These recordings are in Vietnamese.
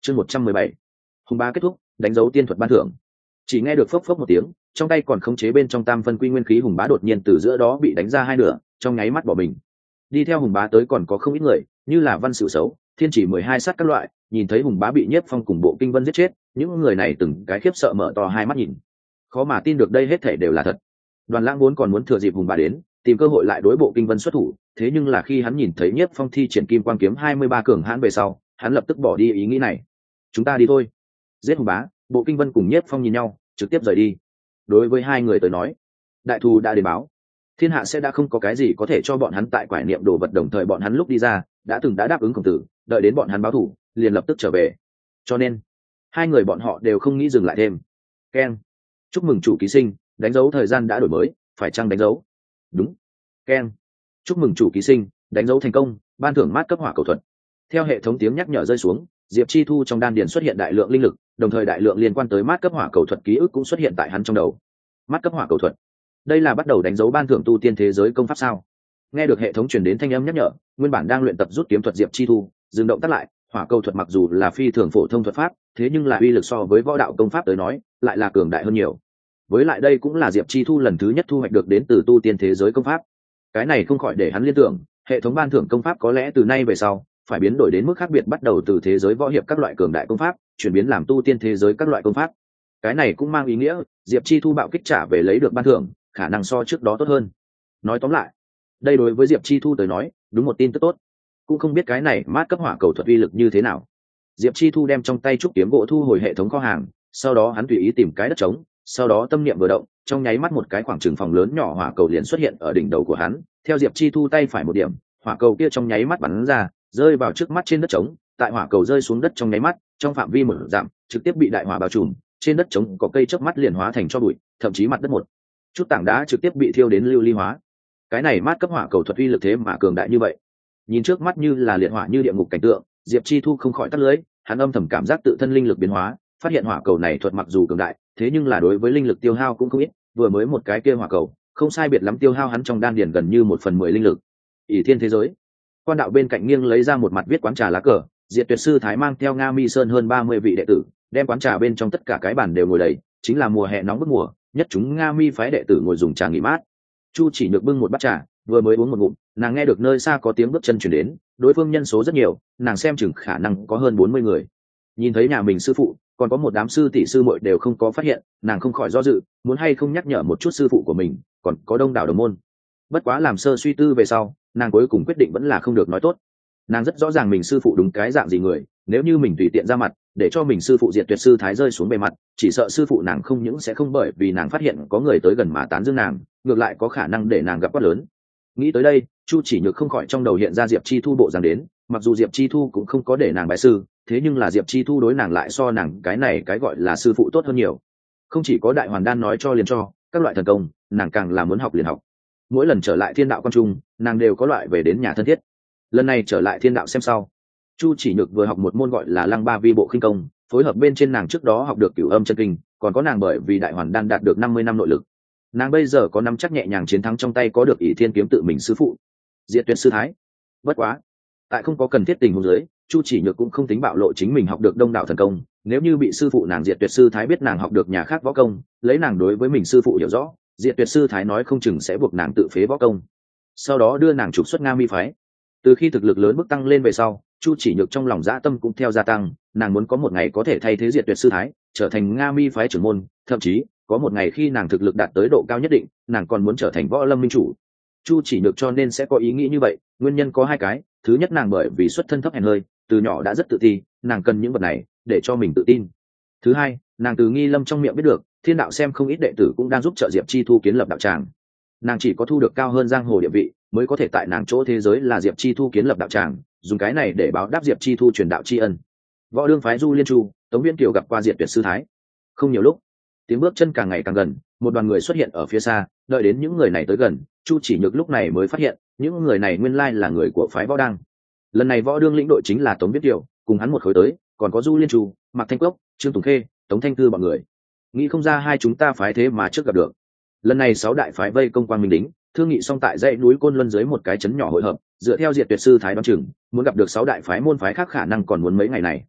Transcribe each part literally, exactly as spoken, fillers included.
chương một trăm mười bảy hùng bá kết thúc, đánh dấu tiên thuật ban thưởng. Chỉ nghe được phốc phốc một tiếng, trong tay còn khống chế bên trong tam phân quy nguyên khí hùng bá đột nhiên từ giữa đó bị đánh ra hai nửa, trong nháy mắt bỏ mình. Đi theo hùng bá tới còn có không ít người, như là Văn Sửu Xấu, Thiên Chỉ mười hai sát các loại, nhìn thấy hùng bá bị Nhiếp Phong cùng Bộ Kinh Vân giết chết, những người này từng cái khiếp sợ mở to hai mắt nhìn. Khó mà tin được đây hết thảy đều là thật. Đoàn Lãng vốn còn muốn thừa dịp hùng bá đến, tìm cơ hội lại đối Bộ Kinh Vân xuất thủ, thế nhưng là khi hắn nhìn thấy Nhiếp Phong thi triển Kim Quang kiếm hai mươi ba cường hãn về sau, hắn lập tức bỏ đi ý nghĩ này. Chúng ta đi thôi. Giết hùng bá, Bộ Kinh Vân cùng Nhiếp Phong nhìn nhau, trực tiếp rời đi. Đối với hai người tới nói, đại thù đã đến báo, thiên hạ sẽ đã không có cái gì có thể cho bọn hắn tại quải niệm đồ vật, đồng thời bọn hắn lúc đi ra đã từng đã đáp ứng Khổng Tử, đợi đến bọn hắn báo thù liền lập tức trở về, cho nên hai người bọn họ đều không nghĩ dừng lại thêm. Keng, chúc mừng chủ ký sinh, đánh dấu thời gian đã đổi mới, phải chăng đánh dấu? Đúng. Keng, chúc mừng chủ ký sinh, đánh dấu thành công, ban thưởng mát cấp hỏa cầu thuật. Theo hệ thống tiếng nhắc nhở rơi xuống, Diệp Chi Thu trong đan điền xuất hiện đại lượng linh lực, đồng thời đại lượng liên quan tới mát cấp hỏa cầu thuật ký ức cũng xuất hiện tại hắn trong đầu. Mát cấp hỏa cầu thuật, đây là bắt đầu đánh dấu ban thưởng tu tiên thế giới công pháp sao? Nghe được hệ thống truyền đến thanh âm nhắc nhở, nguyên bản đang luyện tập rút kiếm thuật Diệp Chi Thu dừng động tác lại. Hỏa cầu thuật mặc dù là phi thường phổ thông thuật pháp, thế nhưng là uy lực so với võ đạo công pháp tới nói lại là cường đại hơn nhiều. Với lại đây cũng là Diệp Chi Thu lần thứ nhất thu hoạch được đến từ tu tiên thế giới công pháp, cái này không khỏi để hắn liên tưởng hệ thống ban thưởng công pháp có lẽ từ nay về sau phải biến đổi đến mức khác biệt, bắt đầu từ thế giới võ hiệp các loại cường đại công pháp chuyển biến làm tu tiên thế giới các loại công pháp. Cái này cũng mang ý nghĩa Diệp Chi Thu bạo kích trả về lấy được ban thưởng khả năng so trước đó tốt hơn. Nói tóm lại, đây đối với Diệp Chi Thu tới nói đúng một tin tức tốt. Cũng không biết cái này mát cấp hỏa cầu thuật uy lực như thế nào. Diệp Chi Thu đem trong tay trúc kiếm gỗ thu hồi hệ thống kho hàng, sau đó hắn tùy ý tìm cái đất trống, sau đó tâm niệm vừa động, trong nháy mắt một cái khoảng trừng phòng lớn nhỏ hỏa cầu liền xuất hiện ở đỉnh đầu của hắn. Theo Diệp Chi Thu tay phải một điểm, hỏa cầu kia trong nháy mắt bắn ra, rơi vào trước mắt trên đất trống. Tại hỏa cầu rơi xuống đất trong nháy mắt, trong phạm vi một dặm, trực tiếp bị đại hỏa bao trùm, trên đất trống có cây chớp mắt liền hóa thành tro bụi, thậm chí mặt đất một chút tảng đá trực tiếp bị thiêu đến lưu ly hóa. Cái này mát cấp hỏa cầu thuật uy lực thế mà cường đại như vậy. Nhìn trước mắt như là liệt hỏa như địa ngục cảnh tượng, Diệp Chi Thu không khỏi tắt lưỡi, hắn âm thầm cảm giác tự thân linh lực biến hóa, phát hiện hỏa cầu này thuật mặc dù cường đại, thế nhưng là đối với linh lực tiêu hao cũng không ít, vừa mới một cái kia hỏa cầu, không sai biệt lắm tiêu hao hắn trong đan điền gần như một phần mười linh lực. ỷ thiên thế giới, quan đạo bên cạnh nghiêng lấy ra một mặt viết quán trà lá cờ, Diệt Tuyệt sư thái mang theo Nga Mi Sơn hơn ba mươi vị đệ tử, đem quán trà bên trong tất cả cái bàn đều ngồi đầy, chính là mùa hè nóng bức mùa, nhất chúng Nga Mi phái đệ tử ngồi dùng trà nghỉ mát. Chu Chỉ Nhược bưng một bát trà, vừa mới uống một ngụm, nàng nghe được nơi xa có tiếng bước chân chuyển đến, đối phương nhân số rất nhiều, nàng xem chừng khả năng có hơn bốn mươi người. Nhìn thấy nhà mình sư phụ còn có một đám sư tỷ sư muội đều không có phát hiện, nàng không khỏi do dự, muốn hay không nhắc nhở một chút sư phụ của mình, còn có đông đảo đồng môn. Bất quá làm sơ suy tư về sau, nàng cuối cùng quyết định vẫn là không được nói tốt. Nàng rất rõ ràng mình sư phụ đúng cái dạng gì người, nếu như mình tùy tiện ra mặt để cho mình sư phụ Diệt Tuyệt sư thái rơi xuống bề mặt, chỉ sợ sư phụ nàng không những sẽ không bởi vì nàng phát hiện có người tới gần mà tán dương nàng, ngược lại có khả năng để nàng gặp quát lớn. Nghĩ tới đây, Chu Chỉ Nhược không khỏi trong đầu hiện ra Diệp Chi Thu bộ dáng đến, mặc dù Diệp Chi Thu cũng không có để nàng bái sư, thế nhưng là Diệp Chi Thu đối nàng lại so nàng cái này cái gọi là sư phụ tốt hơn nhiều. Không chỉ có đại hoàn đan nói cho liền cho, các loại thần công, nàng càng là muốn học liền học. Mỗi lần trở lại Thiên Đạo Quan Trung, nàng đều có loại về đến nhà thân thiết. Lần này trở lại Thiên Đạo xem sau, Chu Chỉ Nhược vừa học một môn gọi là Lăng Ba Vi Bộ khinh công, phối hợp bên trên nàng trước đó học được Cửu Âm chân kinh, còn có nàng bởi vì đại hoàn đan đạt được năm mươi năm nội lực, nàng bây giờ có nắm chắc nhẹ nhàng chiến thắng trong tay có được ỷ thiên kiếm tự mình sư phụ Diệt Tuyệt sư thái. Bất quá, tại không có cần thiết tình huống dưới, Chu Chỉ Nhược cũng không tính bạo lộ chính mình học được đông đạo thần công, nếu như bị sư phụ nàng Diệt Tuyệt sư thái biết nàng học được nhà khác võ công, lấy nàng đối với mình sư phụ hiểu rõ, Diệt Tuyệt sư thái nói không chừng sẽ buộc nàng tự phế võ công, sau đó đưa nàng trục xuất Nga Mi phái. Từ khi thực lực lớn bước tăng lên về sau, Chu Chỉ Nhược trong lòng dã tâm cũng theo gia tăng, nàng muốn có một ngày có thể thay thế Diệt Tuyệt sư thái, trở thành Nga Mi phái trưởng môn, thậm chí có một ngày khi nàng thực lực đạt tới độ cao nhất định, nàng còn muốn trở thành võ lâm minh chủ. Chu Chỉ Nhược cho nên sẽ có ý nghĩ như vậy, nguyên nhân có hai cái. Thứ nhất, nàng bởi vì xuất thân thấp hèn hơi, từ nhỏ đã rất tự ti, nàng cần những vật này để cho mình tự tin. Thứ hai, nàng từ Nghi Lâm trong miệng biết được, Thiên Đạo xem không ít đệ tử cũng đang giúp trợ Diệp Chi Thu kiến lập đạo tràng. Nàng chỉ có thu được cao hơn giang hồ địa vị, mới có thể tại nàng chỗ thế giới là Diệp Chi Thu kiến lập đạo tràng, dùng cái này để báo đáp Diệp Chi Thu truyền đạo tri ân. Võ đương phái Du Liên Chu, Tống Viễn Kiều gặp qua Diệt Tuyệt sư thái. Không nhiều lúc, tiếng bước chân càng ngày càng gần, một đoàn người xuất hiện ở phía xa, đợi đến những người này tới gần, Chu Chỉ Nhược lúc này mới phát hiện những người này nguyên lai là người của phái Võ Đăng. Lần này Võ đương lĩnh đội chính là Tống Viễn Kiều, cùng hắn một khối tới còn có Du Liên Chu, Mạc Thanh Cốc, Trương Tùng Khê, Tống Thanh Tư bọn người. Nghĩ không ra hai chúng ta phái thế mà trước gặp được. Lần này sáu đại phái vây công Quang Minh Đính, thương nghị xong tại dãy núi Côn Luân dưới một cái trấn nhỏ hội hợp, dựa theo Diệt Tuyệt sư thái đoán chừng, muốn gặp được sáu đại phái môn phái khác khả năng còn muốn mấy ngày này.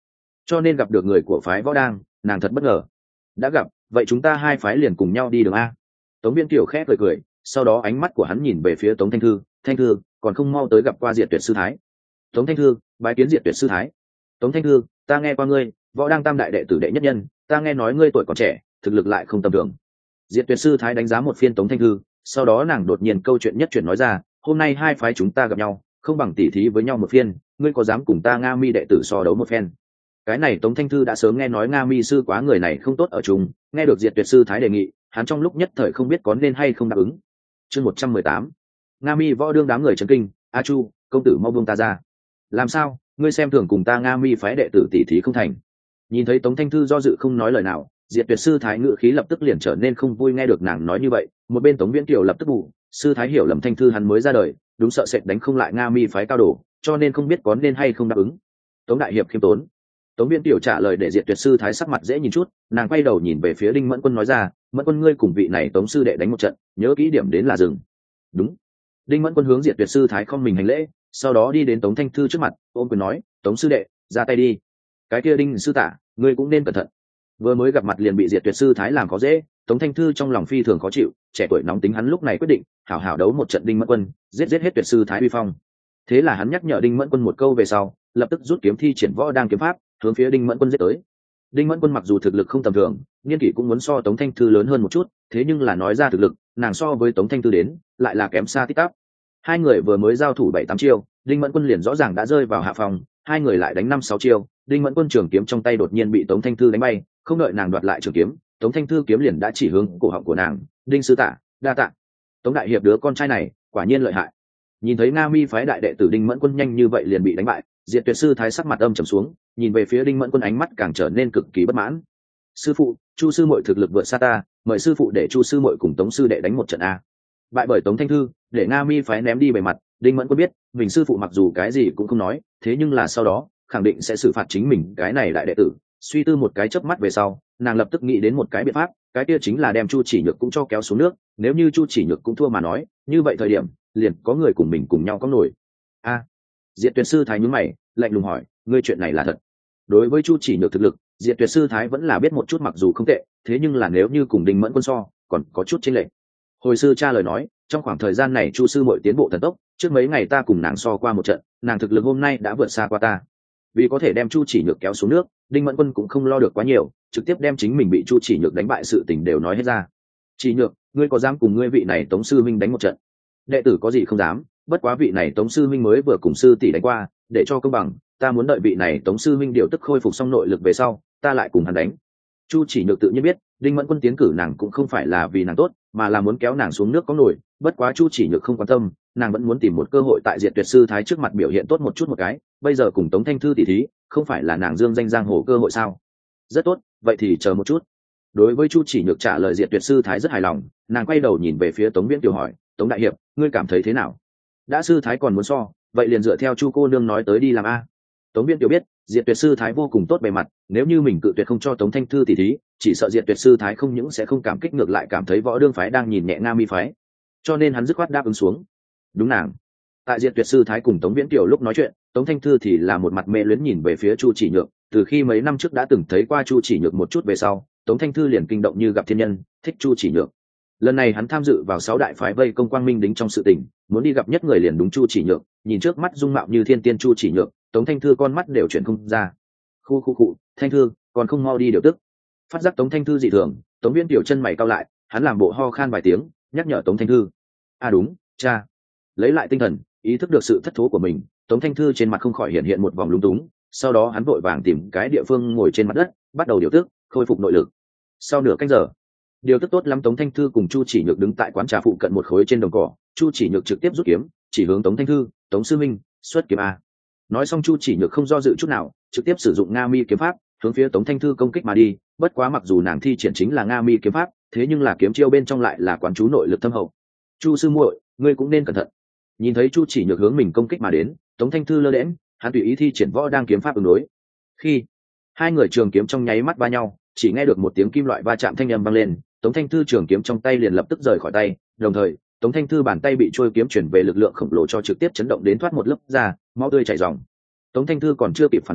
cho nên gặp được người của phái võ đang nàng thật bất ngờ. Đã gặp, vậy chúng ta hai phái liền cùng nhau đi đường a. Tống Viễn Kiều khẽ cười cười, sau đó ánh mắt của hắn nhìn về phía Tống Thanh Thư. Thanh Thư, còn không mau tới gặp qua Diệt Tuyệt sư thái. Tống Thanh Thư, bái kiến Diệt Tuyệt sư thái. Tống Thanh Thư, ta nghe qua ngươi, võ đang tam đại đệ tử đệ nhất nhân, ta nghe nói ngươi tuổi còn trẻ, thực lực lại không tầm thường. Diệt Tuyệt sư thái đánh giá một phiên Tống Thanh Thư, sau đó nàng đột nhiên câu chuyện nhất chuyện nói ra, hôm nay hai phái chúng ta gặp nhau, không bằng tỉ thí với nhau một phiên, ngươi có dám cùng ta Nga Mi đệ tử so đấu một phen? Cái này Tống Thanh Thư đã sớm nghe nói Nga Mi sư quá người này không tốt ở chung, nghe được Diệt Tuyệt sư thái đề nghị, hắn trong lúc nhất thời không biết có nên hay không đáp ứng. Chương một trăm mười tám, Nga Mi võ đương đám người chấn kinh, A Chu, công tử mau buông ta ra. Làm sao, ngươi xem thường cùng ta Nga Mi phái đệ tử tỉ thí không thành? Nhìn thấy Tống Thanh Thư do dự không nói lời nào, Diệt Tuyệt sư thái ngự khí lập tức liền trở nên không vui nghe được nàng nói như vậy, một bên Tống Viễn Kiều lập tức bù, sư thái hiểu lầm Thanh Thư hắn mới ra đời, đúng sợ sệt đánh không lại Nga Mi phái cao đồ, cho nên không biết có nên hay không đáp ứng. Tống đại hiệp khiêm tốn. Tống Viễn Kiều trả lời để Diệt Tuyệt sư thái sắc mặt dễ nhìn chút, nàng quay đầu nhìn về phía Đinh Mẫn Quân nói ra, Mẫn Quân ngươi cùng vị này Tống sư đệ đánh một trận, nhớ kỹ điểm đến là dừng. Đúng. Đinh Mẫn Quân hướng Diệt Tuyệt sư thái không mình hành lễ, sau đó đi đến Tống Thanh Thư trước mặt, ôm quyền nói, Tống sư đệ, ra tay đi. Cái kia Đinh sư tả, ngươi cũng nên cẩn thận. Vừa mới gặp mặt liền bị Diệt Tuyệt sư thái làm khó dễ, Tống Thanh Thư trong lòng phi thường khó chịu, trẻ tuổi nóng tính hắn lúc này quyết định hảo hảo đấu một trận Đinh Mẫn Quân, giết giết hết Tuyệt sư thái uy phong. Thế là hắn nhắc nhở Đinh Mẫn Quân một câu về sau, lập tức rút kiếm thi triển võ đang kiếm pháp, hướng phía Đinh Mẫn Quân giết tới. Đinh Mẫn Quân mặc dù thực lực không tầm thường, niên kỷ cũng muốn so Tống Thanh Thư lớn hơn một chút, thế nhưng là nói ra thực lực, nàng so với Tống Thanh Thư đến, lại là kém xa tít tắp. Hai người vừa mới giao thủ bảy tám chiêu, Đinh Mẫn Quân liền rõ ràng đã rơi vào hạ phòng, hai người lại đánh năm sáu chiêu, Đinh Mẫn Quân trường kiếm trong tay đột nhiên bị Tống Thanh Thư đánh bay, không đợi nàng đoạt lại trường kiếm, Tống Thanh Thư kiếm liền đã chỉ hướng cổ họng của nàng. Đinh sư tả, đa tạ. Tống đại hiệp đứa con trai này, quả nhiên lợi hại. Nhìn thấy Nga Mi phái đại đệ tử Đinh Mẫn Quân nhanh như vậy liền bị đánh bại, Diệt Tuyệt sư thái sắc mặt âm trầm xuống, nhìn về phía Đinh Mẫn Quân ánh mắt càng trở nên cực kỳ bất mãn. Sư phụ, Chu sư muội thực lực vượt xa ta, mời sư phụ để Chu sư muội cùng Tống sư đệ đánh một trận a. Bại bởi Tống Thanh Thư, để Nga Mi phái ném đi bề mặt, Đinh Mẫn Quân biết, mình sư phụ mặc dù cái gì cũng không nói, thế nhưng là sau đó, khẳng định sẽ xử phạt chính mình cái này đại đệ tử. Suy tư một cái chớp mắt về sau, nàng lập tức nghĩ đến một cái biện pháp, cái kia chính là đem Chu Chỉ Nhược cũng cho kéo xuống nước, nếu như Chu Chỉ Nhược cũng thua mà nói, như vậy thời điểm, liền có người cùng mình cùng nhau có nổi. A. À, Diệt Tuyệt sư thái nhướng mày, lạnh lùng hỏi, ngươi chuyện này là thật? Đối với Chu Chỉ Nhược thực lực, Diệt Tuyệt sư thái vẫn là biết một chút mặc dù không tệ, thế nhưng là nếu như cùng Đinh Mẫn Quân so, còn có chút chênh lệch. Hồi sư cha lời nói, trong khoảng thời gian này Chu sư muội tiến bộ thần tốc, trước mấy ngày ta cùng nàng so qua một trận, nàng thực lực hôm nay đã vượt xa qua ta. Vì có thể đem Chu Chỉ Nhược kéo xuống nước, Đinh Mẫn Quân cũng không lo được quá nhiều, trực tiếp đem chính mình bị Chu Chỉ Nhược đánh bại sự tình đều nói hết ra. Chỉ Nhược, ngươi có dám cùng ngươi vị này Tống sư minh đánh một trận? Đệ tử có gì không dám, bất quá vị này Tống sư minh mới vừa cùng sư tỷ đánh qua, để cho công bằng, ta muốn đợi vị này Tống sư minh điều tức khôi phục xong nội lực về sau, ta lại cùng hắn đánh. Chu Chỉ Nhược tự nhiên biết, Đinh Mẫn Quân tiến cử nàng cũng không phải là vì nàng tốt, mà là muốn kéo nàng xuống nước có nổi, bất quá Chu Chỉ Nhược không quan tâm, nàng vẫn muốn tìm một cơ hội tại Diệt Tuyệt sư thái trước mặt biểu hiện tốt một chút một cái, bây giờ cùng Tống Thanh Thư tỷ thí, không phải là nàng dương danh giang hồ cơ hội sao? Rất tốt, vậy thì chờ một chút. Đối với Chu Chỉ Nhược trả lời Diệt Tuyệt sư thái rất hài lòng, nàng quay đầu nhìn về phía Tống Viễn Kiều hỏi, Tống đại hiệp, ngươi cảm thấy thế nào? Đã sư thái còn muốn so, vậy liền dựa theo Chu cô nương nói tới đi làm a. Tống Viễn Kiều biết, Diệt Tuyệt sư thái vô cùng tốt bề mặt, nếu như mình cự tuyệt không cho Tống Thanh Thư tỷ thí, chỉ sợ Diệt Tuyệt sư thái không những sẽ không cảm kích ngược lại cảm thấy võ đương phái đang nhìn nhẹ Nga Mi phái, cho nên hắn dứt khoát đáp ứng xuống. Đúng nàng. Tại Diệt Tuyệt sư thái cùng Tống Viễn Kiều lúc nói chuyện, Tống Thanh Thư thì là một mặt mê luyến nhìn về phía Chu Chỉ Nhược, từ khi mấy năm trước đã từng thấy qua Chu Chỉ Nhược một chút về sau, Tống Thanh Thư liền kinh động như gặp thiên nhân, thích Chu Chỉ Nhược. Lần này hắn tham dự vào sáu đại phái vây công Quang Minh đính trong sự tình, muốn đi gặp nhất người liền đúng Chu Chỉ Nhược, nhìn trước mắt dung mạo như thiên tiên Chu Chỉ Nhược, Tống Thanh Thư con mắt đều chuyển không ra. Khu khu cụ, Thanh Thư, còn không mau đi điều tức. Phát giác Tống Thanh Thư dị thường, Tống Viễn Kiều chân mày cau lại, hắn làm bộ ho khan vài tiếng, nhắc nhở Tống Thanh Thư. À đúng, cha. Lấy lại tinh thần, ý thức được sự thất thố của mình, Tống Thanh Thư trên mặt không khỏi hiện hiện một vòng lúng túng, sau đó hắn vội vàng tìm cái địa phương ngồi trên mặt đất, bắt đầu điều tức, khôi phục nội lực. Sau nửa canh giờ, điều tức tốt lắm, Tống Thanh Thư cùng Chu Chỉ Nhược đứng tại quán trà phụ cận một khối trên đồng cỏ, Chu Chỉ Nhược trực tiếp rút kiếm, chỉ hướng Tống Thanh Thư, Tống sư minh, xuất kiếm a. Nói xong Chu Chỉ Nhược không do dự chút nào, trực tiếp sử dụng Nga Mi kiếm pháp, hướng phía Tống Thanh Thư công kích mà đi, bất quá mặc dù nàng thi triển chính là Nga Mi kiếm pháp, thế nhưng là kiếm chiêu bên trong lại là quán chú nội lực thâm hậu. Chu sư muội, ngươi cũng nên cẩn thận. Nhìn thấy Chu Chỉ Nhược hướng mình công kích mà đến, Tống Thanh Thư lơ đễnh, hắn tùy ý thi triển võ đang kiếm pháp ứng đối. Khi hai người trường kiếm trong nháy mắt va nhau, chỉ nghe được một tiếng kim loại va chạm thanh âm vang lên, Tống Thanh Thư trường kiếm trong tay liền lập tức rời khỏi tay, đồng thời Tống Thanh Thư bàn tay bị trôi kiếm chuyển về lực lượng khổng lồ cho trực tiếp chấn động đến thoát một lớp ra, máu tươi chảy ròng. Tống Thanh Thư còn chưa kịp phản ứng,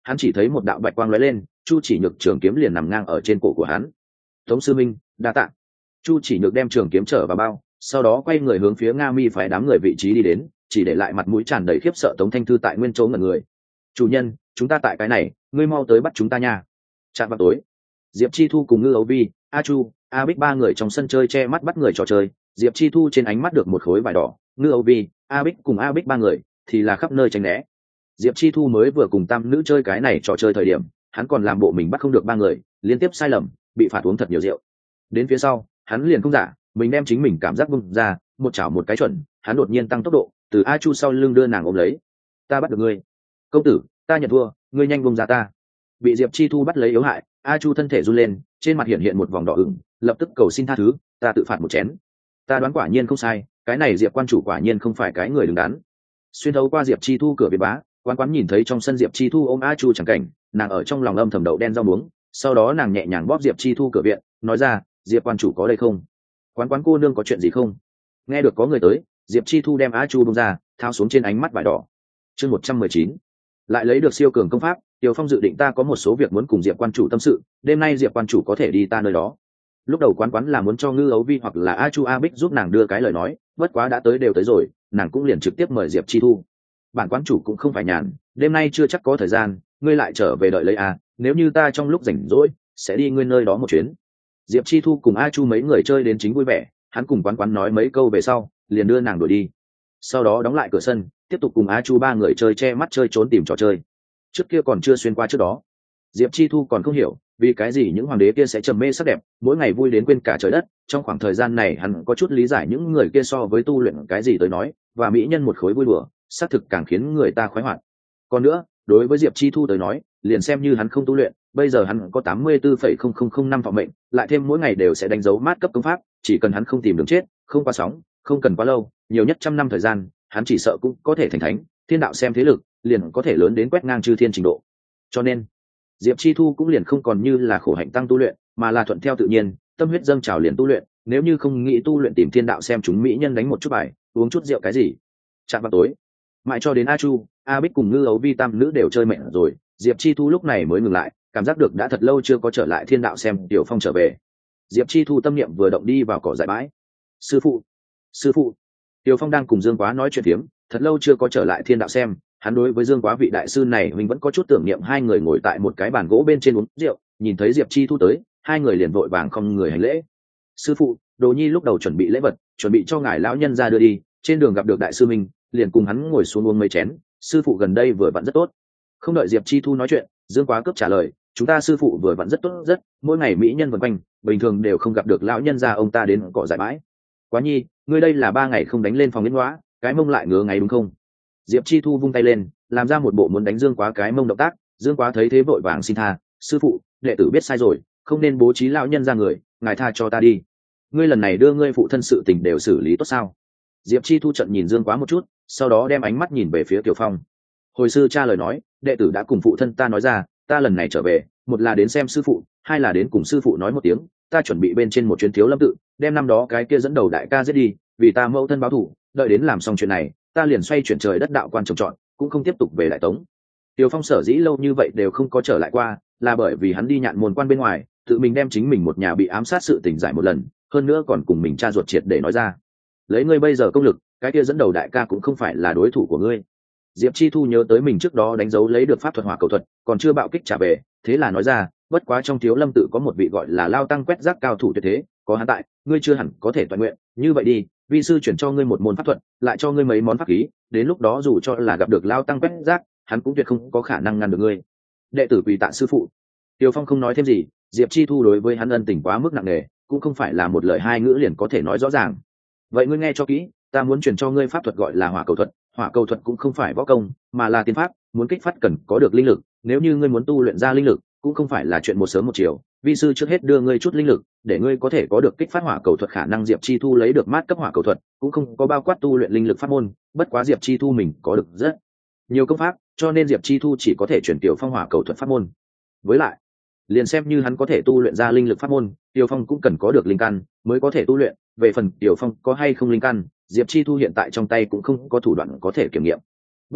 hắn chỉ thấy một đạo bạch quang lóe lên, Chu Chỉ Nhược trường kiếm liền nằm ngang ở trên cổ của hắn. Tống sư minh, đa tạ. Chu Chỉ Nhược đem trường kiếm trở vào bao, sau đó quay người hướng phía Nga Mi phái đám người vị trí đi đến, chỉ để lại mặt mũi tràn đầy khiếp sợ Tống Thanh Thư tại nguyên chỗ ngẩn người. Chủ nhân, chúng ta tại cái này, ngươi mau tới bắt chúng ta nha. Chạm vào tối, Diệp Chi Thu cùng Ngư Ấu Vi, A Chu, A Bích ba người trong sân chơi che mắt bắt người trò chơi. Diệp Chi Thu trên ánh mắt được một khối vải đỏ, Ngư Ấu Vi, A Bích cùng A Bích ba người thì là khắp nơi tránh né. Diệp Chi Thu mới vừa cùng tam nữ chơi cái này trò chơi thời điểm, hắn còn làm bộ mình bắt không được ba người, liên tiếp sai lầm, bị phạt uống thật nhiều rượu. Đến phía sau, hắn liền không giả, mình đem chính mình cảm giác bung ra, một chảo một cái chuẩn, hắn đột nhiên tăng tốc độ, từ A Chu sau lưng đưa nàng ôm lấy. Ta bắt được ngươi, công tử, ta nhận thua, ngươi nhanh bung ra ta. Bị Diệp Chi Thu bắt lấy yếu hại, A Chu thân thể run lên, trên mặt hiện hiện một vòng đỏ ửng, lập tức cầu xin tha thứ, ta tự phạt một chén. Ta đoán quả nhiên không sai, cái này Diệp quan chủ quả nhiên không phải cái người đứng đắn. Xuyên thấu qua Diệp Chi Thu cửa biệt bá, quán quán nhìn thấy trong sân Diệp Chi Thu ôm A Chu chẳng cảnh, nàng ở trong lòng âm thầm đậu đen rau muống, sau đó nàng nhẹ nhàng bóp Diệp Chi Thu cửa viện, nói ra, Diệp quan chủ có đây không? Quán quán cô nương có chuyện gì không? Nghe được có người tới, Diệp Chi Thu đem A Chu bông ra, thao xuống trên ánh mắt vải đỏ. Chương một trăm mười chín, lại lấy được siêu cường công pháp. Tiểu Phong dự định ta có một số việc muốn cùng Diệp quan chủ tâm sự, đêm nay Diệp quan chủ có thể đi ta nơi đó. Lúc đầu quán quán là muốn cho Ngư Ấu Vi hoặc là A Chu A Bích giúp nàng đưa cái lời nói, bất quá đã tới đều tới rồi, nàng cũng liền trực tiếp mời Diệp Chi Thu. Bản quán chủ cũng không phải nhàn, đêm nay chưa chắc có thời gian, ngươi lại trở về đợi lấy a, nếu như ta trong lúc rảnh rỗi sẽ đi ngươi nơi đó một chuyến. Diệp Chi Thu cùng A Chu mấy người chơi đến chính vui vẻ, hắn cùng quán quán nói mấy câu về sau, liền đưa nàng đuổi đi. Sau đó đóng lại cửa sân, tiếp tục cùng A Chu ba người chơi che mắt chơi trốn tìm trò chơi. Trước kia còn chưa xuyên qua trước đó, Diệp Chi Thu còn không hiểu vì cái gì những hoàng đế kia sẽ trầm mê sắc đẹp, mỗi ngày vui đến quên cả trời đất. Trong khoảng thời gian này hắn có chút lý giải những người kia so với tu luyện cái gì tới nói, và mỹ nhân một khối vui đùa, xác thực càng khiến người ta khoái hoạt. Còn nữa, đối với Diệp Chi Thu tới nói, liền xem như hắn không tu luyện, bây giờ hắn có tám mươi tư phẩy không không không năm thọ mệnh, lại thêm mỗi ngày đều sẽ đánh dấu mát cấp công pháp, chỉ cần hắn không tìm đường chết, không qua sóng, không cần quá lâu, nhiều nhất trăm năm thời gian, hắn chỉ sợ cũng có thể thành thánh, thiên đạo xem thế lực, liền có thể lớn đến quét ngang chư thiên trình độ. Cho nên, Diệp Chi Thu cũng liền không còn như là khổ hạnh tăng tu luyện, mà là thuận theo tự nhiên, tâm huyết dâng trào liền tu luyện, nếu như không nghĩ tu luyện tìm thiên đạo xem chúng mỹ nhân đánh một chút bài, uống chút rượu cái gì. Chạm vào tối, mãi cho đến A Chu, A Bích cùng Ngư Ấu Vi tam nữ đều chơi mệt rồi, Diệp Chi Thu lúc này mới ngừng lại, cảm giác được đã thật lâu chưa có trở lại thiên đạo xem Tiểu Phong trở về. Diệp Chi Thu tâm niệm vừa động đi vào cỏ dại bãi. Sư phụ, sư phụ. Tiểu Phong đang cùng Dương Quá nói chuyện phiếm, thật lâu chưa có trở lại thiên đạo xem, hắn đối với Dương Quá vị đại sư này mình vẫn có chút tưởng niệm. Hai người ngồi tại một cái bàn gỗ bên trên uống rượu, nhìn thấy Diệp Chi Thu tới, hai người liền vội vàng không người hành lễ. Sư phụ, Đồ Nhi lúc đầu chuẩn bị lễ vật, chuẩn bị cho ngài lão nhân ra đưa đi, trên đường gặp được đại sư mình, liền cùng hắn ngồi xuống uống mấy chén. Sư phụ gần đây vừa vặn rất tốt. Không đợi Diệp Chi Thu nói chuyện, Dương Quá cướp trả lời, chúng ta sư phụ vừa vặn rất tốt rất, mỗi ngày mỹ nhân vần quanh, bình thường đều không gặp được lão nhân gia ông ta đến cỏ dại bãi. Quá Nhi, ngươi đây là ba ngày không đánh lên phòng yến hóa, cái mông lại ngứa ngáy đúng không? Diệp Chi Thu vung tay lên, làm ra một bộ muốn đánh Dương Quá cái mông động tác. Dương Quá thấy thế vội vàng xin tha, sư phụ, đệ tử biết sai rồi, không nên bố trí lão nhân ra người, ngài tha cho ta đi. Ngươi lần này đưa ngươi phụ thân sự tình đều xử lý tốt sao? Diệp Chi Thu trận nhìn Dương Quá một chút, sau đó đem ánh mắt nhìn về phía Tiểu Phong. Hồi sư cha lời nói, đệ tử đã cùng phụ thân ta nói ra, ta lần này trở về, một là đến xem sư phụ, hai là đến cùng sư phụ nói một tiếng, ta chuẩn bị bên trên một chuyến Thiếu Lâm tự, đem năm đó cái kia dẫn đầu đại ca giết đi, vì ta mẫu thân báo thù, đợi đến làm xong chuyện này, ta liền xoay chuyển trời đất đạo quan trồng trọt, cũng không tiếp tục về Đại Tống. Tiểu Phong sở dĩ lâu như vậy đều không có trở lại qua, là bởi vì hắn đi nhạn môn quan bên ngoài, tự mình đem chính mình một nhà bị ám sát sự tình giải một lần, hơn nữa còn cùng mình cha ruột triệt để nói ra. Lấy ngươi bây giờ công lực, cái kia dẫn đầu đại ca cũng không phải là đối thủ của ngươi. Diệp Chi Thu nhớ tới mình trước đó đánh dấu lấy được pháp thuật hỏa cầu thuật, còn chưa bạo kích trả về, thế là nói ra, bất quá trong Thiếu Lâm tự có một vị gọi là Lao Tăng quét rác cao thủ tuyệt thế, có hắn tại, ngươi chưa hẳn có thể toàn nguyện, như vậy đi, vi sư chuyển cho ngươi một môn pháp thuật, lại cho ngươi mấy món pháp khí, đến lúc đó dù cho là gặp được Lao Tăng quét rác, hắn cũng tuyệt không có khả năng ngăn được ngươi. Đệ tử quỳ tạ sư phụ. Tiêu Phong không nói thêm gì, Diệp Chi Thu đối với hắn ân tình quá mức nặng nề, cũng không phải là một lời hai ngữ liền có thể nói rõ ràng. Vậy ngươi nghe cho kỹ, ta muốn truyền cho ngươi pháp thuật gọi là hỏa cầu thuật, hỏa cầu thuật cũng không phải võ công, mà là tiên pháp, muốn kích phát cần có được linh lực, nếu như ngươi muốn tu luyện ra linh lực, cũng không phải là chuyện một sớm một chiều, vi sư trước hết đưa ngươi chút linh lực, để ngươi có thể có được kích phát hỏa cầu thuật khả năng. Diệp Chi Thu lấy được mát cấp hỏa cầu thuật, cũng không có bao quát tu luyện linh lực pháp môn, bất quá Diệp Chi Thu mình có được rất nhiều công pháp, cho nên Diệp Chi Thu chỉ có thể chuyển Tiểu Phong hỏa cầu thuật pháp môn. Với lại, liền xem như hắn có thể tu luyện ra linh lực pháp môn, Tiểu Phong cũng cần có được linh căn mới có thể tu luyện, về phần Tiểu Phong có hay không linh căn, Diệp Chi Thu hiện tại trong tay cũng không có thủ đoạn có thể kiểm nghiệm. Bất quá,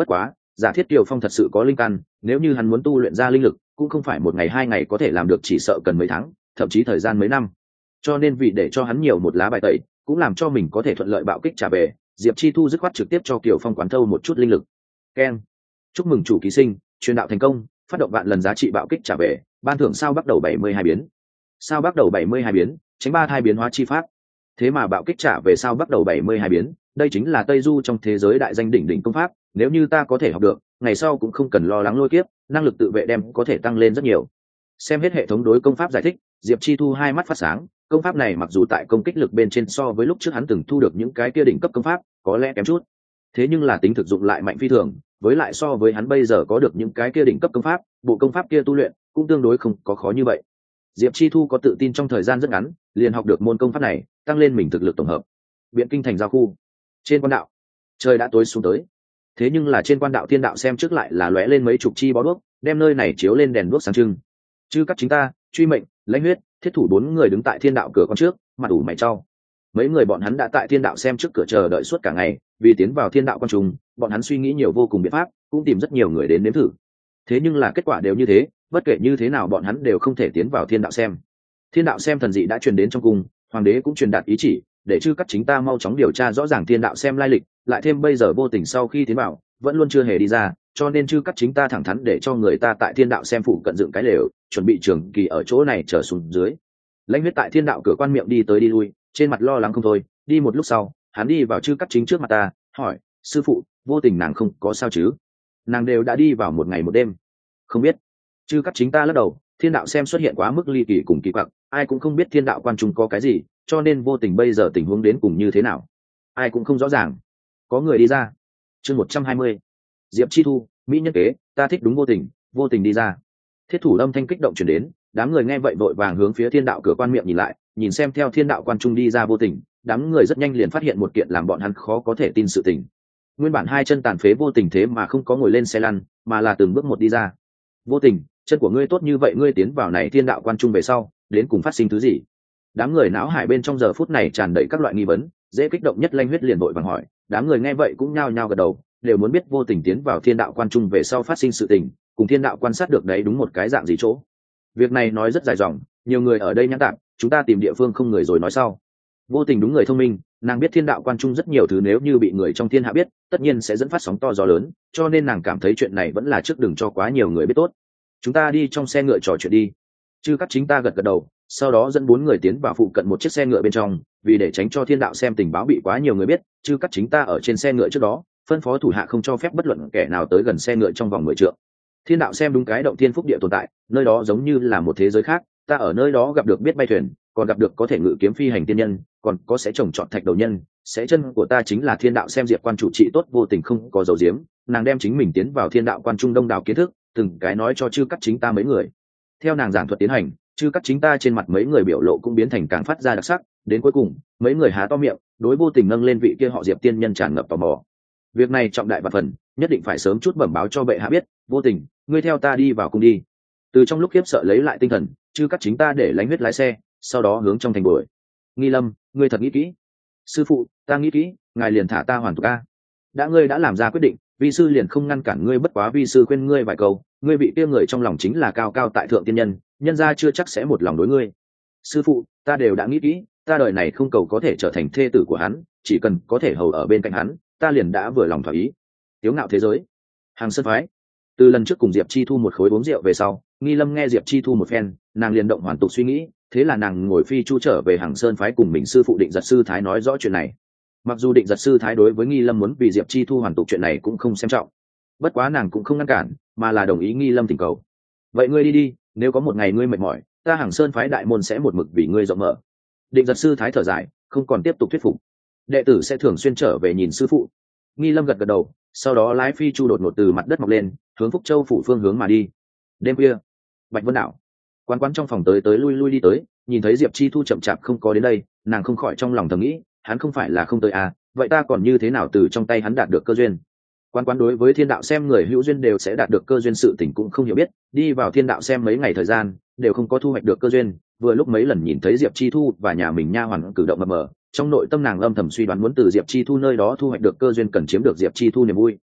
giả thiết Kiều Phong thật sự có linh căn, nếu như hắn muốn tu luyện ra linh lực cũng không phải một ngày hai ngày có thể làm được, chỉ sợ cần mấy tháng thậm chí thời gian mấy năm. Cho nên vì để cho hắn nhiều một lá bài tẩy, cũng làm cho mình có thể thuận lợi bạo kích trả về, Diệp Chi Thu dứt khoát trực tiếp cho Kiều Phong quán thâu một chút linh lực. Keng, chúc mừng chủ ký sinh truyền đạo thành công, phát động vạn lần giá trị bạo kích trả về, ban thưởng sao bắt đầu bảy mươi hai biến. Sao bắt đầu bảy mươi hai biến, tránh ba thai biến hóa chi pháp. Thế mà bạo kích trả về sao bắt đầu bảy mươi hai biến, đây chính là Tây Du trong thế giới đại danh đỉnh đỉnh công pháp, nếu như ta có thể học được, ngày sau cũng không cần lo lắng lôi kiếp, năng lực tự vệ đem có thể tăng lên rất nhiều. Xem hết hệ thống đối công pháp giải thích, Diệp Chi Thu hai mắt phát sáng, công pháp này mặc dù tại công kích lực bên trên so với lúc trước hắn từng thu được những cái kia đỉnh cấp công pháp có lẽ kém chút, thế nhưng là tính thực dụng lại mạnh phi thường, với lại so với hắn bây giờ có được những cái kia đỉnh cấp công pháp, bộ công pháp kia tu luyện cũng tương đối không có khó như vậy. Diệp Chi Thu có tự tin trong thời gian rất ngắn liền học được môn công pháp này, tăng lên mình thực lực tổng hợp. Biện Kinh thành giao khu, trên quan đạo trời đã tối xuống tới, thế nhưng là trên quan đạo thiên đạo xem trước lại là lóe lên mấy chục chi bó đuốc, đem nơi này chiếu lên đèn đuốc sáng trưng. Chư Cắt Chính Ta, Truy Mệnh, Lãnh Huyết, Thiết Thủ bốn người đứng tại thiên đạo cửa con trước, mặt ủ mày trao. Mấy người bọn hắn đã tại thiên đạo xem trước cửa chờ đợi suốt cả ngày, vì tiến vào thiên đạo quan trung, bọn hắn suy nghĩ nhiều vô cùng biện pháp, cũng tìm rất nhiều người đến nếm thử. Thế nhưng là kết quả đều như thế, bất kể như thế nào bọn hắn đều không thể tiến vào thiên đạo xem. Thiên đạo xem thần dị đã truyền đến trong cung, hoàng đế cũng truyền đạt ý chỉ, để Chư Cắt Chính Ta mau chóng điều tra rõ ràng thiên đạo xem lai lịch, lại thêm bây giờ Vô Tình sau khi tiến vào vẫn luôn chưa hề đi ra, cho nên Chư Cắt Chính Ta thẳng thắn để cho người ta tại thiên đạo xem phủ cận dựng cái lều, chuẩn bị trường kỳ ở chỗ này chờ xuống dưới. Lãnh Huyết tại thiên đạo cửa quan miệng đi tới đi lui, trên mặt lo lắng không thôi. Đi một lúc sau, hắn đi vào Chư Cắt Chính trước mặt ta, hỏi: sư phụ, Vô Tình nàng không có sao chứ? Nàng đều đã đi vào một ngày một đêm. Không biết. Chư Cắt Chính Ta lắc đầu, thiên đạo xem xuất hiện quá mức ly kỳ cùng kỳ quặc, ai cũng không biết thiên đạo quan trung có cái gì, cho nên Vô Tình bây giờ tình huống đến cùng như thế nào, ai cũng không rõ ràng. Có người đi ra. Chương một trăm hai mươi, Diệp Chi Thu, mỹ nhân kế, ta thích đúng Vô Tình. Vô Tình đi ra. Thiết Thủ âm thanh kích động chuyển đến, đám người nghe vậy vội vàng hướng phía thiên đạo cửa quan miệng nhìn lại, nhìn xem theo thiên đạo quan trung đi ra Vô Tình, đám người rất nhanh liền phát hiện một kiện làm bọn hắn khó có thể tin sự tình. Nguyên bản hai chân tàn phế Vô Tình thế mà không có ngồi lên xe lăn, mà là từng bước một đi ra. Vô Tình, chân của ngươi tốt như vậy, ngươi tiến vào này thiên đạo quan trung về sau đến cùng phát sinh thứ gì? Đám người não hải bên trong giờ phút này tràn đầy các loại nghi vấn, dễ kích động nhất Lãnh Huyết liền vội vàng hỏi. Đám người nghe vậy cũng nhao nhao gật đầu, đều muốn biết Vô Tình tiến vào thiên đạo quan trung về sau phát sinh sự tình, cùng thiên đạo quan sát được đấy đúng một cái dạng gì chỗ. Việc này nói rất dài dòng, nhiều người ở đây nhãn tạm, chúng ta tìm địa phương không người rồi nói sau. Vô Tình đúng người thông minh, nàng biết thiên đạo quan trung rất nhiều thứ, nếu như bị người trong thiên hạ biết tất nhiên sẽ dẫn phát sóng to gió lớn, cho nên nàng cảm thấy chuyện này vẫn là trước đừng cho quá nhiều người biết tốt. Chúng ta đi trong xe ngựa trò chuyện đi. Chư Cắt Chính Ta gật gật đầu, sau đó dẫn bốn người tiến vào phụ cận một chiếc xe ngựa bên trong, vì để tránh cho thiên đạo xem tình báo bị quá nhiều người biết, Chư Cắt Chính Ta ở trên xe ngựa trước đó phân phó thủ hạ không cho phép bất luận kẻ nào tới gần xe ngựa trong vòng mười trượng. Thiên đạo xem đúng cái động thiên phúc địa tồn tại, nơi đó giống như là một thế giới khác, ta ở nơi đó gặp được biết bay thuyền, còn gặp được có thể ngự kiếm phi hành tiên nhân, còn có sẽ trồng trọt thạch đầu nhân, sẽ chân của ta chính là thiên đạo xem Diệp quan chủ trị tốt. Vô Tình không có dấu diếm, nàng đem chính mình tiến vào thiên đạo quan trung đông đảo kiến thức từng cái nói cho Chư Cắt Chính Ta mấy người. Theo nàng giảng thuật tiến hành, Chư Cắt Chính Ta trên mặt mấy người biểu lộ cũng biến thành càng phát ra đặc sắc, đến cuối cùng mấy người há to miệng, đối Vô Tình nâng lên vị kia họ Diệp tiên nhân tràn ngập tò mò. Việc này trọng đại và phần, nhất định phải sớm chút bẩm báo cho bệ hạ biết. Vô Tình, ngươi theo ta đi vào cung đi. Từ trong lúc khiếp sợ lấy lại tinh thần, Chư Cắt Chính Ta để Lãnh Huyết lái xe, sau đó hướng trong thành đuổi. Nghi Lâm, ngươi thật nghĩ kỹ. Sư phụ, ta nghĩ kỹ, ngài liền thả ta hoàn tục a. Đã ngươi đã làm ra quyết định, vi sư liền không ngăn cản ngươi, bất quá vi sư khuyên ngươi vài câu, ngươi bị kia người trong lòng chính là cao cao tại thượng tiên nhân, nhân gia chưa chắc sẽ một lòng đối ngươi. Sư phụ, ta đều đã nghĩ kỹ, ta đời này không cầu có thể trở thành thê tử của hắn, chỉ cần có thể hầu ở bên cạnh hắn, ta liền đã vừa lòng thỏa ý. Tiếu ngạo thế giới, Hàng Sơn phái. Từ lần trước cùng Diệp Chi Thu một khối uống rượu về sau, Nghi Lâm nghe Diệp Chi Thu một phen, nàng liền động hoàn tục suy nghĩ, thế là nàng ngồi phi chu trở về Hàng Sơn phái cùng mình sư phụ Định Giật sư thái nói rõ chuyện này. Mặc dù Định Giật sư thái đối với Nghi Lâm muốn vì Diệp Chi Thu hoàn tục chuyện này cũng không xem trọng, bất quá nàng cũng không ngăn cản, mà là đồng ý Nghi Lâm thỉnh cầu. Vậy ngươi đi đi, nếu có một ngày ngươi mệt mỏi, ta Hàng Sơn phái đại môn sẽ một mực vì ngươi rộng mở. Định Giật sư thái thở dài, không còn tiếp tục thuyết phục. Đệ tử sẽ thường xuyên trở về nhìn sư phụ. Nghi Lâm gật gật đầu, sau đó lái phi chu đột ngột từ mặt đất mọc lên, hướng Phúc Châu phủ phương hướng mà đi. Đêm khuya, Bạch Vân đảo, quán quán trong phòng tới tới lui lui đi tới, nhìn thấy Diệp Chi Thu chậm chạp không có đến đây, nàng không khỏi trong lòng thầm nghĩ, hắn không phải là không tới à, vậy ta còn như thế nào từ trong tay hắn đạt được cơ duyên? Quán quán đối với thiên đạo xem người hữu duyên đều sẽ đạt được cơ duyên sự tình cũng không hiểu biết, đi vào thiên đạo xem mấy ngày thời gian đều không có thu hoạch được cơ duyên, vừa lúc mấy lần nhìn thấy Diệp Chi Thu và nhà mình nha hoàn cử động mập mờ, trong nội tâm nàng âm thầm suy đoán muốn từ Diệp Chi Thu nơi đó thu hoạch được cơ duyên cần chiếm được Diệp Chi Thu niềm vui.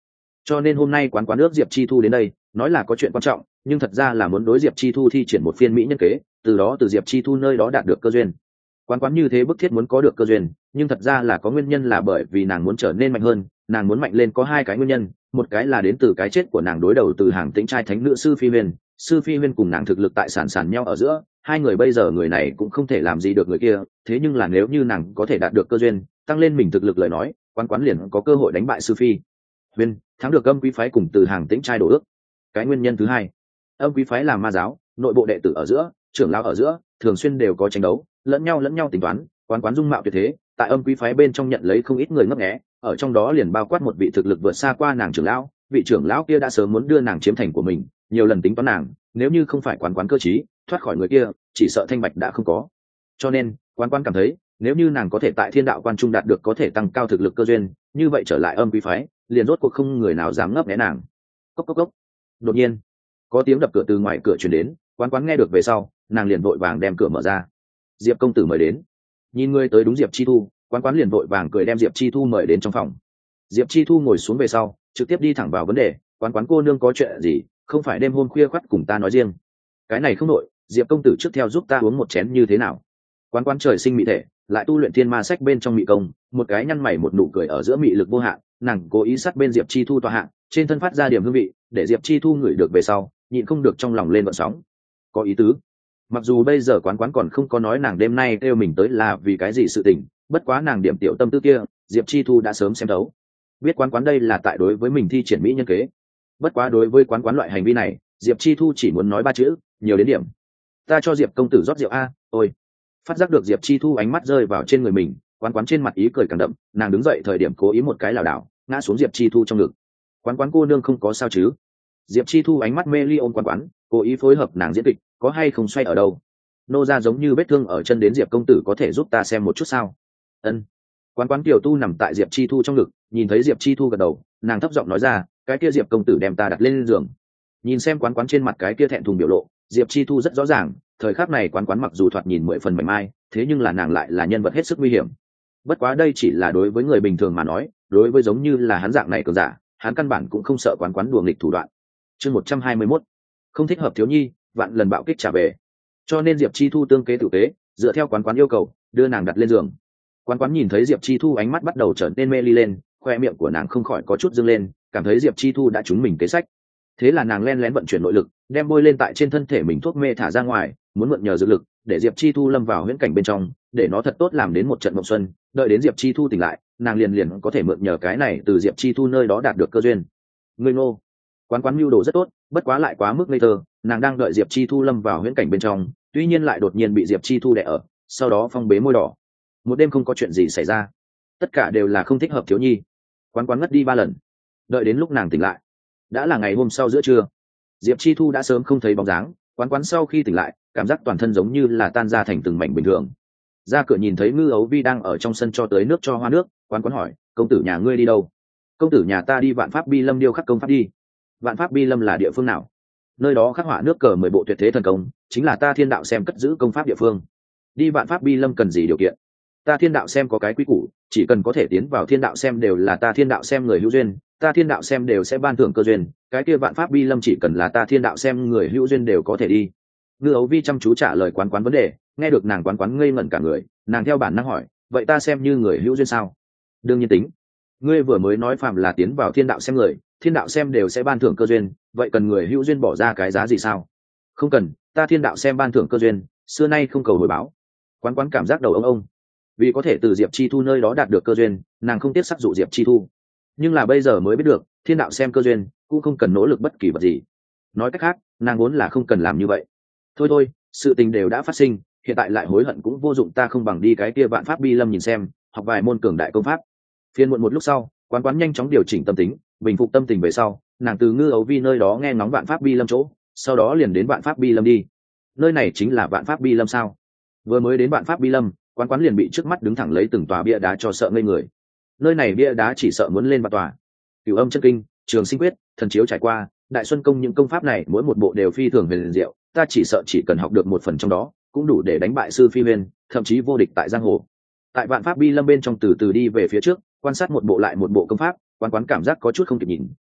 cho nên hôm nay quán quán ước Diệp Chi Thu đến đây nói là có chuyện quan trọng, nhưng thật ra là muốn đối Diệp Chi Thu thi triển một phiên mỹ nhân kế, từ đó từ Diệp Chi Thu nơi đó đạt được cơ duyên. Quán quán như thế bức thiết muốn có được cơ duyên, nhưng thật ra là có nguyên nhân, là bởi vì nàng muốn trở nên mạnh hơn. Nàng muốn mạnh lên có hai cái nguyên nhân, một cái là đến từ cái chết của nàng đối đầu từ hàng tĩnh trai thánh nữ sư phi huyên. Sư phi huyên cùng nàng thực lực tại sản sản nhau ở giữa, hai người bây giờ người này cũng không thể làm gì được người kia, thế nhưng là nếu như nàng có thể đạt được cơ duyên, tăng lên mình thực lực lời nói, quán quán liền có cơ hội đánh bại sư phi huyên, thắng được âm quý phái cùng từ hàng tĩnh trai đổ ước. Cái nguyên nhân thứ hai, âm quý phái là ma giáo, nội bộ đệ tử ở giữa, trưởng lão ở giữa thường xuyên đều có tranh đấu, lẫn nhau lẫn nhau tính toán. Quán quán dung mạo tuyệt thế, tại âm quý phái bên trong nhận lấy không ít người ngấp nghé, ở trong đó liền bao quát một vị thực lực vượt xa qua nàng trưởng lão. Vị trưởng lão kia đã sớm muốn đưa nàng chiếm thành của mình, nhiều lần tính toán nàng, nếu như không phải quán quán cơ trí thoát khỏi người kia, chỉ sợ thanh bạch đã không có. Cho nên quán quán cảm thấy, nếu như nàng có thể tại thiên đạo quan trung đạt được có thể tăng cao thực lực cơ duyên, như vậy trở lại âm quý phái liền rốt cuộc không người nào dám ngấp nghé nàng. Cốc cốc cốc. Đột nhiên có tiếng đập cửa từ ngoài cửa truyền đến, quán quán nghe được về sau, nàng liền vội vàng đem cửa mở ra. Diệp công tử mời đến. Nhìn người tới đúng Diệp Chi Thu, quán quán liền vội vàng cười đem Diệp Chi Thu mời đến trong phòng. Diệp Chi Thu ngồi xuống về sau, trực tiếp đi thẳng vào vấn đề. Quán quán cô nương có chuyện gì, không phải đêm hôm khuya khoắt cùng ta nói riêng. Cái này không nội, Diệp công tử trước theo giúp ta uống một chén như thế nào? Quán quán trời sinh mỹ thể, lại tu luyện thiên ma sách bên trong mỹ công, một cái nhăn mày một nụ cười ở giữa mỹ lực vô hạn, nàng cố ý sát bên Diệp Chi Thu tọa hạng, trên thân phát ra điểm hương vị, để Diệp Chi Thu ngửi được về sau, nhịn không được trong lòng lên vận sóng. Có ý tứ. Mặc dù bây giờ quán quán còn không có nói nàng đêm nay kêu mình tới là vì cái gì sự tình, bất quá nàng điểm tiểu tâm tư kia, Diệp Chi Thu đã sớm xem thấu. Biết quán quán đây là tại đối với mình thi triển mỹ nhân kế. Bất quá đối với quán quán loại hành vi này, Diệp Chi Thu chỉ muốn nói ba chữ, nhiều đến điểm. Ta cho Diệp công tử rót rượu a. Ôi. Phát giác được Diệp Chi Thu ánh mắt rơi vào trên người mình, quán quán trên mặt ý cười càng đậm, nàng đứng dậy thời điểm cố ý một cái lảo đảo, ngã xuống Diệp Chi Thu trong ngực. Quán quán cô nương không có sao chứ? Diệp Chi Thu ánh mắt mê ly ôm quán quán, cố ý phối hợp nàng diễn kịch, có hay không xoay ở đâu? Nô ra giống như vết thương ở chân, đến Diệp công tử có thể giúp ta xem một chút sao? Ân. Quán quán tiểu tu nằm tại Diệp Chi Thu trong ngực, nhìn thấy Diệp Chi Thu gật đầu, nàng thấp giọng nói ra, cái kia Diệp công tử đem ta đặt lên giường. Nhìn xem quán quán trên mặt cái kia thẹn thùng biểu lộ, Diệp Chi Thu rất rõ ràng, thời khắc này quán quán mặc dù thoạt nhìn mười phần mảnh mai, thế nhưng là nàng lại là nhân vật hết sức nguy hiểm. Bất quá đây chỉ là đối với người bình thường mà nói, đối với giống như là hắn dạng này cường giả, hắn căn bản cũng không sợ quán quán đùa nghịch thủ đoạn. Chương một trăm hai mươi mốt, không thích hợp thiếu nhi, vạn lần bạo kích trả về. Cho nên Diệp Chi Thu tương kế tự kế, dựa theo quán quán yêu cầu, đưa nàng đặt lên giường. Quán quán nhìn thấy Diệp Chi Thu ánh mắt bắt đầu trở nên mê ly lên, khoe miệng của nàng không khỏi có chút dương lên, cảm thấy Diệp Chi Thu đã trúng mình kế sách. Thế là nàng len lén vận chuyển nội lực, đem bôi lên tại trên thân thể mình thuốc mê thả ra ngoài, muốn mượn nhờ dược lực để Diệp Chi Thu lâm vào huyễn cảnh bên trong, để nó thật tốt làm đến một trận mộng xuân, đợi đến Diệp Chi Thu tỉnh lại, nàng liền liền có thể mượn nhờ cái này từ Diệp Chi Thu nơi đó đạt được cơ duyên. Ngươi nô, quán quán mưu đồ rất tốt, bất quá lại quá mức ngây thơ, nàng đang đợi Diệp Chi Thu lâm vào huyễn cảnh bên trong, tuy nhiên lại đột nhiên bị Diệp Chi Thu đè ở, sau đó phong bế môi đỏ. Một đêm không có chuyện gì xảy ra, tất cả đều là không thích hợp thiếu nhi. Quán quán ngất đi ba lần, đợi đến lúc nàng tỉnh lại, đã là ngày hôm sau giữa trưa. Diệp Chi Thu đã sớm không thấy bóng dáng, quán quán sau khi tỉnh lại, cảm giác toàn thân giống như là tan ra thành từng mảnh bình thường. Ra cửa nhìn thấy Ngư Ấu Vi đang ở trong sân cho tới nước cho hoa nước, quán quán hỏi, công tử nhà ngươi đi đâu? Công tử nhà ta đi Vạn Pháp Bi Lâm điêu khắc công pháp đi. Vạn Pháp Bi Lâm là địa phương nào? Nơi đó khắc họa nước cờ mười bộ tuyệt thế thần công, chính là ta Thiên Đạo xem cất giữ công pháp địa phương. Đi Vạn Pháp Bi Lâm cần gì điều kiện? Ta Thiên Đạo xem có cái quý củ, chỉ cần có thể tiến vào Thiên Đạo xem đều là ta Thiên Đạo xem người hữu duyên, ta Thiên Đạo xem đều sẽ ban thưởng cơ duyên, cái kia Vạn Pháp Bi Lâm chỉ cần là ta Thiên Đạo xem người hữu duyên đều có thể đi. Ngư Ấu Vi chăm chú trả lời quán quán vấn đề, nghe được nàng quán quán ngây ngẩn cả người, nàng theo bản năng hỏi, vậy ta xem như người hữu duyên sao? Đương nhiên tính. Ngươi vừa mới nói phàm là tiến vào Thiên Đạo xem người, Thiên Đạo xem đều sẽ ban thưởng cơ duyên, vậy cần người hữu duyên bỏ ra cái giá gì sao? Không cần, ta Thiên Đạo xem ban thưởng cơ duyên, xưa nay không cầu hồi báo. Quán quán cảm giác đầu ông ông. Vì có thể từ Diệp Chi Thu nơi đó đạt được cơ duyên, nàng không tiếc sắc dụ Diệp Chi Thu. Nhưng là bây giờ mới biết được, Thiên Đạo xem cơ duyên cũng không cần nỗ lực bất kỳ vật gì. Nói cách khác, nàng vốn là không cần làm như vậy. Thôi thôi, sự tình đều đã phát sinh, hiện tại lại hối hận cũng vô dụng, ta không bằng đi cái kia Vạn Pháp Bi Lâm nhìn xem, học vài môn cường đại công pháp. Phiên muộn một lúc sau, quán quán nhanh chóng điều chỉnh tâm tính, bình phục tâm tình về sau, nàng từ Ngư Ấu Vi nơi đó nghe ngóng Vạn Pháp Bi Lâm chỗ, sau đó liền đến Vạn Pháp Bi Lâm đi. Nơi này chính là Vạn Pháp Bi Lâm sao? Vừa mới đến Vạn Pháp Bi Lâm, quán quán liền bị trước mắt đứng thẳng lấy từng tòa bia đá cho sợ ngây người. Nơi này bia đá chỉ sợ muốn lên vạn tòa. Cửu Âm chân kinh, Trường Sinh quyết, Thần chiếu trải qua, Đại Xuân công, những công pháp này mỗi một bộ đều phi thường huyền diệu, ta chỉ sợ chỉ cần học được một phần trong đó, cũng đủ để đánh bại sư Phi Huyền, thậm chí vô địch tại giang hồ. Tại Vạn Pháp Bi Lâm bên trong từ từ đi về phía trước, quan sát một bộ lại một bộ công pháp, quán quán cảm giác có chút không kịp nhìn,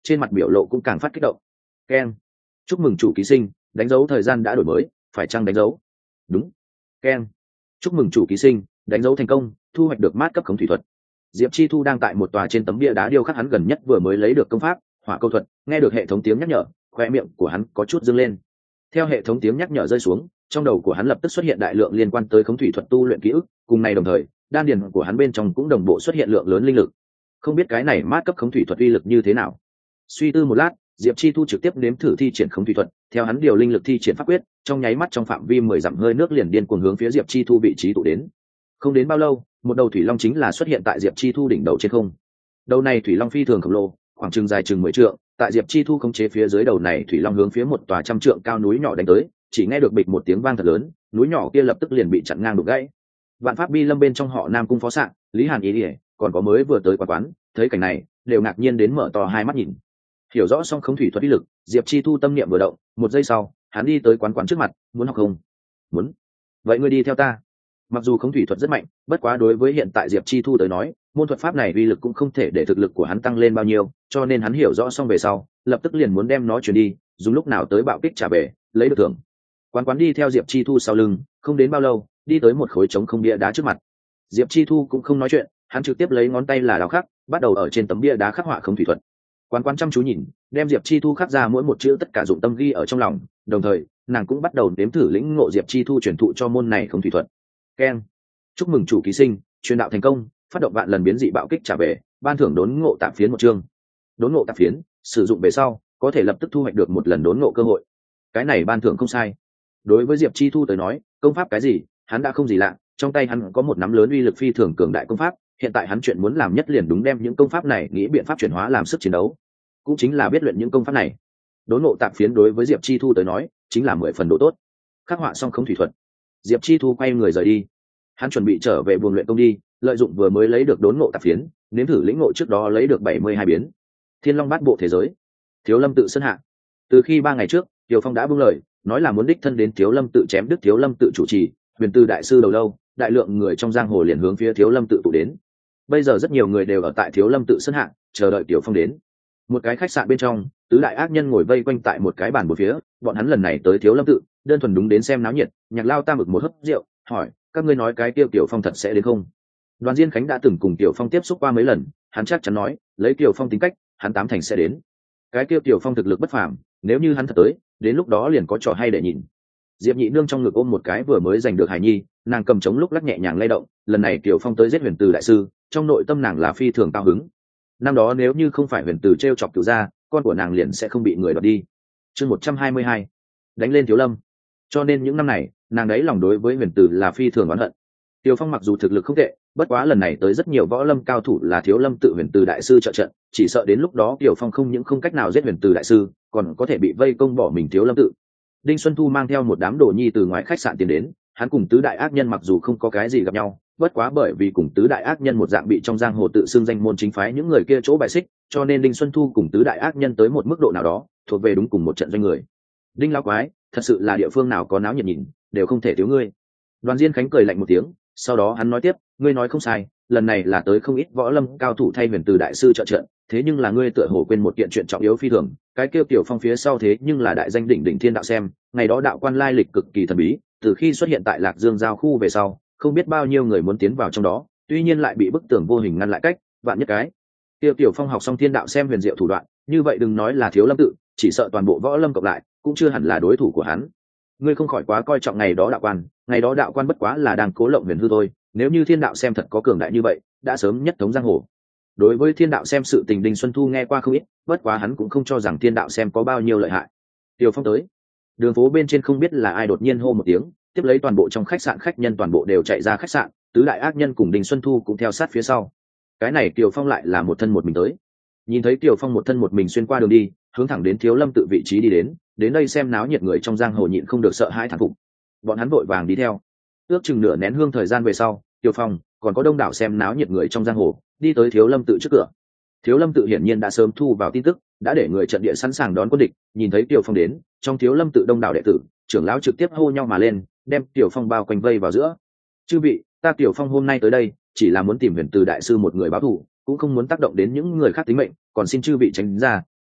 trên mặt biểu lộ cũng càng phát kích động. Keng, chúc mừng chủ ký sinh, đánh dấu thời gian đã đổi mới, phải chăng đánh dấu? Đúng. Keng, chúc mừng chủ ký sinh, đánh dấu thành công, thu hoạch được mát cấp khống thủy thuật. Diệp Chi Thu đang tại một tòa trên tấm bia đá điêu khắc hắn gần nhất vừa mới lấy được công pháp hỏa câu thuật, nghe được hệ thống tiếng nhắc nhở, khoe miệng của hắn có chút dương lên. Theo hệ thống tiếng nhắc nhở rơi xuống, trong đầu của hắn lập tức xuất hiện đại lượng liên quan tới khống thủy thuật tu luyện ký ức, cùng này đồng thời đan điền của hắn bên trong cũng đồng bộ xuất hiện lượng lớn linh lực. Không biết cái này mát cấp khống thủy thuật uy lực như thế nào. Suy tư một lát, Diệp Chi Thu trực tiếp nếm thử thi triển khống thủy thuật, theo hắn điều linh lực thi triển pháp quyết, trong nháy mắt trong phạm vi mười dặm hơi nước liền điên cuồng hướng phía Diệp Chi Thu vị trí tụ đến. Không đến bao lâu, một đầu thủy long chính là xuất hiện tại Diệp Chi Thu đỉnh đầu trên không. Đầu này thủy long phi thường khổng lồ, khoảng chừng dài chừng mười trượng, tại Diệp Chi Thu khống chế phía dưới đầu này thủy long hướng phía một tòa trăm trượng cao núi nhỏ đánh tới, chỉ nghe được bịch một tiếng vang thật lớn, núi nhỏ kia lập tức liền bị chặn ngang đục gãy. Vạn Pháp Bi Lâm bên trong họ Nam cung phó sạng, Lý Hàn ý ỉa, còn có mới vừa tới quán quán, thấy cảnh này, đều ngạc nhiên đến mở to hai mắt nhìn. Hiểu rõ xong khống thủy thuật uy lực, Diệp Chi Thu tâm niệm vừa động, một giây sau, hắn đi tới quán quán trước mặt, muốn học không? Muốn. Vậy ngươi đi theo ta. Mặc dù khống thủy thuật rất mạnh, bất quá đối với hiện tại Diệp Chi Thu tới nói, môn thuật pháp này uy lực cũng không thể để thực lực của hắn tăng lên bao nhiêu, cho nên hắn hiểu rõ xong về sau, lập tức liền muốn đem nó chuyển đi, dùng lúc nào tới bạo kích trả về, lấy được thưởng. Quán quán đi theo Diệp Chi Thu sau lưng, không đến bao lâu, đi tới một khối trống không bia đá trước mặt. Diệp Chi Thu cũng không nói chuyện, hắn trực tiếp lấy ngón tay là đào khắc, bắt đầu ở trên tấm bia đá khắc họa khống thủy thuật. Quán quán chăm chú nhìn, đem Diệp Chi Thu khắc ra mỗi một chữ tất cả dụng tâm ghi ở trong lòng, đồng thời, nàng cũng bắt đầu nếm thử lĩnh ngộ Diệp Chi Thu truyền thụ cho môn này khống thủy thuật. Keng, chúc mừng chủ ký sinh, truyền đạo thành công, phát động vạn lần biến dị bạo kích trả về, ban thưởng đốn ngộ tạm phiến một chương. Đốn ngộ tạm phiến, sử dụng về sau, có thể lập tức thu hoạch được một lần đốn ngộ cơ hội. Cái này ban thưởng không sai. Đối với Diệp Chi Thu tới nói, công pháp cái gì, hắn đã không gì lạ, trong tay hắn có một nắm lớn uy lực phi thường cường đại công pháp, hiện tại hắn chuyện muốn làm nhất liền đúng đem những công pháp này nghĩ biện pháp chuyển hóa làm sức chiến đấu, cũng chính là biết luyện những công pháp này. Đốn ngộ tạm phiến đối với Diệp Chi Thu tới nói, chính là mười phần độ tốt. Khắc họa xong khống thủy thuật, Diệp Chi Thu quay người rời đi. Hắn chuẩn bị trở về buồng luyện công đi, lợi dụng vừa mới lấy được đốn ngộ tạp phiến, nếm thử lĩnh ngộ trước đó lấy được bảy mươi hai biến. Thiên Long bát bộ thế giới. Thiếu Lâm tự sân hạ. Từ khi ba ngày trước, Kiều Phong đã buông lời, nói là muốn đích thân đến Thiếu Lâm tự chém đứt Thiếu Lâm tự chủ trì, Huyền Tư đại sư đầu lâu, đại lượng người trong giang hồ liền hướng phía Thiếu Lâm tự tụ đến. Bây giờ rất nhiều người đều ở tại Thiếu Lâm tự sân hạ, chờ đợi Kiều Phong đến. Một cái khách sạn bên trong, tứ đại ác nhân ngồi vây quanh tại một cái bàn một phía, bọn hắn lần này tới Thiếu Lâm tự, đơn thuần đúng đến xem náo nhiệt. Nhạc Lao Tam ực một hớp rượu, hỏi: các ngươi nói cái tiêu Kiều Phong thật sẽ đến không? Đoàn Diên Khánh đã từng cùng Kiều Phong tiếp xúc qua mấy lần, hắn chắc chắn nói, lấy Kiều Phong tính cách, hắn tám thành sẽ đến. Cái tiêu Kiều Phong thực lực bất phàm, nếu như hắn thật tới, đến lúc đó liền có trò hay để nhìn. Diệp Nhị Nương trong ngực ôm một cái vừa mới giành được Hải Nhi, nàng cầm trống lúc lắc nhẹ nhàng lay động, lần này Kiều Phong tới giết Huyền Từ đại sư, trong nội tâm nàng là phi thường cao hứng. Năm đó nếu như không phải Huyền Từ trêu chọc Cửu gia, con của nàng liền sẽ không bị người đoạt đi. Chương một trăm hai mươi hai, đánh lên Thiếu Lâm. Cho nên những năm này, nàng đấy lòng đối với Huyền Từ là phi thường oán hận. Tiêu Phong mặc dù thực lực không tệ, bất quá lần này tới rất nhiều võ lâm cao thủ là Thiếu Lâm tự Huyền Từ đại sư trợ trận, chỉ sợ đến lúc đó Tiêu Phong không những không cách nào giết Huyền Từ đại sư, còn có thể bị vây công bỏ mình Thiếu Lâm tự. Đinh Xuân Thu mang theo một đám đồ nhi từ ngoài khách sạn tiến đến, hắn cùng tứ đại ác nhân mặc dù không có cái gì gặp nhau, bất quá bởi vì cùng tứ đại ác nhân một dạng bị trong giang hồ tự xưng danh môn chính phái những người kia chỗ bài xích, cho nên Đinh Xuân Thu cùng tứ đại ác nhân tới một mức độ nào đó, thuộc về đúng cùng một trận doanh người. Đinh lão quái, thật sự là địa phương nào có náo nhiệt nhìn, đều không thể thiếu ngươi. Đoàn Diên Khánh cười lạnh một tiếng, sau đó hắn nói tiếp, ngươi nói không sai, lần này là tới không ít võ lâm cao thủ thay Huyền Từ đại sư trợ trận, thế nhưng là ngươi tựa hồ quên một kiện chuyện trọng yếu phi thường, cái kêu Tiểu Phong phía sau thế nhưng là đại danh đỉnh đỉnh Thiên Đạo Xem, ngày đó đạo quan lai lịch cực kỳ thần bí, từ khi xuất hiện tại Lạc Dương giao khu về sau, không biết bao nhiêu người muốn tiến vào trong đó, tuy nhiên lại bị bức tường vô hình ngăn lại cách, vạn nhất cái. Tiêu Tiểu Phong học xong Thiên Đạo Xem huyền diệu thủ đoạn, như vậy đừng nói là Thiếu Lâm tự, chỉ sợ toàn bộ võ lâm cộng lại, cũng chưa hẳn là đối thủ của hắn. Ngươi không khỏi quá coi trọng ngày đó đạo quan, ngày đó đạo quan bất quá là đang cố lộng huyền hư thôi, nếu như Thiên Đạo Xem thật có cường đại như vậy, đã sớm nhất thống giang hồ. Đối với Thiên Đạo Xem sự tình Đinh Xuân Thu nghe qua không ít, bất quá hắn cũng không cho rằng Thiên Đạo Xem có bao nhiêu lợi hại. Tiêu Phong tới, đường phố bên trên không biết là ai đột nhiên hô một tiếng, tiếp lấy toàn bộ trong khách sạn khách nhân toàn bộ đều chạy ra khách sạn, tứ đại ác nhân cùng Đinh Xuân Thu cũng theo sát phía sau. Cái này Tiêu Phong lại là một thân một mình tới. Nhìn thấy Tiêu Phong một thân một mình xuyên qua đường đi, hướng thẳng đến Thiếu Lâm tự vị trí đi đến, đến đây xem náo nhiệt người trong giang hồ nhịn không được sợ hãi thán phục. Bọn hắn vội vàng đi theo. Ước chừng nửa nén hương thời gian về sau, Tiêu Phong còn có đông đảo xem náo nhiệt người trong giang hồ đi tới Thiếu Lâm tự trước cửa. Thiếu Lâm tự hiển nhiên đã sớm thu vào tin tức, đã để người trận địa sẵn sàng đón quân địch. Nhìn thấy Tiêu Phong đến, trong Thiếu Lâm tự đông đảo đệ tử, trưởng lão trực tiếp hô nhau mà lên, đem Tiêu Phong bao quanh vây vào giữa. Chư vị, ta Tiêu Phong hôm nay tới đây, chỉ là muốn tìm Huyền Từ đại sư một người báo thù, cũng không muốn tác động đến những người khác tính mệnh, còn xin chư vị tránh ra,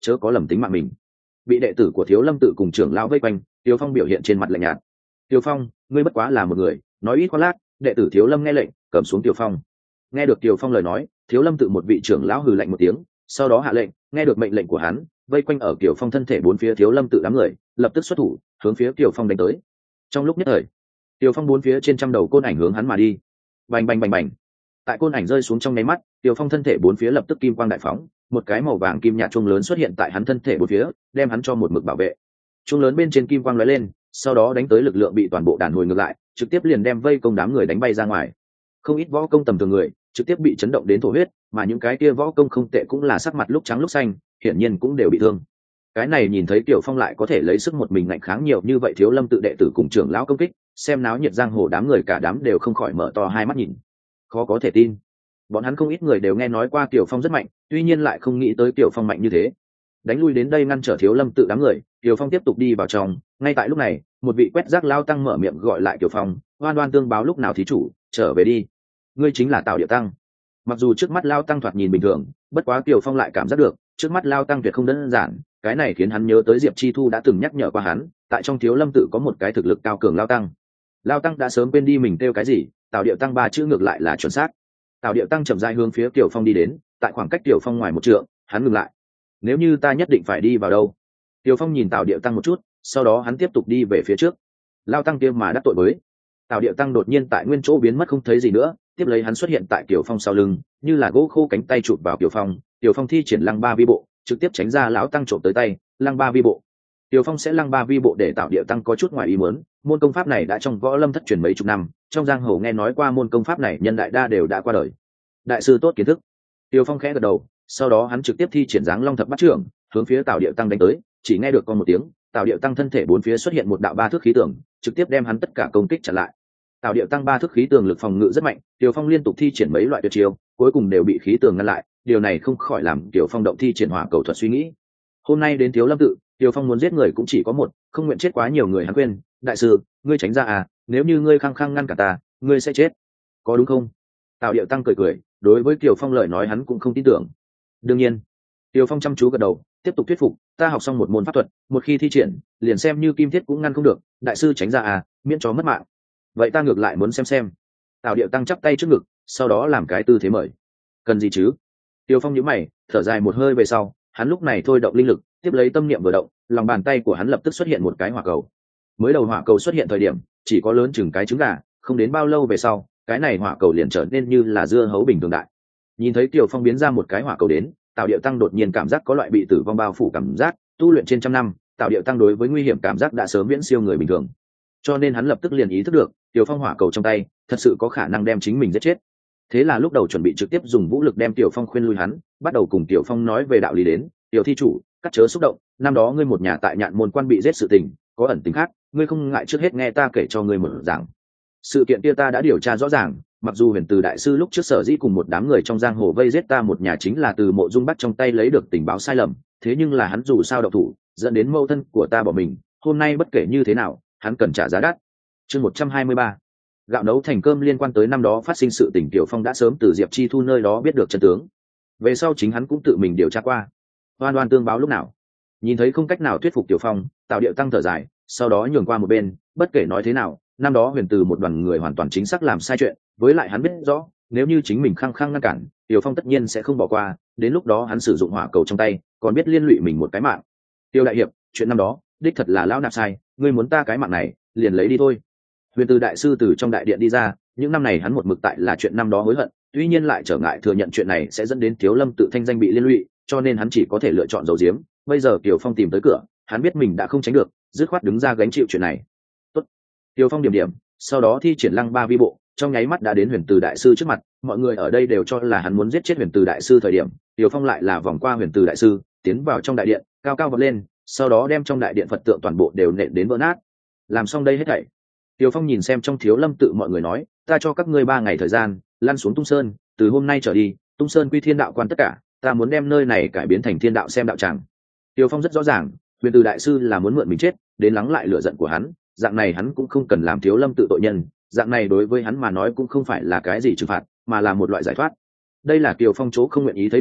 chớ có lầm tính mạng mình. Bị đệ tử của Thiếu Lâm tự cùng trưởng lão vây quanh, Tiêu Phong biểu hiện trên mặt lạnh nhạt. Tiêu Phong, ngươi bất quá là một người, nói ít khoác lác. Đệ tử Thiếu Lâm nghe lệnh, cầm xuống Tiêu Phong. Nghe được Tiêu Phong lời nói, Thiếu Lâm tự một vị trưởng lão hừ lạnh một tiếng, sau đó hạ lệnh. Nghe được mệnh lệnh của hắn, vây quanh ở Tiêu Phong thân thể bốn phía Thiếu Lâm tự đám người lập tức xuất thủ, hướng phía Tiêu Phong đánh tới. Trong lúc nhất thời, Tiêu Phong bốn phía trên trăm đầu côn ảnh hướng hắn mà đi. Bành bành bành bành. Tại côn ảnh rơi xuống trong nháy mắt, Tiêu Phong thân thể bốn phía lập tức kim quang đại phóng, một cái màu vàng kim nhạt chuông lớn xuất hiện tại hắn thân thể bốn phía, đem hắn cho một mực bảo vệ. Chuông lớn bên trên kim quang lóe lên, sau đó đánh tới lực lượng bị toàn bộ đàn hồi ngược lại, trực tiếp liền đem vây công đám người đánh bay ra ngoài. Không ít võ công tầm thường người trực tiếp bị chấn động đến thổ huyết, mà những cái kia võ công không tệ cũng là sắc mặt lúc trắng lúc xanh, hiển nhiên cũng đều bị thương. Cái này nhìn thấy Tiểu Phong lại có thể lấy sức một mình ngạnh kháng nhiều như vậy Thiếu Lâm tự đệ tử cùng trưởng lão công kích, xem náo nhiệt giang hồ đám người cả đám đều không khỏi mở to hai mắt nhìn. Khó có thể tin. Bọn hắn không ít người đều nghe nói qua Tiểu Phong rất mạnh, tuy nhiên lại không nghĩ tới Tiểu Phong mạnh như thế. Đánh lui đến đây ngăn trở Thiếu Lâm tự đám người, Tiểu Phong tiếp tục đi vào trong. Ngay tại lúc này, một vị quét rác lao tăng mở miệng gọi lại Tiểu Phong, oan oan tương báo lúc nào thí chủ trở về đi. Ngươi chính là Tào Điệu Tăng. Mặc dù trước mắt lao tăng thoạt nhìn bình thường, bất quá Tiểu Phong lại cảm giác được trước mắt lao tăng tuyệt không đơn giản. Cái này khiến hắn nhớ tới Diệp Chi Thu đã từng nhắc nhở qua hắn, tại trong Thiếu Lâm tự có một cái thực lực cao cường lao tăng. Lao tăng đã sớm quên đi mình kêu cái gì, Tào Điệu Tăng ba chữ ngược lại là chuẩn xác. Tào Điệu Tăng chậm rãi hướng phía Tiểu Phong đi đến, tại khoảng cách Tiểu Phong ngoài một trượng, hắn ngừng lại. Nếu như ta nhất định phải đi vào đâu? Tiểu Phong nhìn Tào Điệu Tăng một chút, sau đó hắn tiếp tục đi về phía trước. Lao tăng kia mà đắc tội với. Tào Điệu Tăng đột nhiên tại nguyên chỗ biến mất không thấy gì nữa, tiếp lấy hắn xuất hiện tại Tiểu Phong sau lưng, như là gỗ khô cánh tay chụp vào Tiểu Phong. Tiểu Phong thi triển lăng ba vi bộ, trực tiếp tránh ra lão tăng trộm tới tay, lăng ba vi bộ. Tiểu Phong sẽ lăng ba vi bộ để Tào Điệu Tăng có chút ngoài ý muốn, môn công pháp này đã trong võ lâm thất truyền mấy chục năm, trong giang hồ nghe nói qua môn công pháp này nhân đại đa đều đã qua đời. Đại sư tốt kiến thức. Tiểu Phong khẽ gật đầu, sau đó hắn trực tiếp thi triển dáng long thập bát trưởng, hướng phía Tào Điệu Tăng đánh tới. Chỉ nghe được con một tiếng, Tào Điệu Tăng thân thể bốn phía xuất hiện một đạo ba thước khí tường, trực tiếp đem hắn tất cả công kích chặn lại. Tào Điệu Tăng ba thước khí tường lực phòng ngự rất mạnh, Tiểu Phong liên tục thi triển mấy loại tuyệt chiêu, cuối cùng đều bị khí tường ngăn lại. Điều này không khỏi làm Tiểu Phong động thi triển hỏa cầu thuật suy nghĩ. Hôm nay đến Thiếu Lâm tự, Tiểu Phong muốn giết người cũng chỉ có một, không nguyện chết quá nhiều người. Hắn khuyên, đại sư, ngươi tránh ra à, nếu như ngươi khăng khăng ngăn cả ta, ngươi sẽ chết, có đúng không? Tào Điệu Tăng cười cười, đối với Tiểu Phong lời nói hắn cũng không tin tưởng. Đương nhiên. Tiểu Phong chăm chú gật đầu, tiếp tục thuyết phục, ta học xong một môn pháp thuật, một khi thi triển, liền xem như kim thiết cũng ngăn không được, đại sư tránh ra à, miễn cho mất mạng. Vậy ta ngược lại muốn xem xem. Tào Điệu Tăng chắp tay trước ngực, sau đó làm cái tư thế mời. Cần gì chứ? Tiểu Phong nhíu mày, thở dài một hơi về sau, hắn lúc này thôi động linh lực, tiếp lấy tâm niệm vừa động, lòng bàn tay của hắn lập tức xuất hiện một cái hỏa cầu. Mới đầu hỏa cầu xuất hiện thời điểm, chỉ có lớn chừng cái trứng gà, không đến bao lâu về sau, cái này hỏa cầu liền trở nên như là dưa hấu bình thường đại. Nhìn thấy Tiểu Phong biến ra một cái hỏa cầu đến, Tào Điệu Tăng đột nhiên cảm giác có loại bị tử vong bao phủ cảm giác, tu luyện trên trăm năm, Tào Điệu Tăng đối với nguy hiểm cảm giác đã sớm viễn siêu người bình thường. Cho nên hắn lập tức liền ý thức được, Tiểu Phong hỏa cầu trong tay, thật sự có khả năng đem chính mình giết chết. Thế là lúc đầu chuẩn bị trực tiếp dùng vũ lực đem Tiểu Phong khuyên lui hắn, bắt đầu cùng Tiểu Phong nói về đạo lý đến, "Tiểu thi chủ, cắt chớ xúc động, năm đó ngươi một nhà tại Nhạn môn quan bị giết sự tình, có ẩn tình khác, ngươi không ngại trước hết nghe ta kể cho ngươi một giảng. Sự kiện kia ta đã điều tra rõ ràng, mặc dù Huyền Từ đại sư lúc trước sở dĩ cùng một đám người trong giang hồ vây giết ta một nhà chính là từ Mộ Dung Bắc trong tay lấy được tình báo sai lầm, thế nhưng là hắn dù sao độc thủ, dẫn đến mâu thân của ta bỏ mình, hôm nay bất kể như thế nào, hắn cần trả giá đắt." Chương một trăm hai mươi ba. Gạo nấu thành cơm liên quan tới năm đó phát sinh sự tình Tiểu Phong đã sớm từ Diệp Chi Thu nơi đó biết được chân tướng. Về sau chính hắn cũng tự mình điều tra qua. Oan oan tương báo lúc nào? Nhìn thấy không cách nào thuyết phục Tiểu Phong, Tào Điệu Tăng thở dài, sau đó nhường qua một bên, bất kể nói thế nào, năm đó Huyền Từ một đoàn người hoàn toàn chính xác làm sai chuyện, với lại hắn biết rõ, nếu như chính mình khăng khăng ngăn cản, Tiểu Phong tất nhiên sẽ không bỏ qua, đến lúc đó hắn sử dụng hỏa cầu trong tay, còn biết liên lụy mình một cái mạng. Tiêu đại hiệp, chuyện năm đó, đích thật là lão nạp sai, ngươi muốn ta cái mạng này, liền lấy đi thôi. Huyền Từ đại sư từ trong đại điện đi ra, những năm này hắn một mực tại là chuyện năm đó hối hận, tuy nhiên lại trở ngại thừa nhận chuyện này sẽ dẫn đến Thiếu Lâm tự thanh danh bị liên lụy, cho nên hắn chỉ có thể lựa chọn giấu giếm. Bây giờ Tiểu Phong tìm tới cửa, hắn biết mình đã không tránh được, dứt khoát đứng ra gánh chịu chuyện này. Tốt. Tiểu Phong điểm điểm, sau đó thi triển lăng ba vi bộ, trong nháy mắt đã đến Huyền Từ đại sư trước mặt, mọi người ở đây đều cho là hắn muốn giết chết Huyền Từ đại sư thời điểm, Tiểu Phong lại là vòng qua Huyền Từ đại sư, tiến vào trong đại điện, cao cao vọt lên, sau đó đem trong đại điện Phật tượng toàn bộ đều nện đến vỡ nát. Làm xong đây hết thảy, Tiểu Phong nhìn xem trong Thiếu Lâm tự mọi người nói, ta cho các ngươi ba ngày thời gian, lăn xuống Tung Sơn, từ hôm nay trở đi, Tung Sơn quy thiên đạo quan tất cả, ta muốn đem nơi này cải biến thành thiên đạo xem đạo tràng. Tiểu Phong rất rõ ràng, Huyền Từ đại sư là muốn mượn mình chết, đến lắng lại lửa giận của hắn, dạng này hắn cũng không cần làm Thiếu Lâm tự tội nhân, dạng này đối với hắn mà nói cũng không phải là cái gì trừng phạt, mà là một loại giải thoát. Đây là Tiểu Phong chỗ không nguyện ý thấy được,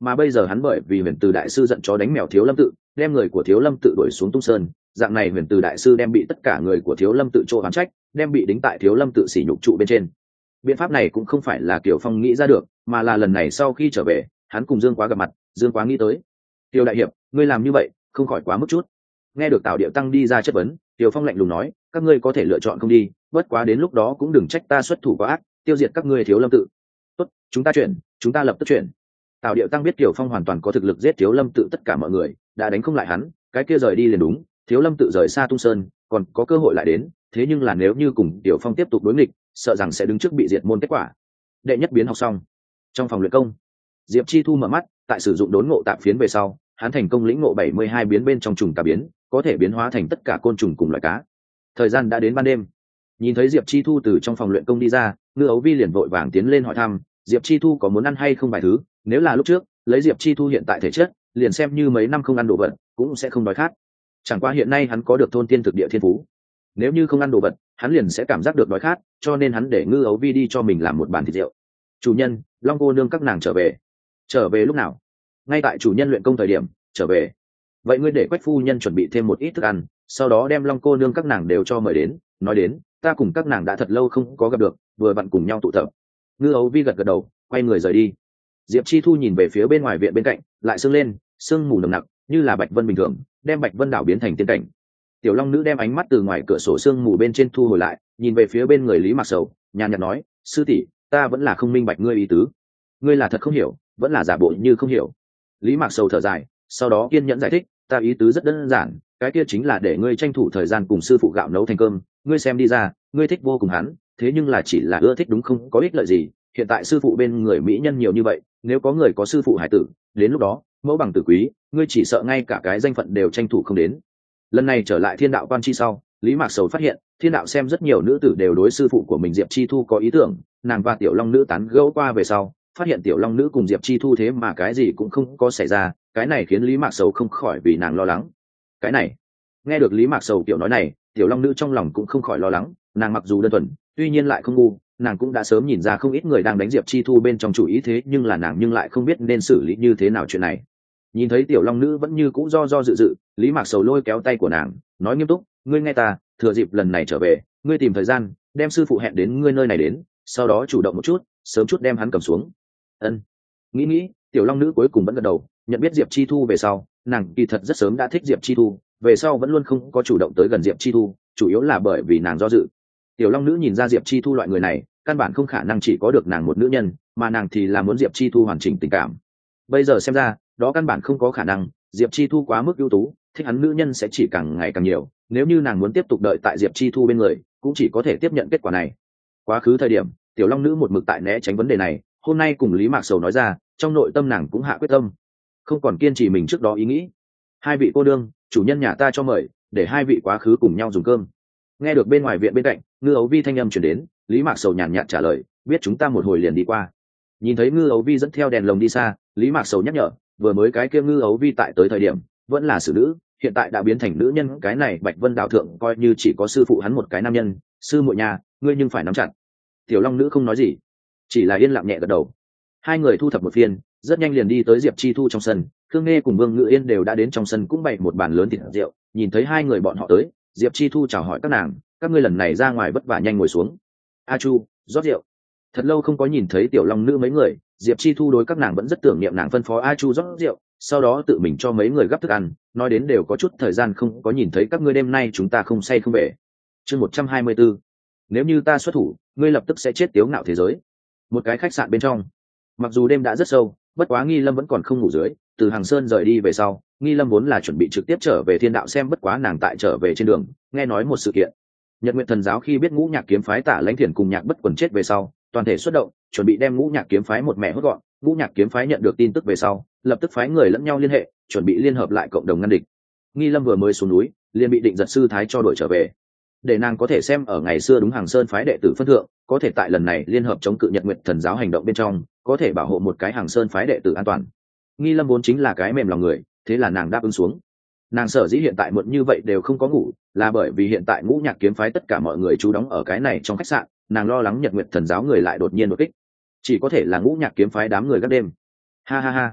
mà bây giờ hắn bởi vì huyền từ đại sư giận chó đánh mèo thiếu lâm tự, đem người của thiếu lâm tự đuổi xuống tung sơn, dạng này huyền từ đại sư đem bị tất cả người của thiếu lâm tự chỗ oán trách, đem bị đính tại thiếu lâm tự sỉ nhục trụ bên trên. Biện pháp này cũng không phải là Kiều Phong nghĩ ra được, mà là lần này sau khi trở về hắn cùng Dương Quá gặp mặt, Dương Quá nghĩ tới. Tiêu đại hiệp, ngươi làm như vậy không khỏi quá mức chút. Nghe được Tào Điệu Tăng đi ra chất vấn, Kiều Phong lạnh lùng nói, các ngươi có thể lựa chọn không đi, bất quá đến lúc đó cũng đừng trách ta xuất thủ quá ác, tiêu diệt các ngươi thiếu lâm tự. Tốt, chúng ta chuyển, chúng ta lập tức chuyển. Tào Điệu Tăng biết Kiều Phong hoàn toàn có thực lực giết thiếu lâm tự tất cả mọi người, đã đánh không lại hắn, cái kia rời đi liền đúng, thiếu lâm tự rời xa tung sơn còn có cơ hội lại đến, thế nhưng là nếu như cùng Kiều Phong tiếp tục đối nghịch, sợ rằng sẽ đứng trước bị diệt môn kết quả. Đệ nhất biến học xong, trong phòng luyện công, Diệp Chi Thu mở mắt, tại sử dụng đốn ngộ tạm phiến về sau, hắn thành công lĩnh ngộ bảy mươi hai biến bên trong trùng cá biến, có thể biến hóa thành tất cả côn trùng cùng loại cá. Thời gian đã đến ban đêm, nhìn thấy Diệp Chi Thu từ trong phòng luyện công đi ra, Ngư Ấu Vi liền vội vàng tiến lên hỏi thăm Diệp Chi Thu có muốn ăn hay không vài thứ. Nếu là lúc trước lấy Diệp Chi Thu hiện tại thể chất, liền xem như mấy năm không ăn đồ vật cũng sẽ không đói khát. Chẳng qua hiện nay hắn có được thôn tiên thực địa thiên phú, nếu như không ăn đồ vật hắn liền sẽ cảm giác được đói khát, cho nên hắn để Ngư Ấu Vi đi cho mình làm một bàn thịt rượu. Chủ nhân, Long cô nương các nàng trở về. Trở về lúc nào? Ngay tại chủ nhân luyện công thời điểm trở về. Vậy ngươi để Quách phu nhân chuẩn bị thêm một ít thức ăn, sau đó đem Long cô nương các nàng đều cho mời đến. Nói đến, ta cùng các nàng đã thật lâu không có gặp được, vừa vặn cùng nhau tụ tập. Ngư Ấu Vi gật gật đầu, quay người rời đi. Diệp Chi Thu nhìn về phía bên ngoài viện bên cạnh, lại sương lên, sương mù nồng nặc như là bạch vân bình thường, đem bạch vân đảo biến thành tiên cảnh. Tiểu Long nữ đem ánh mắt từ ngoài cửa sổ sương mù bên trên thu hồi lại, nhìn về phía bên người Lý Mạc Sầu, nhàn nhạt nói, sư tỷ, ta vẫn là không minh bạch ngươi ý tứ, ngươi là thật không hiểu vẫn là giả bộ như không hiểu. Lý Mạc Sầu thở dài, sau đó kiên nhẫn giải thích, ta ý tứ rất đơn giản, cái kia chính là để ngươi tranh thủ thời gian cùng sư phụ gạo nấu thành cơm, ngươi xem đi ra, ngươi thích vô cùng hắn, thế nhưng là chỉ là ưa thích đúng không có ích lợi gì. Hiện tại sư phụ bên người mỹ nhân nhiều như vậy, nếu có người có sư phụ hải tử, đến lúc đó mẫu bằng tử quý, ngươi chỉ sợ ngay cả cái danh phận đều tranh thủ không đến. Lần này trở lại Thiên Đạo Quan chi sau, Lý Mạc Sầu phát hiện Thiên Đạo xem rất nhiều nữ tử đều đối sư phụ của mình Diệp Chi Thu có ý tưởng, nàng và Tiểu Long nữ tán gẫu qua về sau, phát hiện Tiểu Long nữ cùng Diệp Chi Thu thế mà cái gì cũng không có xảy ra, cái này khiến Lý Mạc Sầu không khỏi vì nàng lo lắng. Cái này, nghe được Lý Mạc Sầu tiểu nói này, Tiểu Long nữ trong lòng cũng không khỏi lo lắng, nàng mặc dù đơn thuần, tuy nhiên lại không ngu, nàng cũng đã sớm nhìn ra không ít người đang đánh Diệp Chi Thu bên trong chủ ý, thế nhưng là nàng nhưng lại không biết nên xử lý như thế nào chuyện này. Nhìn thấy Tiểu Long nữ vẫn như cũ do do dự dự, Lý Mạc Sầu lôi kéo tay của nàng, nói nghiêm túc, ngươi nghe ta, thừa dịp lần này trở về, ngươi tìm thời gian đem sư phụ hẹn đến ngươi nơi này đến, sau đó chủ động một chút, sớm chút đem hắn cầm xuống. Ân. Nghĩ nghĩ, Tiểu Long nữ cuối cùng vẫn gật đầu, nhận biết Diệp Chi Thu về sau, nàng kỳ thật rất sớm đã thích Diệp Chi Thu, về sau vẫn luôn không có chủ động tới gần Diệp Chi Thu, chủ yếu là bởi vì nàng do dự. Tiểu Long nữ nhìn ra Diệp Chi Thu loại người này, căn bản không khả năng chỉ có được nàng một nữ nhân, mà nàng thì là muốn Diệp Chi Thu hoàn chỉnh tình cảm. Bây giờ xem ra, đó căn bản không có khả năng, Diệp Chi Thu quá mức ưu tú, thích hắn nữ nhân sẽ chỉ càng ngày càng nhiều, nếu như nàng muốn tiếp tục đợi tại Diệp Chi Thu bên người, cũng chỉ có thể tiếp nhận kết quả này. Quá khứ thời điểm, Tiểu Long nữ một mực tại né tránh vấn đề này, hôm nay cùng Lý Mạc Sầu nói ra, trong nội tâm nàng cũng hạ quyết tâm, không còn kiên trì mình trước đó ý nghĩ. Hai vị cô đương, chủ nhân nhà ta cho mời, để hai vị quá khứ cùng nhau dùng cơm. Nghe được bên ngoài viện bên cạnh, Ngư Ấu Vi thanh âm truyền đến, Lý Mạc Sầu nhàn nhạt trả lời, biết chúng ta một hồi liền đi qua. Nhìn thấy Ngư Ấu Vi dẫn theo đèn lồng đi xa, Lý Mạc Sầu nhắc nhở, vừa mới cái kia Ngư Ấu Vi tại tới thời điểm vẫn là xử nữ, hiện tại đã biến thành nữ nhân, cái này Bạch Vân Đạo thượng coi như chỉ có sư phụ hắn một cái nam nhân, sư muội nhà, ngươi nhưng phải nắm chặt. Tiểu Long nữ không nói gì, chỉ là yên lặng nhẹ gật đầu. Hai người thu thập một phiên, rất nhanh liền đi tới Diệp Chi Thu trong sân, Khương Nghe cùng Vương Ngự Yên đều đã đến trong sân cũng bày một bàn lớn thịt rượu, nhìn thấy hai người bọn họ tới, Diệp Chi Thu chào hỏi các nàng, các ngươi lần này ra ngoài vất vả, nhanh ngồi xuống. A Chu, rót rượu. Thật lâu không có nhìn thấy Tiểu Long nữ mấy người, Diệp Chi Thu đối các nàng vẫn rất tưởng niệm, nàng phân phó A Chu rót rượu, sau đó tự mình cho mấy người gắp thức ăn, nói đến đều có chút thời gian không có nhìn thấy các ngươi, đêm nay chúng ta không say không về. Chương một trăm hai mươi bốn, nếu như ta xuất thủ, ngươi lập tức sẽ chết tiếu ngạo thế giới. Một cái khách sạn bên trong, mặc dù đêm đã rất sâu, bất quá Nghi Lâm vẫn còn không ngủ dưới, từ Hàng Sơn rời đi về sau, Nghi Lâm vốn là chuẩn bị trực tiếp trở về Thiên Đạo xem, bất quá nàng tại trở về trên đường, nghe nói một sự kiện. Nhật Nguyệt Thần giáo khi biết Ngũ Nhạc kiếm phái Tả Lãnh Thiền cùng Nhạc Bất Quần chết về sau, toàn thể xuất động, chuẩn bị đem Ngũ Nhạc kiếm phái một mẹ hốt gọn. Ngũ Nhạc kiếm phái nhận được tin tức về sau, lập tức phái người lẫn nhau liên hệ, chuẩn bị liên hợp lại cộng đồng ngăn địch. Nghi Lâm vừa mới xuống núi, liền bị Định Giật sư thái cho đuổi trở về, để nàng có thể xem ở ngày xưa đúng Hàng Sơn phái đệ tử phân thượng, có thể tại lần này liên hợp chống cự Nhật Nguyệt Thần giáo hành động bên trong, có thể bảo hộ một cái Hàng Sơn phái đệ tử an toàn. Nghi Lâm vốn chính là cái mềm lòng người, thế là nàng đáp ứng xuống. Nàng sở dĩ hiện tại muộn như vậy đều không có ngủ, là bởi vì hiện tại Ngũ Nhạc kiếm phái tất cả mọi người trú đóng ở cái này trong khách sạn, nàng lo lắng Nhật Nguyệt Thần giáo người lại đột nhiên đột kích, chỉ có thể là Ngũ Nhạc kiếm phái đám người gác đêm. Ha ha ha,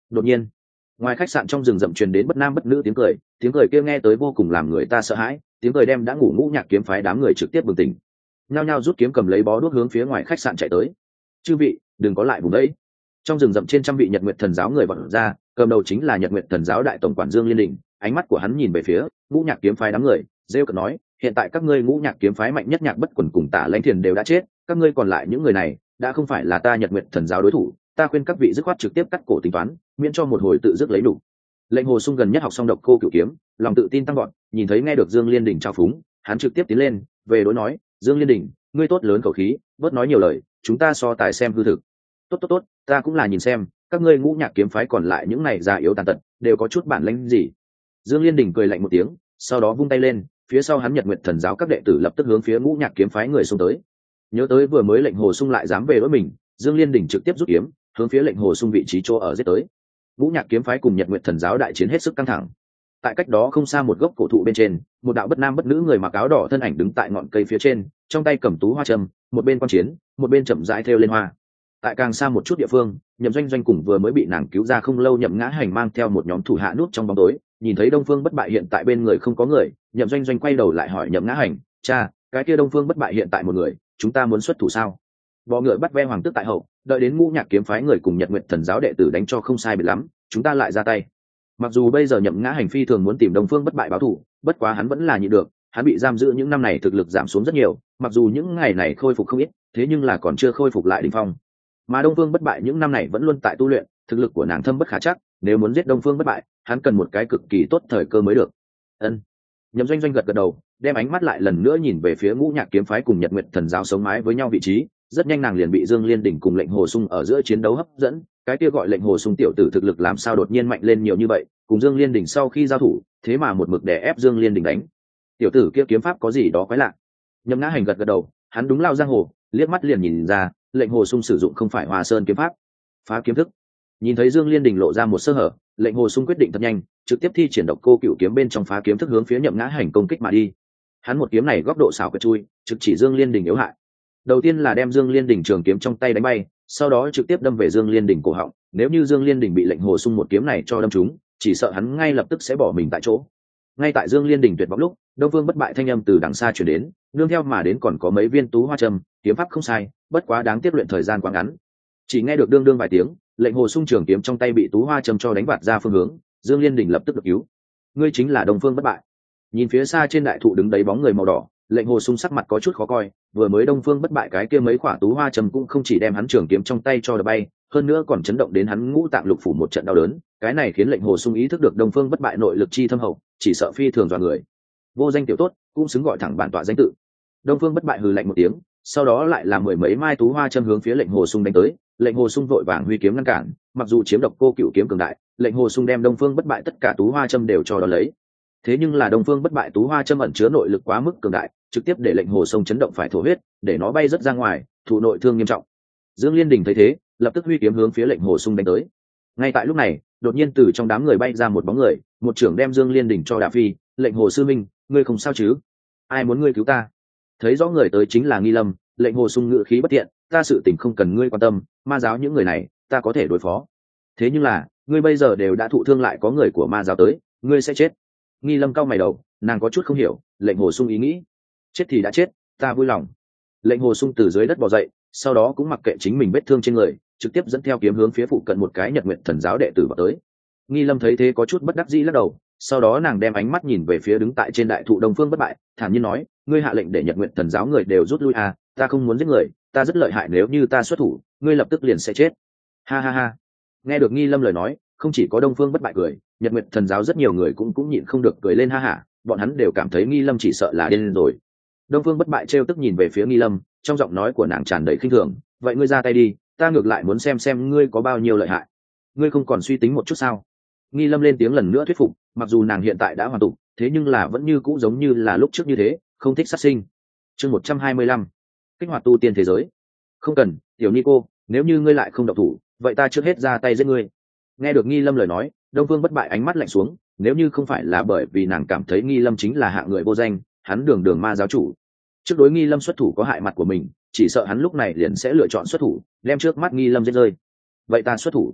Đột nhiên, ngoài khách sạn trong rừng rậm truyền đến bất nam bất nữ tiếng cười, tiếng cười kia nghe tới vô cùng làm người ta sợ hãi, tiếng cười đem đã ngủ ngũ nhạc kiếm phái đám người trực tiếp bừng tỉnh, nhao nhao rút kiếm cầm lấy bó đuốc hướng phía ngoài khách sạn chạy tới. Chư vị, đừng có lại vùng đấy. Trong rừng rậm trên trăm vị Nhật Nguyệt Thần giáo người vọt ra, cầm đầu chính là Nhật Nguyệt Thần giáo đại tổng quản Dương Liên Đình, ánh mắt của hắn nhìn về phía ngũ nhạc kiếm phái đám người, rêu cợt nói, hiện tại các ngươi ngũ nhạc kiếm phái mạnh nhất Nhạc Bất Quần cùng Tả Lãnh Thiền đều đã chết, các ngươi còn lại những người này đã không phải là ta Nhật Nguyệt Thần giáo đối thủ, ta khuyên các vị dứt khoát trực tiếp cắt cổ tính toán, miễn cho một hồi tự dứt lấy đủ. Lệnh Hồ Sung gần nhất học xong độc cô cửu kiếm, lòng tự tin tăng vọt, nhìn thấy nghe được Dương Liên Đình trao phúng, hắn trực tiếp tiến lên, về đối nói, Dương Liên Đình, ngươi tốt lớn khẩu khí, bớt nói nhiều lời, chúng ta so tài xem hư thực. Tốt tốt tốt, ta cũng là nhìn xem, các ngươi ngũ nhạc kiếm phái còn lại những này già yếu tàn tật, đều có chút bản lĩnh gì. Dương Liên Đình cười lạnh một tiếng, sau đó vung tay lên, phía sau hắn Nhật Nguyệt Thần giáo các đệ tử lập tức hướng phía ngũ nhạc kiếm phái người xông tới. Nhớ tới vừa mới Lệnh Hồ Sung lại dám về đối mình, Dương Liên Đình trực tiếp rút kiếm, hướng phía Lệnh Hồ Sung vị trí chỗ ở giết tới. Ngũ nhạc kiếm phái cùng Nhật Nguyệt Thần giáo đại chiến hết sức căng thẳng. Tại cách đó không xa một gốc cổ thụ bên trên, một đạo bất nam bất nữ người mặc áo đỏ thân ảnh đứng tại ngọn cây phía trên, trong tay cầm tú hoa trâm, một bên quan chiến, một bên chậm rãi thêu lên hoa. Tại càng xa một chút địa phương, Nhậm Doanh Doanh cùng vừa mới bị nàng cứu ra không lâu Nhậm Ngã Hành mang theo một nhóm thủ hạ núp trong bóng tối, nhìn thấy Đông Phương Bất Bại hiện tại bên người không có người, Nhậm Doanh Doanh quay đầu lại hỏi Nhậm Ngã Hành, cha, cái kia Đông Phương Bất Bại hiện tại một người, chúng ta muốn xuất thủ sao? Bọ ngựa bắt ve hoàng tước tại hậu, đợi đến ngũ nhạc kiếm phái người cùng Nhật Nguyệt Thần giáo đệ tử đánh cho không sai biệt lắm, chúng ta lại ra tay. Mặc dù bây giờ Nhậm Ngã Hành phi thường muốn tìm Đông Phương Bất Bại báo thù, bất quá hắn vẫn là nhịn được, hắn bị giam giữ những năm này thực lực giảm xuống rất nhiều, mặc dù những ngày này khôi phục không ít, thế nhưng là còn chưa khôi phục lại đỉnh phong. Mà Đông Phương Bất Bại những năm này vẫn luôn tại tu luyện, thực lực của nàng thâm bất khả chắc, nếu muốn giết Đông Phương Bất Bại, hắn cần một cái cực kỳ tốt thời cơ mới được. Ân. Nhậm Doanh Doanh gật gật đầu, đem ánh mắt lại lần nữa nhìn về phía ngũ nhạc kiếm phái cùng Nhật Nguyệt Thần giáo sống mái với nhau vị trí, rất nhanh nàng liền bị Dương Liên Đỉnh cùng Lệnh Hồ Sung ở giữa chiến đấu hấp dẫn, cái kia gọi Lệnh Hồ Sung tiểu tử thực lực làm sao đột nhiên mạnh lên nhiều như vậy, cùng Dương Liên Đỉnh sau khi giao thủ, thế mà một mực đè ép Dương Liên Đỉnh đánh. Tiểu tử kia kiếm pháp có gì đó quái lạ. Nhậm Ngã Hành gật gật đầu, hắn đúng lao giang hồ, liếc mắt liền nhìn ra, Lệnh Hồ Sung sử dụng không phải Hoa Sơn kiếm pháp, phá kiếm thức. Nhìn thấy Dương Liên Đình lộ ra một sơ hở, Lệnh Hồ Sung quyết định thật nhanh, trực tiếp thi triển độc cô cửu kiếm bên trong phá kiếm thức hướng phía Nhậm Ngã Hành công kích mà đi. Hắn một kiếm này góc độ xảo quyệt chui, trực chỉ Dương Liên Đình yếu hại. Đầu tiên là đem Dương Liên Đình trường kiếm trong tay đánh bay, sau đó trực tiếp đâm về Dương Liên Đình cổ họng. Nếu như Dương Liên Đình bị Lệnh Hồ Sung một kiếm này cho đâm trúng, chỉ sợ hắn ngay lập tức sẽ bỏ mình tại chỗ. Ngay tại Dương Liên Đình tuyệt vọng lúc, Đông Phương Bất Bại thanh âm từ đằng xa truyền đến, nương theo mà đến còn có mấy viên tú hoa trầm, kiếm pháp không sai, bất quá đáng tiếc luyện thời gian quá ngắn. Chỉ nghe được đương đương vài tiếng, Lệnh Hồ Sung trường kiếm trong tay bị tú hoa trầm cho đánh vạt ra phương hướng, Dương Liên Đình lập tức được cứu. Ngươi chính là Đông Phương Bất Bại. Nhìn phía xa trên đại thụ đứng đấy bóng người màu đỏ, Lệnh Hồ Sung sắc mặt có chút khó coi, vừa mới Đông Phương Bất Bại cái kia mấy quả tú hoa trầm cũng không chỉ đem hắn trường kiếm trong tay cho đập bay, hơn nữa còn chấn động đến hắn ngũ tạng lục phủ một trận đau đớn, cái này khiến Lệnh Hồ Sung ý thức được Đông Phương Bất Bại nội lực chi thâm hậu, chỉ sợ phi thường dọa người. Vô danh tiểu tốt, cũng xứng gọi thẳng bản tọa danh tự. Đông Phương Bất Bại hừ lạnh một tiếng, sau đó lại là mười mấy mai tú hoa châm hướng phía Lệnh Hồ Sung đánh tới. Lệnh Hồ Sung vội vàng huy kiếm ngăn cản, mặc dù chiếm độc cô cựu kiếm cường đại, Lệnh Hồ Sung đem Đông Phương Bất Bại tất cả tú hoa châm đều cho đón lấy. Thế nhưng là Đông Phương Bất Bại tú hoa châm ẩn chứa nội lực quá mức cường đại, trực tiếp để Lệnh Hồ Sung chấn động phải thổ huyết, để nó bay rất ra ngoài, thụ nội thương nghiêm trọng. Dương Liên Đình thấy thế, lập tức huy kiếm hướng phía Lệnh Hồ Sung đánh tới. Ngay tại lúc này, đột nhiên từ trong đám người bay ra một bóng người, một trưởng đem Dương Liên Đình cho đả phi. Lệnh Hồ sư minh, ngươi không sao chứ? Ai muốn ngươi cứu ta? Thấy rõ người tới chính là Nghi Lâm, Lệnh Hồ Sung ngự khí bất thiện, ta sự tình không cần ngươi quan tâm, ma giáo những người này, ta có thể đối phó. Thế nhưng là, ngươi bây giờ đều đã thụ thương lại có người của ma giáo tới, ngươi sẽ chết. Nghi Lâm cau mày đầu, nàng có chút không hiểu, Lệnh Hồ Sung ý nghĩ. Chết thì đã chết, ta vui lòng. Lệnh Hồ Sung từ dưới đất bò dậy, sau đó cũng mặc kệ chính mình vết thương trên người, trực tiếp dẫn theo kiếm hướng phía phụ cận một cái Nhật Nguyệt Thần giáo đệ tử vào tới. Nghi Lâm thấy thế có chút bất đắc dĩ lắc đầu, sau đó nàng đem ánh mắt nhìn về phía đứng tại trên đại thụ Đông Phương Bất Bại, thản nhiên nói, ngươi hạ lệnh để Nhật Nguyệt Thần giáo người đều rút lui à, ta không muốn giết người, ta rất lợi hại, nếu như ta xuất thủ, ngươi lập tức liền sẽ chết. Ha ha ha. Nghe được Nghi Lâm lời nói, không chỉ có Đông Phương Bất Bại cười, Nhật Nguyệt Thần giáo rất nhiều người cũng cũng nhịn không được cười lên ha hả, bọn hắn đều cảm thấy Nghi Lâm chỉ sợ là điên rồi. Đông Phương Bất Bại trêu tức nhìn về phía Nghi Lâm, trong giọng nói của nàng tràn đầy khinh thường, vậy ngươi ra tay đi, ta ngược lại muốn xem xem ngươi có bao nhiêu lợi hại. Ngươi không còn suy tính một chút sao? Nghi Lâm lên tiếng lần nữa thuyết phục, mặc dù nàng hiện tại đã hoàn tục, thế nhưng là vẫn như cũ giống như là lúc trước như thế, không thích sát sinh. Chương một trăm hai mươi lăm, kích hoạt tu tiên thế giới. Không cần, tiểu Ni cô, nếu như ngươi lại không động thủ, vậy ta trước hết ra tay giết ngươi. Nghe được Nghi Lâm lời nói, Đông Phương Bất Bại ánh mắt lạnh xuống, nếu như không phải là bởi vì nàng cảm thấy Nghi Lâm chính là hạng người vô danh, hắn đường đường ma giáo chủ, trước đối Nghi Lâm xuất thủ có hại mặt của mình, chỉ sợ hắn lúc này liền sẽ lựa chọn xuất thủ, đem trước mắt Nghi Lâm giết rơi. Vậy ta xuất thủ.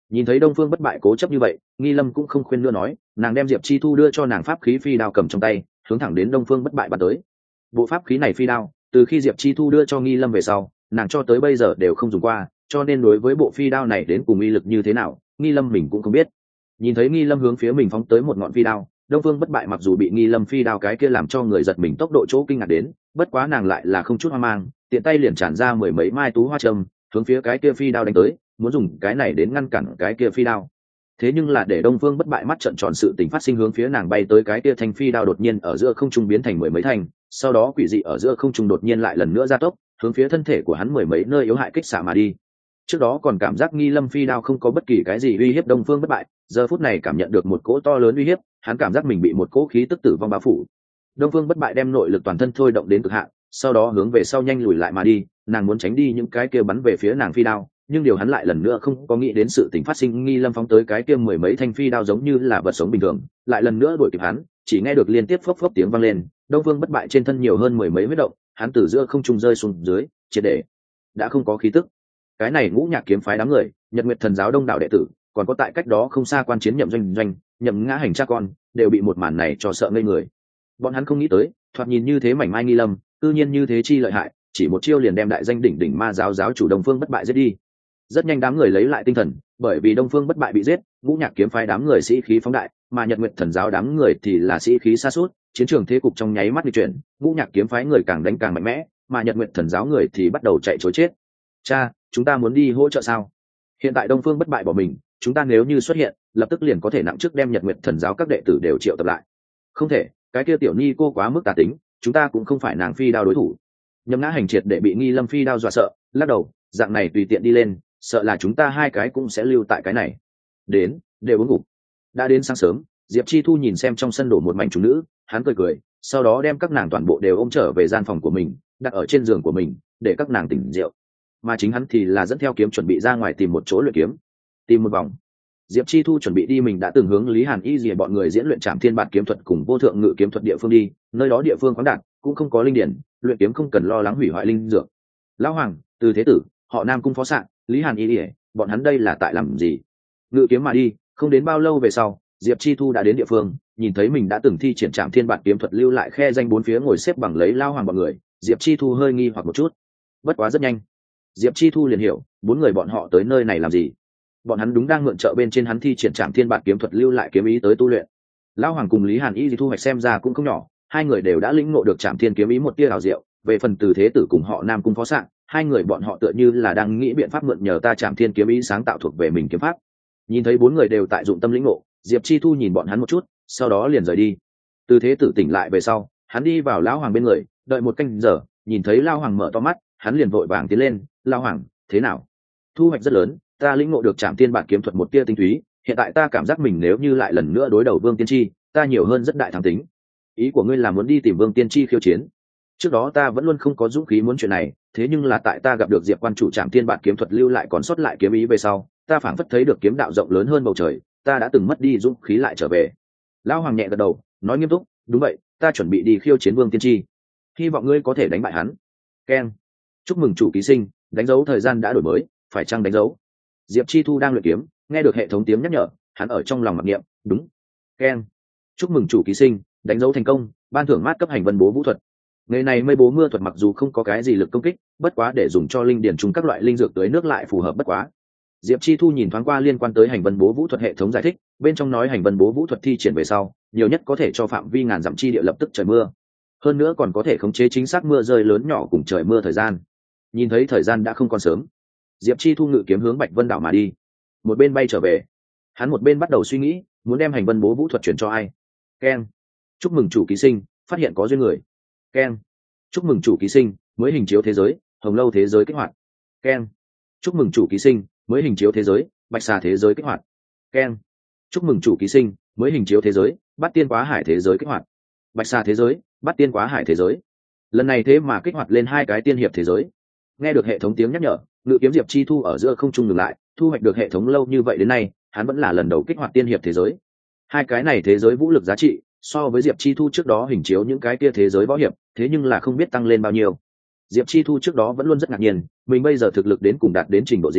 Nhìn thấy Đông Phương Bất Bại cố chấp như vậy, Nghi Lâm cũng không khuyên nữa nói, nàng đem Diệp Chi Thu đưa cho nàng pháp khí phi đao cầm trong tay, hướng thẳng đến Đông Phương Bất Bại bắn tới. Bộ pháp khí này phi đao, từ khi Diệp Chi Thu đưa cho Nghi Lâm về sau, nàng cho tới bây giờ đều không dùng qua, cho nên đối với bộ phi đao này đến cùng uy lực như thế nào, Nghi Lâm mình cũng không biết. Nhìn thấy Nghi Lâm hướng phía mình phóng tới một ngọn phi đao, Đông Phương Bất Bại mặc dù bị Nghi Lâm phi đao cái kia làm cho người giật mình tốc độ chỗ kinh ngạc đến, bất quá nàng lại là không chút hoang mang, tiện tay liền tràn ra mười mấy mai tú hoa châm, hướng phía cái kia phi đao đánh tới, muốn dùng cái này đến ngăn cản cái kia phi đao. Thế nhưng là để Đông Phương Bất Bại mắt trợn tròn, sự tình phát sinh hướng phía nàng bay tới cái kia thanh phi đao đột nhiên ở giữa không trung biến thành mười mấy thanh, sau đó quỷ dị ở giữa không trung đột nhiên lại lần nữa gia tốc, hướng phía thân thể của hắn mười mấy nơi yếu hại kích xạ mà đi. Trước đó còn cảm giác Nghi Lâm phi đao không có bất kỳ cái gì uy hiếp Đông Phương Bất Bại, giờ phút này cảm nhận được một cỗ to lớn uy hiếp, hắn cảm giác mình bị một cỗ khí tức tử vong bao phủ. Đông Phương Bất Bại đem nội lực toàn thân thôi động đến cực hạn, sau đó hướng về sau nhanh lùi lại mà đi, nàng muốn tránh đi những cái kia bắn về phía nàng phi đao, nhưng điều hắn lại lần nữa không có nghĩ đến sự tình phát sinh. Nghi Lâm phóng tới cái kia mười mấy thanh phi đao giống như là vật sống bình thường, lại lần nữa đuổi kịp hắn, chỉ nghe được liên tiếp phốc phốc tiếng vang lên, Đông Phương Bất Bại trên thân nhiều hơn mười mấy huyết động, hắn từ giữa không trung rơi xuống dưới, triệt để đã không có khí tức. Cái này Ngũ Nhạc kiếm phái đám người, Nhật Nguyệt Thần giáo đông đảo đệ tử, còn có tại cách đó không xa quan chiến Nhậm Doanh Doanh, Nhậm Ngã Hành cha con, đều bị một màn này cho sợ ngây người. Bọn hắn không nghĩ tới, thoạt nhìn như thế mảnh mai Nghi Lâm, tự nhiên như thế chi lợi hại, chỉ một chiêu liền đem đại danh đỉnh đỉnh ma giáo giáo chủ Đông Phương Bất Bại giết đi. Rất nhanh đám người lấy lại tinh thần, bởi vì Đông Phương Bất Bại bị giết, Ngũ Nhạc kiếm phái đám người sĩ khí phóng đại, mà Nhật Nguyệt Thần giáo đám người thì là sĩ khí sa sút, chiến trường thế cục trong nháy mắt di chuyển, Ngũ Nhạc kiếm phái người càng đánh càng mạnh mẽ, mà Nhật Nguyệt Thần giáo người thì bắt đầu chạy trối chết. Cha, chúng ta muốn đi hỗ trợ sao? Hiện tại Đông Phương Bất Bại bỏ mình, chúng ta nếu như xuất hiện, lập tức liền có thể nặng trước đem Nhật Nguyệt Thần giáo các đệ tử đều triệu tập lại. Không thể, cái kia tiểu nhi cô quá mức tà tính, chúng ta cũng không phải nàng phi đao đối thủ. Nhậm Ngã Hành triệt để bị Nghi Lâm phi đao dọa sợ, lắc đầu, dạng này tùy tiện đi lên, sợ là chúng ta hai cái cũng sẽ lưu tại cái này. Đến, đều uống ngủ. Đã đến sáng sớm, Diệp Chi Thu nhìn xem trong sân đổ một mảnh chúng nữ, hắn cười cười, sau đó đem các nàng toàn bộ đều ôm trở về gian phòng của mình, đặt ở trên giường của mình, để các nàng tỉnh rượu. Mà chính hắn thì là dẫn theo kiếm chuẩn bị ra ngoài tìm một chỗ luyện kiếm. Tìm một vòng, Diệp Chi Thu chuẩn bị đi mình đã từng hướng Lý Hàn Y dìa bọn người diễn luyện Trảm Thiên Bạt kiếm thuật cùng Vô Thượng Ngự kiếm thuật địa phương đi, nơi đó địa phương khoáng đạt, cũng không có linh điển, luyện kiếm không cần lo lắng hủy hoại linh dược. Lão Hoàng, Từ Thế Tử, họ Nam cung phó sạn, Lý Hàn Y dìa, bọn hắn đây là tại làm gì? Ngự kiếm mà đi, không đến bao lâu về sau, Diệp Chi Thu đã đến địa phương, nhìn thấy mình đã từng thi triển Trảm Thiên Bạt kiếm thuật lưu lại khe danh bốn phía ngồi xếp bằng lấy Lão Hoàng bọn người, Diệp Chi Thu hơi nghi hoặc một chút. Bất quá rất nhanh, Diệp Chi Thu liền hiểu, bốn người bọn họ tới nơi này làm gì. Bọn hắn đúng đang mượn trợ bên trên hắn thi triển Trảm Thiên Bạt kiếm thuật lưu lại kiếm ý tới tu luyện. Lão Hoàng cùng Lý Hàn Y thì thu hoạch xem ra cũng không nhỏ, hai người đều đã lĩnh ngộ được Trảm Thiên kiếm ý một tia hào diệu. Về phần Từ Thế Tử cùng họ Nam cung phó sạn, hai người bọn họ tựa như là đang nghĩ biện pháp mượn nhờ ta Trảm Thiên kiếm ý sáng tạo thuộc về mình kiếm pháp. Nhìn thấy bốn người đều tại dụng tâm lĩnh ngộ, Diệp Chi Thu nhìn bọn hắn một chút, sau đó liền rời đi. Từ Thế Tử tỉnh lại về sau, hắn đi vào Lão Hoàng bên người, đợi một canh giờ, nhìn thấy Lão Hoàng mở to mắt, hắn liền vội vàng tiến lên, Lão Hoàng, thế nào? Thu hoạch rất lớn, ta lĩnh ngộ được Trảm Thiên Bạt kiếm thuật một tia tinh túy, hiện tại ta cảm giác mình nếu như lại lần nữa đối đầu Vương Tiên Tri, ta nhiều hơn rất đại thắng tính. Ý của ngươi là muốn đi tìm Vương Tiên Tri khiêu chiến? Trước đó ta vẫn luôn không có dũng khí muốn chuyện này, thế nhưng là tại ta gặp được Diệp quan chủ Trảm Thiên Bạt kiếm thuật lưu lại còn sót lại kiếm ý về sau, ta phảng phất thấy được kiếm đạo rộng lớn hơn bầu trời, ta đã từng mất đi dũng khí lại trở về. Lão Hoàng nhẹ gật đầu, nói nghiêm túc, đúng vậy, ta chuẩn bị đi khiêu chiến Vương Tiên Tri, hy vọng ngươi có thể đánh bại hắn. Keng, chúc mừng chủ ký sinh, đánh dấu thời gian đã đổi mới, phải chăng đánh dấu? Diệp Chi Thu đang luyện kiếm, nghe được hệ thống tiếng nhắc nhở, hắn ở trong lòng mặc niệm, đúng. Keng, chúc mừng chủ ký sinh, đánh dấu thành công, ban thưởng mát cấp hành vân bố vũ thuật. Ngày này mây bố mưa thuật mặc dù không có cái gì lực công kích, bất quá để dùng cho linh điển trùng các loại linh dược tưới nước lại phù hợp bất quá. Diệp Chi Thu nhìn thoáng qua liên quan tới hành vân bố vũ thuật hệ thống giải thích, bên trong nói hành vân bố vũ thuật thi triển về sau, nhiều nhất có thể cho phạm vi ngàn dặm chi địa lập tức trời mưa. Hơn nữa còn có thể khống chế chính xác mưa rơi lớn nhỏ cùng trời mưa thời gian. Nhìn thấy thời gian đã không còn sớm, Diệp Chi Thu ngự kiếm hướng Bạch Vân đảo mà đi. Một bên bay trở về, hắn một bên bắt đầu suy nghĩ, muốn đem hành vân bố vũ thuật chuyển cho ai. Keng, chúc mừng chủ ký sinh, phát hiện có duyên người. Keng, chúc mừng chủ ký sinh, mới hình chiếu thế giới, hồng lâu thế giới kích hoạt. Keng, chúc mừng chủ ký sinh, mới hình chiếu thế giới, bạch xà thế giới kích hoạt. Keng, chúc mừng chủ ký sinh, mới hình chiếu thế giới, bát tiên quá hải thế giới kích hoạt. Bạch xà thế giới, bát tiên quá hải thế giới. Lần này thế mà kích hoạt lên hai cái tiên hiệp thế giới. Nghe được hệ thống tiếng nhắc nhở, ngự kiếm Diệp Chi Thu ở giữa không trung ngừng lại, thu hoạch được hệ thống lâu như vậy đến nay, hắn vẫn là lần đầu kích hoạt tiên hiệp thế giới. Hai cái này thế giới vũ lực giá trị, so với Diệp Chi Thu trước đó hình chiếu những cái kia thế giới võ hiệp, thế nhưng là không biết tăng lên bao nhiêu. Diệp Chi Thu trước đó vẫn luôn rất ngạc nhiên, mình bây giờ thực lực đến cùng đạt đến trình độ gì,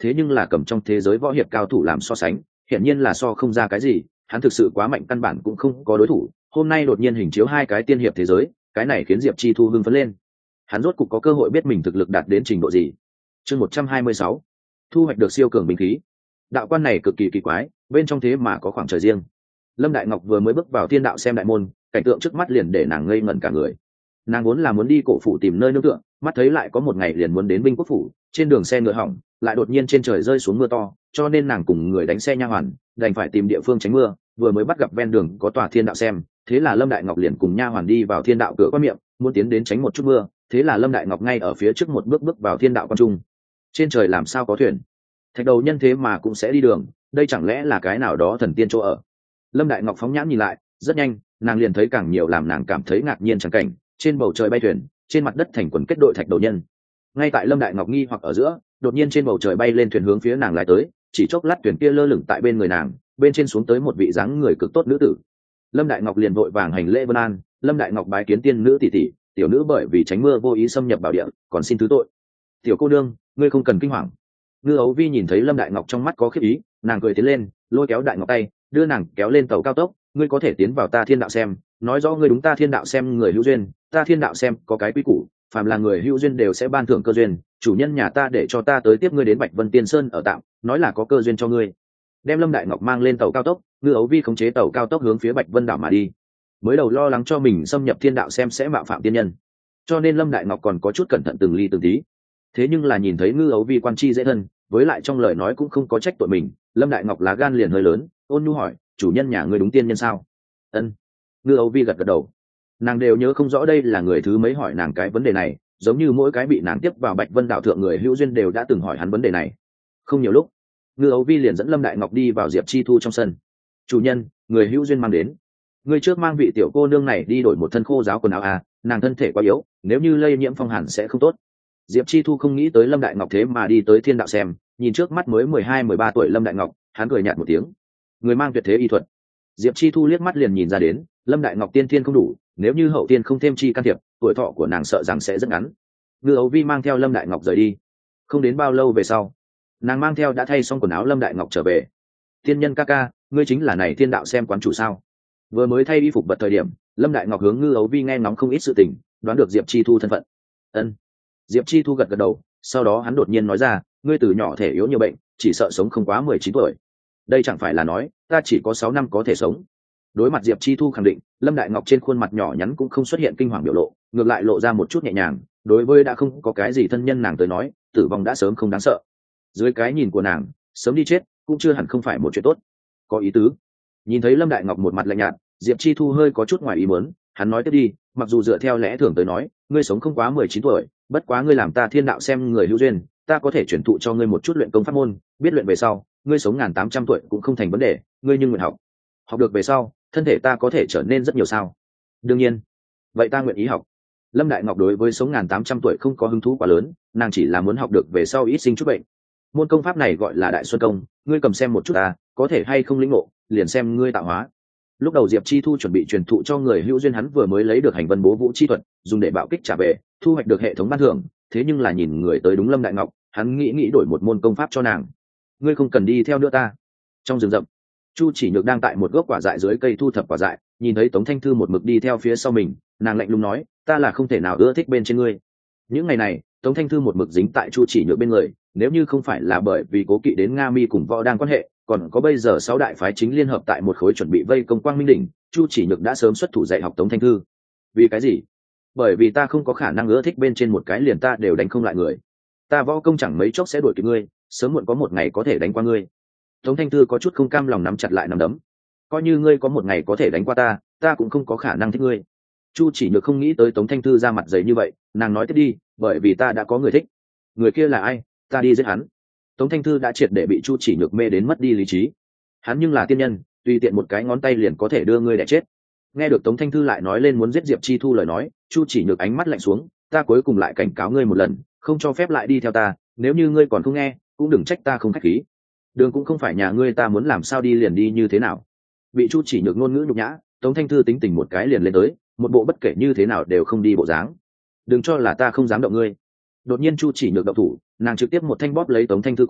thế nhưng là cầm trong thế giới võ hiệp cao thủ làm so sánh hiển nhiên là so không ra cái gì, hắn thực sự quá mạnh căn bản cũng không có đối thủ. Hôm nay đột nhiên hình chiếu hai cái tiên hiệp thế giới, cái này khiến Diệp Chi Thu hưng phấn lên. Hắn rốt cục có cơ hội biết mình thực lực đạt đến trình độ gì. Chương một trăm hai mươi sáu, thu hoạch được siêu cường binh khí. Đạo quan này cực kỳ kỳ quái, bên trong thế mà có khoảng trời riêng. Lâm Đại Ngọc vừa mới bước vào thiên đạo xem đại môn, cảnh tượng trước mắt liền để nàng ngây ngẩn cả người. Nàng vốn là muốn đi cổ phủ tìm nơi nương tựa, mắt thấy lại có một ngày liền muốn đến Vinh Quốc phủ, trên đường xe ngựa hỏng, lại đột nhiên trên trời rơi xuống mưa to, cho nên nàng cùng người đánh xe nha hoàn, đành phải tìm địa phương tránh mưa. Vừa mới bắt gặp ven đường có tòa thiên đạo xem, thế là Lâm Đại Ngọc liền cùng nha hoàn đi vào thiên đạo cửa quan miệng, muốn tiến đến tránh một chút mưa. Thế là Lâm Đại Ngọc ngay ở phía trước một bước bước vào thiên đạo quan trung. Trên trời làm sao có thuyền? Thạch đầu nhân thế mà cũng sẽ đi đường, đây chẳng lẽ là cái nào đó thần tiên chỗ ở? Lâm Đại Ngọc phóng nhãn nhìn lại, rất nhanh, nàng liền thấy càng nhiều làm nàng cảm thấy ngạc nhiên chẳng cảnh. Trên bầu trời bay thuyền, trên mặt đất thành quần kết đội thạch đầu nhân. Ngay tại Lâm Đại Ngọc nghi hoặc ở giữa, đột nhiên trên bầu trời bay lên thuyền hướng phía nàng lái tới, chỉ chốc lát thuyền kia lơ lửng tại bên người nàng, bên trên xuống tới một vị dáng người cực tốt nữ tử. Lâm Đại Ngọc liền vội vàng hành lễ vân an. Lâm Đại Ngọc bái kiến tiên nữ tỷ tỷ, tiểu nữ bởi vì tránh mưa vô ý xâm nhập bảo địa, còn xin thứ tội. Tiểu cô nương, ngươi không cần kinh hoàng. Ngư Ấu Vi nhìn thấy Lâm Đại Ngọc trong mắt có khiếp ý, nàng cười tiến lên, lôi kéo Đại Ngọc tay, đưa nàng kéo lên tàu cao tốc. Ngươi có thể tiến vào ta thiên đạo xem, nói rõ ngươi đúng ta thiên đạo xem người hữu duyên. Ta thiên đạo xem có cái quy củ, phàm là người hữu duyên đều sẽ ban thưởng cơ duyên. Chủ nhân nhà ta để cho ta tới tiếp ngươi đến Bạch Vân Tiên Sơn ở tạm, nói là có cơ duyên cho ngươi. Đem Lâm Đại Ngọc mang lên tàu cao tốc, Ngư Ấu Vi khống chế tàu cao tốc hướng phía Bạch Vân đảo mà đi. Mới đầu lo lắng cho mình xâm nhập thiên đạo xem sẽ mạo phạm tiên nhân, cho nên Lâm Đại Ngọc còn có chút cẩn thận từng ly từng tí. Thế nhưng là nhìn thấy Ngư Ấu Vi quan chi dễ thân, với lại trong lời nói cũng không có trách tội mình, Lâm Đại Ngọc lá gan liền hơi lớn, ôn nhu hỏi, chủ nhân nhà ngươi đúng tiên nhân sao? Ân. Ngư Ấu Vi gật gật đầu. Nàng đều nhớ không rõ đây là người thứ mấy hỏi nàng cái vấn đề này, giống như mỗi cái bị nàng tiếp vào Bạch Vân đảo thượng người hữu duyên đều đã từng hỏi hắn vấn đề này. Không nhiều lúc, Ngư Ấu Vi liền dẫn Lâm Đại Ngọc đi vào Diệp Chi Thu trong sân. Chủ nhân, người hữu duyên mang đến. Người trước mang vị tiểu cô nương này đi đổi một thân khô giáo quần áo à, nàng thân thể quá yếu, nếu như lây nhiễm phong hàn sẽ không tốt. Diệp Chi Thu không nghĩ tới Lâm Đại Ngọc thế mà đi tới thiên đạo xem, nhìn trước mắt mới mười hai mười ba tuổi Lâm Đại Ngọc, hắn cười nhạt một tiếng. Người mang tuyệt thế y thuật. Diệp Chi Thu liếc mắt liền nhìn ra đến, Lâm Đại Ngọc tiên thiên không đủ, nếu như hậu tiên không thêm chi can thiệp, tuổi thọ của nàng sợ rằng sẽ rất ngắn. Ngư Ấu Vi mang theo Lâm Đại Ngọc rời đi. Không đến bao lâu về sau, nàng mang theo đã thay xong quần áo Lâm Đại Ngọc trở về. Tiên nhân ca ca, ngươi chính là này thiên đạo xem quán chủ sao? Vừa mới thay y phục bật thời điểm, Lâm Đại Ngọc hướng Ngư Ấu Vi nghe ngóng không ít sự tình, đoán được Diệp Chi Thu thân phận. Ân. Diệp Chi Thu gật gật đầu, sau đó hắn đột nhiên nói ra, ngươi từ nhỏ thể yếu nhiều bệnh, chỉ sợ sống không quá mười chín tuổi. Đây chẳng phải là nói, ta chỉ có sáu năm có thể sống. Đối mặt Diệp Chi Thu khẳng định, Lâm Đại Ngọc trên khuôn mặt nhỏ nhắn cũng không xuất hiện kinh hoàng biểu lộ, ngược lại lộ ra một chút nhẹ nhàng, đối với đã không có cái gì thân nhân nàng tới nói, tử vong đã sớm không đáng sợ. Dưới cái nhìn của nàng, sớm đi chết cũng chưa hẳn không phải một chuyện tốt. Có ý tứ. Nhìn thấy Lâm Đại Ngọc một mặt lạnh nhạt, Diệp Chi Thu hơi có chút ngoài ý muốn, hắn nói tiếp đi, mặc dù dựa theo lẽ thường tới nói, ngươi sống không quá mười chín tuổi, bất quá ngươi làm ta thiên đạo xem người hữu duyên, ta có thể chuyển thụ cho ngươi một chút luyện công pháp môn, biết luyện về sau, ngươi sống ngàn tám trăm tuổi cũng không thành vấn đề, ngươi nhưng nguyện học. Học được về sau, thân thể ta có thể trở nên rất nhiều sao? Đương nhiên. Vậy ta nguyện ý học. Lâm Đại Ngọc đối với sống ngàn tám trăm tuổi không có hứng thú quá lớn, nàng chỉ là muốn học được về sau ít sinh chút bệnh. Môn công pháp này gọi là Đại Xuân công, ngươi cầm xem một chút ta, có thể hay không lĩnh ngộ, liền xem ngươi tạo hóa. Lúc đầu Diệp Chi Thu chuẩn bị truyền thụ cho người hữu duyên hắn vừa mới lấy được hành vân bố vũ chi thuật, dùng để bạo kích trả về, thu hoạch được hệ thống ban thưởng, thế nhưng là nhìn người tới đúng Lâm Đại Ngọc, hắn nghĩ nghĩ đổi một môn công pháp cho nàng. Ngươi không cần đi theo nữa ta. Trong rừng rậm, Chu Chỉ Nhược đang tại một gốc quả dại dưới cây thu thập quả dại, nhìn thấy Tống Thanh Thư một mực đi theo phía sau mình, nàng lạnh lùng nói, ta là không thể nào ưa thích bên trên ngươi. Những ngày này, Tống Thanh Thư một mực dính tại Chu Chỉ Nhược bên người, nếu như không phải là bởi vì cố kỵ đến Nga Mi cùng Võ đang quan hệ, còn có bây giờ sáu đại phái chính liên hợp tại một khối chuẩn bị vây công Quang Minh đỉnh, Chu Chỉ Nhược đã sớm xuất thủ dạy học Tống Thanh Thư. Vì cái gì? Bởi vì ta không có khả năng ưa thích bên trên một cái liền ta đều đánh không lại người. Ta võ công chẳng mấy chốc sẽ đuổi kịp ngươi, sớm muộn có một ngày có thể đánh qua ngươi. Tống Thanh Thư có chút không cam lòng nắm chặt lại nắm đấm. Coi như ngươi có một ngày có thể đánh qua ta, ta cũng không có khả năng thích ngươi. Chu Chỉ Nhược không nghĩ tới Tống Thanh Thư ra mặt dày như vậy, nàng nói tiếp đi, bởi vì ta đã có người thích. Người kia là ai? Ta đi giết hắn. Tống Thanh Thư đã triệt để bị Chu Chỉ Nhược mê đến mất đi lý trí. Hắn nhưng là tiên nhân, tùy tiện một cái ngón tay liền có thể đưa ngươi đẻ chết. Nghe được Tống Thanh Thư lại nói lên muốn giết Diệp Chi Thu lời nói, Chu Chỉ Nhược ánh mắt lạnh xuống, ta cuối cùng lại cảnh cáo ngươi một lần, không cho phép lại đi theo ta, nếu như ngươi còn không nghe, cũng đừng trách ta không khách khí. Đường cũng không phải nhà ngươi, ta muốn làm sao đi liền đi như thế nào. Bị Chu Chỉ Nhược ngôn ngữ nhục nhã, Tống Thanh Thư tính tình một cái liền lên tới, một bộ bất kể như thế nào đều không đi bộ dáng. Đừng cho là ta không dám động ngươi. Đột nhiên Chu Chỉ Nhược động thủ, nàng trực tiếp một thanh bóp lấy Tống Thanh Thư cổ,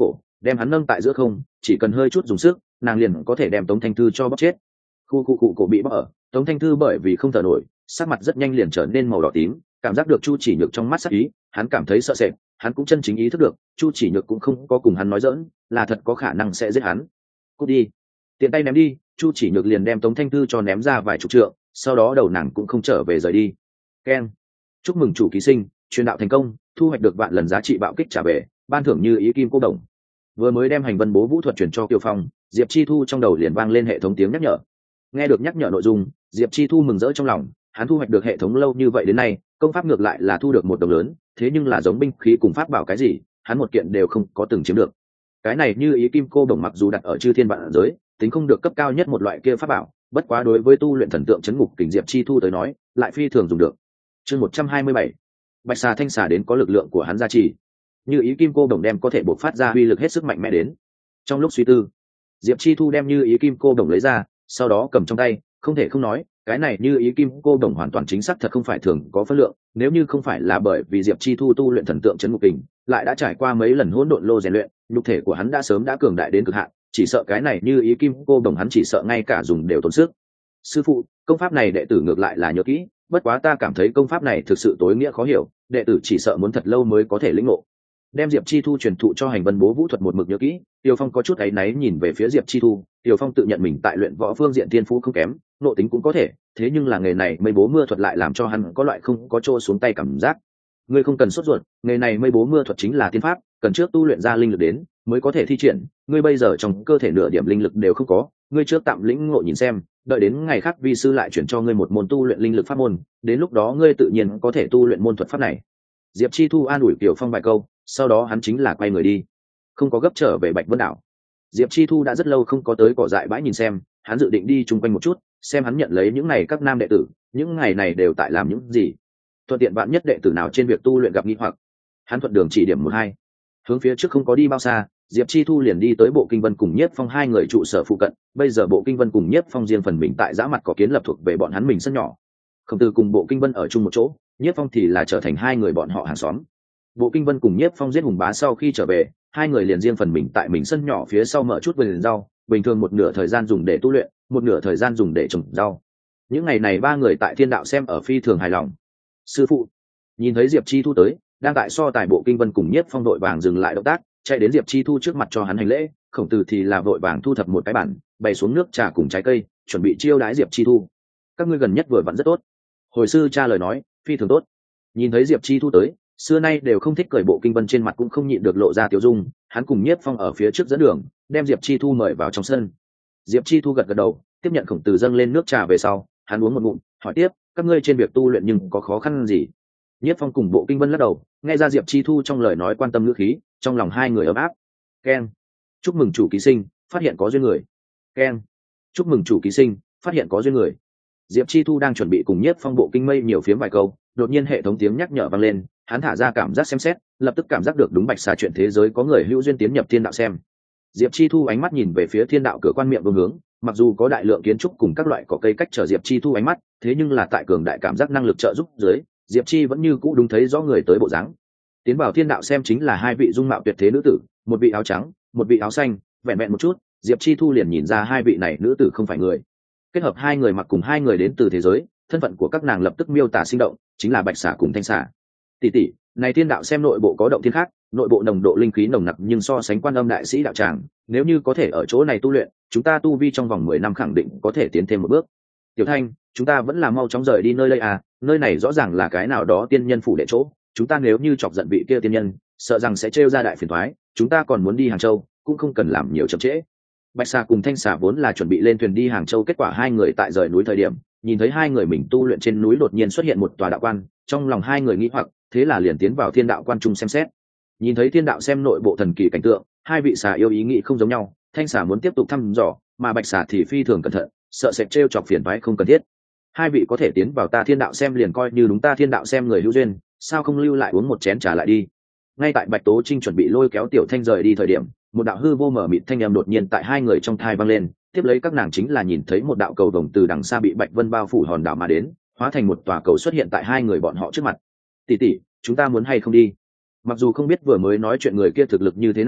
đem hắn nâng tại giữa không, chỉ cần hơi chút dùng sức nàng liền có thể đem Tống Thanh Thư cho bóc chết. Khu khu cụ cổ bị bóc ở, Tống Thanh Thư bởi vì không thở nổi, sắc mặt rất nhanh liền trở nên màu đỏ tím, cảm giác được Chu Chỉ Nhược trong mắt sắc ý, hắn cảm thấy sợ sệt, hắn cũng chân chính ý thức được Chu Chỉ Nhược cũng không có cùng hắn nói giỡn, là thật có khả năng sẽ giết hắn. Cút đi. Tiện tay ném đi, Chu Chỉ Nhược liền đem Tống Thanh Thư cho ném ra vài chục trượng, sau đó đầu nàng cũng không trở về rời đi. Keng. Chúc mừng chủ ký sinh, truyền đạo thành công, thu hoạch được vạn lần giá trị bạo kích trả về, ban thưởng như ý kim cô đồng. Vừa mới đem hành vân bố vũ thuật truyền cho Kiều Phong, Diệp Chi Thu trong đầu liền vang lên hệ thống tiếng nhắc nhở. Nghe được nhắc nhở nội dung, Diệp Chi Thu mừng rỡ trong lòng, hắn thu hoạch được hệ thống lâu như vậy đến nay, công pháp ngược lại là thu được một đồng lớn, thế nhưng là giống binh khí cùng pháp bảo cái gì, hắn một kiện đều không có từng chiếm được. Cái này như ý kim cô đồng mặc dù đặt ở chư thiên vạn giới, tính không được cấp cao nhất một loại kia pháp bảo, bất quá đối với tu luyện thần tượng chấn ngục kình Diệp Chi Thu tới nói, lại phi thường dùng được. Chương một trăm hai mươi bảy, Bạch xà thanh xà đến có lực lượng của hắn gia trì, như ý kim cô đồng đem có thể bộc phát ra uy lực hết sức mạnh mẽ đến. Trong lúc suy tư, Diệp Chi Thu đem như ý kim cô đồng lấy ra, sau đó cầm trong tay, không thể không nói, cái này như ý kim cô đồng hoàn toàn chính xác thật không phải thường có phân lượng, nếu như không phải là bởi vì Diệp Chi Thu tu luyện thần tượng chấn ngục kình, lại đã trải qua mấy lần hỗn độn lô rèn luyện, nhục thể của hắn đã sớm đã cường đại đến cực hạn, chỉ sợ cái này như ý kim cô đồng hắn chỉ sợ ngay cả dùng đều tốn sức. Sư phụ, công pháp này đệ tử ngược lại là nhớ kỹ, bất quá ta cảm thấy công pháp này thực sự tối nghĩa khó hiểu, đệ tử chỉ sợ muốn thật lâu mới có thể lĩnh ngộ. Đem Diệp Chi Thu truyền thụ cho hành vân bố vũ thuật một mực nhớ kỹ, Tiêu Phong có chút áy náy nhìn về phía Diệp Chi Thu. Tiêu Phong tự nhận mình tại luyện võ phương diện thiên phú không kém, nội tính cũng có thể, thế nhưng là nghề này mây bố mưa thuật lại làm cho hắn có loại không có chỗ xuống tay cảm giác. Ngươi không cần sốt ruột, nghề này mây bố mưa thuật chính là tiên pháp, cần trước tu luyện ra linh lực đến mới có thể thi triển, ngươi bây giờ trong cơ thể nửa điểm linh lực đều không có, ngươi trước tạm lĩnh ngộ nhìn xem, đợi đến ngày khác vi sư lại chuyển cho ngươi một môn tu luyện linh lực pháp môn, đến lúc đó ngươi tự nhiên có thể tu luyện môn thuật pháp này. Diệp Chi Thu an ủi Tiêu Phong vài câu, sau đó hắn chính là quay người đi, không có gấp trở về Bạch Vân đảo. Diệp Chi Thu đã rất lâu không có tới cỏ dại bãi nhìn xem, hắn dự định đi chung quanh một chút, xem hắn nhận lấy những này các nam đệ tử, những ngày này đều tại làm những gì, thuận tiện bạn nhất đệ tử nào trên việc tu luyện gặp nghi hoặc, hắn thuận đường chỉ điểm một hai. Hướng phía trước không có đi bao xa, Diệp Chi Thu liền đi tới Bộ Kinh Vân cùng Nhiếp Phong hai người trụ sở phụ cận, bây giờ Bộ Kinh Vân cùng Nhiếp Phong riêng phần mình tại giã mặt có kiến lập thuộc về bọn hắn mình sân nhỏ. Khổng Tử cùng Bộ Kinh Vân ở chung một chỗ, Nhiếp Phong thì là trở thành hai người bọn họ hàng xóm. Bộ Kinh Vân cùng Nhiếp Phong giết hùng bá sau khi trở về, hai người liền riêng phần mình tại mình sân nhỏ phía sau mở chút vườn rau, bình thường một nửa thời gian dùng để tu luyện, một nửa thời gian dùng để trồng rau. Những ngày này ba người tại Thiên Đạo xem ở phi thường hài lòng. Sư phụ, nhìn thấy Diệp Chi Thu tới, đang tại so tài Bộ Kinh Vân cùng Nhiếp Phong đội vàng dừng lại động tác, chạy đến Diệp Chi Thu trước mặt cho hắn hành lễ. Khổng Tử thì là vội vàng thu thập một cái bản, bày xuống nước trà cùng trái cây, chuẩn bị chiêu đãi Diệp Chi Thu. Các ngươi gần nhất vừa vặn rất tốt. Hồi sư cha lời nói, phi thường tốt. Nhìn thấy Diệp Chi Thu tới, xưa nay đều không thích cười Bộ Kinh Vân trên mặt cũng không nhịn được lộ ra tiêu dung, hắn cùng Nhiếp Phong ở phía trước dẫn đường, đem Diệp Chi Thu mời vào trong sân. Diệp Chi Thu gật gật đầu, tiếp nhận Khổng Tử dâng lên nước trà về sau, hắn uống một ngụm, hỏi tiếp, các ngươi trên việc tu luyện nhưng có khó khăn gì? Nhiếp Phong cùng Bộ Kinh Vân lắc đầu, nghe ra Diệp Chi Thu trong lời nói quan tâm ngữ khí, trong lòng hai người ấm áp. Keng, chúc mừng chủ ký sinh, phát hiện có duyên người. Keng, chúc mừng chủ ký sinh, phát hiện có duyên người. Diệp Chi Thu đang chuẩn bị cùng Nhiếp Phong Bộ Kinh Mây nhiều phiếm vài câu, đột nhiên hệ thống tiếng nhắc nhở vang lên, hắn thả ra cảm giác xem xét, lập tức cảm giác được đúng Bạch xà chuyện thế giới có người hữu duyên tiến nhập Thiên Đạo xem. Diệp Chi Thu ánh mắt nhìn về phía Thiên Đạo cửa quan miệng phương hướng, mặc dù có đại lượng kiến trúc cùng các loại cỏ cây cách trở Diệp Chi Thu ánh mắt, thế nhưng là tại cường đại cảm giác năng lực trợ giúp dưới, Diệp Chi vẫn như cũ đúng thấy rõ người tới bộ dáng. Tiến vào Thiên Đạo xem chính là hai vị dung mạo tuyệt thế nữ tử, một vị áo trắng, một vị áo xanh, vẹn vẹn một chút, Diệp Chi Thu liền nhìn ra hai vị này nữ tử không phải người. Kết hợp hai người mặc cùng hai người đến từ thế giới, thân phận của các nàng lập tức miêu tả sinh động, chính là Bạch xà cùng Thanh xà. Tỷ tỷ, này Thiên Đạo xem nội bộ có động thiên khác, nội bộ nồng độ linh khí nồng nặc nhưng so sánh Quan Âm đại sĩ đạo tràng, nếu như có thể ở chỗ này tu luyện, chúng ta tu vi trong vòng mười năm khẳng định có thể tiến thêm một bước. Tiểu Thanh, chúng ta vẫn là mau chóng rời đi nơi đây à, nơi này rõ ràng là cái nào đó tiên nhân phủ đệ chỗ, chúng ta nếu như chọc giận vị kia tiên nhân, sợ rằng sẽ trêu ra đại phiền toái, chúng ta còn muốn đi Hàng Châu, cũng không cần làm nhiều chậm trễ. Bạch xà cùng Thanh xà vốn là chuẩn bị lên thuyền đi Hàng Châu, kết quả hai người tại rời núi thời điểm, nhìn thấy hai người mình tu luyện trên núi đột nhiên xuất hiện một tòa đạo quan, trong lòng hai người nghi hoặc, thế là liền tiến vào Thiên Đạo quan trung xem xét. Nhìn thấy Thiên Đạo xem nội bộ thần kỳ cảnh tượng, hai vị xà yêu ý nghĩ không giống nhau, Thanh xà muốn tiếp tục thăm dò, mà Bạch xà thì phi thường cẩn thận, sợ sẽ trêu chọc phiền toái không cần thiết. Hai vị có thể tiến vào ta Thiên Đạo xem liền coi như đúng ta Thiên Đạo xem người hữu duyên, sao không lưu lại uống một chén trà lại đi. Ngay tại Bạch Tố Trinh chuẩn bị lôi kéo Tiểu Thanh rời đi thời điểm, một đạo hư vô mở mịt thanh âm đột nhiên tại hai người trong thai vang lên, tiếp lấy các nàng chính là nhìn thấy một đạo cầu vồng từ đằng xa bị Bạch Vân bao phủ hòn đảo mà đến, hóa thành một tòa cầu xuất hiện tại hai người bọn họ trước mặt. Tỷ tỷ, chúng ta muốn hay không đi? Mặc dù không biết vừa mới nói chuyện người kia thực lực như thế nào,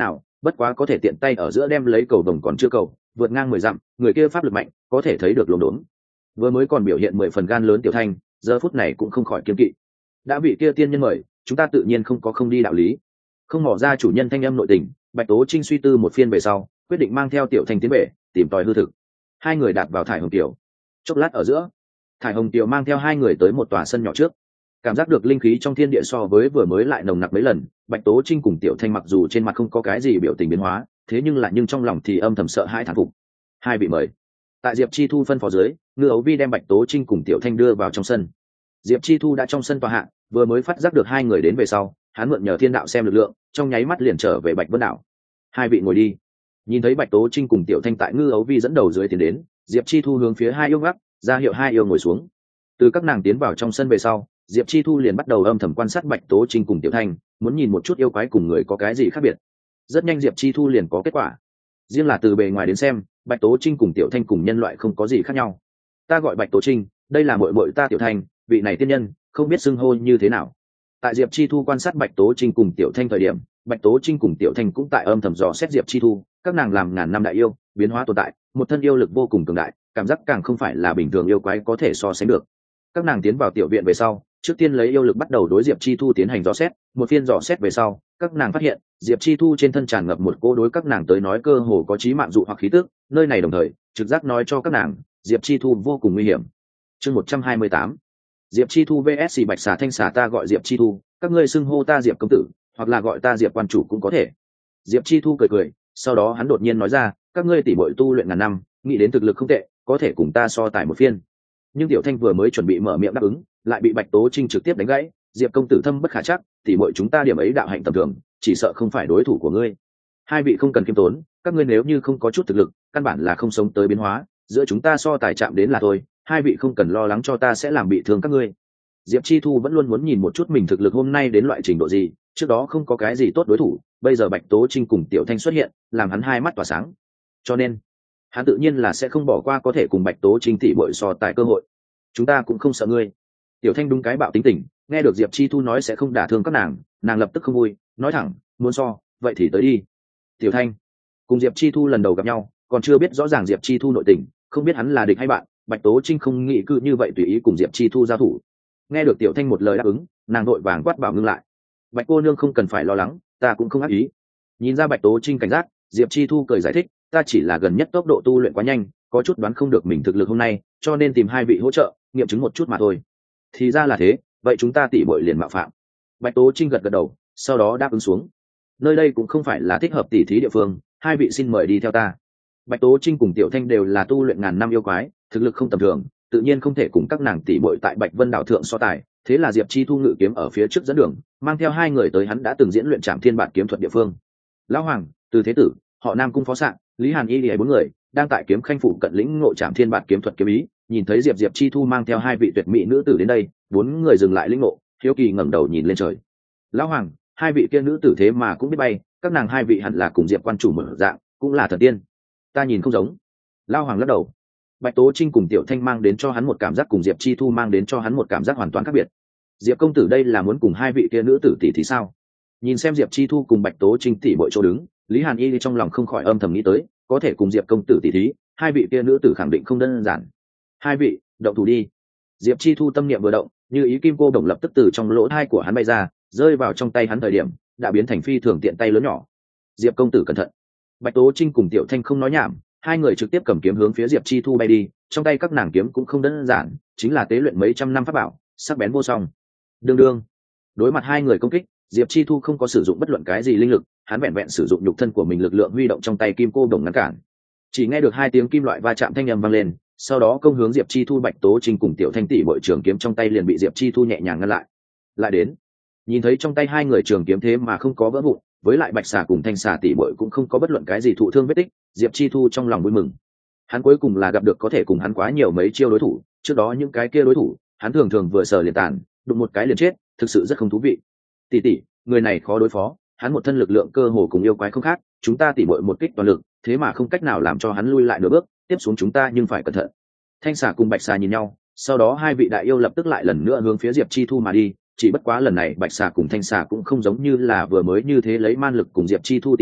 bất quá có thể tiện tay ở giữa đem lấy cầu đồng còn chưa cầu vượt ngang mười dặm, người kia pháp lực mạnh, có thể thấy được lồn đốn. Vừa mới còn biểu hiện mười phần gan lớn Tiểu Thanh, giờ phút này cũng không khỏi kiêng kỵ. Đã vị kia tiên nhân mời, chúng ta tự nhiên không có không đi đạo lý. Không mỏ ra chủ nhân thanh âm nội tình, Bạch Tố Trinh suy tư một phiên về sau, quyết định mang theo Tiểu Thanh tiến về, tìm tòi hư thực. Hai người đạp vào thải hồng tiểu. Chốc lát ở giữa, thải hồng tiểu mang theo hai người tới một tòa sân nhỏ trước. Cảm giác được linh khí trong thiên địa so với vừa mới lại nồng nặc mấy lần, Bạch Tố Trinh cùng Tiểu Thanh mặc dù trên mặt không có cái gì biểu tình biến hóa, thế nhưng lại nhưng trong lòng thì âm thầm sợ hãi thán phục. Hai vị mời. Tại Diệp Chi Thu phân phó dưới, Ngư Ấu Vi đem Bạch Tố Trinh cùng Tiểu Thanh đưa vào trong sân. Diệp Chi Thu đã trong sân tòa hạ, vừa mới phát giác được hai người đến về sau, hắn mượn nhờ thiên đạo xem lực lượng, trong nháy mắt liền trở về Bạch Vân đảo. Hai vị ngồi đi. Nhìn thấy Bạch Tố Trinh cùng Tiểu Thanh tại Ngư Ấu Vi dẫn đầu dưới tiến đến, Diệp Chi Thu hướng phía hai yêu ngắc, ra hiệu hai yêu ngồi xuống. Từ các nàng tiến vào trong sân về sau, Diệp Chi Thu liền bắt đầu âm thầm quan sát Bạch Tố Trinh cùng Tiểu Thanh, muốn nhìn một chút yêu quái cùng người có cái gì khác biệt. Rất nhanh Diệp Chi Thu liền có kết quả. Riêng là từ bề ngoài đến xem, Bạch Tố Trinh cùng Tiểu Thanh cùng nhân loại không có gì khác nhau. Ta gọi Bạch Tố Trinh, đây là muội muội ta Tiểu Thanh, vị này tiên nhân, không biết xưng hô như thế nào. Tại Diệp Chi Thu quan sát Bạch Tố Trinh cùng Tiểu Thanh thời điểm, Bạch Tố Trinh cùng Tiểu Thanh cũng tại âm thầm dò xét Diệp Chi Thu, các nàng làm ngàn năm đại yêu, biến hóa tồn tại, một thân yêu lực vô cùng cường đại, cảm giác càng không phải là bình thường yêu quái có thể so sánh được. Các nàng tiến vào tiểu viện về sau, trước tiên lấy yêu lực bắt đầu đối Diệp Chi Thu tiến hành dò xét, một phiên dò xét về sau, các nàng phát hiện Diệp Chi Thu trên thân tràn ngập một cỗ đối các nàng tới nói cơ hồ có chí mạng dụ hoặc khí tức, nơi này đồng thời trực giác nói cho các nàng Diệp Chi Thu vô cùng nguy hiểm. Chương một trăm hai mươi tám, Diệp Chi Thu vs Bạch Xà Thanh Xà. Ta gọi Diệp Chi Thu, các ngươi xưng hô ta Diệp công tử, hoặc là gọi ta Diệp quan chủ cũng có thể. Diệp Chi Thu cười cười, sau đó hắn đột nhiên nói ra, các ngươi tỉ muội tu luyện ngàn năm, nghĩ đến thực lực không tệ, có thể cùng ta so tài một phiên. Nhưng Tiểu Thanh vừa mới chuẩn bị mở miệng đáp ứng, lại bị Bạch Tố Trinh trực tiếp đánh gãy. Diệp công tử thâm bất khả chắc, tỉ muội chúng ta điểm ấy đạo hạnh tầm thường, chỉ sợ không phải đối thủ của ngươi. Hai vị không cần kiêm tốn, các ngươi nếu như không có chút thực lực, căn bản là không sống tới biến hóa, giữa chúng ta so tài chạm đến là thôi, hai vị không cần lo lắng cho ta sẽ làm bị thương các ngươi. Diệp Chi Thu vẫn luôn muốn nhìn một chút mình thực lực hôm nay đến loại trình độ gì, trước đó không có cái gì tốt đối thủ, bây giờ Bạch Tố Trinh cùng Tiểu Thanh xuất hiện, làm hắn hai mắt tỏa sáng. Cho nên, hắn tự nhiên là sẽ không bỏ qua có thể cùng Bạch Tố Trinh tỉ muội so tài cơ hội. Chúng ta cũng không sợ ngươi. Tiểu Thanh đúng cái bạo tính tình, nghe được Diệp Chi Thu nói sẽ không đả thương các nàng, nàng lập tức không vui, nói thẳng, muốn so, vậy thì tới đi. Tiểu Thanh cùng Diệp Chi Thu lần đầu gặp nhau, còn chưa biết rõ ràng Diệp Chi Thu nội tình, không biết hắn là địch hay bạn, Bạch Tố Trinh không nghĩ cứ như vậy tùy ý cùng Diệp Chi Thu giao thủ. Nghe được Tiểu Thanh một lời đáp ứng, nàng đội vàng quát bảo ngưng lại. Bạch cô nương không cần phải lo lắng, ta cũng không ác ý. Nhìn ra Bạch Tố Trinh cảnh giác, Diệp Chi Thu cười giải thích, ta chỉ là gần nhất tốc độ tu luyện quá nhanh, có chút đoán không được mình thực lực hôm nay, cho nên tìm hai vị hỗ trợ, nghiệm chứng một chút mà thôi. Thì ra là thế, vậy chúng ta tỉ muội liền mạo phạm. Bạch Tố Trinh gật gật đầu, sau đó đáp ứng xuống. Nơi đây cũng không phải là thích hợp tỉ thí địa phương, hai vị xin mời đi theo ta. Bạch Tố Trinh cùng Tiểu Thanh đều là tu luyện ngàn năm yêu quái, thực lực không tầm thường, tự nhiên không thể cùng các nàng tỉ muội tại Bạch Vân đảo thượng so tài, thế là Diệp Chi Thu ngự kiếm ở phía trước dẫn đường, mang theo hai người tới hắn đã từng diễn luyện Trảm Thiên Bản kiếm thuật địa phương. Lão Hoàng, Từ Thế Tử, họ Nam Cung Phó Sạng, Lý Hàn Y lìa bốn người đang tại kiếm khanh phủ cận lĩnh ngộ Trảm Thiên Bản kiếm thuật kiếm ý, nhìn thấy Diệp Diệp Chi Thu mang theo hai vị tuyệt mỹ nữ tử đến đây, bốn người dừng lại lĩnh ngộ, hiếu kỳ ngẩng đầu nhìn lên trời. Lão Hoàng, hai vị kia nữ tử thế mà cũng biết bay, các nàng hai vị hẳn là cùng Diệp quan chủ mở dạng, cũng là thần tiên. Ta nhìn không giống. Lão Hoàng lắc đầu. Bạch Tố Trinh cùng Tiểu Thanh mang đến cho hắn một cảm giác cùng Diệp Chi Thu mang đến cho hắn một cảm giác hoàn toàn khác biệt. Diệp công tử đây là muốn cùng hai vị kia nữ tử tỷ thì sao? Nhìn xem Diệp Chi Thu cùng Bạch Tố Trinh tỷ muội chỗ đứng, Lý Hàn Y trong lòng không khỏi âm thầm nghĩ tới, có thể cùng Diệp công tử tỷ thí, hai vị kia nữ tử khẳng định không đơn giản. Hai vị, động thủ đi. Diệp Chi Thu tâm niệm vừa động, như ý kim cô đồng lập tức từ trong lỗ thai của hắn bay ra, rơi vào trong tay hắn thời điểm, đã biến thành phi thường tiện tay lớn nhỏ. Diệp công tử cẩn thận. Bạch Tố Trinh cùng Tiểu Thanh không nói nhảm, hai người trực tiếp cầm kiếm hướng phía Diệp Chi Thu bay đi, trong tay các nàng kiếm cũng không đơn giản, chính là tế luyện mấy trăm năm pháp bảo, sắc bén vô song. Đương đương, đối mặt hai người công kích, Diệp Chi Thu không có sử dụng bất luận cái gì linh lực, hắn vẹn vẹn sử dụng nhục thân của mình lực lượng huy động trong tay kim cô đồng ngăn cản. Chỉ nghe được hai tiếng kim loại va chạm thanh âm vang lên, sau đó công hướng Diệp Chi Thu. Bạch Tố Trinh cùng Tiểu Thanh tỷ bội trường kiếm trong tay liền bị Diệp Chi Thu nhẹ nhàng ngăn lại. Lại đến, nhìn thấy trong tay hai người trường kiếm thế mà không có vỡ vụn, với lại Bạch Xà cùng Thanh Xà tỷ bội cũng không có bất luận cái gì thụ thương vết tích, Diệp Chi Thu trong lòng vui mừng. Hắn cuối cùng là gặp được có thể cùng hắn quá nhiều mấy chiêu đối thủ, trước đó những cái kia đối thủ, hắn thường thường vừa sờ liền tàn, đụng một cái liền chết, thực sự rất không thú vị. Tỷ tỷ, người này khó đối phó, hắn một thân lực lượng cơ hồ cùng yêu quái không khác, chúng ta tỉ muội một kích toàn lực, thế mà không cách nào làm cho hắn lui lại nửa bước, tiếp xuống chúng ta nhưng phải cẩn thận. Thanh Xà cùng Bạch Xà nhìn nhau, sau đó hai vị đại yêu lập tức lại lần nữa hướng phía Diệp Chi Thu mà đi, chỉ bất quá lần này Bạch Xà cùng Thanh Xà cũng không giống như là vừa mới như thế lấy man lực cùng Diệp Chi Thu tỉ thí,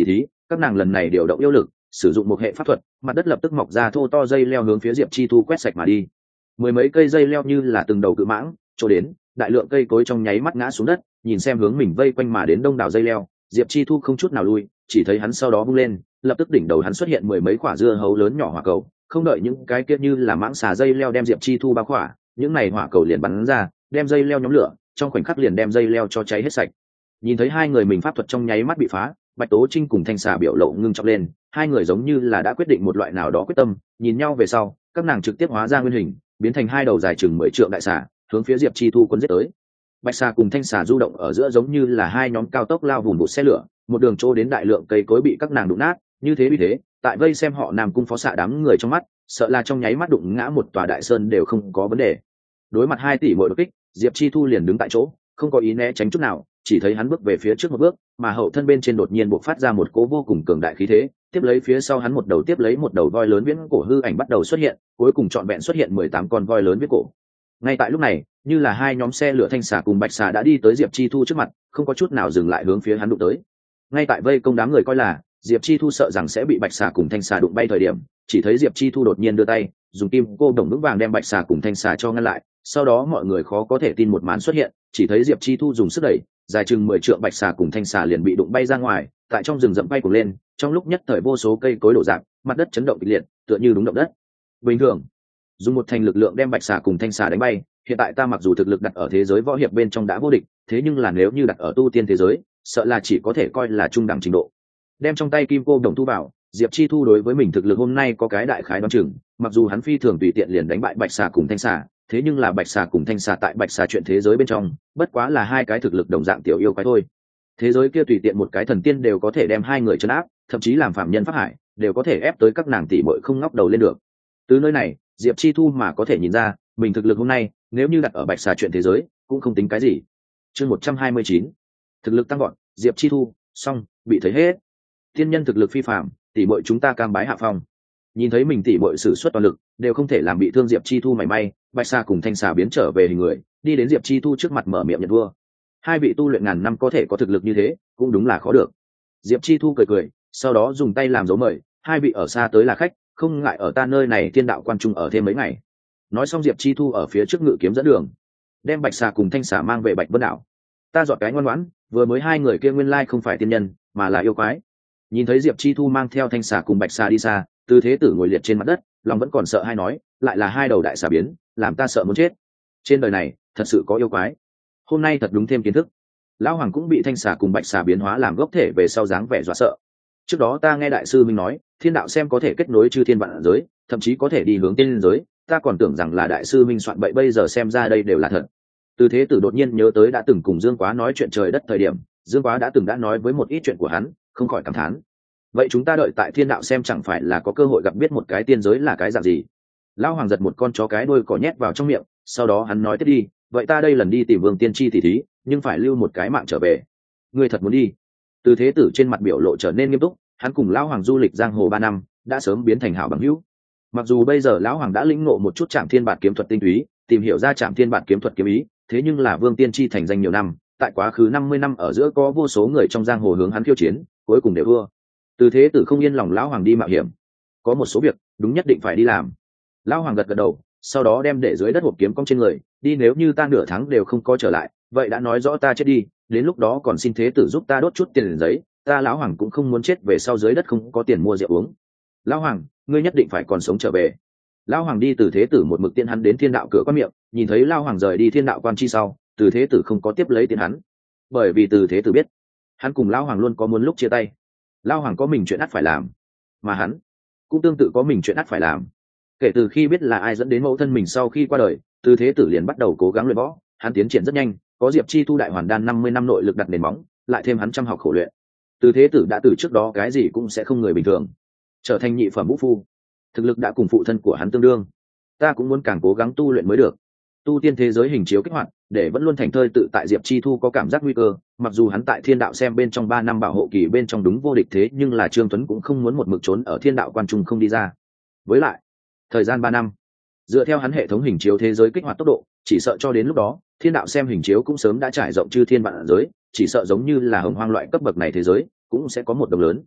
các nàng lần này điều động yêu lực, sử dụng một hệ pháp thuật, mặt đất lập tức mọc ra thô to dây leo hướng phía Diệp Chi Thu quét sạch mà đi. Mười mấy cây dây leo như là từng đầu cự mãng trôi đến, đại lượng cây cối trong nháy mắt ngã xuống đất. Nhìn xem hướng mình vây quanh mà đến đông đảo dây leo, Diệp Chi Thu không chút nào lui, chỉ thấy hắn sau đó vung lên, lập tức đỉnh đầu hắn xuất hiện mười mấy quả dưa hấu lớn nhỏ hỏa cầu. Không đợi những cái kia như là mãng xà dây leo đem Diệp Chi Thu bao khỏa, những này hỏa cầu liền bắn ra, đem dây leo nhóm lửa, trong khoảnh khắc liền đem dây leo cho cháy hết sạch. Nhìn thấy hai người mình pháp thuật trong nháy mắt bị phá, Bạch Tố Trinh cùng Thanh Xà biểu lộ ngưng trọng lên, hai người giống như là đã quyết định một loại nào đó quyết tâm. Nhìn nhau về sau, các nàng trực tiếp hóa ra nguyên hình, biến thành hai đầu dài chừng mười trượng đại xà, hướng phía Diệp Chi Thu cuốn giết tới. Bạch Xà cùng Thanh Xà du động ở giữa giống như là hai nhóm cao tốc lao vùng một xe lửa, một đường trô đến đại lượng cây cối bị các nàng đụng nát, như thế vì thế, tại vây xem họ Nam Cung phó xạ đám người trong mắt, sợ là trong nháy mắt đụng ngã một tòa đại sơn đều không có vấn đề. Đối mặt hai tỷ muội đột kích, Diệp Chi Thu liền đứng tại chỗ, không có ý né tránh chút nào, chỉ thấy hắn bước về phía trước một bước, mà hậu thân bên trên đột nhiên bộc phát ra một cỗ vô cùng cường đại khí thế, tiếp lấy phía sau hắn một đầu tiếp lấy một đầu voi lớn viễn cổ hư ảnh bắt đầu xuất hiện, cuối cùng trọn vẹn xuất hiện mười tám con voi lớn viễn cổ. Ngay tại lúc này, như là hai nhóm xe lửa Thanh Xà cùng Bạch Xà đã đi tới Diệp Chi Thu trước mặt, không có chút nào dừng lại hướng phía hắn đụng tới. Ngay tại vây công đám người coi là Diệp Chi Thu sợ rằng sẽ bị Bạch Xà cùng Thanh Xà đụng bay thời điểm, chỉ thấy Diệp Chi Thu đột nhiên đưa tay, dùng kim cô đồng vững vàng đem Bạch Xà cùng Thanh Xà cho ngăn lại. Sau đó mọi người khó có thể tin một màn xuất hiện, chỉ thấy Diệp Chi Thu dùng sức đẩy, dài chừng mười trượng Bạch Xà cùng Thanh Xà liền bị đụng bay ra ngoài, tại trong rừng rậm bay cuồng lên, trong lúc nhất thời vô số cây cối đổ rạp, mặt đất chấn động kịch liệt, tựa như đúng động đất. Bình thường, dùng một thành lực lượng đem Bạch Xà cùng Thanh Xà đánh bay, hiện tại ta mặc dù thực lực đặt ở thế giới võ hiệp bên trong đã vô địch, thế nhưng là nếu như đặt ở tu tiên thế giới, sợ là chỉ có thể coi là trung đẳng trình độ. Đem trong tay kim cô đồng thu vào, Diệp Chi Thu đối với mình thực lực hôm nay có cái đại khái đoán chừng, mặc dù hắn phi thường tùy tiện liền đánh bại Bạch Xà cùng Thanh Xà, thế nhưng là Bạch Xà cùng Thanh Xà tại Bạch Xà chuyện thế giới bên trong, bất quá là hai cái thực lực đồng dạng tiểu yêu quái thôi. Thế giới kia tùy tiện một cái thần tiên đều có thể đem hai người trấn áp, thậm chí làm phạm nhân pháp hải, đều có thể ép tới các nàng tỷ muội không ngóc đầu lên được. Từ nơi này, Diệp Chi Thu mà có thể nhìn ra, mình thực lực hôm nay, nếu như đặt ở Bạch Xà chuyện thế giới, cũng không tính cái gì. Chương một trăm hai mươi chín, thực lực tăng vọt, Diệp Chi Thu, xong, bị thấy hết. Tiên nhân thực lực phi phàm, tỷ muội chúng ta cam bái hạ phong. Nhìn thấy mình tỷ muội sử xuất toàn lực, đều không thể làm bị thương Diệp Chi Thu mảy may, Bạch Xà cùng Thanh Xà biến trở về hình người, đi đến Diệp Chi Thu trước mặt mở miệng nhận thua. Hai vị tu luyện ngàn năm có thể có thực lực như thế, cũng đúng là khó được. Diệp Chi Thu cười cười, sau đó dùng tay làm dấu mời, hai vị ở xa tới là khách, không ngại ở ta nơi này thiên đạo quan trung ở thêm mấy ngày. Nói xong Diệp Chi Thu ở phía trước ngự kiếm dẫn đường, đem Bạch Xà cùng Thanh Xà mang về Bạch Vân đảo. Ta dọn cái ngoan ngoãn, vừa mới hai người kia nguyên lai không phải tiên nhân, mà là yêu quái. Nhìn thấy Diệp Chi Thu mang theo Thanh Xà cùng Bạch Xà đi xa, Từ Thế Tử ngồi liệt trên mặt đất, lòng vẫn còn sợ hai nói, lại là hai đầu đại xà biến, làm ta sợ muốn chết. Trên đời này thật sự có yêu quái. Hôm nay thật đúng thêm kiến thức. Lão Hoàng cũng bị Thanh Xà cùng Bạch Xà biến hóa làm gốc thể về sau dáng vẻ dọa sợ. Trước đó ta nghe đại sư Minh nói, thiên đạo xem có thể kết nối chư thiên vạn giới, thậm chí có thể đi hướng tiên giới, ta còn tưởng rằng là đại sư Minh soạn bậy, bây giờ xem ra đây đều là thật. Từ Thế Tử đột nhiên nhớ tới đã từng cùng Dương Quá nói chuyện trời đất thời điểm, Dương Quá đã từng đã nói với một ít chuyện của hắn, không khỏi cảm thán. Vậy chúng ta đợi tại thiên đạo xem chẳng phải là có cơ hội gặp biết một cái tiên giới là cái dạng gì. Lão Hoàng giật một con chó cái đuôi cỏ nhét vào trong miệng, sau đó hắn nói tiếp đi, vậy ta đây lần đi tìm Vương Tiên Tri tỷ thí, nhưng phải lưu một cái mạng trở về. Ngươi thật muốn đi? Từ Thế Tử trên mặt biểu lộ trở nên nghiêm túc, hắn cùng Lão Hoàng du lịch giang hồ ba năm, đã sớm biến thành hảo bằng hữu. Mặc dù bây giờ Lão Hoàng đã lĩnh ngộ một chút Trảm Thiên Bạt kiếm thuật tinh túy, tìm hiểu ra Trảm Thiên Bạt kiếm thuật kiếm ý, thế nhưng là Vương Tiên Tri thành danh nhiều năm, tại quá khứ năm mươi năm ở giữa có vô số người trong giang hồ hướng hắn khiêu chiến, cuối cùng đều thua. Từ Thế Tử không yên lòng Lão Hoàng đi mạo hiểm, có một số việc đúng nhất định phải đi làm. Lão Hoàng gật gật đầu, sau đó đem để dưới đất hộp kiếm cong trên người đi, nếu như ta nửa tháng đều không có trở lại, vậy đã nói rõ ta chết đi, đến lúc đó còn xin Thế Tử giúp ta đốt chút tiền giấy, ta Lão Hoàng cũng không muốn chết về sau dưới đất không có tiền mua rượu uống. Lão Hoàng, ngươi nhất định phải còn sống trở về. Lão Hoàng đi Từ Thế Tử một mực tiễn hắn đến thiên đạo cửa quan miệng, nhìn thấy Lão Hoàng rời đi thiên đạo quan chi sau, Từ Thế Tử không có tiếp lấy tiền hắn, bởi vì Từ Thế Tử biết hắn cùng Lão Hoàng luôn có muốn lúc chia tay. Lão Hoàng có mình chuyện ắt phải làm, mà hắn cũng tương tự có mình chuyện ắt phải làm. Kể từ khi biết là ai dẫn đến mẫu thân mình sau khi qua đời, Từ Thế Tử liền bắt đầu cố gắng luyện võ, hắn tiến triển rất nhanh, có Diệp Chi Thu đại hoàn đan năm mươi năm nội lực đặt nền móng, lại thêm hắn chăm học khổ luyện. Từ Thế Tử đã từ trước đó cái gì cũng sẽ không người bình thường, trở thành nhị phẩm vũ phu, thực lực đã cùng phụ thân của hắn tương đương. Ta cũng muốn càng cố gắng tu luyện mới được. Tu tiên thế giới hình chiếu kích hoạt, để vẫn luôn thành thơi tự tại Diệp Chi Thu có cảm giác nguy cơ, mặc dù hắn tại thiên đạo xem bên trong ba năm bảo hộ kỳ bên trong đúng vô địch, thế nhưng là Trương Tuấn cũng không muốn một mực trốn ở thiên đạo quan trung không đi ra. Với lại, thời gian ba năm, dựa theo hắn hệ thống hình chiếu thế giới kích hoạt tốc độ, chỉ sợ cho đến lúc đó, thiên đạo xem hình chiếu cũng sớm đã trải rộng chư thiên vạn giới, chỉ sợ giống như là hồng hoang loại cấp bậc này thế giới, cũng sẽ có một đồng lớn.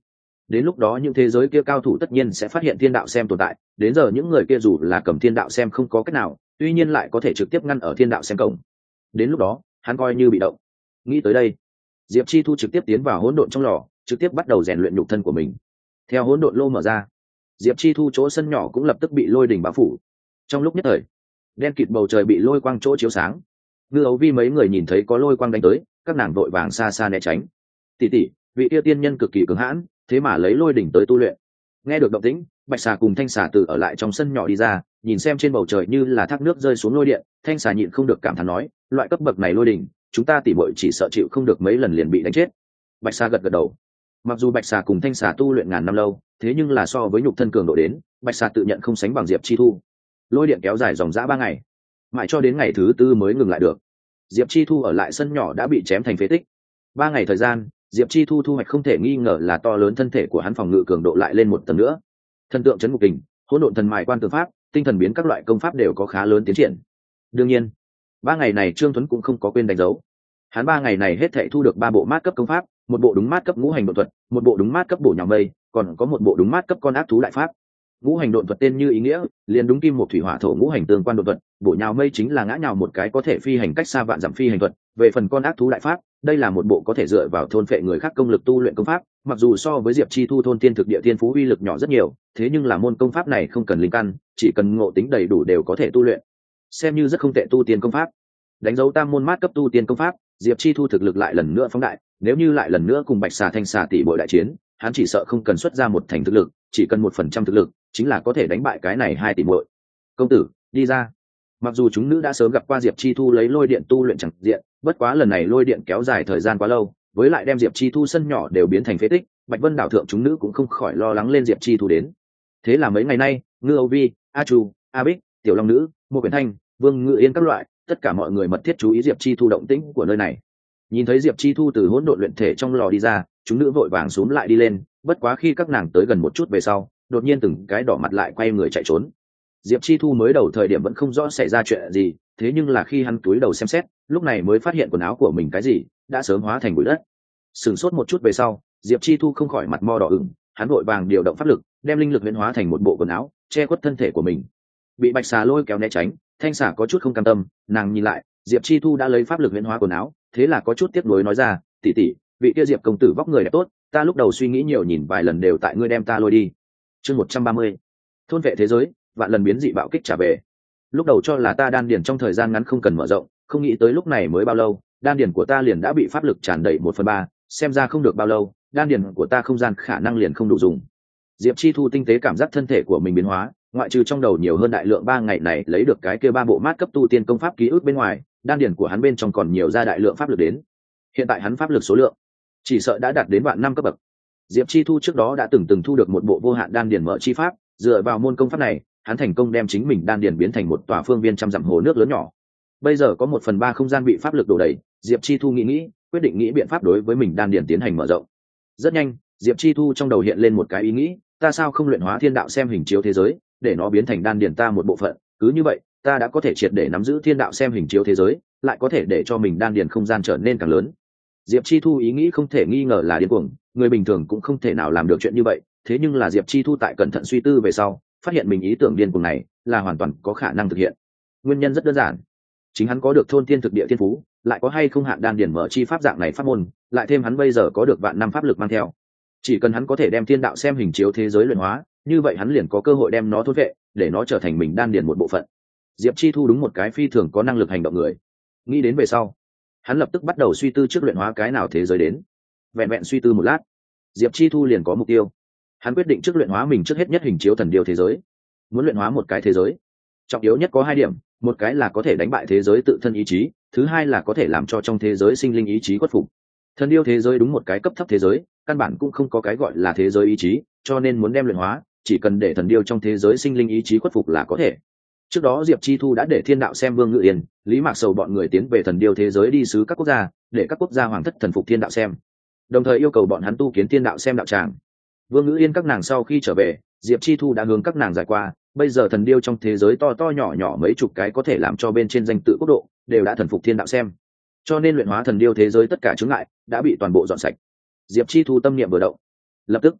đến lúc đó những thế giới kia cao thủ tất nhiên sẽ phát hiện thiên đạo xem tồn tại, đến giờ những người kia dù là cầm thiên đạo xem không có cách nào, tuy nhiên lại có thể trực tiếp ngăn ở thiên đạo xem cổng, đến lúc đó hắn coi như bị động. Nghĩ tới đây, Diệp Chi Thu trực tiếp tiến vào hỗn độn trong lò, trực tiếp bắt đầu rèn luyện nhục thân của mình. Theo hỗn độn lô mở ra, Diệp Chi Thu chỗ sân nhỏ cũng lập tức bị lôi đỉnh bao phủ. Trong lúc nhất thời, đen kịt bầu trời bị lôi quang chỗ chiếu sáng. Ngư Ấu Vi mấy người nhìn thấy có lôi quang đánh tới, các nàng vội vàng xa xa né tránh. Tỷ tỷ, vị yêu tiên nhân cực kỳ cứng hãn, thế mà lấy lôi đỉnh tới tu luyện. Nghe được động tĩnh, Bạch Xà cùng Thanh Xà từ ở lại trong sân nhỏ đi ra, nhìn xem trên bầu trời như là thác nước rơi xuống lôi điện, Thanh Xà nhịn không được cảm thán nói, loại cấp bậc này lôi đỉnh, chúng ta tỷ muội chỉ sợ chịu không được mấy lần liền bị đánh chết. Bạch Xà gật gật đầu. Mặc dù Bạch Xà cùng Thanh Xà tu luyện ngàn năm lâu, thế nhưng là so với nhục thân cường độ đến, Bạch Xà tự nhận không sánh bằng Diệp Chi Thu. Lôi điện kéo dài dòng dã ba ngày, mãi cho đến ngày thứ tư mới ngừng lại được. Diệp Chi Thu ở lại sân nhỏ đã bị chém thành phế tích. Ba ngày thời gian, Diệp Chi Thu thu hoạch không thể nghi ngờ là to lớn, thân thể của hắn phòng ngự cường độ lại lên một tầng nữa. Thần tượng chấn ngục kình, hỗn độn thần mài quan tư pháp, tinh thần biến các loại công pháp đều có khá lớn tiến triển. Đương nhiên, ba ngày này Trương Tuấn cũng không có quên đánh dấu. Hắn ba ngày này hết thảy thu được ba bộ mát cấp công pháp, một bộ đúng mát cấp ngũ hành độn thuật, một bộ đúng mát cấp bổ nhào mây, còn có một bộ đúng mát cấp con ác thú đại pháp. Ngũ hành độn thuật tên như ý nghĩa, liền đúng kim một thủy hỏa thổ ngũ hành tương quan độn thuật, bổ nhào mây chính là ngã nhào một cái có thể phi hành cách xa vạn dặm phi hành thuật. Về phần con ác thú đại pháp, đây là một bộ có thể dựa vào thôn phệ người khác công lực tu luyện công pháp, mặc dù so với Diệp Chi Thu thôn tiên thực địa thiên phú uy lực nhỏ rất nhiều, thế nhưng là môn công pháp này không cần linh căn, chỉ cần ngộ tính đầy đủ đều có thể tu luyện, xem như rất không tệ tu tiên công pháp. Đánh dấu tam môn mát cấp tu tiên công pháp, Diệp Chi Thu thực lực lại lần nữa phóng đại, nếu như lại lần nữa cùng Bạch Xà Thanh Xà tỷ muội đại chiến, hắn chỉ sợ không cần xuất ra một thành thực lực, chỉ cần một phần trăm thực lực, chính là có thể đánh bại cái này hai tỷ muội. Công tử, đi ra. Mặc dù chúng nữ đã sớm gặp qua Diệp Chi Thu lấy lôi điện tu luyện chẳng diện, bất quá lần này lôi điện kéo dài thời gian quá lâu, với lại đem Diệp Chi Thu sân nhỏ đều biến thành phế tích, Bạch Vân đảo thượng chúng nữ cũng không khỏi lo lắng lên Diệp Chi Thu đến. Thế là mấy ngày nay, Ngư Âu Vi, A Chu, A Bích, Tiểu Long nữ, Mộ Quyển Thanh, Vương Ngự Yên các loại, tất cả mọi người mật thiết chú ý Diệp Chi Thu động tĩnh của nơi này. Nhìn thấy Diệp Chi Thu từ hỗn độn luyện thể trong lò đi ra, chúng nữ vội vàng xuống lại đi lên, bất quá khi các nàng tới gần một chút về sau, đột nhiên từng cái đỏ mặt lại quay người chạy trốn. Diệp Chi Thu mới đầu thời điểm vẫn không rõ xảy ra chuyện gì, thế nhưng là khi hắn cúi đầu xem xét, lúc này mới phát hiện quần áo của mình cái gì đã sớm hóa thành bụi đất. Sửng sốt một chút về sau, Diệp Chi Thu không khỏi mặt mo đỏ ửng, hắn vội vàng điều động pháp lực, đem linh lực huyễn hóa thành một bộ quần áo, che khuất thân thể của mình. Bị Bạch Xà lôi kéo né tránh, Thanh Xà có chút không cam tâm, nàng nhìn lại, Diệp Chi Thu đã lấy pháp lực huyễn hóa quần áo, thế là có chút tiếc nuối nói ra, tỷ tỷ, vị kia Diệp công tử vóc người đẹp tốt, ta lúc đầu suy nghĩ nhiều nhìn vài lần đều tại ngươi đem ta lôi đi. Chương một trăm ba mươi, thôn vệ thế giới, vạn lần biến dị bạo kích trả về. Lúc đầu cho là ta đan điền trong thời gian ngắn không cần mở rộng, không nghĩ tới lúc này mới bao lâu, đan điền của ta liền đã bị pháp lực tràn đầy một phần ba, xem ra không được bao lâu, đan điền của ta không gian khả năng liền không đủ dùng. Diệp Chi Thu tinh tế cảm giác thân thể của mình biến hóa, ngoại trừ trong đầu nhiều hơn đại lượng ba ngày này lấy được cái kia ba bộ mát cấp tu tiên công pháp ký ức bên ngoài, đan điền của hắn bên trong còn nhiều ra đại lượng pháp lực đến. Hiện tại hắn pháp lực số lượng chỉ sợ đã đạt đến vạn năm cấp bậc. Diệp Chi Thu trước đó đã từng từng thu được một bộ vô hạn đan điền mở chi pháp, dựa vào môn công pháp này, hắn thành công đem chính mình đan điền biến thành một tòa phương viên trăm dặm hồ nước lớn nhỏ. Bây giờ có một phần ba không gian bị pháp lực đổ đầy, Diệp Chi Thu nghĩ nghĩ, quyết định nghĩ biện pháp đối với mình đan điền tiến hành mở rộng. Rất nhanh, Diệp Chi Thu trong đầu hiện lên một cái ý nghĩ, ta sao không luyện hóa thiên đạo xem hình chiếu thế giới, để nó biến thành đan điền ta một bộ phận, cứ như vậy, ta đã có thể triệt để nắm giữ thiên đạo xem hình chiếu thế giới, lại có thể để cho mình đan điền không gian trở nên càng lớn. Diệp Chi Thu ý nghĩ không thể nghi ngờ là điên cuồng, người bình thường cũng không thể nào làm được chuyện như vậy, thế nhưng là Diệp Chi Thu tại cẩn thận suy tư về sau, phát hiện mình ý tưởng điên cuồng này là hoàn toàn có khả năng thực hiện. Nguyên nhân rất đơn giản, chính hắn có được thôn thiên thực địa thiên phú, lại có hay không hạn đan điền mở chi pháp dạng này pháp môn, lại thêm hắn bây giờ có được vạn năm pháp lực mang theo, chỉ cần hắn có thể đem thiên đạo xem hình chiếu thế giới luyện hóa, như vậy hắn liền có cơ hội đem nó thôn vệ, để nó trở thành mình đan điền một bộ phận. Diệp Chi Thu đúng một cái phi thường có năng lực hành động người. Nghĩ đến về sau, hắn lập tức bắt đầu suy tư trước luyện hóa cái nào thế giới đến. Vẹn vẹn suy tư một lát, Diệp Chi Thu liền có mục tiêu. Hắn quyết định trước luyện hóa mình trước hết nhất hình chiếu thần điêu thế giới. Muốn luyện hóa một cái thế giới, trọng yếu nhất có hai điểm, một cái là có thể đánh bại thế giới tự thân ý chí, thứ hai là có thể làm cho trong thế giới sinh linh ý chí khuất phục. Thần điêu thế giới đúng một cái cấp thấp thế giới, căn bản cũng không có cái gọi là thế giới ý chí, cho nên muốn đem luyện hóa, chỉ cần để thần điêu trong thế giới sinh linh ý chí khuất phục là có thể. Trước đó Diệp Chi Thu đã để thiên đạo xem Vương Ngự Yên, Lý Mạc Sầu bọn người tiến về thần điêu thế giới đi sứ các quốc gia, để các quốc gia hoàng thất thần phục thiên đạo xem, đồng thời yêu cầu bọn hắn tu kiến thiên đạo xem đạo tràng. Vương Ngự Yên các nàng sau khi trở về, Diệp Chi Thu đã hướng các nàng giải qua, bây giờ thần điêu trong thế giới to to nhỏ nhỏ mấy chục cái có thể làm cho bên trên danh tự quốc độ đều đã thần phục thiên đạo xem, cho nên luyện hóa thần điêu thế giới tất cả chướng ngại đã bị toàn bộ dọn sạch. Diệp Chi Thu tâm niệm vừa động, lập tức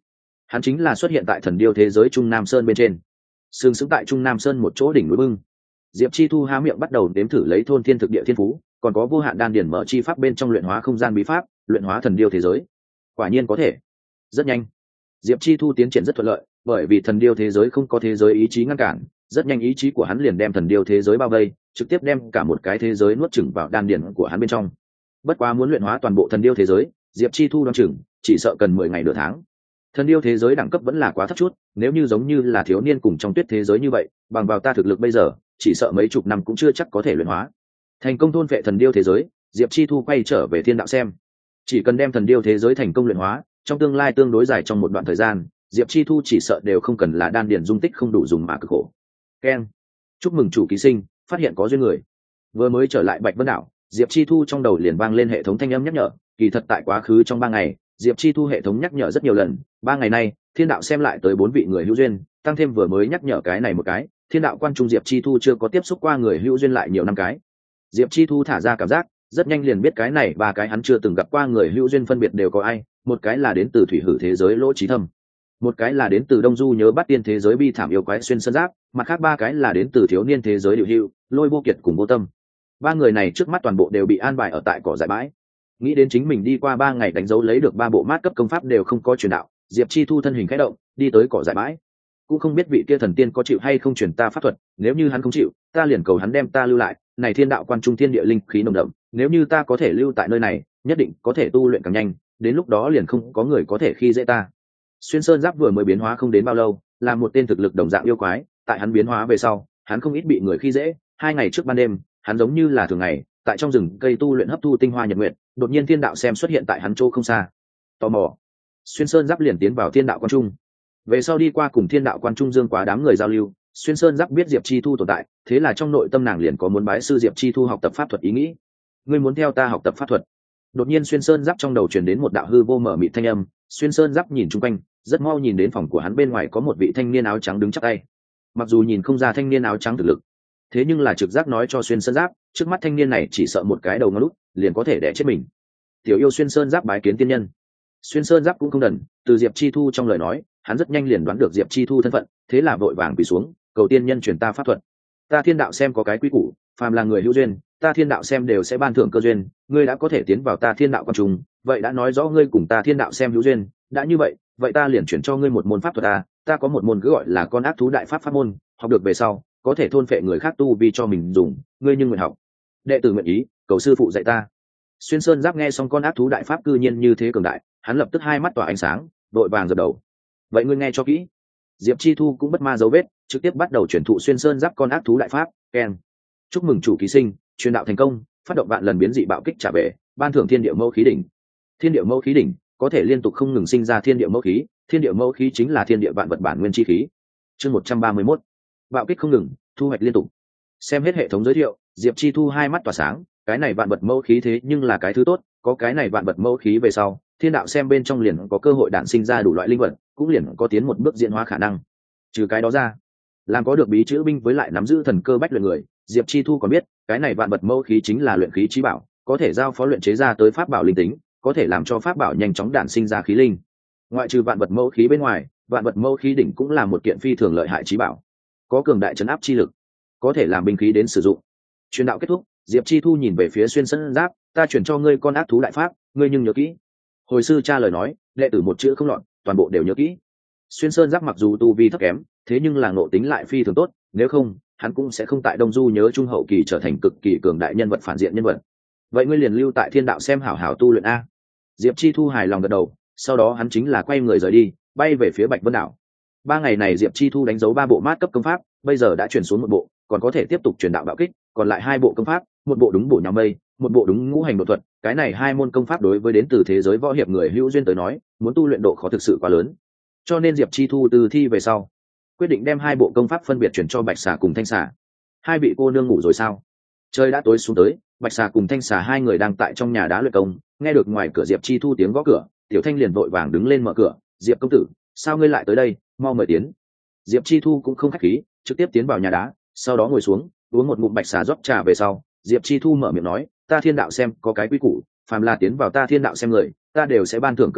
Hắn chính là xuất hiện tại thần điêu thế giới Trung Nam Sơn bên trên, sừng sững tại Trung Nam Sơn một chỗ đỉnh núi bưng. Diệp Chi Thu há miệng bắt đầu đếm thử lấy thôn thiên thực địa thiên phú, còn có vô hạn đan điển mở chi pháp bên trong luyện hóa không gian bí pháp, luyện hóa thần điêu thế giới. Quả nhiên có thể. Rất nhanh, Diệp Chi Thu tiến triển rất thuận lợi, bởi vì thần điêu thế giới không có thế giới ý chí ngăn cản, rất nhanh ý chí của hắn liền đem thần điêu thế giới bao vây, trực tiếp đem cả một cái thế giới nuốt chửng vào đan điển của hắn bên trong. Bất quá muốn luyện hóa toàn bộ thần điêu thế giới, Diệp Chi Thu đoán chừng chỉ sợ cần mười ngày nửa tháng. Thần điêu thế giới đẳng cấp vẫn là quá thấp chút, nếu như giống như là thiếu niên cùng trong tuyết thế giới như vậy, bằng vào ta thực lực bây giờ, chỉ sợ mấy chục năm cũng chưa chắc có thể luyện hóa. Thành công thôn phệ thần điêu thế giới, Diệp Chi Thu quay trở về thiên đạo xem. Chỉ cần đem thần điêu thế giới thành công luyện hóa, trong tương lai tương đối dài trong một đoạn thời gian, Diệp Chi Thu chỉ sợ đều không cần là đan điển dung tích không đủ dùng mà cực khổ. Keng, chúc mừng chủ ký sinh phát hiện có duyên người. Vừa mới trở lại Bạch Vân đảo, Diệp Chi Thu trong đầu liền vang lên hệ thống thanh âm nhắc nhở. Kỳ thật tại quá khứ trong ba ngày, Diệp Chi Thu hệ thống nhắc nhở rất nhiều lần. Ba ngày nay, thiên đạo xem lại tới bốn vị người hữu duyên, tăng thêm vừa mới nhắc nhở cái này một cái, thiên đạo quan trung Diệp Chi Thu chưa có tiếp xúc qua người hữu duyên lại nhiều năm cái. Diệp Chi Thu thả ra cảm giác, rất nhanh liền biết cái này ba cái hắn chưa từng gặp qua người hữu duyên phân biệt đều có ai. Một cái là đến từ thủy hử thế giới Lỗ Chí Thâm, một cái là đến từ Đông Du nhớ bắt tiên thế giới bi thảm yêu quái Xuyên Sơn Giáp, mặt khác ba cái là đến từ thiếu niên thế giới Điệu Hữu, Lôi Vô Kiệt cùng Vô Tâm. Ba người này trước mắt toàn bộ đều bị an bài ở tại cỏ dại bãi. Nghĩ đến chính mình đi qua ba ngày đánh dấu lấy được ba bộ mát cấp công pháp đều không có truyền đạo, Diệp Chi Thu thân hình khẽ động, đi tới cỏ dại bãi. Cũng không biết vị kia thần tiên có chịu hay không truyền ta pháp thuật, nếu như hắn không chịu, ta liền cầu hắn đem ta lưu lại. Này thiên đạo quan trung thiên địa linh khí nồng đậm, nếu như ta có thể lưu tại nơi này, nhất định có thể tu luyện càng nhanh, đến lúc đó liền không có người có thể khi dễ ta. Xuyên Sơn Giáp vừa mới biến hóa không đến bao lâu, là một tên thực lực đồng dạng yêu quái, tại hắn biến hóa về sau, hắn không ít bị người khi dễ. Hai ngày trước ban đêm, hắn giống như là thường ngày, tại trong rừng cây tu luyện hấp thu tinh hoa nhật nguyện, đột nhiên thiên đạo xem xuất hiện tại hắn chỗ không xa. Tò mò, Xuyên Sơn Giáp liền tiến vào thiên đạo quan trung. Về sau đi qua cùng thiên đạo quan trung dương quá đám người giao lưu, Xuyên Sơn Giáp biết Diệp Chi Thu tồn tại, thế là trong nội tâm nàng liền có muốn bái sư Diệp Chi Thu học tập pháp thuật ý nghĩ. Ngươi muốn theo ta học tập pháp thuật? Đột nhiên Xuyên Sơn Giáp trong đầu truyền đến một đạo hư vô mở mịt thanh âm. Xuyên Sơn Giáp nhìn chung quanh, rất mau nhìn đến phòng của hắn bên ngoài có một vị thanh niên áo trắng đứng chắp tay. Mặc dù nhìn không ra thanh niên áo trắng thực lực, thế nhưng là trực giác nói cho Xuyên Sơn Giáp, trước mắt thanh niên này chỉ sợ một cái đầu ngón lút liền có thể đẻ chết mình. Tiểu yêu Xuyên Sơn Giáp bái kiến tiên nhân. Xuyên Sơn Giáp cũng không đần, từ Diệp Chi Thu trong lời nói, hắn rất nhanh liền đoán được Diệp Chi Thu thân phận, thế là vội vàng quỳ xuống, cầu tiên nhân truyền ta pháp thuật. Ta thiên đạo xem có cái quy củ, phàm là người hữu duyên, ta thiên đạo xem đều sẽ ban thưởng cơ duyên, ngươi đã có thể tiến vào ta thiên đạo quan trung, vậy đã nói rõ ngươi cùng ta thiên đạo xem hữu duyên, đã như vậy, vậy ta liền chuyển cho ngươi một môn pháp thuật ta, ta có một môn cứ gọi là con ác thú đại pháp pháp môn, học được về sau, có thể thôn phệ người khác tu vi cho mình dùng, ngươi nhưng nguyện học. Đệ tử nguyện ý, cầu sư phụ dạy ta. Xuyên Sơn Giáp nghe xong con ác thú đại pháp cư nhiên như thế cường đại, hắn lập tức hai mắt tỏa ánh sáng, vội vàng gật đầu. Vậy ngươi nghe cho kỹ. Diệp Chi Thu cũng bất ma dấu vết, trực tiếp bắt đầu truyền thụ Xuyên Sơn Giáp con ác thú đại pháp. Keng, chúc mừng chủ ký sinh truyền đạo thành công, phát động vạn lần biến dị bạo kích trả về, ban thưởng thiên địa mẫu khí đỉnh. Thiên địa mẫu khí đỉnh có thể liên tục không ngừng sinh ra thiên địa mẫu khí, thiên địa mẫu khí chính là thiên địa vạn vật bản nguyên chi khí. Chương một trăm ba mươi mốt, bạo kích không ngừng, thu hoạch liên tục. Xem hết hệ thống giới thiệu, Diệp Chi Thu hai mắt tỏa sáng, cái này vạn vật mẫu khí thế nhưng là cái thứ tốt, có cái này vạn vật mẫu khí về sau, thiên đạo xem bên trong liền có cơ hội đản sinh ra đủ loại linh vật, cũng liền có tiến một bước diễn hóa khả năng. Trừ cái đó ra, làm có được bí chữ binh với lại nắm giữ thần cơ bách luyện người, Diệp Chi Thu còn biết, cái này vạn vật mẫu khí chính là luyện khí chí bảo, có thể giao phó luyện chế ra tới pháp bảo linh tính, có thể làm cho pháp bảo nhanh chóng đản sinh ra khí linh. Ngoại trừ vạn vật mẫu khí bên ngoài, vạn vật mẫu khí đỉnh cũng là một kiện phi thường lợi hại chí bảo, có cường đại trấn áp chi lực, có thể làm binh khí đến sử dụng. Truyền đạo kết thúc, Diệp Chi Thu nhìn về phía Xuyên Sơn Giáp, ta chuyển cho ngươi con ác thú đại pháp, ngươi nhưng nhớ kỹ. Hồi sư cha lời nói, đệ tử một chữ không lọt, toàn bộ đều nhớ kỹ. Xuyên Sơn Giáp mặc dù tu vi thấp kém, thế nhưng là ngộ tính lại phi thường tốt, nếu không, hắn cũng sẽ không tại Đông Du nhớ trung hậu kỳ trở thành cực kỳ cường đại nhân vật phản diện nhân vật. Vậy ngươi liền lưu tại thiên đạo xem hảo hảo tu luyện a. Diệp Chi Thu hài lòng gật đầu, sau đó hắn chính là quay người rời đi, bay về phía Bạch Vân đảo. Ba ngày này Diệp Chi Thu đánh dấu ba bộ mát cấp công pháp, bây giờ đã chuyển xuống một bộ, còn có thể tiếp tục truyền đạo bạo kích, còn lại hai bộ công pháp, một bộ đúng bổ nhào mây, một bộ đúng ngũ hành độ thuật. Cái này hai môn công pháp đối với đến từ thế giới võ hiệp người hữu duyên tới nói, muốn tu luyện độ khó thực sự quá lớn. Cho nên Diệp Chi Thu từ thi về sau, quyết định đem hai bộ công pháp phân biệt chuyển cho Bạch Xà cùng Thanh Xà. Hai vị cô nương ngủ rồi sao? Trời đã tối xuống tới, Bạch Xà cùng Thanh Xà hai người đang tại trong nhà đá luyện công, nghe được ngoài cửa Diệp Chi Thu tiếng gõ cửa, Tiểu Thanh liền vội vàng đứng lên mở cửa, "Diệp công tử, sao ngươi lại tới đây, mau mời tiến." Diệp Chi Thu cũng không khách khí, trực tiếp tiến vào nhà đá, sau đó ngồi xuống, uống một ngụm Bạch Xà rót trà về sau, Diệp Chi Thu mở miệng nói, "Ta thiên đạo xem có cái quy củ, phàm là tiến vào ta thiên đạo xem người, ta đều sẽ ban thưởng cơ duyên,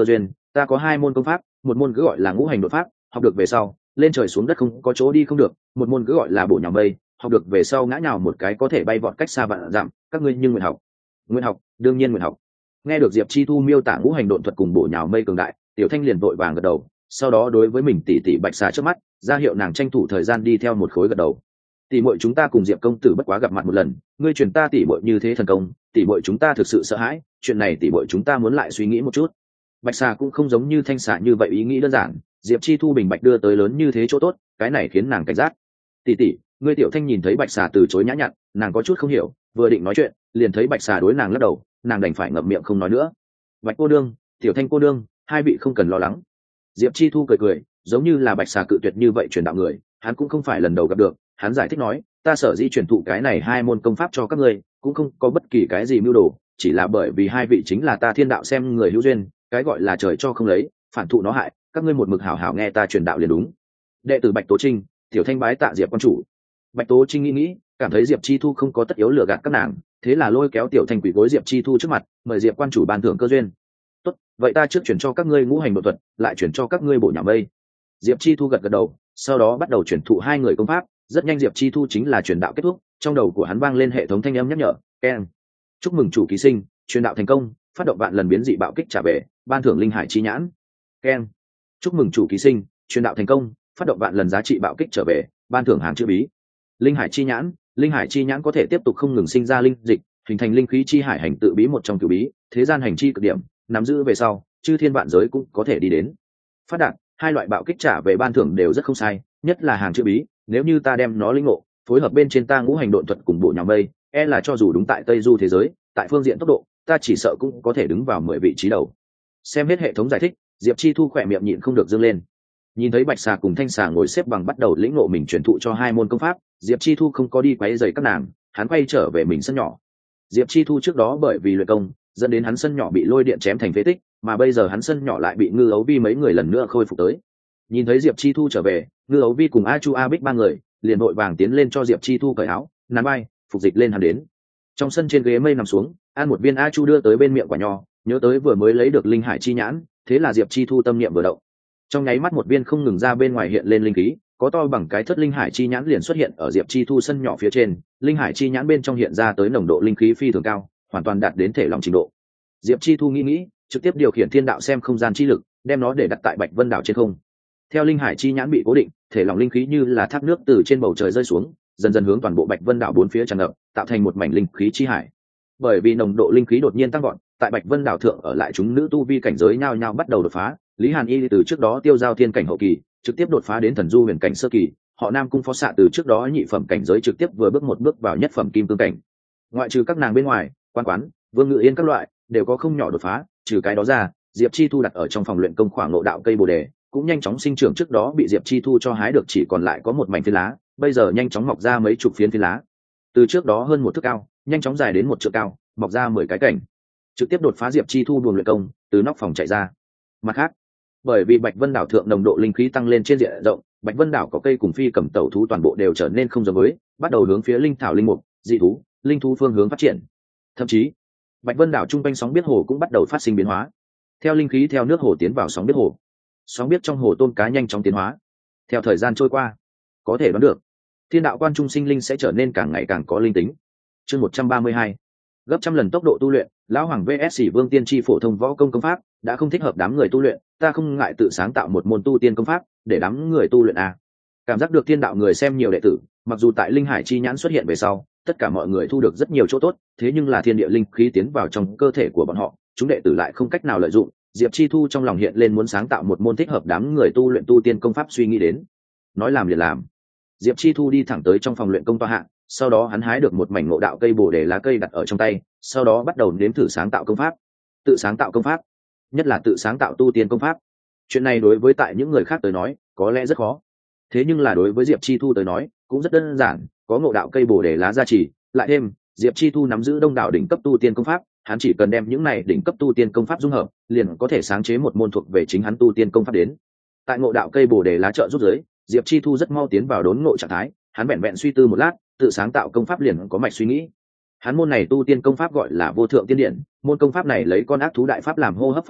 ta có hai môn công pháp, một môn cứ gọi là ngũ hành đột pháp, học được về sau lên trời xuống đất không có chỗ đi không được, một môn cứ gọi là bổ nhào mây, học được về sau ngã nhào một cái có thể bay vọt cách xa vạn dặm. Các ngươi nhưng nguyện học? Nguyện học, đương nhiên nguyện học. Nghe được Diệp Chi Thu miêu tả ngũ hành độn thuật cùng bổ nhào mây cường đại, Tiểu Thanh liền vội vàng gật đầu, sau đó đối với mình tỷ tỷ Bạch Xà trước mắt ra hiệu nàng tranh thủ thời gian đi theo một khối gật đầu. Tỷ muội chúng ta cùng Diệp công tử bất quá gặp mặt một lần, ngươi truyền ta tỷ muội như thế thần công, tỷ muội chúng ta thực sự sợ hãi, chuyện này tỷ muội chúng ta muốn lại suy nghĩ một chút. Bạch Xà cũng không giống như Thanh Xà như vậy ý nghĩ đơn giản, Diệp Chi Thu bình bạch đưa tới lớn như thế chỗ tốt, cái này khiến nàng cảnh giác. Tỷ tỷ, ngươi Tiểu Thanh nhìn thấy Bạch Xà từ chối nhã nhặn, nàng có chút không hiểu, vừa định nói chuyện, liền thấy Bạch Xà đối nàng lắc đầu, nàng đành phải ngậm miệng không nói nữa. Bạch cô đương, Tiểu Thanh cô đương, hai vị không cần lo lắng. Diệp Chi Thu cười cười, giống như là Bạch Xà cự tuyệt như vậy truyền đạo người, hắn cũng không phải lần đầu gặp được, hắn giải thích nói, ta sở dĩ truyền thụ cái này hai môn công pháp cho các ngươi, cũng không có bất kỳ cái gì mưu đồ, chỉ là bởi vì hai vị chính là ta thiên đạo xem người hữu duyên, cái gọi là trời cho không lấy, phản thụ nó hại, các ngươi một mực hảo hảo nghe ta truyền đạo liền đúng. Đệ tử Bạch Tố Trinh, Tiểu Thanh bái tạ Diệp quan chủ. Bạch Tố Trinh nghĩ nghĩ, cảm thấy Diệp Chi Thu không có tất yếu lừa gạt các nàng, thế là lôi kéo Tiểu Thanh quỳ gối Diệp Chi Thu trước mặt, mời Diệp quan chủ ban thưởng cơ duyên. Tốt, vậy ta trước chuyển cho các ngươi ngũ hành độ thuật, lại chuyển cho các ngươi bổ nhảm mây. Diệp Chi Thu gật gật đầu, sau đó bắt đầu chuyển thụ hai người công pháp. Rất nhanh Diệp Chi Thu chính là truyền đạo kết thúc, trong đầu của hắn vang lên hệ thống thanh âm nhắc nhở, keng, chúc mừng chủ ký sinh truyền đạo thành công, phát động vạn lần biến dị bạo kích trả về, ban thưởng linh hải chi nhãn. Keng, chúc mừng chủ ký sinh truyền đạo thành công, phát động vạn lần giá trị bạo kích trở về, ban thưởng hàng chữ bí. Linh hải chi nhãn, linh hải chi nhãn có thể tiếp tục không ngừng sinh ra linh dịch, hình thành linh khí chi hải hành tự bí một trong cửu bí, thế gian hành chi cực điểm, nắm giữ về sau chư thiên vạn giới cũng có thể đi đến. Phát đạt, hai loại bạo kích trả về ban thưởng đều rất không sai, nhất là hàng chữ bí, nếu như ta đem nó linh ngộ, phối hợp bên trên ta ngũ hành độn thuật cùng bộ nhà mây, e là cho dù đúng tại Tây Du thế giới, tại phương diện tốc độ, ta chỉ sợ cũng có thể đứng vào mười vị trí đầu. Xem hết hệ thống giải thích, Diệp Chi Thu khỏe miệng nhịn không được dương lên. Nhìn thấy Bạch Xà cùng Thanh Xà ngồi xếp bằng bắt đầu lĩnh ngộ mình truyền thụ cho hai môn công pháp, Diệp Chi Thu không có đi quấy rầy các nàng, hắn quay trở về mình sân nhỏ. Diệp Chi Thu trước đó bởi vì luyện công, dẫn đến hắn sân nhỏ bị lôi điện chém thành phế tích, mà bây giờ hắn sân nhỏ lại bị Ngư Ấu Vi mấy người lần nữa khôi phục tới. Nhìn thấy Diệp Chi Thu trở về, Ngư Ấu Vi cùng A Chu A Bích ba người liền vội vàng tiến lên cho Diệp Chi Thu cởi áo, nắn bay, phục dịch lên hắn đến. Trong sân trên ghế mây nằm xuống, ăn một viên A Chu đưa tới bên miệng quả nho, nhớ tới vừa mới lấy được linh hải chi nhãn, thế là Diệp Chi Thu tâm niệm vừa động. Trong nháy mắt một viên không ngừng ra bên ngoài hiện lên linh khí, có to bằng cái thất linh hải chi nhãn liền xuất hiện ở Diệp Chi Thu sân nhỏ phía trên, linh hải chi nhãn bên trong hiện ra tới nồng độ linh khí phi thường cao, hoàn toàn đạt đến thể lòng trình độ. Diệp Chi Thu nghĩ nghĩ, trực tiếp điều khiển thiên đạo xem không gian chi lực, đem nó để đặt tại Bạch Vân đảo trên không. Theo linh hải chi nhãn bị cố định, thể lòng linh khí như là thác nước từ trên bầu trời rơi xuống, dần dần hướng toàn bộ Bạch Vân đảo bốn phía tràn ngập, tạo thành một mảnh linh khí chi hải. Bởi vì nồng độ linh khí đột nhiên tăng vọt, tại Bạch Vân đảo thượng ở lại chúng nữ tu vi cảnh giới nhao nhao bắt đầu đột phá, Lý Hàn Y từ trước đó tiêu giao thiên cảnh hậu kỳ, trực tiếp đột phá đến thần du huyền cảnh sơ kỳ, họ Nam cung phó xạ từ trước đó nhị phẩm cảnh giới trực tiếp vừa bước một bước vào nhất phẩm kim cương cảnh. Ngoại trừ các nàng bên ngoài, Quan Quán, Vương Ngự Yên các loại đều có không nhỏ đột phá, trừ cái đó ra, Diệp Chi Thu đặt ở trong phòng luyện công khoảng ngộ đạo cây bồ đề, cũng nhanh chóng sinh trưởng, trước đó bị Diệp Chi Thu cho hái được chỉ còn lại có một mảnh phiến lá, bây giờ nhanh chóng mọc ra mấy chục phiến phiến lá. Từ trước đó hơn một thước cao, nhanh chóng dài đến một trượng cao, mọc ra mười cái cảnh, trực tiếp đột phá Diệp Chi Thu buồng luyện công, từ nóc phòng chạy ra. Mặt khác, bởi vì Bạch Vân đảo thượng nồng độ linh khí tăng lên trên diện rộng, Bạch Vân đảo có cây cùng phi cầm tẩu thú toàn bộ đều trở nên không giống với, bắt đầu hướng phía linh thảo linh mục, dị thú, linh thú phương hướng phát triển. Thậm chí, Bạch Vân đảo trung quanh sóng biết hồ cũng bắt đầu phát sinh biến hóa. Theo linh khí theo nước hồ tiến vào sóng biết hồ, sóng biết trong hồ tôm cá nhanh chóng tiến hóa. Theo thời gian trôi qua, có thể đoán được, thiên đạo quan trung sinh linh sẽ trở nên càng ngày càng có linh tính. Chương một trăm ba mươi hai, gấp trăm lần tốc độ tu luyện, lão hoàng vs Vương Tiên Tri phổ thông võ công công pháp đã không thích hợp đám người tu luyện, ta không ngại tự sáng tạo một môn tu tiên công pháp để đám người tu luyện a. Cảm giác được thiên đạo người xem nhiều đệ tử, mặc dù tại linh hải chi nhãn xuất hiện về sau, tất cả mọi người thu được rất nhiều chỗ tốt, thế nhưng là thiên địa linh khí tiến vào trong cơ thể của bọn họ, chúng đệ tử lại không cách nào lợi dụng. Diệp Chi Thu trong lòng hiện lên muốn sáng tạo một môn thích hợp đám người tu luyện tu tiên công pháp suy nghĩ đến. Nói làm liền làm. Diệp Chi Thu đi thẳng tới trong phòng luyện công tọa hạ, sau đó hắn hái được một mảnh ngộ đạo cây bồ đề lá cây đặt ở trong tay, sau đó bắt đầu nếm thử sáng tạo công pháp. Tự sáng tạo công pháp, nhất là tự sáng tạo tu tiên công pháp. Chuyện này đối với tại những người khác tới nói, có lẽ rất khó. Thế nhưng là đối với Diệp Chi Thu tới nói, cũng rất đơn giản, có ngộ đạo cây bồ đề lá gia trì, lại thêm Diệp Chi Thu nắm giữ đông đảo đỉnh cấp tu tiên công pháp, hắn chỉ cần đem những này đỉnh cấp tu tiên công pháp dung hợp, liền có thể sáng chế một môn thuộc về chính hắn tu tiên công pháp đến. Tại ngộ đạo cây bồ đề lá trợ giúp giới, Diệp Chi Thu rất mau tiến vào đốn ngộ trạng thái, hắn vẹn vẹn suy tư một lát, tự sáng tạo công pháp liền có mạch suy nghĩ. Hắn môn này tu tiên công pháp gọi là Vô Thượng Tiên Điện, môn công pháp này lấy con ác thú đại pháp làm hô hấp pháp môn,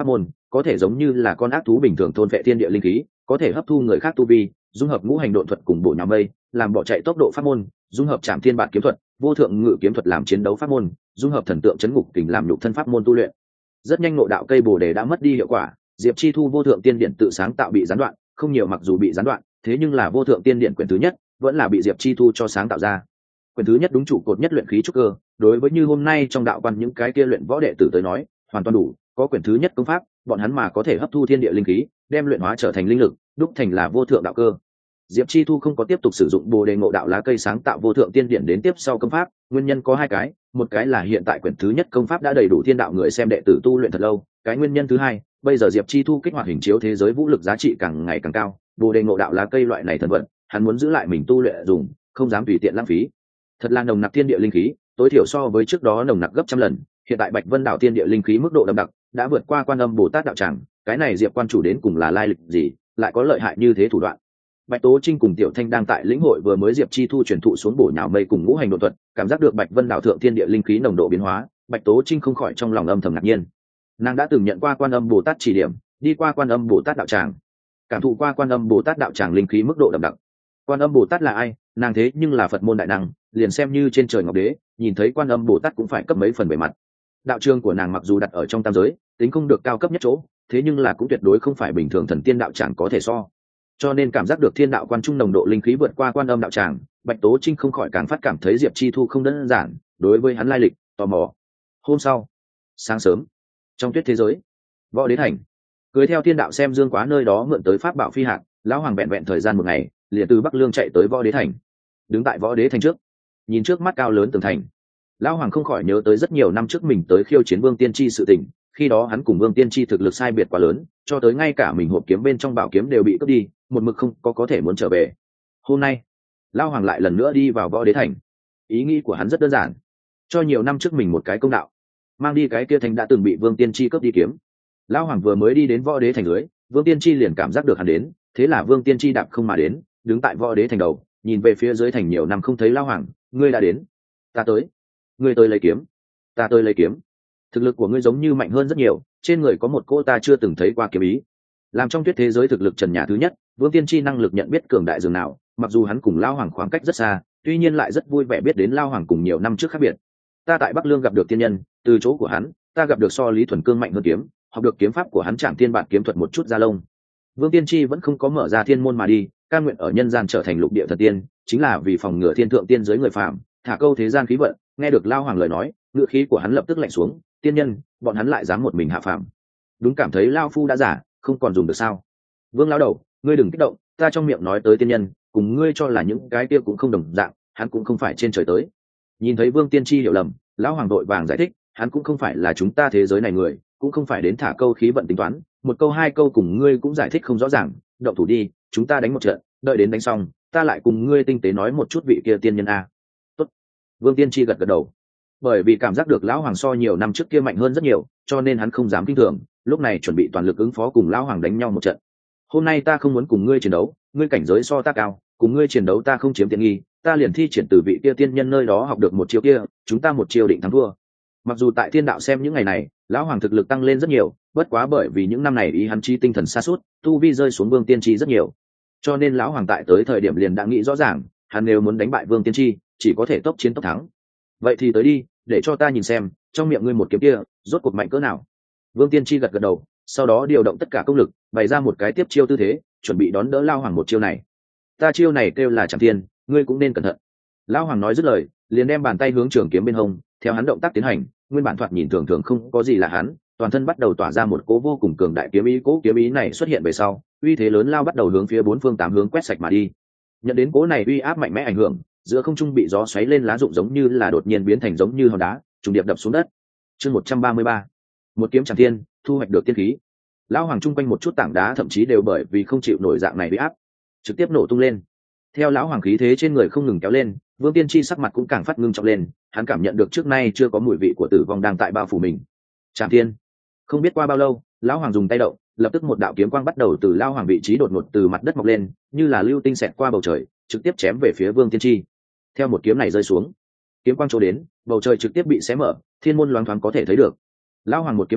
có thể giống như là con ác thú bình thường thôn vệ thiên địa linh khí, có thể hấp thu người khác tu vi, dung hợp ngũ hành độn thuật cùng bộ nhà mây làm bỏ chạy tốc độ pháp môn, dung hợp trảm thiên bản kiếm thuật, vô thượng ngự kiếm thuật làm chiến đấu pháp môn, dung hợp thần tượng chấn ngục kình làm nhục thân pháp môn tu luyện. Rất nhanh ngộ đạo cây bồ đề đã mất đi hiệu quả, Diệp Chi Thu vô thượng tiên điện tự sáng tạo bị gián đoạn, không nhiều mặc dù bị gián đoạn, thế nhưng là vô thượng tiên điện quyển thứ nhất vẫn là bị Diệp Chi Thu cho sáng tạo ra. Quyển thứ nhất đúng trụ cột nhất luyện khí trúc cơ, đối với như hôm nay trong đạo quan những cái kia luyện võ đệ tử tới nói, hoàn toàn đủ, có quyển thứ nhất công pháp, bọn hắn mà có thể hấp thu thiên địa linh khí, đem luyện hóa trở thành linh lực, đúc thành là vô thượng đạo cơ. Diệp Chi Thu không có tiếp tục sử dụng bồ đề ngộ đạo lá cây sáng tạo vô thượng tiên điển đến tiếp sau công pháp, nguyên nhân có hai cái, một cái là hiện tại quyển thứ nhất công pháp đã đầy đủ thiên đạo người xem đệ tử tu luyện thật lâu, cái nguyên nhân thứ hai, bây giờ Diệp Chi Thu kích hoạt hình chiếu thế giới vũ lực giá trị càng ngày càng cao, bồ đề ngộ đạo lá cây loại này thần vận, hắn muốn giữ lại mình tu luyện dùng, không dám tùy tiện lãng phí. Thật là nồng nặc thiên địa linh khí, tối thiểu so với trước đó nồng nặc gấp trăm lần, hiện tại Bạch Vân đảo thiên địa linh khí mức độ đậm đặc đã vượt qua Quan Âm Bồ Tát đạo tràng, cái này Diệp quan chủ đến cùng là lai lịch gì, lại có lợi hại như thế thủ đoạn. Bạch Tố Trinh cùng Tiểu Thanh đang tại lĩnh hội vừa mới Diệp Chi Thu truyền thụ xuống bổ nhào mây cùng ngũ hành độ thuật, cảm giác được Bạch Vân đảo thượng thiên địa linh khí nồng độ biến hóa, Bạch Tố Trinh không khỏi trong lòng âm thầm ngạc nhiên. Nàng đã từng nhận qua Quan Âm Bồ Tát chỉ điểm, đi qua Quan Âm Bồ Tát đạo tràng, cảm thụ qua Quan Âm Bồ Tát đạo tràng linh khí mức độ đậm đặc. Quan Âm Bồ Tát là ai? Nàng thế nhưng là Phật môn đại năng, liền xem như trên trời ngọc đế, nhìn thấy Quan Âm Bồ Tát cũng phải cấp mấy phần bề mặt. Đạo trường của nàng mặc dù đặt ở trong tam giới, tính không được cao cấp nhất chỗ, thế nhưng là cũng tuyệt đối không phải bình thường thần tiên đạo tràng có thể so. Cho nên cảm giác được thiên đạo quan trung nồng độ linh khí vượt qua Quan Âm đạo tràng, Bạch Tố Trinh không khỏi càng phát cảm thấy Diệp Chi Thu không đơn giản, đối với hắn lai lịch tò mò. Hôm sau, sáng sớm, trong tuyết thế giới, Võ Đế thành, cưới theo thiên đạo xem dương quá nơi đó mượn tới pháp bảo phi hạt, lão hoàng vẹn vẹn thời gian một ngày, liền từ Bắc Lương chạy tới Võ Đế thành. Đứng tại Võ Đế thành trước, nhìn trước mắt cao lớn tường thành, lão hoàng không khỏi nhớ tới rất nhiều năm trước mình tới khiêu chiến Vương Tiên Tri sự tình, khi đó hắn cùng Vương Tiên Tri thực lực sai biệt quá lớn, cho tới ngay cả mình hộp kiếm bên trong bảo kiếm đều bị cướp đi, một mực không có có thể muốn trở về. Hôm nay, lão hoàng lại lần nữa đi vào Võ Đế thành. Ý nghĩ của hắn rất đơn giản, cho nhiều năm trước mình một cái công đạo, mang đi cái kia thành đã từng bị Vương Tiên Tri cướp đi kiếm. Lão hoàng vừa mới đi đến Võ Đế thành dưới, Vương Tiên Tri liền cảm giác được hắn đến, thế là Vương Tiên Tri đạp không mà đến, đứng tại Võ Đế thành đầu, nhìn về phía dưới thành nhiều năm không thấy lão hoàng, ngươi đã đến. Ta tới. Ngươi tới lấy kiếm. Ta tới lấy kiếm. Thực lực của ngươi giống như mạnh hơn rất nhiều, trên người có một cô ta chưa từng thấy qua kiếm ý. Làm trong tuyết thế giới thực lực trần nhà thứ nhất, Vương Tiên Tri năng lực nhận biết cường đại dường nào, mặc dù hắn cùng lão hoàng khoảng cách rất xa, tuy nhiên lại rất vui vẻ biết đến lão hoàng cùng nhiều năm trước khác biệt. Ta tại Bắc Lương gặp được tiên nhân, từ chỗ của hắn, ta gặp được so Lý Thuần Cương mạnh hơn kiếm, học được kiếm pháp của hắn Trảm Thiên Bản kiếm thuật một chút ra lông. Vương Tiên Tri vẫn không có mở ra thiên môn mà đi, cam nguyện ở nhân gian trở thành lục địa thần tiên, chính là vì phòng ngừa thiên thượng tiên giới người phàm, thả câu thế gian khí vận. Nghe được Lao Hoàng lời nói, ngựa khí của hắn lập tức lạnh xuống, tiên nhân, bọn hắn lại dám một mình hạ phàm. Đúng cảm thấy Lao Phu đã giả, không còn dùng được sao? Vương lão đầu, ngươi đừng kích động, ta trong miệng nói tới tiên nhân, cùng ngươi cho là những cái kia cũng không đồng dạng, hắn cũng không phải trên trời tới. Nhìn thấy Vương Tiên Tri hiểu lầm, Lão Hoàng đội vàng giải thích, hắn cũng không phải là chúng ta thế giới này người, cũng không phải đến thả câu khí vận tính toán, một câu hai câu cùng ngươi cũng giải thích không rõ ràng, động thủ đi, chúng ta đánh một trận, đợi đến đánh xong, ta lại cùng ngươi tinh tế nói một chút vị kia tiên nhân a. Tốt. Vương Tiên Tri gật gật đầu, bởi vì cảm giác được Lão Hoàng so nhiều năm trước kia mạnh hơn rất nhiều, cho nên hắn không dám kinh thường, lúc này chuẩn bị toàn lực ứng phó cùng Lão Hoàng đánh nhau một trận. Hôm nay ta không muốn cùng ngươi chiến đấu, ngươi cảnh giới so ta cao, cùng ngươi chiến đấu ta không chiếm tiện nghi, ta liền thi triển từ vị kia tiên nhân nơi đó học được một chiêu kia, chúng ta một chiêu định thắng thua. Mặc dù tại thiên đạo xem những ngày này, Lão Hoàng thực lực tăng lên rất nhiều, bất quá bởi vì những năm này ý hắn chi tinh thần sa sút, tu vi rơi xuống Vương Tiên Tri rất nhiều, cho nên Lão Hoàng tại tới thời điểm liền đã nghĩ rõ ràng, hắn nếu muốn đánh bại Vương Tiên Tri, chỉ có thể tốc chiến tốc thắng. Vậy thì tới đi, để cho ta nhìn xem, trong miệng ngươi một kiếm kia, rốt cuộc mạnh cỡ nào. Vương Tiên Tri gật gật đầu, sau đó điều động tất cả công lực, bày ra một cái tiếp chiêu tư thế, chuẩn bị đón đỡ Lão Hoàng một chiêu này. Ta chiêu này kêu là Trảm Thiên, ngươi cũng nên cẩn thận. Lão Hoàng nói dứt lời, liền đem bàn tay hướng trường kiếm bên hông, theo hắn động tác tiến hành, nguyên bản thoạt nhìn thường thường không có gì là hắn, toàn thân bắt đầu tỏa ra một cỗ vô cùng cường đại kiếm ý, cỗ kiếm ý này xuất hiện về sau, uy thế lớn lao bắt đầu hướng phía bốn phương tám hướng quét sạch mà đi. Nhận đến cỗ này uy áp mạnh mẽ ảnh hưởng, giữa không trung bị gió xoáy lên lá rụng giống như là đột nhiên biến thành giống như hòn đá, trùng điệp đập xuống đất. Chương một trăm ba mươi ba, một kiếm Trảm Thiên, thu hoạch được tiên khí. Lão Hoàng trung quanh một chút tảng đá thậm chí đều bởi vì không chịu nổi dạng này uy áp, trực tiếp nổ tung lên. Theo lão Hoàng khí thế trên người không ngừng kéo lên, Vương Tiên Tri sắc mặt cũng càng phát ngưng trọng lên, hắn cảm nhận được trước nay chưa có mùi vị của tử vong đang tại bao phủ mình. Trảm Thiên. Không biết qua bao lâu, lão Hoàng dùng tay động, lập tức một đạo kiếm quang bắt đầu từ lão Hoàng vị trí đột ngột từ mặt đất mọc lên, như là lưu tinh xẹt qua bầu trời, trực tiếp chém về phía Vương Tiên Tri. Theo một kiếm này rơi xuống, kiếm quang chỗ đến, bầu trời trực tiếp bị xé mở, thiên môn loáng thoáng có thể thấy được. Lão Hoàng một kiếm này,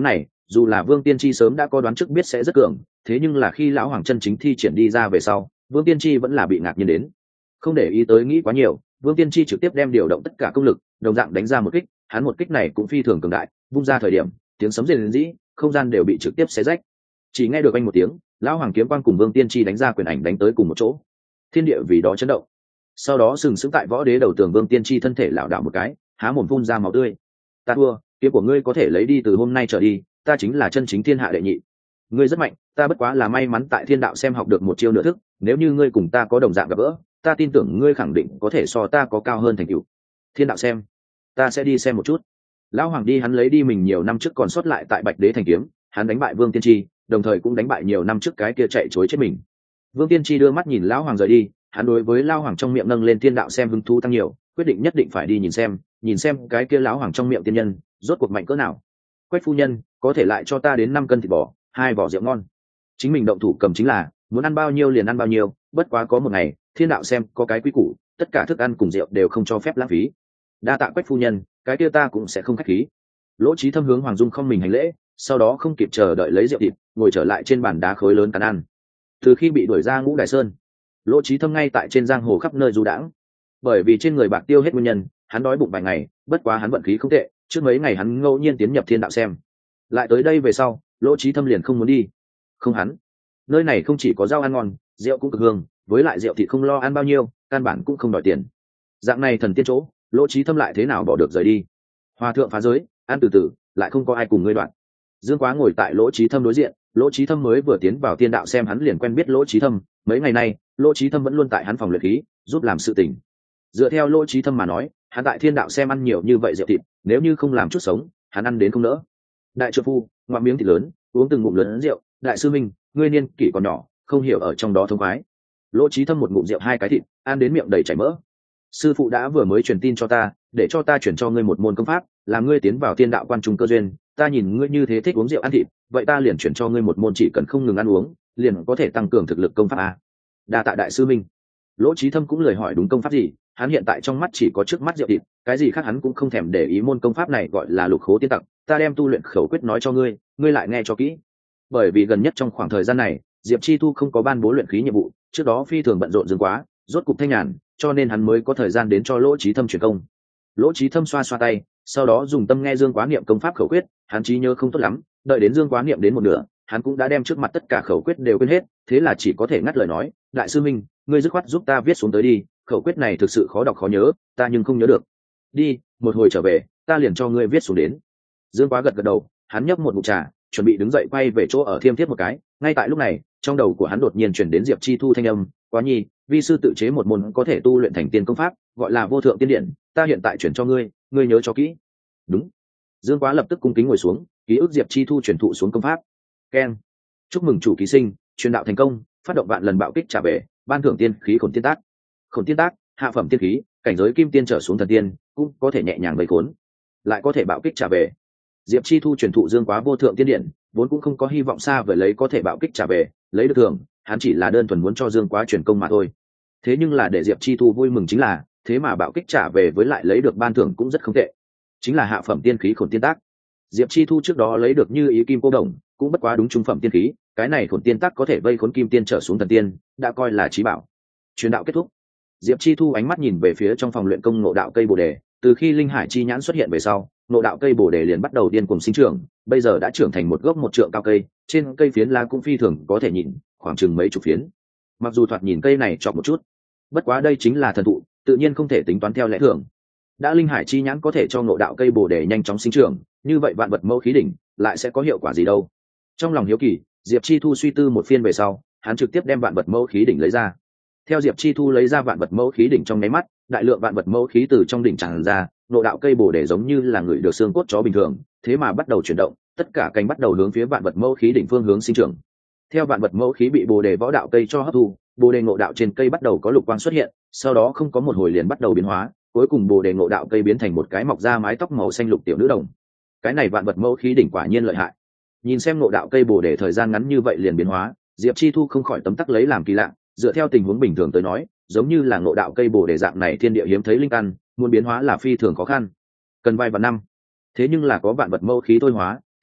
dù là Vương Tiên Tri sớm đã có đoán trước biết sẽ rất cường, thế nhưng là khi lão hoàng chân chính thi triển đi ra về sau, Vương Tiên Tri vẫn là bị ngạc nhiên đến. Không để ý tới nghĩ quá nhiều, Vương Tiên Tri trực tiếp đem điều động tất cả công lực, đồng dạng đánh ra một kích, hắn một kích này cũng phi thường cường đại, vung ra thời điểm, tiếng sấm rền rĩ, không gian đều bị trực tiếp xé rách. Chỉ nghe được anh một tiếng, lão hoàng kiếm quang cùng Vương Tiên Tri đánh ra quyền ảnh đánh tới cùng một chỗ. Thiên địa vì đó chấn động. Sau đó sừng sững tại võ đế đầu tường Vương Tiên Tri thân thể lảo đảo một cái, há mồm phun ra máu tươi. Ta thua, kiếm của ngươi có thể lấy đi từ hôm nay trở đi, ta chính là chân chính thiên hạ đệ nhị. Ngươi rất mạnh, ta bất quá là may mắn tại thiên đạo xem học được một chiêu nửa thức, nếu như ngươi cùng ta có đồng dạng gặp gỡ, ta tin tưởng ngươi khẳng định có thể so ta có cao hơn thành tựu. Thiên đạo xem, ta sẽ đi xem một chút. Lão hoàng đi hắn lấy đi mình nhiều năm trước còn sót lại tại Bạch Đế thành kiếm, hắn đánh bại Vương Tiên Tri, đồng thời cũng đánh bại nhiều năm trước cái kia chạy chối chết mình. Vương Tiên Tri đưa mắt nhìn lão hoàng rời đi, hắn đối với lão hoàng trong miệng nâng lên thiên đạo xem hứng thú tăng nhiều, quyết định nhất định phải đi nhìn xem, nhìn xem cái kia lão hoàng trong miệng tiên nhân rốt cuộc mạnh cỡ nào. Quách phu nhân, có thể lại cho ta đến năm cân thịt bò, hai vỏ rượu ngon. Chính mình động thủ cầm chính là, muốn ăn bao nhiêu liền ăn bao nhiêu, bất quá có một ngày, thiên đạo xem có cái quy củ, tất cả thức ăn cùng rượu đều không cho phép lãng phí. Đa tạ Quách phu nhân, cái kia ta cũng sẽ không khách khí. Lỗ Chí Thâm hướng Hoàng Dung không mình hành lễ, sau đó không kịp chờ đợi lấy rượu thịt, ngồi trở lại trên bàn đá khối lớn cắn ăn. Từ khi bị đuổi ra Ngũ Đài Sơn, Lỗ Chí Thâm ngay tại trên giang hồ khắp nơi du đãng. Bởi vì trên người bạc tiêu hết nguyên nhân, hắn đói bụng vài ngày, bất quá hắn vận khí không tệ, trước mấy ngày hắn ngẫu nhiên tiến nhập thiên đạo xem. Lại tới đây về sau, Lỗ Chí Thâm liền không muốn đi. Không hắn, nơi này không chỉ có rau ăn ngon, rượu cũng cực hương, với lại rượu thì không lo ăn bao nhiêu, căn bản cũng không đòi tiền. Dạng này thần tiên chỗ, Lỗ Chí Thâm lại thế nào bỏ được rời đi. Hòa thượng phá giới, ăn từ từ, lại không có ai cùng ngươi đoạn. Dương Quá ngồi tại Lỗ Chí Thâm đối diện, Lỗ Chí Thâm mới vừa tiến vào tiên đạo xem hắn liền quen biết Lỗ Chí Thâm, mấy ngày nay, Lỗ Chí Thâm vẫn luôn tại hắn phòng luyện khí, giúp làm sự tình. Dựa theo Lỗ Chí Thâm mà nói, hắn tại thiên đạo xem ăn nhiều như vậy rượu thịt, nếu như không làm chút sống, hắn ăn đến không nỡ. Đại trợ phu, ngoạm miếng thịt lớn, uống từng ngụm lớn rượu, đại sư minh, ngươi niên kỷ còn nhỏ, không hiểu ở trong đó thông khoái. Lỗ Chí Thâm một ngụm rượu hai cái thịt, ăn đến miệng đầy chảy mỡ. Sư phụ đã vừa mới truyền tin cho ta, để cho ta chuyển cho ngươi một môn công pháp, làm ngươi tiến vào tiên đạo quan trung cơ duyên, ta nhìn ngươi như thế thích uống rượu ăn thịt, vậy ta liền chuyển cho ngươi một môn chỉ cần không ngừng ăn uống, liền có thể tăng cường thực lực công pháp a. Đa tạ đại sư minh. Lỗ Chí Thâm cũng lời hỏi đúng công pháp gì, hắn hiện tại trong mắt chỉ có trước mắt rượu thịt, cái gì khác hắn cũng không thèm để ý. Môn công pháp này gọi là Lục Khố Tiên Tặc, ta đem tu luyện khẩu quyết nói cho ngươi, ngươi lại nghe cho kỹ. Bởi vì gần nhất trong khoảng thời gian này, Diệp Chi Thu không có ban bố luyện khí nhiệm vụ, trước đó phi thường bận rộn dường quá, rốt cục thanh nhàn, cho nên hắn mới có thời gian đến cho Lỗ Chí Thâm truyền công. Lỗ Chí Thâm xoa xoa tay, sau đó dùng tâm nghe Dương Quá niệm công pháp khẩu quyết, hắn trí nhớ không tốt lắm, đợi đến Dương Quá niệm đến một nửa, hắn cũng đã đem trước mặt tất cả khẩu quyết đều quên hết, thế là chỉ có thể ngắt lời nói, đại sư minh, ngươi dứt khoát giúp ta viết xuống tới đi, khẩu quyết này thực sự khó đọc khó nhớ, ta nhưng không nhớ được. Đi, một hồi trở về, ta liền cho ngươi viết xuống đến. Dương Quá gật gật đầu, hắn nhấp một ngụm trà, chuẩn bị đứng dậy quay về chỗ ở thiêm thiếp một cái, ngay tại lúc này, trong đầu của hắn đột nhiên chuyển đến Diệp Chi Thu thanh âm, Quá nhi, vi sư tự chế một môn có thể tu luyện thành tiên công pháp, gọi là Vô Thượng Tiên Điện, ta hiện tại chuyển cho ngươi, ngươi nhớ cho kỹ. Đúng. Dương Quá lập tức cung kính ngồi xuống, ký ức Diệp Chi Thu truyền thụ xuống công pháp. Keng. Chúc mừng chủ ký sinh, truyền đạo thành công, phát động vạn lần bạo kích trả về, ban thưởng tiên khí Khổn Tiên Tác. Khổn Tiên Tác, hạ phẩm tiên khí, cảnh giới kim tiên trở xuống thần tiên, cũng có thể nhẹ nhàng vây khốn, lại có thể bạo kích trả về. Diệp Chi Thu truyền thụ Dương Quá Vô Thượng Tiên Điện, vốn cũng không có hy vọng xa vời lấy có thể bạo kích trả về, lấy được thưởng, hắn chỉ là đơn thuần muốn cho Dương Quá truyền công mà thôi. Thế nhưng là để Diệp Chi Thu vui mừng chính là, thế mà bạo kích trả về với lại lấy được ban thưởng cũng rất không tệ, chính là hạ phẩm tiên khí Khổn Tiên Tác. Diệp Chi Thu trước đó lấy được như ý kim cô đồng, cũng bất quá đúng trung phẩm tiên khí, cái này Khổn Tiên Tác có thể vây khốn kim tiên trở xuống thần tiên, đã coi là chí bảo. Truyền đạo kết thúc, Diệp Chi Thu ánh mắt nhìn về phía trong phòng luyện công ngộ đạo cây bồ đề, từ khi linh hải chi nhãn xuất hiện về sau, ngộ đạo cây bồ đề liền bắt đầu điên cuồng sinh trưởng, bây giờ đã trưởng thành một gốc một trượng cao cây, trên cây phiến lá cũng phi thường có thể nhìn, khoảng chừng mấy chục phiến. Mặc dù thoạt nhìn cây này chọc một chút, bất quá đây chính là thần thụ, tự nhiên không thể tính toán theo lẽ thường. Đã linh hải chi nhãn có thể cho ngộ đạo cây bồ đề nhanh chóng sinh trưởng, như vậy vạn vật mẫu khí đỉnh lại sẽ có hiệu quả gì đâu? Trong lòng hiếu kỳ, Diệp Chi Thu suy tư một phiên về sau, hắn trực tiếp đem vạn vật mẫu khí đỉnh lấy ra. Theo Diệp Chi Thu lấy ra vạn vật mẫu khí đỉnh trong nháy mắt, đại lượng vạn vật mẫu khí từ trong đỉnh tràn ra, ngộ đạo cây bồ đề giống như là người được xương cốt chó bình thường, thế mà bắt đầu chuyển động, tất cả cành bắt đầu hướng phía vạn vật mẫu khí đỉnh phương hướng sinh trưởng. Theo vạn vật mẫu khí bị bồ đề võ đạo cây cho hấp thu, bồ đề ngộ đạo trên cây bắt đầu có lục quang xuất hiện, sau đó không có một hồi liền bắt đầu biến hóa, cuối cùng bồ đề ngộ đạo cây biến thành một cái mọc ra mái tóc màu xanh lục tiểu nữ đồng. Cái này vạn vật mẫu khí đỉnh quả nhiên lợi hại. Nhìn xem ngộ đạo cây bồ đề thời gian ngắn như vậy liền biến hóa, Diệp Chi Thu không khỏi tấm tắc lấy làm kỳ lạ, dựa theo tình huống bình thường tới nói, giống như là ngộ đạo cây bồ đề dạng này thiên địa hiếm thấy linh căn, muốn biến hóa là phi thường khó khăn, cần vài vạn năm. Thế nhưng là có vạn vật mẫu khí thôi hóa,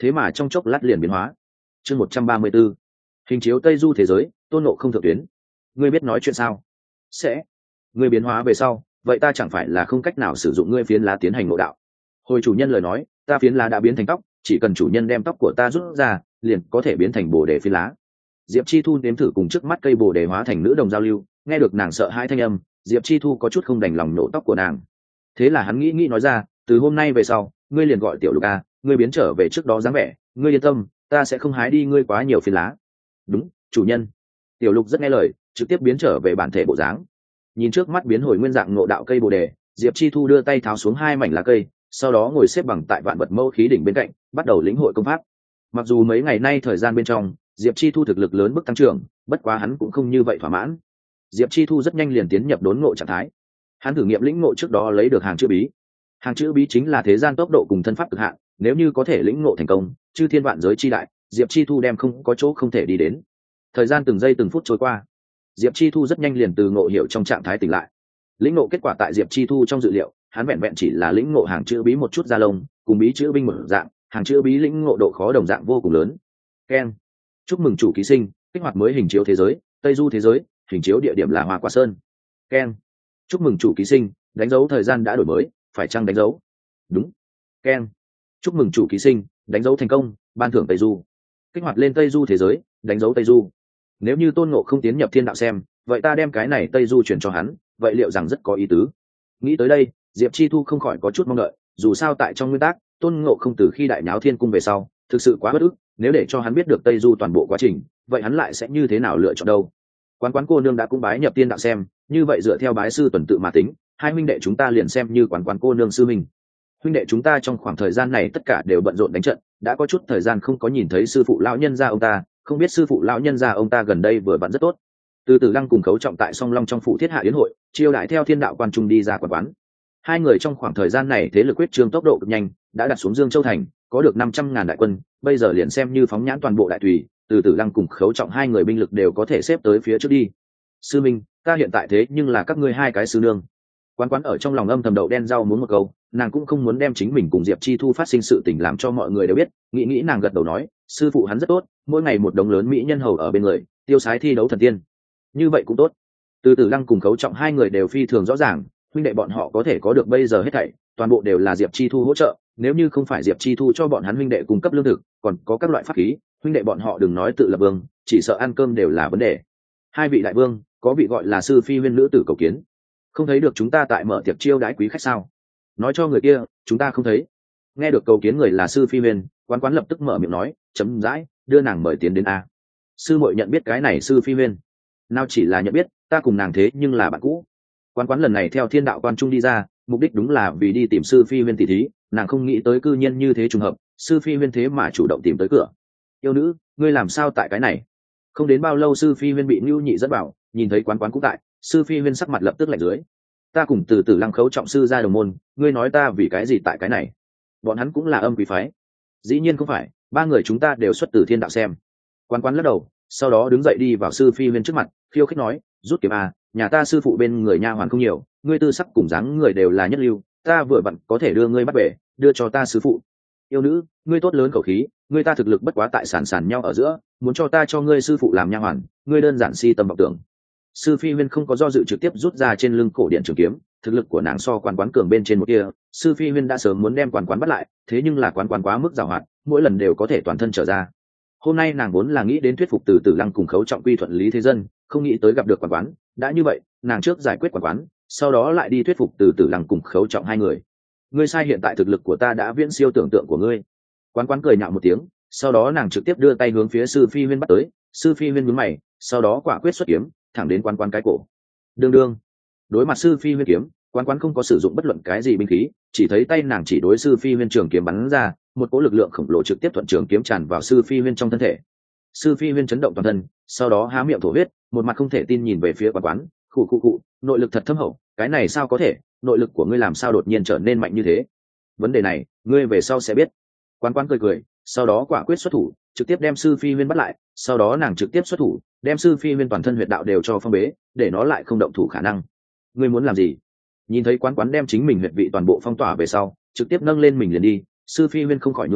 thế mà trong chốc lát liền biến hóa. Chương một trăm ba mươi 134. Hình chiếu Tây Du thế giới, Tôn Ngộ không thượng tuyến. Ngươi biết nói chuyện sao? Sẽ. Ngươi biến hóa về sau, vậy ta chẳng phải là không cách nào sử dụng ngươi phiến lá tiến hành ngộ đạo. Hồi chủ nhân lời nói, ta phiến lá đã biến thành tóc, chỉ cần chủ nhân đem tóc của ta rút ra, liền có thể biến thành bồ đề phiến lá. Diệp Chi Thu nếm thử cùng trước mắt cây bồ đề hóa thành nữ đồng giao lưu, nghe được nàng sợ hãi thanh âm, Diệp Chi Thu có chút không đành lòng nổ tóc của nàng. Thế là hắn nghĩ nghĩ nói ra, từ hôm nay về sau, ngươi liền gọi tiểu Lục a, ngươi biến trở về trước đó dáng vẻ, ngươi yên tâm, ta sẽ không hái đi ngươi quá nhiều phiến lá. Đúng, chủ nhân. Tiểu Lục rất nghe lời, trực tiếp biến trở về bản thể bộ dáng. Nhìn trước mắt biến hồi nguyên dạng ngộ đạo cây bồ đề, Diệp Chi Thu đưa tay tháo xuống hai mảnh lá cây, sau đó ngồi xếp bằng tại vạn vật mâu khí đỉnh bên cạnh, bắt đầu lĩnh hội công pháp. Mặc dù mấy ngày nay thời gian bên trong, Diệp Chi Thu thực lực lớn bước tăng trưởng, bất quá hắn cũng không như vậy thỏa mãn. Diệp Chi Thu rất nhanh liền tiến nhập đốn ngộ trạng thái. Hắn thử nghiệm lĩnh ngộ trước đó lấy được hàng chữ bí. Hàng chữ bí chính là thế gian tốc độ cùng thân pháp cực hạn, nếu như có thể lĩnh ngộ thành công, chư thiên vạn giới chi đại, Diệp Chi Thu đem không có chỗ không thể đi đến. Thời gian từng giây từng phút trôi qua, Diệp Chi Thu rất nhanh liền từ ngộ hiểu trong trạng thái tỉnh lại. Lĩnh ngộ kết quả tại Diệp Chi Thu trong dự liệu, hắn vẹn vẹn chỉ là lĩnh ngộ hàng chữ bí một chút da lông, cùng bí chữ binh một dạng, hàng chữ bí lĩnh ngộ độ khó đồng dạng vô cùng lớn. Ken, chúc mừng chủ ký sinh kích hoạt mới hình chiếu thế giới, Tây Du thế giới, hình chiếu địa điểm là Hoa Quả Sơn. Ken, chúc mừng chủ ký sinh đánh dấu thời gian đã đổi mới, phải chăng đánh dấu? Đúng. Ken, chúc mừng chủ ký sinh đánh dấu thành công, ban thưởng Tây Du. Kích hoạt lên Tây Du thế giới, đánh dấu Tây Du. Nếu như Tôn Ngộ không tiến nhập thiên đạo xem, vậy ta đem cái này Tây Du chuyển cho hắn, vậy liệu rằng rất có ý tứ. Nghĩ tới đây, Diệp Chi Thu không khỏi có chút mong đợi, dù sao tại trong nguyên tắc, Tôn Ngộ không từ khi đại nháo thiên cung về sau, thực sự quá bất ức, nếu để cho hắn biết được Tây Du toàn bộ quá trình, vậy hắn lại sẽ như thế nào lựa chọn đâu? Quán quán cô nương đã cũng bái nhập tiên đạo xem, như vậy dựa theo bái sư tuần tự mà tính, hai huynh đệ chúng ta liền xem như quán quán cô nương sư mình. Huynh đệ chúng ta trong khoảng thời gian này tất cả đều bận rộn đánh trận, đã có chút thời gian không có nhìn thấy sư phụ lão nhân gia ông ta, không biết sư phụ lão nhân gia ông ta gần đây vừa bận rất tốt. Từ từ Lăng cùng Khấu Trọng tại Song Long trong phủ thiết hạ yến hội, chiêu đãi theo thiên đạo quan trung đi ra quán quán. Hai người trong khoảng thời gian này thế lực quyết trương tốc độ cực nhanh, đã đặt xuống Dương Châu thành, có được năm trăm ngàn đại quân, bây giờ liền xem như phóng nhãn toàn bộ đại tùy, từ từ Lăng cùng Khấu Trọng hai người binh lực đều có thể xếp tới phía trước đi. Sư minh, ta hiện tại thế nhưng là các ngươi hai cái sư nương. Quán quán ở trong lòng âm thầm đậu đen rau muốn một câu, nàng cũng không muốn đem chính mình cùng Diệp Chi Thu phát sinh sự tình làm cho mọi người đều biết, nghĩ nghĩ nàng gật đầu nói, sư phụ hắn rất tốt, mỗi ngày một đống lớn mỹ nhân hầu ở bên người, tiêu sái thi đấu thần tiên. Như vậy cũng tốt. Từ từ Lăng cùng Khấu Trọng hai người đều phi thường rõ ràng, huynh đệ bọn họ có thể có được bây giờ hết thảy, toàn bộ đều là Diệp Chi Thu hỗ trợ, nếu như không phải Diệp Chi Thu cho bọn hắn huynh đệ cung cấp lương thực, còn có các loại pháp khí, huynh đệ bọn họ đừng nói tự lập vương, chỉ sợ ăn cơm đều là vấn đề. Hai vị đại vương, có vị gọi là sư phi huyên nữ tử cầu kiến. Không thấy được chúng ta tại mở tiệc chiêu đãi quý khách sao? Nói cho người kia, chúng ta không thấy. Nghe được cầu kiến người là sư phi huyên, quán quán lập tức mở miệng nói, chấm dãi, đưa nàng mời tiến đến a. Sư muội nhận biết cái này sư phi huyên? Nào chỉ là nhận biết, ta cùng nàng thế nhưng là bạn cũ. Quán quán lần này theo thiên đạo quan trung đi ra, mục đích đúng là vì đi tìm sư phi huyên tỷ thí, nàng không nghĩ tới cư nhiên như thế trùng hợp, sư phi huyên thế mà chủ động tìm tới cửa. Yêu nữ, ngươi làm sao tại cái này? Không đến bao lâu sư phi huyên bị Nưu Nhị dẫn vào, nhìn thấy quán quán cũng tại, sư phi huyên sắc mặt lập tức lạnh dưới. Ta cùng từ từ Lăng Khấu Trọng sư ra đồng môn, ngươi nói ta vì cái gì tại cái này? Bọn hắn cũng là âm quý phái. Dĩ nhiên không phải, ba người chúng ta đều xuất từ thiên đạo xem. Quán quán lắc đầu, sau đó đứng dậy đi vào sư phi huyên trước mặt, khiêu khích nói, rút kiếm à, nhà ta sư phụ bên người nha hoàn không nhiều, ngươi tư sắc cùng dáng người đều là nhất lưu, ta vừa vặn có thể đưa ngươi bắt bể, đưa cho ta sư phụ. Yêu nữ, ngươi tốt lớn khẩu khí, ngươi ta thực lực bất quá tại sàn sàn nhau ở giữa, muốn cho ta cho ngươi sư phụ làm nha hoàn, ngươi đơn giản si tâm vọng tưởng. Sư phi huyên không có do dự trực tiếp rút ra trên lưng cổ điện trường kiếm, thực lực của nàng so quán quán cường bên trên một kia, sư phi huyên đã sớm muốn đem quán quán bắt lại, thế nhưng là quán quán quá mức giàu hoạt, mỗi lần đều có thể toàn thân trở ra. Hôm nay nàng vốn là nghĩ đến thuyết phục từ từ Lăng cùng Khấu Trọng quy thuận lý thế dân, không nghĩ tới gặp được quán quán, đã như vậy, nàng trước giải quyết quán quán, sau đó lại đi thuyết phục từ từ Lăng cùng Khấu Trọng hai người. Ngươi sai, hiện tại thực lực của ta đã viễn siêu tưởng tượng của ngươi. Quán quán cười nhạo một tiếng, sau đó nàng trực tiếp đưa tay hướng phía sư phi huyên bắt tới, sư phi huyên nhướng mày, sau đó quả quyết xuất kiếm, thẳng đến quán quán cái cổ. Đương đương, đối mặt sư phi huyên kiếm, quán quán không có sử dụng bất luận cái gì binh khí, chỉ thấy tay nàng chỉ đối sư phi huyên trường kiếm bắn ra, một cỗ lực lượng khổng lồ trực tiếp thuận trường kiếm tràn vào sư phi huyên trong thân thể. Sư phi huyên chấn động toàn thân, sau đó há miệng thổ huyết, một mặt không thể tin nhìn về phía quán quán, khụ khụ khụ, nội lực thật thâm hậu, cái này sao có thể, nội lực của ngươi làm sao đột nhiên trở nên mạnh như thế? Vấn đề này, ngươi về sau sẽ biết. Quán quán cười cười, sau đó quả quyết xuất thủ, trực tiếp đem sư phi huyên bắt lại, sau đó nàng trực tiếp xuất thủ, đem sư phi huyên toàn thân huyệt đạo đều cho phong bế, để nó lại không động thủ khả năng. Ngươi muốn làm gì? Nhìn thấy quán quán đem chính mình huyệt vị toàn bộ phong tỏa về sau, trực tiếp nâng lên mình liền đi, sư phi huyên không khỏi nhướng mày,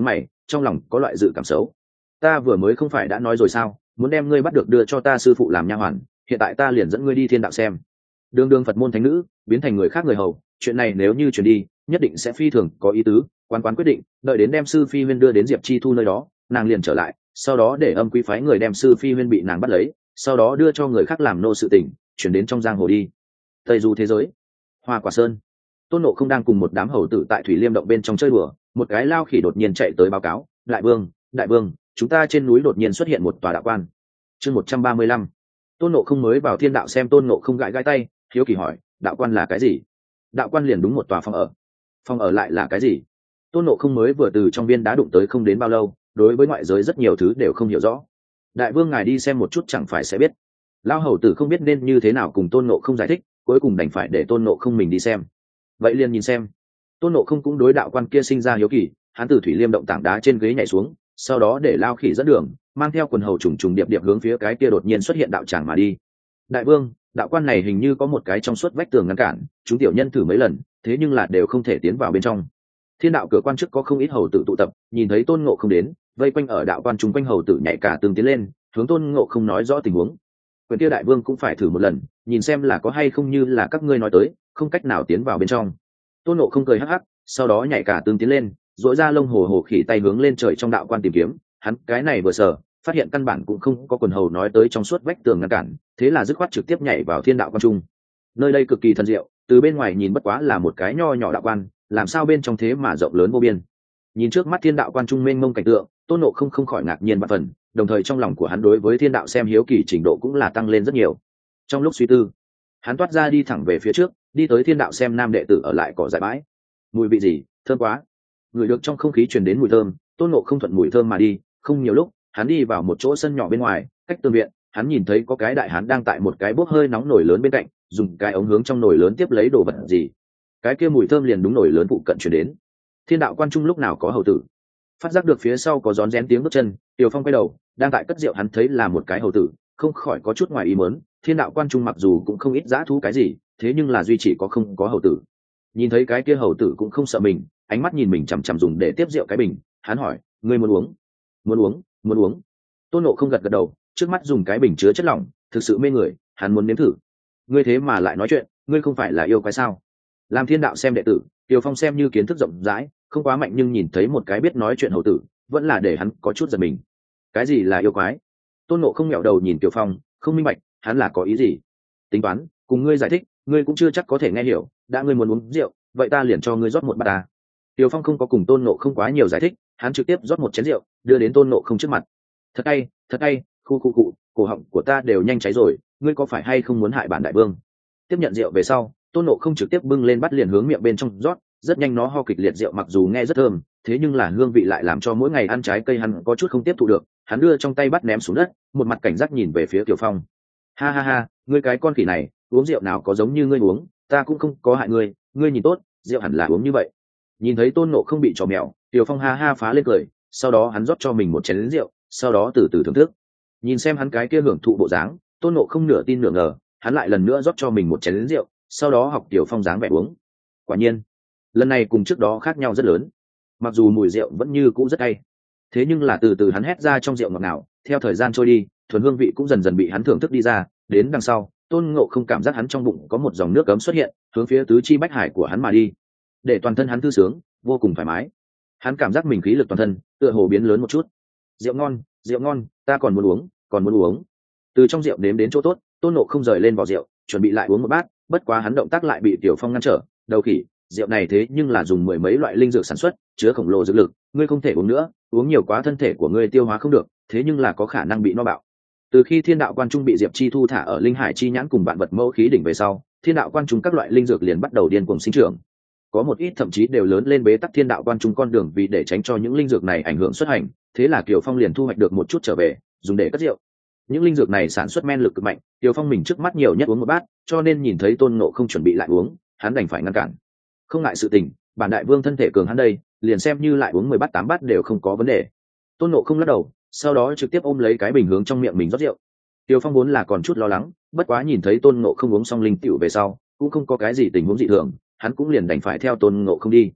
trong lòng có loại dự cảm xấu. Ta vừa mới không phải đã nói rồi sao, muốn đem ngươi bắt được đưa cho ta sư phụ làm nha hoàn, hiện tại ta liền dẫn ngươi đi thiên đạo xem. Đường đường Phật môn thánh nữ biến thành người khác người hầu, chuyện này nếu như chuyển đi nhất định sẽ phi thường có ý tứ. Quan quán quyết định đợi đến đem sư phi huyên đưa đến Diệp Chi Thu nơi đó, nàng liền trở lại, sau đó để âm quý phái người đem sư phi huyên bị nàng bắt lấy, sau đó đưa cho người khác làm nô sự tình, chuyển đến trong giang hồ đi. Tây du thế giới, Hoa Quả Sơn, Tôn Nộ không đang cùng một đám hầu tử tại thủy liêm động bên trong chơi đùa, một cái lao khỉ đột nhiên chạy tới báo cáo: đại vương, đại vương, chúng ta trên núi đột nhiên xuất hiện một tòa đạo quan. Chương một trăm ba mươi lăm. Tôn Nộ không mới vào thiên đạo xem. Tôn Nộ không gãi gãi tay, hiếu kỳ hỏi: đạo quan là cái gì? Đạo quan liền đúng một tòa phòng ở. Phòng ở lại là cái gì? Tôn Nộ không mới vừa từ trong viên đá đụng tới không đến bao lâu, đối với ngoại giới rất nhiều thứ đều không hiểu rõ. Đại vương ngài đi xem một chút chẳng phải sẽ biết. Lao hầu tử không biết nên như thế nào cùng Tôn Nộ không giải thích, cuối cùng đành phải để Tôn Nộ không mình đi xem. Vậy liền nhìn xem. Tôn Nộ không cũng đối đạo quan kia sinh ra hiếu kỳ, hắn từ thủy liêm động tảng đá trên ghế nhảy xuống, sau đó để lao khỉ dẫn đường, mang theo quần hầu trùng trùng điệp điệp hướng phía cái kia đột nhiên xuất hiện đạo tràng mà đi. Đại vương, đạo quan này hình như có một cái trong suốt vách tường ngăn cản, chúng tiểu nhân thử mấy lần, thế nhưng là đều không thể tiến vào bên trong. Thiên đạo cửa quan trước có không ít hầu tử tụ tập, nhìn thấy Tôn Ngộ không đến, vây quanh ở đạo quan chúng quanh hầu tử nhảy cả tương tiến lên, hướng Tôn Ngộ không nói rõ tình huống. Quyền kia đại vương cũng phải thử một lần, nhìn xem là có hay không như là các ngươi nói tới, không cách nào tiến vào bên trong. Tôn Ngộ không cười hắc hắc, sau đó nhảy cả tương tiến lên, dội ra lông hồ hồ khỉ tay hướng lên trời trong đạo quan tìm kiếm. Hắn cái này vừa sờ, phát hiện căn bản cũng không có quần hầu nói tới trong suốt vách tường ngăn cản, thế là dứt khoát trực tiếp nhảy vào thiên đạo quan trung. Nơi đây cực kỳ thần diệu, từ bên ngoài nhìn bất quá là một cái nho nhỏ đạo quan, làm sao bên trong thế mà rộng lớn vô biên. Nhìn trước mắt thiên đạo quan trung mênh mông cảnh tượng, Tôn Nộ không không khỏi ngạc nhiên vạn phần, đồng thời trong lòng của hắn đối với thiên đạo xem hiếu kỳ trình độ cũng là tăng lên rất nhiều. Trong lúc suy tư, hắn toát ra đi thẳng về phía trước, đi tới thiên đạo xem nam đệ tử ở lại cỏ dại bãi. Mùi vị gì thơm quá. Người được trong không khí truyền đến mùi thơm, Tôn Nộ không thuận mùi thơm mà đi. Không nhiều lúc, hắn đi vào một chỗ sân nhỏ bên ngoài, cách tường viện, hắn nhìn thấy có cái đại hán đang tại một cái bốc hơi nóng nồi lớn bên cạnh, dùng cái ống hướng trong nồi lớn tiếp lấy đồ vật gì. Cái kia mùi thơm liền đúng nồi lớn phụ cận truyền đến. Thiên đạo quan trung lúc nào có hầu tử. Phát giác được phía sau có rón rén tiếng bước chân, Tiểu Phong quay đầu, đang tại cất rượu, hắn thấy là một cái hầu tử, không khỏi có chút ngoài ý muốn. Thiên đạo quan trung mặc dù cũng không ít dã thú cái gì, thế nhưng là duy chỉ có không có hầu tử. Nhìn thấy cái kia hầu tử cũng không sợ mình, ánh mắt nhìn mình chằm chằm dùng để tiếp rượu cái bình, hắn hỏi: ngươi muốn uống? Muốn uống, muốn uống. Tôn Nộ không gật gật đầu, trước mắt dùng cái bình chứa chất lỏng, thực sự mê người, hắn muốn nếm thử. Ngươi thế mà lại nói chuyện, ngươi không phải là yêu quái sao? Làm thiên đạo xem đệ tử, Tiểu Phong xem như kiến thức rộng rãi, không quá mạnh, nhưng nhìn thấy một cái biết nói chuyện hầu tử, vẫn là để hắn có chút giật mình. Cái gì là yêu quái? Tôn Nộ không nghẹo đầu nhìn Tiểu Phong, không minh bạch, hắn là có ý gì? Tính toán, cùng ngươi giải thích, ngươi cũng chưa chắc có thể nghe hiểu, đã ngươi muốn uống rượu, vậy ta liền cho ngươi rót một bát ta. Tiểu Phong không có cùng Tôn Nộ không quá nhiều giải thích, hắn trực tiếp rót một chén rượu, đưa đến Tôn Nộ không trước mặt. Thật hay, thật hay, khu khu cụ, cổ họng của ta đều nhanh cháy rồi, ngươi có phải hay không muốn hại bản đại vương? Tiếp nhận rượu về sau, Tôn Nộ không trực tiếp bưng lên bắt liền hướng miệng bên trong rót, rất nhanh nó ho kịch liệt, rượu mặc dù nghe rất thơm, thế nhưng là hương vị lại làm cho mỗi ngày ăn trái cây hắn có chút không tiếp thụ được. Hắn đưa trong tay bắt ném xuống đất, một mặt cảnh giác nhìn về phía Tiểu Phong. Ha ha ha, ngươi cái con khỉ này, uống rượu nào có giống như ngươi uống, ta cũng không có hại ngươi, ngươi nhìn tốt, rượu hẳn là uống như vậy. Nhìn thấy Tôn Nộ không bị trò mèo, Tiểu Phong ha ha phá lên cười, sau đó hắn rót cho mình một chén rượu, sau đó từ từ thưởng thức. Nhìn xem hắn cái kia hưởng thụ bộ dáng, Tôn Nộ không nửa tin nửa ngờ, hắn lại lần nữa rót cho mình một chén rượu, sau đó học Tiểu Phong dáng vẻ uống. Quả nhiên, lần này cùng trước đó khác nhau rất lớn. Mặc dù mùi rượu vẫn như cũ rất cay, thế nhưng là từ từ hắn hét ra trong rượu ngọt ngào, theo thời gian trôi đi, thuần hương vị cũng dần dần bị hắn thưởng thức đi ra. Đến đằng sau, Tôn Ngộ không cảm giác hắn trong bụng có một dòng nước cấm xuất hiện, hướng phía tứ chi bách hải của hắn mà đi, để toàn thân hắn thư sướng, vô cùng thoải mái. Hắn cảm giác mình khí lực toàn thân tựa hồ biến lớn một chút. Rượu ngon, rượu ngon, ta còn muốn uống, còn muốn uống. Từ trong rượu nếm đến chỗ tốt, Tôn Ngộ không rời lên vỏ rượu, chuẩn bị lại uống một bát, bất quá hắn động tác lại bị Tiểu Phong ngăn trở. Đầu khỉ, rượu này thế nhưng là dùng mười mấy loại linh dược sản xuất, chứa khổng lồ dược lực, ngươi không thể uống nữa, uống nhiều quá thân thể của ngươi tiêu hóa không được, thế nhưng là có khả năng bị no bạo. Từ khi thiên đạo quan trung bị Diệp Chi Thu thả ở linh hải chi nhãn cùng vạn vật mẫu khí đỉnh về sau, thiên đạo quan trung các loại linh dược liền bắt đầu điên cuồng sinh trưởng. Có một ít thậm chí đều lớn lên bế tắc thiên đạo quan trung con đường, vì để tránh cho những linh dược này ảnh hưởng xuất hành, thế là Kiều Phong liền thu hoạch được một chút trở về, dùng để cất rượu. Những linh dược này sản xuất men lực cực mạnh, Kiều Phong mình trước mắt nhiều nhất uống một bát, cho nên nhìn thấy Tôn Ngộ không chuẩn bị lại uống, hắn đành phải ngăn cản. Không ngại sự tình, bản đại vương thân thể cường hắn đây, liền xem như lại uống mười bát tám bát đều không có vấn đề. Tôn Ngộ không lắc đầu, sau đó trực tiếp ôm lấy cái bình hướng trong miệng mình rót rượu. Tiêu Phong vốn là còn chút lo lắng, bất quá nhìn thấy Tôn Ngộ không uống xong linh tiểu về sau, cũng không có cái gì tình huống dị thường, hắn cũng liền đành phải theo Tôn Ngộ không đi.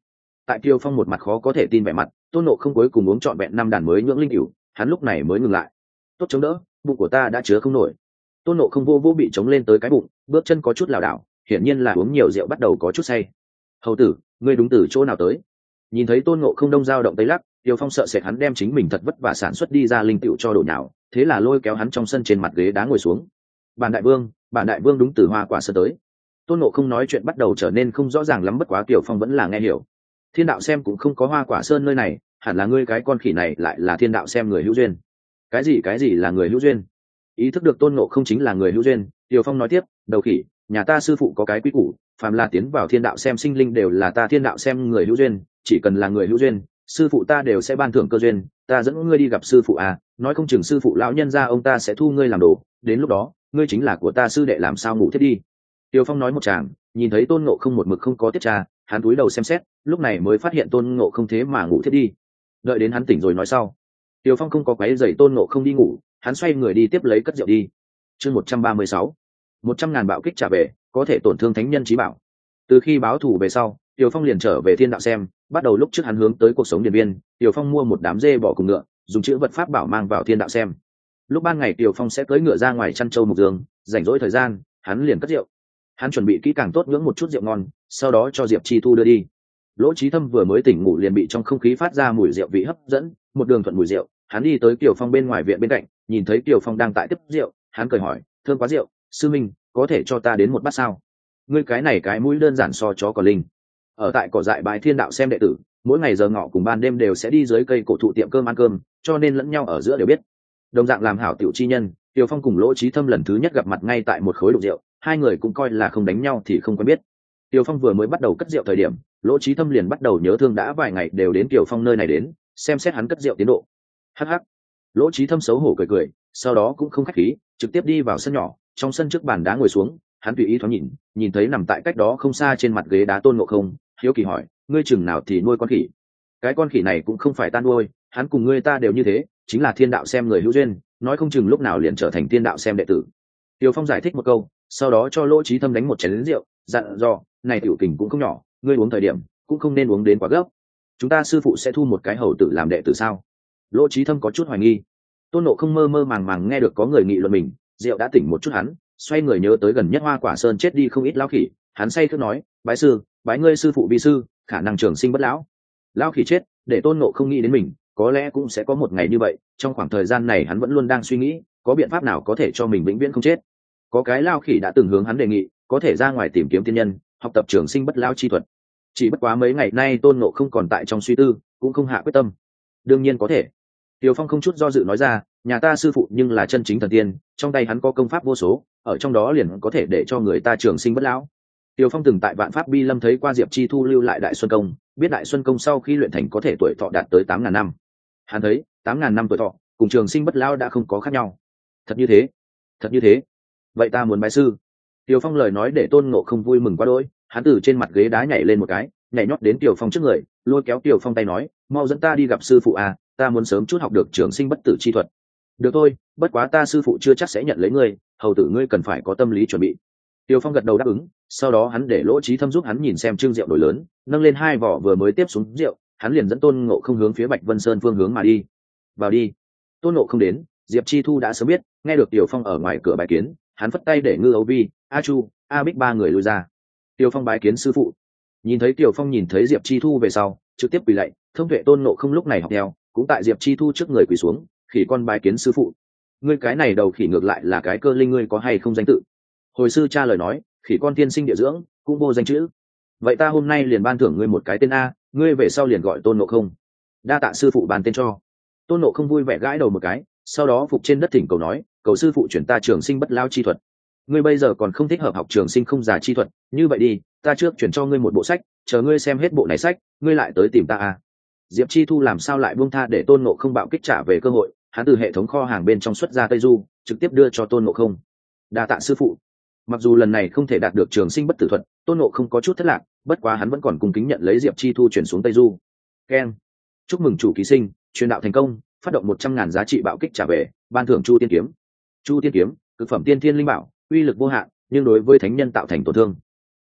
Tại Kiều Phong một mặt khó có thể tin vẻ mặt, Tôn Ngộ Không cuối cùng uống trọn vẹn năm đàn mới nhưỡng linh cửu, hắn lúc này mới ngừng lại. Tốt chống đỡ, bụng của ta đã chứa không nổi. Tôn Ngộ Không vô vô bị chống lên tới cái bụng, bước chân có chút lảo đảo, hiển nhiên là uống nhiều rượu bắt đầu có chút say. Hầu tử, ngươi đúng từ chỗ nào tới? Nhìn thấy Tôn Ngộ Không đông dao động tây lắc, Kiều Phong sợ sệt hắn đem chính mình thật vất vả sản xuất đi ra linh cửu cho đổ nhào, thế là lôi kéo hắn trong sân trên mặt ghế đá ngồi xuống. Bản đại vương, bản đại vương đúng từ Hoa Quả Sơn tới. Tôn Ngộ Không nói chuyện bắt đầu trở nên không rõ ràng lắm, bất quá Kiều Phong vẫn là nghe hiểu. Thiên đạo xem cũng không có Hoa Quả Sơn nơi này, hẳn là ngươi cái con khỉ này lại là thiên đạo xem người hữu duyên. Cái gì cái gì là người hữu duyên? Ý thức được Tôn Ngộ Không chính là người hữu duyên, Kiều Phong nói tiếp, đầu khỉ, nhà ta sư phụ có cái quy củ, phàm là tiến vào thiên đạo xem sinh linh đều là ta thiên đạo xem người hữu duyên, chỉ cần là người hữu duyên, sư phụ ta đều sẽ ban thưởng cơ duyên, ta dẫn ngươi đi gặp sư phụ à, nói không chừng sư phụ lão nhân gia ông ta sẽ thu ngươi làm đồ, đến lúc đó, ngươi chính là của ta sư đệ, làm sao ngủ thiết đi. Kiều Phong nói một tràng, nhìn thấy Tôn Ngộ Không một mực không có tiết tra, hắn cúi đầu xem xét, lúc này mới phát hiện Tôn Ngộ Không thế mà ngủ thiết đi. Đợi đến hắn tỉnh rồi nói sau. Kiều Phong không có quấy rầy Tôn Ngộ Không đi ngủ, hắn xoay người đi tiếp lấy cất rượu đi. Chương một trăm ba mươi sáu, một trăm ngàn bạo kích trả về, có thể tổn thương thánh nhân chí bảo. Từ khi báo thù về sau, Kiều Phong liền trở về thiên đạo xem, bắt đầu lúc trước hắn hướng tới cuộc sống điện viên, Kiều Phong mua một đám dê bò cùng ngựa, dùng chữ vật pháp bảo mang vào thiên đạo xem. Lúc ban ngày Kiều Phong sẽ cưỡi ngựa ra ngoài chăn trâu mục giường, rảnh rỗi thời gian, hắn liền cất rượu. Hắn chuẩn bị kỹ càng tốt nhưỡng một chút rượu ngon, sau đó cho Diệp Chi Thu đưa đi. Lỗ Chí Thâm vừa mới tỉnh ngủ liền bị trong không khí phát ra mùi rượu vị hấp dẫn, một đường thuận mùi rượu, hắn đi tới Kiều Phong bên ngoài viện bên cạnh, nhìn thấy Kiều Phong đang tại tiếp rượu, hắn cười hỏi, thơm quá rượu, sư minh, có thể cho ta đến một bát sao? Ngươi cái này cái mũi đơn giản so chó cỏ linh. Ở tại cỏ dại bãi thiên đạo xem đệ tử, mỗi ngày giờ ngọ cùng ban đêm đều sẽ đi dưới cây cổ thụ tiệm cơm ăn cơm, cho nên lẫn nhau ở giữa đều biết. Đồng dạng làm hảo tiểu chi nhân, Kiều Phong cùng Lỗ Chí Thâm lần thứ nhất gặp mặt ngay tại một khối đục rượu, hai người cũng coi là không đánh nhau thì không quen biết. Kiều Phong vừa mới bắt đầu cất rượu thời điểm, Lỗ Chí Thâm liền bắt đầu nhớ thương đã vài ngày đều đến Kiều Phong nơi này đến, xem xét hắn cất rượu tiến độ. Hắc hắc. Lỗ Chí Thâm xấu hổ cười cười, sau đó cũng không khách khí, trực tiếp đi vào sân nhỏ, trong sân trước bàn đá ngồi xuống, hắn tùy ý thoáng nhìn, nhìn thấy nằm tại cách đó không xa trên mặt ghế đá Tôn Ngộ Không, hiếu kỳ hỏi, ngươi chừng nào thì nuôi con khỉ? Cái con khỉ này cũng không phải ta nuôi, hắn cùng ngươi ta đều như thế, chính là thiên đạo xem người hữu duyên, nói không chừng lúc nào liền trở thành thiên đạo xem đệ tử. Tiêu Phong giải thích một câu, sau đó cho Lỗ Chí Thâm đánh một chén rượu, dặn dò, này tiểu kình cũng không nhỏ, ngươi uống thời điểm cũng không nên uống đến quá gấp. Chúng ta sư phụ sẽ thu một cái hầu tử làm đệ tử sao? Lỗ Chí Thâm có chút hoài nghi. Tôn Ngộ Không mơ mơ màng màng nghe được có người nghị luận mình, rượu đã tỉnh một chút, hắn xoay người nhớ tới gần nhất Hoa Quả Sơn chết đi không ít lão khỉ, hắn say khước nói, bái sư, bái ngươi sư phụ vi sư, khả năng trường sinh bất lão. Lão khỉ chết, để Tôn Ngộ Không nghĩ đến mình, có lẽ cũng sẽ có một ngày như vậy. Trong khoảng thời gian này hắn vẫn luôn đang suy nghĩ, có biện pháp nào có thể cho mình vĩnh viễn không chết. Có cái lão khỉ đã từng hướng hắn đề nghị, có thể ra ngoài tìm kiếm tiên nhân, học tập trường sinh bất lão chi thuật. Chỉ bất quá mấy ngày nay Tôn Ngộ Không còn tại trong suy tư, cũng không hạ quyết tâm. Đương nhiên có thể. Tiêu Phong không chút do dự nói ra, nhà ta sư phụ nhưng là chân chính thần tiên, trong tay hắn có công pháp vô số, ở trong đó liền có thể để cho người ta trường sinh bất lão. Tiêu Phong từng tại Vạn Pháp Bi Lâm thấy qua Diệp Chi Thu lưu lại Đại Xuân Công, biết Đại Xuân Công sau khi luyện thành có thể tuổi thọ đạt tới tám ngàn năm. Hắn thấy, tám ngàn năm tuổi thọ, cùng trường sinh bất lão đã không có khác nhau. Thật như thế? Thật như thế? Vậy ta muốn bái sư. Tiêu Phong lời nói để Tôn Ngộ Không vui mừng quá đỗi, hắn từ trên mặt ghế đá nhảy lên một cái, nhảy nhót đến Tiêu Phong trước người, lôi kéo Tiêu Phong tay nói, mau dẫn ta đi gặp sư phụ à, ta muốn sớm chút học được trường sinh bất tử chi thuật. Được thôi, bất quá ta sư phụ chưa chắc sẽ nhận lấy ngươi, hầu tử ngươi cần phải có tâm lý chuẩn bị. Tiêu Phong gật đầu đáp ứng, sau đó hắn để Lỗ Chí Thâm giúp hắn nhìn xem trưng rượu nổi lớn, nâng lên hai vỏ vừa mới tiếp xuống rượu, hắn liền dẫn Tôn Ngộ Không hướng phía Bạch Vân Sơn phương hướng mà đi. Vào đi. Tôn Ngộ Không đến, Diệp Chi Thu đã sớm biết, nghe được Tiêu Phong ở ngoài cửa bái kiến, hắn phất tay để Ngư Âu Vi, A Chu, A Bích ba người lui ra. Tiêu Phong bái kiến sư phụ. Nhìn thấy Tiêu Phong nhìn thấy Diệp Chi Thu về sau, trực tiếp quỳ lạy, thông tuệ Tôn Ngộ Không lúc này học theo, cũng tại Diệp Chi Thu trước người quỳ xuống, khỉ con bái kiến sư phụ. Ngươi cái này đầu khỉ ngược lại là cái cơ linh, ngươi có hay không danh tự? Hồi sư cha lời nói, khỉ con tiên sinh địa dưỡng, cũng vô danh chữ. Vậy ta hôm nay liền ban thưởng ngươi một cái tên a, ngươi về sau liền gọi Tôn Ngộ Không. Đa tạ sư phụ ban tên cho. Tôn Ngộ Không vui vẻ gãi đầu một cái, sau đó phục trên đất thỉnh cầu nói, cầu sư phụ chuyển ta trường sinh bất lao chi thuật. Ngươi bây giờ còn không thích hợp học trường sinh không già chi thuật, như vậy đi, ta trước chuyển cho ngươi một bộ sách, chờ ngươi xem hết bộ này sách, ngươi lại tới tìm ta a. Diệp Chi Thu làm sao lại buông tha để Tôn Ngộ Không bạo kích trả về cơ hội, hắn từ hệ thống kho hàng bên trong xuất ra Tây Du, trực tiếp đưa cho Tôn Ngộ Không. Đa tạ sư phụ. Mặc dù lần này không thể đạt được trường sinh bất tử thuật, Tôn Ngộ Không có chút thất lạc, bất quá hắn vẫn còn cung kính nhận lấy Diệp Chi Thu chuyển xuống Tây Du. Keng. Chúc mừng chủ ký sinh, truyền đạo thành công, phát động một trăm ngàn giá trị bạo kích trả về, ban thưởng Chu Tiên kiếm. Chu Tiên kiếm, cực phẩm tiên thiên linh bảo, uy lực vô hạn, nhưng đối với thánh nhân tạo thành tổn thương.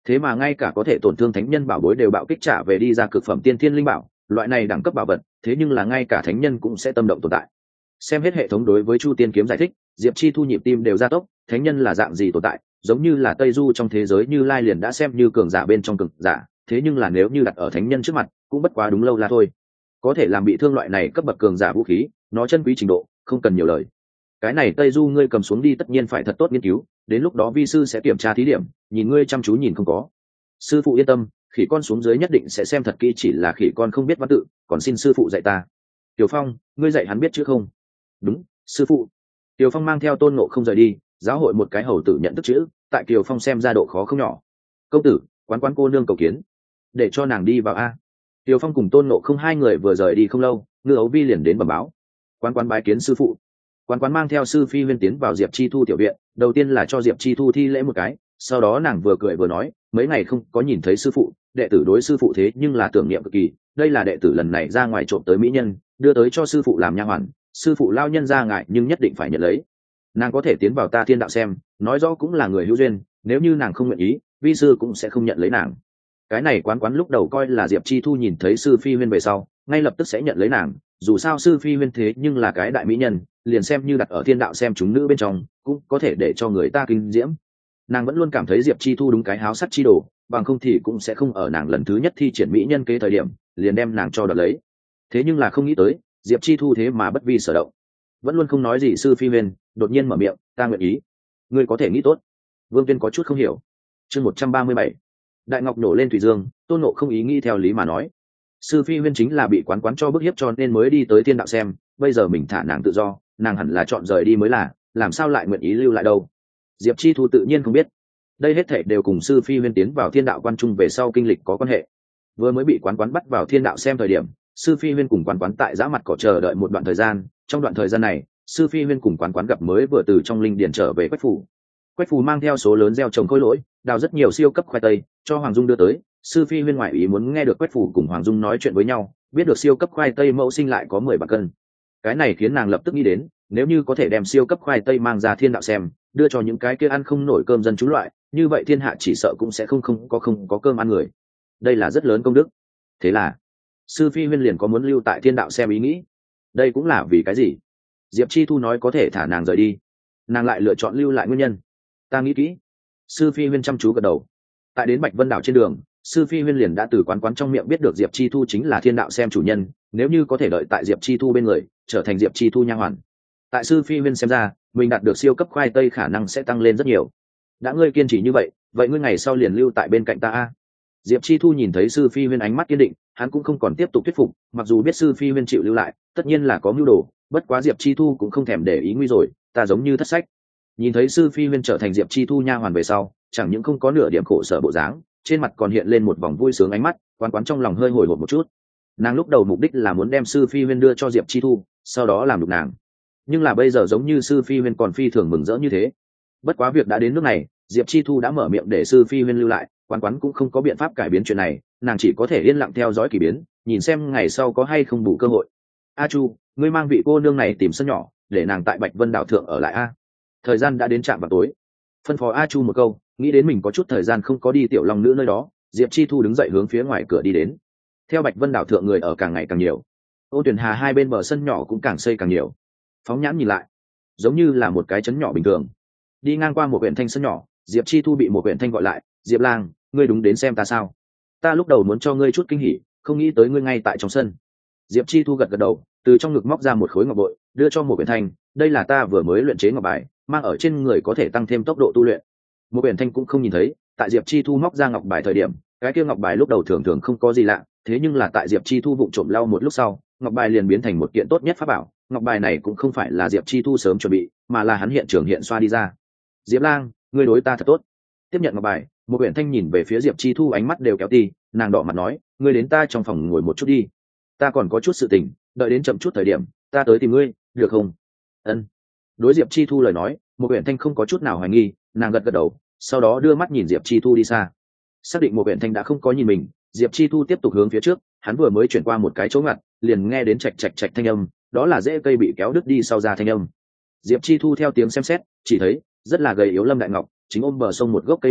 thế mà ngay cả có thể tổn thương thánh nhân bảo bối đều bạo kích trả về đi ra cực phẩm tiên thiên linh bảo, loại này đẳng cấp bảo vật, thế nhưng là ngay cả thánh nhân cũng sẽ tâm động tồn tại. Xem hết hệ thống đối với Chu Tiên kiếm giải thích, Diệp Chi Thu nhịp tim đều gia tốc, thánh nhân là dạng gì tồn tại, giống như là Tây Du trong thế giới Như Lai liền đã xem như cường giả bên trong cường giả, thế nhưng là nếu như đặt ở thánh nhân trước mặt, cũng bất quá đúng lâu là thôi. Có thể làm bị thương loại này cấp bậc cường giả vũ khí, nó chân quý trình độ, không cần nhiều lời. Cái này Tây Du ngươi cầm xuống đi tất nhiên phải thật tốt nghiên cứu, đến lúc đó vi sư sẽ kiểm tra thí điểm, nhìn ngươi chăm chú nhìn không có. Sư phụ yên tâm, khỉ con xuống dưới nhất định sẽ xem thật kỹ, chỉ là khỉ con không biết văn tự, còn xin sư phụ dạy ta. Tiểu Phong, ngươi dạy hắn biết chứ không? Đúng, sư phụ. Tiểu Phong mang theo Tôn Ngộ không rời đi, giáo hội một cái hầu tử nhận thức chữ, tại Tiểu Phong xem ra độ khó không nhỏ. Công tử, quán quán cô nương cầu kiến, để cho nàng đi vào a. Tiểu Phong cùng Tôn Ngộ không hai người vừa rời đi không lâu, Ngư Ấu Vi liền đến bẩm báo. Quán quán bái kiến sư phụ. Quán quán mang theo sư phi huyên tiến vào Diệp Chi Thu tiểu viện, đầu tiên là cho Diệp Chi Thu thi lễ một cái, sau đó nàng vừa cười vừa nói, mấy ngày không có nhìn thấy sư phụ, đệ tử đối sư phụ thế nhưng là tưởng niệm cực kỳ, đây là đệ tử lần này ra ngoài trộm tới mỹ nhân, đưa tới cho sư phụ làm nha hoàn, sư phụ lao nhân ra ngại nhưng nhất định phải nhận lấy. Nàng có thể tiến vào ta thiên đạo xem, nói rõ cũng là người hữu duyên, nếu như nàng không nguyện ý, vi sư cũng sẽ không nhận lấy nàng. Cái này quán quán lúc đầu coi là Diệp Chi Thu nhìn thấy sư phi huyên về sau, ngay lập tức sẽ nhận lấy nàng, dù sao sư phi huyên thế nhưng là cái đại mỹ nhân, liền xem như đặt ở thiên đạo xem chúng nữ bên trong, cũng có thể để cho người ta kinh diễm. Nàng vẫn luôn cảm thấy Diệp Chi Thu đúng cái háo sắc chi đồ, bằng không thì cũng sẽ không ở nàng lần thứ nhất thi triển mỹ nhân kế thời điểm liền đem nàng cho đợt lấy. Thế nhưng là không nghĩ tới Diệp Chi Thu thế mà bất vi sở động, vẫn luôn không nói gì. Sư phi huyền đột nhiên mở miệng, ta nguyện ý. Ngươi có thể nghĩ tốt. Vương Tuyên có chút không hiểu. Chương một trăm ba mươi bảy, đại ngọc nổ lên thủy dương. Tôn Ngộ không ý nghĩ theo lý mà nói, sư phi huyên chính là bị quán quán cho bức hiếp cho nên mới đi tới thiên đạo xem, bây giờ mình thả nàng tự do, nàng hẳn là chọn rời đi mới là, làm sao lại nguyện ý lưu lại đâu. Diệp Chi Thu tự nhiên không biết, đây hết thảy đều cùng sư phi huyên tiến vào thiên đạo quan trung về sau kinh lịch có quan hệ. Vừa mới bị quán quán bắt vào thiên đạo xem thời điểm, sư phi huyên cùng quán quán tại giã mặt cỏ chờ đợi một đoạn thời gian, trong đoạn thời gian này sư phi huyên cùng quán quán gặp mới vừa từ trong linh điển trở về Quách Phủ. Quách Phủ mang theo số lớn gieo trồng khối lỗi, đào rất nhiều siêu cấp khoai tây cho Hoàng Dung đưa tới. Sư phi huyên ngoại ý muốn nghe được Quách Phủ cùng Hoàng Dung nói chuyện với nhau, biết được siêu cấp khoai tây mẫu sinh lại có mười bạc cân. Cái này khiến nàng lập tức nghĩ đến, nếu như có thể đem siêu cấp khoai tây mang ra thiên đạo xem, đưa cho những cái kia ăn không nổi cơm dân chúng loại, như vậy thiên hạ chỉ sợ cũng sẽ không không có không có cơm ăn người. Đây là rất lớn công đức. Thế là sư phi huyên liền có muốn lưu tại thiên đạo xem ý nghĩ. Đây cũng là vì cái gì? Diệp Chi Thu nói có thể thả nàng rời đi, nàng lại lựa chọn lưu lại nguyên nhân. Ta nghĩ kỹ. Sư phi huyên chăm chú gật đầu. Tại đến Bạch Vân đảo trên đường, sư phi huyên liền đã từ quán quán trong miệng biết được Diệp Chi Thu chính là thiên đạo xem chủ nhân, nếu như có thể đợi tại Diệp Chi Thu bên người, trở thành Diệp Chi Thu nha hoàn. Tại sư phi huyên xem ra, mình đạt được siêu cấp khoai tây khả năng sẽ tăng lên rất nhiều. Đã ngươi kiên trì như vậy, vậy ngươi ngày sau liền lưu tại bên cạnh ta a. Diệp Chi Thu nhìn thấy sư phi huyên ánh mắt kiên định, hắn cũng không còn tiếp tục thuyết phục, mặc dù biết sư phi huyên chịu lưu lại, tất nhiên là có mưu đồ, bất quá Diệp Chi Thu cũng không thèm để ý nguy rồi, ta giống như thất sách. Nhìn thấy sư phi huyên trở thành Diệp Chi Thu nha hoàn về sau, chẳng những không có nửa điểm khổ sở bộ dáng, trên mặt còn hiện lên một vòng vui sướng ánh mắt, quán quán trong lòng hơi hồi hộp một chút. Nàng lúc đầu mục đích là muốn đem sư phi huyên đưa cho Diệp Chi Thu, sau đó làm đục nàng, nhưng là bây giờ giống như sư phi huyên còn phi thường mừng rỡ như thế. Bất quá việc đã đến nước này, Diệp Chi Thu đã mở miệng để sư phi huyên lưu lại, quán quán cũng không có biện pháp cải biến chuyện này, nàng chỉ có thể yên lặng theo dõi kỳ biến, nhìn xem ngày sau có hay không đủ cơ hội. A Chu, ngươi mang vị cô nương này tìm sân nhỏ, để nàng tại Bạch Vân đảo thượng ở lại a. Thời gian đã đến trạm vào tối, phân phó A Chu một câu, nghĩ đến mình có chút thời gian không có đi tiểu long nữ nơi đó, Diệp Chi Thu đứng dậy hướng phía ngoài cửa đi đến. Theo Bạch Vân đảo thượng người ở càng ngày càng nhiều, Ô Tuyền Hà hai bên bờ sân nhỏ cũng càng xây càng nhiều. Phóng nhãn nhìn lại, giống như là một cái trấn nhỏ bình thường. Đi ngang qua một huyện thanh sân nhỏ, Diệp Chi Thu bị một huyện thanh gọi lại, Diệp Lang, ngươi đúng đến xem ta sao? Ta lúc đầu muốn cho ngươi chút kinh hỉ, không nghĩ tới ngươi ngay tại trong sân. Diệp Chi Thu gật gật đầu, từ trong ngực móc ra một khối ngọc bội, đưa cho một huyện thanh, đây là ta vừa mới luyện chế ngọc bài, mang ở trên người có thể tăng thêm tốc độ tu luyện. Một huyện thanh cũng không nhìn thấy, tại Diệp Chi Thu móc ra ngọc bài thời điểm, cái kia ngọc bài lúc đầu thường thường không có gì lạ, thế nhưng là tại Diệp Chi Thu vụng trộm lau một lúc sau, ngọc bài liền biến thành một kiện tốt nhất pháp bảo. Ngọc bài này cũng không phải là Diệp Chi Thu sớm chuẩn bị, mà là hắn hiện trường hiện xoa đi ra. Diệp Lang, ngươi đối ta thật tốt. Tiếp nhận ngọc bài, một huyện thanh nhìn về phía Diệp Chi Thu, ánh mắt đều kéo ti, nàng đỏ mặt nói, ngươi đến ta trong phòng ngồi một chút đi, ta còn có chút sự tình, đợi đến chậm chút thời điểm ta tới tìm ngươi, được không? Ân. Đối Diệp Chi Thu lời nói, một huyện thanh không có chút nào hoài nghi, nàng gật gật đầu, sau đó đưa mắt nhìn Diệp Chi Thu đi xa. Xác định một huyện thanh đã không có nhìn mình, Diệp Chi Thu tiếp tục hướng phía trước, hắn vừa mới chuyển qua một cái chỗ ngặt, liền nghe đến chạch chạch chạch thanh âm, đó là rễ cây bị kéo đứt đi sau ra thanh âm. Diệp Chi Thu theo tiếng xem xét, chỉ thấy rất là gầy yếu Lâm Đại Ngọc chính ôm bờ sông một gốc cây liễu,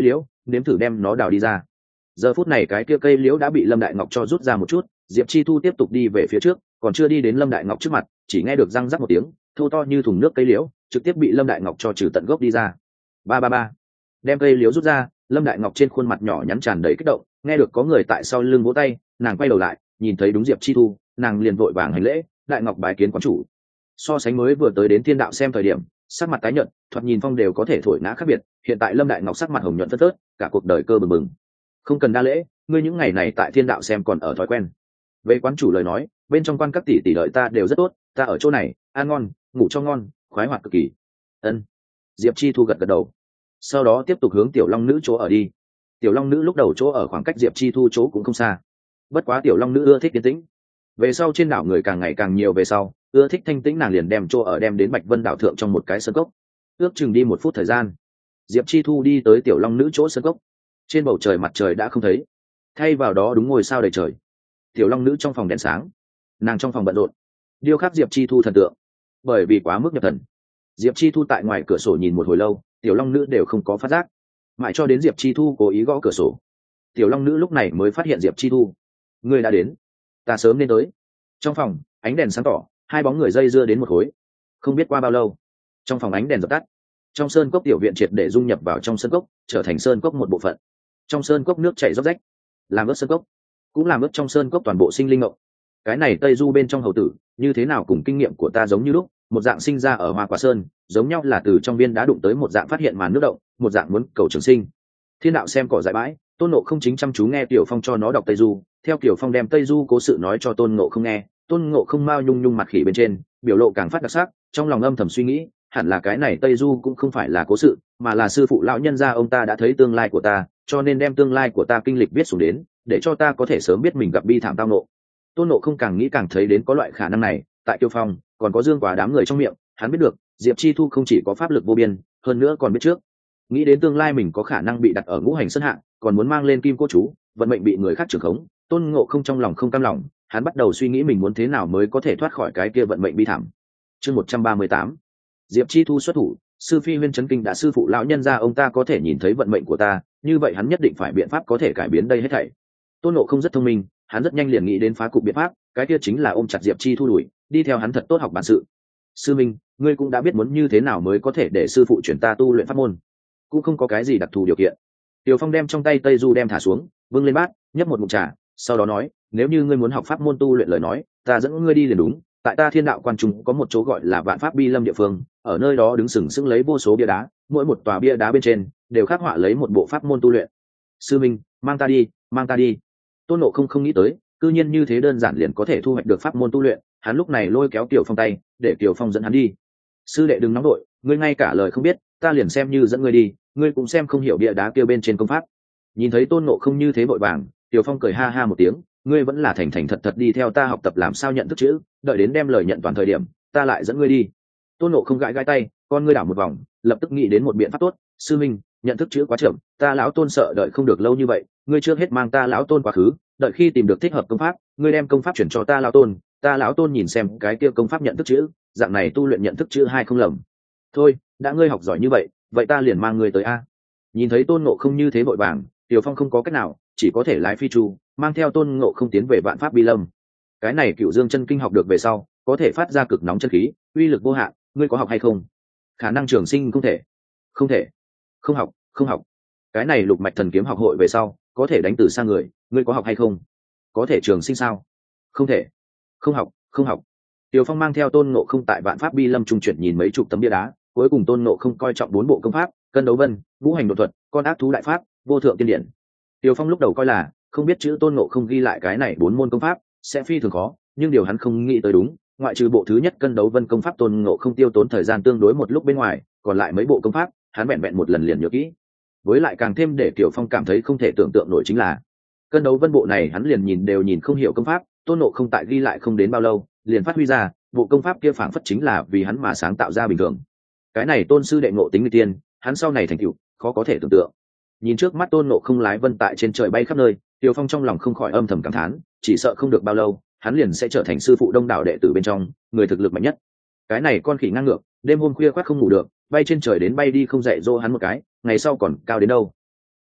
nếm thử đem nó đào đi ra. Giờ phút này cái kia cây liễu đã bị Lâm Đại Ngọc cho rút ra một chút, Diệp Chi Thu tiếp tục đi về phía trước, còn chưa đi đến Lâm Đại Ngọc trước mặt, chỉ nghe được răng rắc một tiếng, thô to như thùng nước cây liễu trực tiếp bị Lâm Đại Ngọc cho trừ tận gốc đi ra. Ba ba ba. Đem cây liễu rút ra, Lâm Đại Ngọc trên khuôn mặt nhỏ nhắn tràn đầy kích động, nghe được có người tại sau lưng vỗ tay, nàng quay đầu lại, nhìn thấy đúng Diệp Chi Thu, nàng liền vội vàng hành lễ, Đại Ngọc bái kiến quán chủ. So sánh mới vừa tới đến Thiên Đạo xem thời điểm, sắc mặt tái nhợt, thoạt nhìn phong đều có thể thổi ngã khác biệt, hiện tại Lâm Đại Ngọc sắc mặt hồng nhuận phớt phớt, cả cuộc đời cơ bừng bừng. Không cần đa lễ, ngươi những ngày này tại Thiên Đạo xem còn ở thói quen. Về quán chủ lời nói, bên trong quan các tỷ tỷ đợi ta đều rất tốt, ta ở chỗ này, ăn ngon, ngủ cho ngon, khoái hoạt cực kỳ. Ân. Diệp Chi Thu gật gật đầu, sau đó tiếp tục hướng Tiểu Long Nữ chỗ ở đi. Tiểu Long Nữ lúc đầu chỗ ở khoảng cách Diệp Chi Thu chỗ cũng không xa, bất quá Tiểu Long Nữ ưa thích yên tĩnh. Về sau trên đảo người càng ngày càng nhiều, về sau ưa thích thanh tĩnh, nàng liền đem chỗ ở đem đến Bạch Vân đảo thượng trong một cái sân cốc. Ước chừng đi một phút thời gian, Diệp Chi Thu đi tới Tiểu Long Nữ chỗ sân cốc. Trên bầu trời mặt trời đã không thấy, thay vào đó đúng ngôi sao đầy trời. Tiểu Long Nữ trong phòng đèn sáng, nàng trong phòng bận rộn điêu khắc Diệp Chi Thu thần tượng. Bởi vì quá mức nhập thần, Diệp Chi Thu tại ngoài cửa sổ nhìn một hồi lâu, Tiểu Long Nữ đều không có phát giác, mãi cho đến Diệp Chi Thu cố ý gõ cửa sổ, Tiểu Long Nữ lúc này mới phát hiện Diệp Chi Thu. Ngươi đã đến, ta sớm nên tới. Trong phòng ánh đèn sáng tỏ, hai bóng người dây dưa đến một khối. Không biết qua bao lâu, trong phòng ánh đèn dập tắt, trong sơn cốc tiểu viện triệt để dung nhập vào trong sơn cốc, trở thành sơn cốc một bộ phận. Trong sơn cốc nước chảy róc rách, làm ướt sơn cốc, cũng làm ướt trong sơn cốc toàn bộ sinh linh ngộng. Cái này Tây Du bên trong hầu tử, như thế nào cùng kinh nghiệm của ta giống như lúc, một dạng sinh ra ở Hoa Quả Sơn, giống nhau là từ trong viên đá đụng tới một dạng phát hiện màn nước động, một dạng muốn cầu trường sinh. Thiên Đạo xem cỏ dại bãi, Tôn Ngộ không chính chăm chú nghe Tiểu Phong cho nó đọc Tây Du, theo Tiểu Phong đem Tây Du cố sự nói cho Tôn Ngộ không nghe, Tôn Ngộ không mao nhung nhung mặt khỉ bên trên, biểu lộ càng phát đặc sắc, trong lòng âm thầm suy nghĩ, hẳn là cái này Tây Du cũng không phải là cố sự, mà là sư phụ lão nhân gia ông ta đã thấy tương lai của ta, cho nên đem tương lai của ta kinh lịch viết xuống đến, để cho ta có thể sớm biết mình gặp bi thảm tao nộ. Tôn Ngộ không càng nghĩ càng thấy đến có loại khả năng này, tại Tiêu Phong, còn có Dương Quá đám người trong miệng, hắn biết được, Diệp Chi Thu không chỉ có pháp lực vô biên, hơn nữa còn biết trước. Nghĩ đến tương lai mình có khả năng bị đặt ở ngũ hành sơn hạng, còn muốn mang lên kim cô chú, vận mệnh bị người khác trưởng khống, Tôn Ngộ không trong lòng không cam lòng, hắn bắt đầu suy nghĩ mình muốn thế nào mới có thể thoát khỏi cái kia vận mệnh bi thảm. Chương một trăm ba mươi tám, Diệp Chi Thu xuất thủ, sư phi huyên chấn kinh đã sư phụ lão nhân gia ông ta có thể nhìn thấy vận mệnh của ta, như vậy hắn nhất định phải biện pháp có thể cải biến đây hết thảy. Tôn Ngộ không rất thông minh, hắn rất nhanh liền nghĩ đến phá cục biện pháp, cái kia chính là ôm chặt Diệp Chi Thu đuổi, đi theo hắn thật tốt học bản sự. Sư minh, ngươi cũng đã biết muốn như thế nào mới có thể để sư phụ chuyển ta tu luyện pháp môn, cũng không có cái gì đặc thù điều kiện. Tiểu Phong đem trong tay Tây Du đem thả xuống, vâng lên bát, nhấp một ngụm trà, sau đó nói, nếu như ngươi muốn học pháp môn tu luyện lời nói, ta dẫn ngươi đi liền đúng. Tại ta Thiên Đạo quan trung có một chỗ gọi là Vạn Pháp Bi Lâm địa phương, ở nơi đó đứng sừng sững lấy vô số bia đá, mỗi một tòa bia đá bên trên đều khắc họa lấy một bộ pháp môn tu luyện. Sư minh, mang ta đi, mang ta đi. Tôn Ngộ không không nghĩ tới, cư nhiên như thế đơn giản liền có thể thu hoạch được pháp môn tu luyện, hắn lúc này lôi kéo Tiểu Phong tay, để Tiểu Phong dẫn hắn đi. Sư đệ đừng nóng đội, ngươi ngay cả lời không biết, ta liền xem như dẫn ngươi đi, ngươi cũng xem không hiểu bia đá kia bên trên công pháp. Nhìn thấy Tôn Ngộ không như thế vội vàng, Tiểu Phong cười ha ha một tiếng, ngươi vẫn là thành thành thật thật đi theo ta học tập làm sao nhận thức chữ, đợi đến đem lời nhận toàn thời điểm, ta lại dẫn ngươi đi. Tôn Ngộ không gãi gãi tay, con ngươi đảo một vòng, lập tức nghĩ đến một biện pháp tốt. Sư minh, nhận thức chữ quá chậm, ta lão Tôn sợ đợi không được lâu như vậy, ngươi trước hết mang ta lão Tôn quá khứ, đợi khi tìm được thích hợp công pháp, ngươi đem công pháp chuyển cho ta lão Tôn, ta lão Tôn nhìn xem cái kia công pháp nhận thức chữ, dạng này tu luyện nhận thức chữ hai không lầm. Thôi, đã ngươi học giỏi như vậy, vậy ta liền mang ngươi tới a. Nhìn thấy Tôn Ngộ không như thế vội vàng, Tiểu Phong không có cách nào, chỉ có thể lái phi chu, mang theo Tôn Ngộ không tiến về Vạn Pháp Bi Lâm. Cái này Cựu Dương chân kinh học được về sau, có thể phát ra cực nóng chân khí, uy lực vô hạn, ngươi có học hay không? Khả năng trường sinh không thể. Không thể. Không học, không học. Cái này Lục Mạch Thần Kiếm học hội về sau, có thể đánh từ xa người, ngươi có học hay không? Có thể trường sinh sao? Không thể. Không học, không học. Tiểu Phong mang theo Tôn Ngộ không tại Vạn Pháp Bi Lâm trung chuyển nhìn mấy chục tấm bia đá, cuối cùng Tôn Ngộ không coi trọng bốn bộ công pháp, Cân Đấu Vân, Ngũ Hành Đột Thuật, Con Ác Thú Đại Pháp, Vô Thượng Tiên Điển. Tiểu Phong lúc đầu coi là không biết chữ Tôn Ngộ không ghi lại cái này bốn môn công pháp sẽ phi thường khó, nhưng điều hắn không nghĩ tới đúng, ngoại trừ bộ thứ nhất Cân Đấu Vân công pháp Tôn Ngộ không tiêu tốn thời gian tương đối một lúc bên ngoài, còn lại mấy bộ công pháp hắn vẹn vẹn một lần liền nhớ kỹ. Với lại càng thêm để Tiểu Phong cảm thấy không thể tưởng tượng nổi chính là Cân Đấu Vân bộ này hắn liền nhìn đều nhìn không hiểu công pháp, Tôn Ngộ không tại ghi lại không đến bao lâu liền phát huy ra, bộ công pháp kia phảng phất chính là vì hắn mà sáng tạo ra bình thường. Cái này Tôn sư đệ ngộ tính người tiên, hắn sau này thành tựu khó có thể tưởng tượng. Nhìn trước mắt Tôn Ngộ không lái vân tại trên trời bay khắp nơi, Tiểu Phong trong lòng không khỏi âm thầm cảm thán, chỉ sợ không được bao lâu, hắn liền sẽ trở thành sư phụ đông đảo đệ tử bên trong người thực lực mạnh nhất. Cái này con khỉ ngang ngược, đêm hôm khuya khoắt không ngủ được, bay trên trời đến bay đi không dạy dỗ hắn một cái, ngày sau còn cao đến đâu.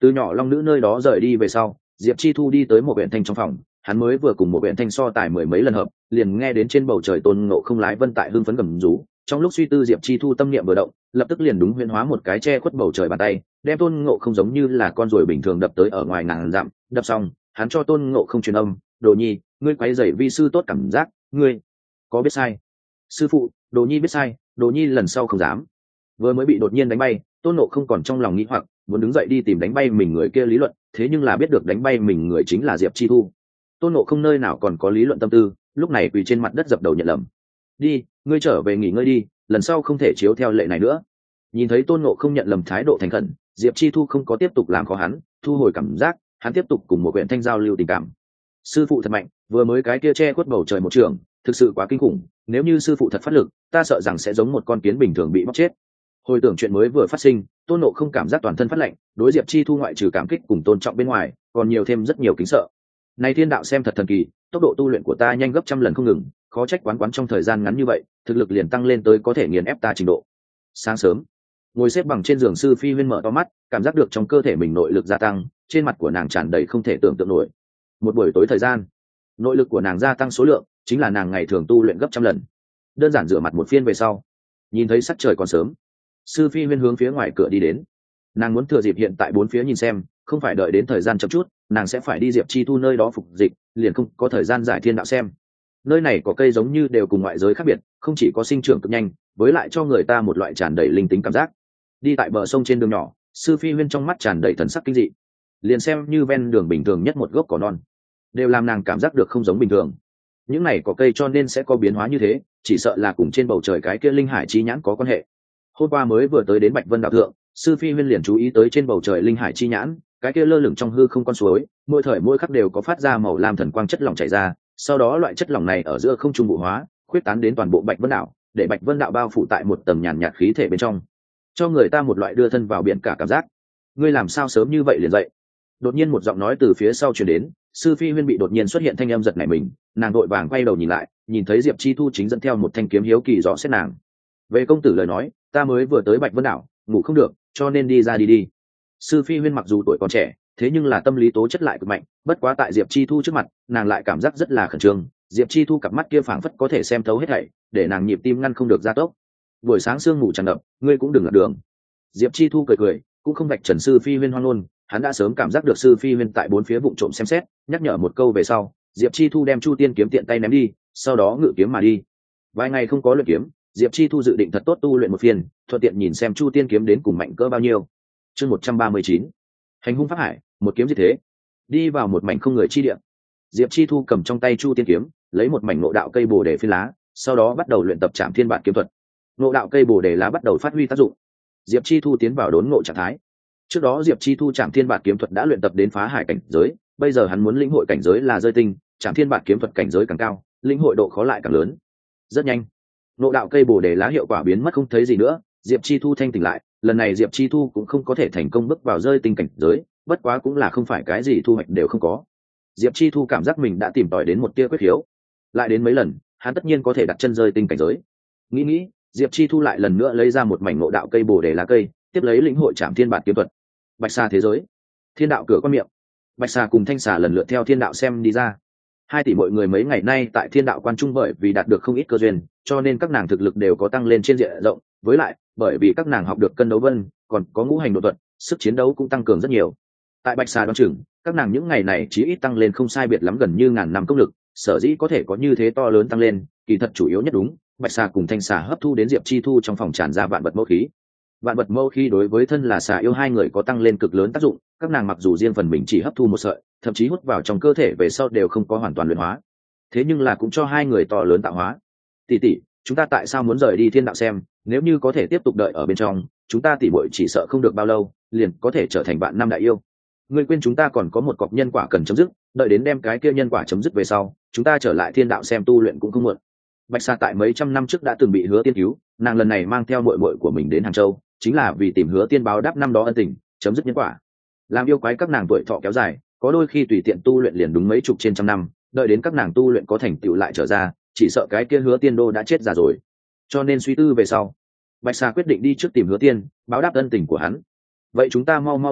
Từ nhỏ long nữ nơi đó rời đi về sau, Diệp Chi Thu đi tới một huyện thanh trong phòng, hắn mới vừa cùng một huyện thanh so tài mười mấy lần hợp, liền nghe đến trên bầu trời Tôn Ngộ Không lái vân tại hưng phấn gầm rú. Trong lúc suy tư, Diệp Chi Thu tâm niệm vừa động, lập tức liền đúng huyễn hóa một cái che khuất bầu trời bàn tay, đem Tôn Ngộ Không giống như là con ruồi bình thường đập tới ở ngoài ngàn dặm. Đập xong, hắn cho Tôn Ngộ Không truyền âm: Đồ Nhi, ngươi quấy rầy vi sư tốt cảm giác, ngươi có biết sai? Sư phụ, Đồ Nhi biết sai, Đồ Nhi lần sau không dám. Vừa mới bị đột nhiên đánh bay, Tôn Ngộ Không còn trong lòng nghĩ hoặc muốn đứng dậy đi tìm đánh bay mình người kia lý luận, thế nhưng là biết được đánh bay mình người chính là Diệp Chi Thu. Tôn Ngộ Không nơi nào còn có lý luận tâm tư, lúc này quỳ trên mặt đất dập đầu nhận lầm. Đi, ngươi trở về nghỉ ngơi đi, lần sau không thể chiếu theo lệ này nữa. Nhìn thấy Tôn Ngộ Không nhận lầm thái độ thành khẩn, Diệp Chi Thu không có tiếp tục làm khó hắn, thu hồi cảm giác, hắn tiếp tục cùng một huyện thanh giao lưu tình cảm. Sư phụ thật mạnh, vừa mới cái kia che khuất bầu trời một trường, thực sự quá kinh khủng, nếu như sư phụ thật phát lực, ta sợ rằng sẽ giống một con kiến bình thường bị bóc chết. Hồi tưởng chuyện mới vừa phát sinh, Tôn Ngộ Không cảm giác toàn thân phát lạnh, đối Diệp Chi Thu ngoại trừ cảm kích cùng tôn trọng bên ngoài, còn nhiều thêm rất nhiều kính sợ. Này thiên đạo xem thật thần kỳ, tốc độ tu luyện của ta nhanh gấp trăm lần không ngừng, khó trách quán quán trong thời gian ngắn như vậy, thực lực liền tăng lên tới có thể nghiền ép ta trình độ. Sáng sớm, ngồi xếp bằng trên giường Sư Phi Huyên mở to mắt, cảm giác được trong cơ thể mình nội lực gia tăng, trên mặt của nàng tràn đầy không thể tưởng tượng nổi. Một buổi tối thời gian, nội lực của nàng gia tăng số lượng, chính là nàng ngày thường tu luyện gấp trăm lần. Đơn giản rửa mặt một phiên về sau, nhìn thấy sắc trời còn sớm, Sư Phi Huyên hướng phía ngoài cửa đi đến. Nàng muốn thừa dịp hiện tại bốn phía nhìn xem, không phải đợi đến thời gian chậm chút, nàng sẽ phải đi Diệp Chi Thu nơi đó phục dịch, liền không có thời gian giải thiên đạo xem. Nơi này có cây giống như đều cùng ngoại giới khác biệt, không chỉ có sinh trưởng cực nhanh, với lại cho người ta một loại tràn đầy linh tính cảm giác. Đi tại bờ sông trên đường nhỏ, Sư Phi Huyên trong mắt tràn đầy thần sắc kinh dị. Liền xem như ven đường bình thường nhất một gốc cỏ non, đều làm nàng cảm giác được không giống bình thường. Những này có cây cho nên sẽ có biến hóa như thế, chỉ sợ là cùng trên bầu trời cái kia linh hải chi nhãn có quan hệ. Hôm qua mới vừa tới đến Bạch Vân đạo thượng, Sư Phi Huyên liền chú ý tới trên bầu trời linh hải chi nhãn, cái kia lơ lửng trong hư không con suối, mỗi thời mỗi khắc đều có phát ra màu lam thần quang chất lỏng chảy ra, sau đó loại chất lỏng này ở giữa không trung vụ hóa, khuyết tán đến toàn bộ Bạch Vân đạo, để Bạch Vân đạo bao phủ tại một tầng nhàn nhạt khí thể bên trong, cho người ta một loại đưa thân vào biển cả cảm giác. Ngươi làm sao sớm như vậy liền dậy? Đột nhiên một giọng nói từ phía sau truyền đến. Sư Phi Huyên bị đột nhiên xuất hiện thanh âm giật nảy mình, nàng đội vàng quay đầu nhìn lại, nhìn thấy Diệp Chi Thu chính dẫn theo một thanh kiếm hiếu kỳ dò xét nàng. Về công tử lời nói, ta mới vừa tới Bạch Vân đảo, ngủ không được, cho nên đi ra đi đi. Sư Phi Huyên mặc dù tuổi còn trẻ, thế nhưng là tâm lý tố chất lại cực mạnh, bất quá tại Diệp Chi Thu trước mặt, nàng lại cảm giác rất là khẩn trương. Diệp Chi Thu cặp mắt kia phảng phất có thể xem thấu hết thảy, để nàng nhịp tim ngăn không được gia tốc. Buổi sáng sương ngủ tràn ngập, ngươi cũng đừng lạc đường. Diệp Chi Thu cười cười, cũng không vạch trần Sư Phi Huyên hoang ngôn, hắn đã sớm cảm giác được Sư Phi Huyên tại bốn phía vụng trộm xem xét, nhắc nhở một câu về sau, Diệp Chi Thu đem Chu Tiên kiếm tiện tay ném đi, sau đó ngự kiếm mà đi. Vài ngày không có luyện kiếm, Diệp Chi Thu dự định thật tốt tu luyện một phiên, thuận tiện nhìn xem Chu Tiên kiếm đến cùng mạnh cỡ bao nhiêu. Chương một trăm ba mươi chín, hành hung pháp hải, một kiếm như thế. Đi vào một mảnh không người chi địa, Diệp Chi Thu cầm trong tay Chu Tiên kiếm, lấy một mảnh ngộ đạo cây bồ đề phi lá, sau đó bắt đầu luyện tập Trảm Thiên Bản kiếm thuật. Ngộ đạo cây bồ đề lá bắt đầu phát huy tác dụng, Diệp Chi Thu tiến vào đốn ngộ trạng thái. Trước đó Diệp Chi Thu Trảm Thiên Bản kiếm thuật đã luyện tập đến phá hải cảnh giới, bây giờ hắn muốn lĩnh hội cảnh giới là rơi tinh, Trảm Thiên Bản kiếm thuật cảnh giới càng cao, lĩnh hội độ khó lại càng lớn. Rất nhanh, ngộ đạo cây bồ đề lá hiệu quả biến mất không thấy gì nữa, Diệp Chi Thu thanh tỉnh lại, lần này Diệp Chi Thu cũng không có thể thành công bước vào rơi tinh cảnh giới, bất quá cũng là không phải cái gì thu hoạch đều không có. Diệp Chi Thu cảm giác mình đã tìm tòi đến một tia quyết khiếu, lại đến mấy lần, hắn tất nhiên có thể đặt chân rơi tinh cảnh giới. Nghĩ nghĩ, Diệp Chi Thu lại lần nữa lấy ra một mảnh ngộ đạo cây bồ đề lá cây, tiếp lấy lĩnh hội Trảm Thiên Bản kiếm thuật. Bạch Xà thế giới, thiên đạo cửa quan miệng, Bạch Xà cùng Thanh Xà lần lượt theo thiên đạo xem đi ra. Hai tỷ mọi người mấy ngày nay tại thiên đạo quan trung bởi vì đạt được không ít cơ duyên, cho nên các nàng thực lực đều có tăng lên trên diện rộng, với lại bởi vì các nàng học được cân đấu vân, còn có ngũ hành độ thuật, sức chiến đấu cũng tăng cường rất nhiều. Tại Bạch Xà đoán chừng, các nàng những ngày này chí ít tăng lên không sai biệt lắm gần như ngàn năm công lực, sở dĩ có thể có như thế to lớn tăng lên, kỳ thật chủ yếu nhất đúng, Bạch Xà cùng Thanh Xà hấp thu đến Diệp Chi Thu trong phòng tràn ra vạn vật mâu khí. Vạn vật mâu khí đối với thân là xà yêu hai người có tăng lên cực lớn tác dụng, các nàng mặc dù riêng phần mình chỉ hấp thu một sợi, thậm chí hút vào trong cơ thể về sau đều không có hoàn toàn luyện hóa, thế nhưng là cũng cho hai người to lớn tạo hóa. Tỷ tỷ, chúng ta tại sao muốn rời đi thiên đạo xem? Nếu như có thể tiếp tục đợi ở bên trong, chúng ta tỷ muội chỉ sợ không được bao lâu, liền có thể trở thành bạn năm đại yêu. Ngươi quên chúng ta còn có một cọc nhân quả cần chấm dứt, đợi đến đem cái kia nhân quả chấm dứt về sau, chúng ta trở lại thiên đạo xem tu luyện cũng không muộn. Bạch Sa tại mấy trăm năm trước đã từng bị Hứa Tiên cứu, nàng lần này mang theo muội muội của mình đến Hàng Châu, chính là vì tìm Hứa Tiên báo đáp năm đó ân tình, chấm dứt nhân quả. Làm yêu quái các nàng tuổi thọ kéo dài, có đôi khi tùy tiện tu luyện liền đúng mấy chục trên trăm năm, đợi đến các nàng tu luyện có thành tựu lại trở ra, chỉ sợ cái kia Hứa Tiên đô đã chết già rồi. Cho nên suy tư về sau, Bạch Sa quyết định đi trước tìm Hứa Tiên, báo đáp ân tình của hắn. Vậy chúng ta mau mau đi thôi,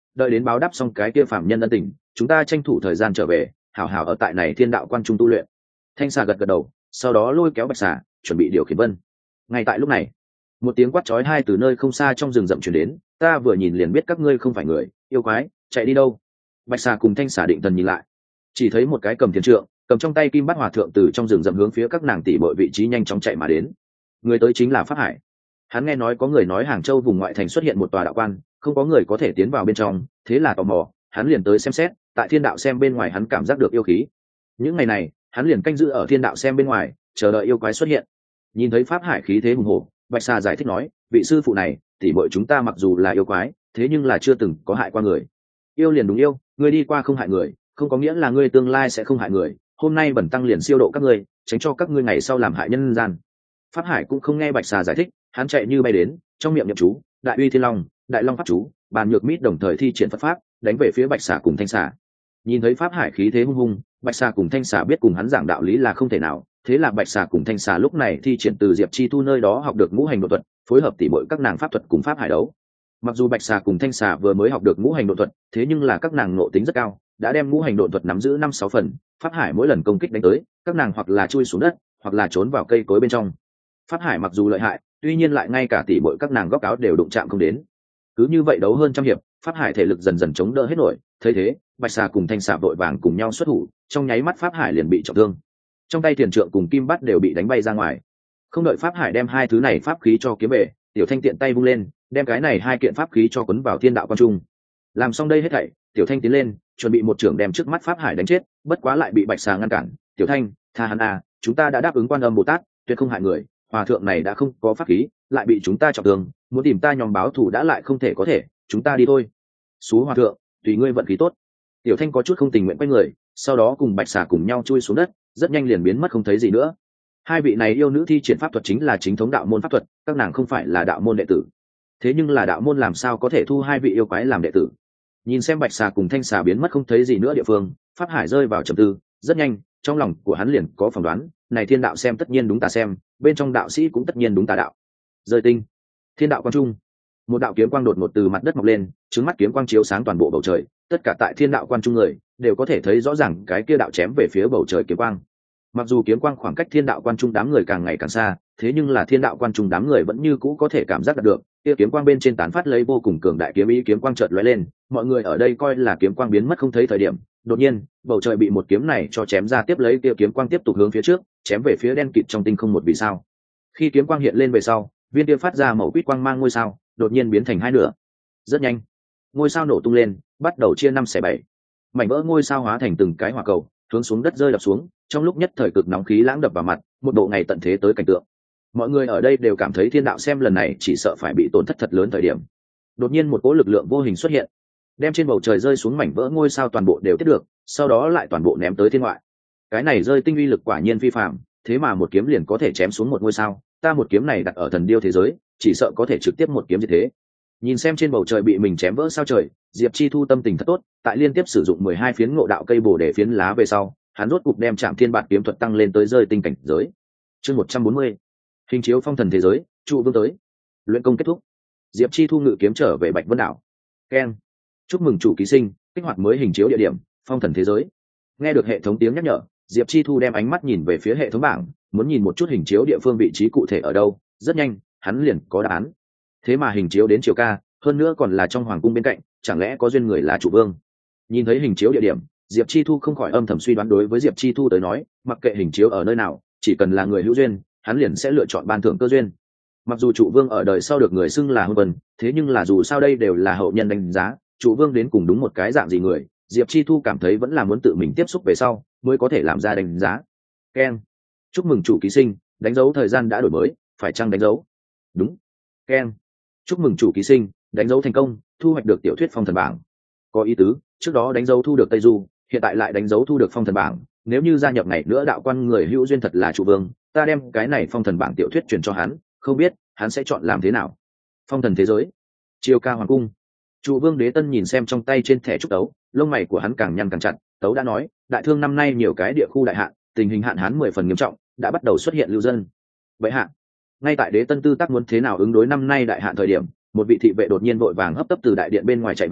đợi đến báo đáp xong cái kia phạm nhân ân tình, chúng ta tranh thủ thời gian trở về, hảo hảo ở tại này thiên đạo quan trung tu luyện. Thanh xà gật gật đầu, sau đó lôi kéo bạch xà chuẩn bị điều khiển vân. Ngay tại lúc này, một tiếng quát chói tai từ nơi không xa trong rừng rậm truyền đến, ta vừa nhìn liền biết các ngươi không phải người, yêu quái, chạy đi đâu? Bạch xà cùng thanh xà định thần nhìn lại, chỉ thấy một cái cầm thiền trượng, cầm trong tay kim bát hòa thượng từ trong rừng rậm hướng phía các nàng tỷ bội vị trí nhanh chóng chạy mà đến. Người tới chính là Pháp Hải. Hắn nghe nói có người nói Hàng Châu vùng ngoại thành xuất hiện một tòa đạo quan, không có người có thể tiến vào bên trong, thế là tò mò, hắn liền tới xem xét. Tại thiên đạo xem bên ngoài hắn cảm giác được yêu khí. Những ngày này, hắn liền canh giữ ở thiên đạo xem bên ngoài, chờ đợi yêu quái xuất hiện. Nhìn thấy Pháp Hải khí thế hùng hổ, Bạch Xà giải thích nói, vị sư phụ này, tỷ muội chúng ta mặc dù là yêu quái, thế nhưng là chưa từng có hại qua người. Yêu liền đúng yêu, ngươi đi qua không hại người, không có nghĩa là ngươi tương lai sẽ không hại người. Hôm nay bẩn tăng liền siêu độ các ngươi, tránh cho các ngươi ngày sau làm hại nhân gian. Pháp Hải cũng không nghe Bạch Xà giải thích, hắn chạy như bay đến, trong miệng niệm chú, đại uy thiên long, đại long pháp chú, bàn nhược mít đồng thời thi triển Phật pháp, đánh về phía Bạch Xà cùng Thanh Xà. Nhìn thấy Pháp Hải khí thế hung hung, Bạch Xà cùng Thanh Xà biết cùng hắn giảng đạo lý là không thể nào, thế là Bạch Xà cùng Thanh Xà lúc này thi triển từ Diệp Chi Thu nơi đó học được ngũ hành độ thuật, phối hợp tỉ muội các nàng pháp thuật cùng Pháp Hải đấu. Mặc dù Bạch Xà cùng Thanh Xà vừa mới học được ngũ hành độ thuật, thế nhưng là các nàng ngộ tính rất cao, đã đem ngũ hành độ thuật nắm giữ năm sáu phần. Pháp Hải mỗi lần công kích đánh tới, các nàng hoặc là chui xuống đất, hoặc là trốn vào cây cối bên trong. Pháp Hải mặc dù lợi hại, tuy nhiên lại ngay cả tỉ muội các nàng góc áo đều đụng chạm không đến. Cứ như vậy đấu hơn trăm hiệp, Pháp Hải thể lực dần dần chống đỡ hết nổi. Thấy thế, Bạch Xà cùng Thanh Xà vội vàng cùng nhau xuất thủ, trong nháy mắt Pháp Hải liền bị trọng thương, trong tay tiền trượng cùng kim bát đều bị đánh bay ra ngoài. Không đợi Pháp Hải đem hai thứ này pháp khí cho kiếm về, Tiểu Thanh tiện tay vung lên, đem cái này hai kiện pháp khí cho quấn vào thiên đạo quan trung. Làm xong đây hết thảy, Tiểu Thanh tiến lên, chuẩn bị một trưởng đem trước mắt Pháp Hải đánh chết, bất quá lại bị Bạch Xà ngăn cản. Tiểu Thanh, tha hắn à, chúng ta đã đáp ứng Quan Âm Bồ Tát, tuyệt không hại người. Hòa thượng này đã không có pháp khí, lại bị chúng ta trọng thương, muốn tìm ta nhóm báo thù đã lại không thể có thể, chúng ta đi thôi. Xú hòa thượng, tùy ngươi vận khí tốt. Tiểu Thanh có chút không tình nguyện quay người, sau đó cùng Bạch Xà cùng nhau chui xuống đất, rất nhanh liền biến mất không thấy gì nữa. Hai vị này yêu nữ thi triển pháp thuật chính là chính thống đạo môn pháp thuật, các nàng không phải là đạo môn đệ tử. Thế nhưng là đạo môn làm sao có thể thu hai vị yêu quái làm đệ tử? Nhìn xem Bạch Xà cùng Thanh Xà biến mất không thấy gì nữa địa phương, Pháp Hải rơi vào trầm tư, rất nhanh, trong lòng của hắn liền có phỏng đoán, này thiên đạo xem tất nhiên đúng tà xem, bên trong đạo sĩ cũng tất nhiên đúng tà đạo. Rơi tinh, thiên đạo quang trung, một đạo kiếm quang đột ngột từ mặt đất mọc lên, trứng mắt kiếm quang chiếu sáng toàn bộ bầu trời, tất cả tại thiên đạo quan trung người đều có thể thấy rõ ràng cái kia đạo chém về phía bầu trời kiếm quang. Mặc dù kiếm quang khoảng cách thiên đạo quan trung đám người càng ngày càng xa, thế nhưng là thiên đạo quan trung đám người vẫn như cũ có thể cảm giác được, kia kiếm quang bên trên tán phát lấy vô cùng cường đại kiếm ý, kiếm quang chợt lóe lên, mọi người ở đây coi là kiếm quang biến mất không thấy thời điểm, đột nhiên, bầu trời bị một kiếm này cho chém ra, tiếp lấy kia kiếm quang tiếp tục hướng phía trước, chém về phía đen kịt trong tinh không một vì sao. Khi kiếm quang hiện lên về sau, viên kia phát ra màu quýt quang mang ngôi sao, đột nhiên biến thành hai nửa. Rất nhanh, ngôi sao nổ tung lên, bắt đầu chia năm xẻ bảy. Mảnh vỡ ngôi sao hóa thành từng cái hỏa cầu, hướng xuống đất rơi đập xuống, trong lúc nhất thời cực nóng khí lãng đập vào mặt, một bộ ngày tận thế tới cảnh tượng. Mọi người ở đây đều cảm thấy thiên đạo xem lần này chỉ sợ phải bị tổn thất thật lớn thời điểm. Đột nhiên một cỗ lực lượng vô hình xuất hiện, đem trên bầu trời rơi xuống mảnh vỡ ngôi sao toàn bộ đều tiếp được, sau đó lại toàn bộ ném tới thiên ngoại. Cái này rơi tinh uy lực quả nhiên phi phàm, thế mà một kiếm liền có thể chém xuống một ngôi sao, ta một kiếm này đặt ở thần điêu thế giới, chỉ sợ có thể trực tiếp một kiếm như thế. Nhìn xem trên bầu trời bị mình chém vỡ sao trời, Diệp Chi Thu tâm tình thật tốt, tại liên tiếp sử dụng mười hai phiến ngộ đạo cây bổ để phiến lá về sau, hắn rốt cục đem Trảm Thiên Bạt kiếm thuật tăng lên tới rơi tinh cảnh giới. Chương một trăm bốn mươi, hình chiếu phong thần thế giới, trụ vương tới. Luyện công kết thúc, Diệp Chi Thu ngự kiếm trở về Bạch Vân đảo. Keng, chúc mừng chủ ký sinh, kích hoạt mới hình chiếu địa điểm, phong thần thế giới. Nghe được hệ thống tiếng nhắc nhở, Diệp Chi Thu đem ánh mắt nhìn về phía hệ thống bảng, muốn nhìn một chút hình chiếu địa phương vị trí cụ thể ở đâu. Rất nhanh, hắn liền có đáp án. Thế mà hình chiếu đến Triều Ca, hơn nữa còn là trong hoàng cung bên cạnh, chẳng lẽ có duyên người là chủ vương? Nhìn thấy hình chiếu địa điểm, Diệp Chi Thu không khỏi âm thầm suy đoán, đối với Diệp Chi Thu tới nói, mặc kệ hình chiếu ở nơi nào, chỉ cần là người hữu duyên, hắn liền sẽ lựa chọn ban thưởng cơ duyên. Mặc dù trụ vương ở đời sau được người xưng là hôn vân, thế nhưng là dù sao đây đều là hậu nhân đánh giá, trụ vương đến cùng đúng một cái dạng gì người, Diệp Chi Thu cảm thấy vẫn là muốn tự mình tiếp xúc về sau mới có thể làm ra đánh giá. Keng, chúc mừng chủ ký sinh, đánh dấu thời gian đã đổi mới, phải chăng đánh dấu? Đúng. Keng, chúc mừng chủ ký sinh, đánh dấu thành công, thu hoạch được tiểu thuyết phong thần bảng. Có ý tứ, trước đó đánh dấu thu được Tây Du, hiện tại lại đánh dấu thu được phong thần bảng, nếu như gia nhập ngày nữa đạo quan người hữu duyên thật là trụ vương, ta đem cái này phong thần bảng tiểu thuyết truyền cho hắn, không biết hắn sẽ chọn làm thế nào. Phong thần thế giới, Triều Ca hoàng cung. Trụ vương Đế Tân nhìn xem trong tay trên thẻ trúc tấu, lông mày của hắn càng nhăn càng chặt. Tấu đã nói, đại thương năm nay nhiều cái địa khu đại hạn, tình hình hạn hán mười phần nghiêm trọng, đã bắt đầu xuất hiện lưu dân. Vậy hạn, ngay tại Đế Tân tư tác muốn thế nào ứng đối năm nay đại hạn thời điểm, một vị thị vệ đột nhiên vội vàng hấp tấp từ đại điện bên ngoài chạy vào,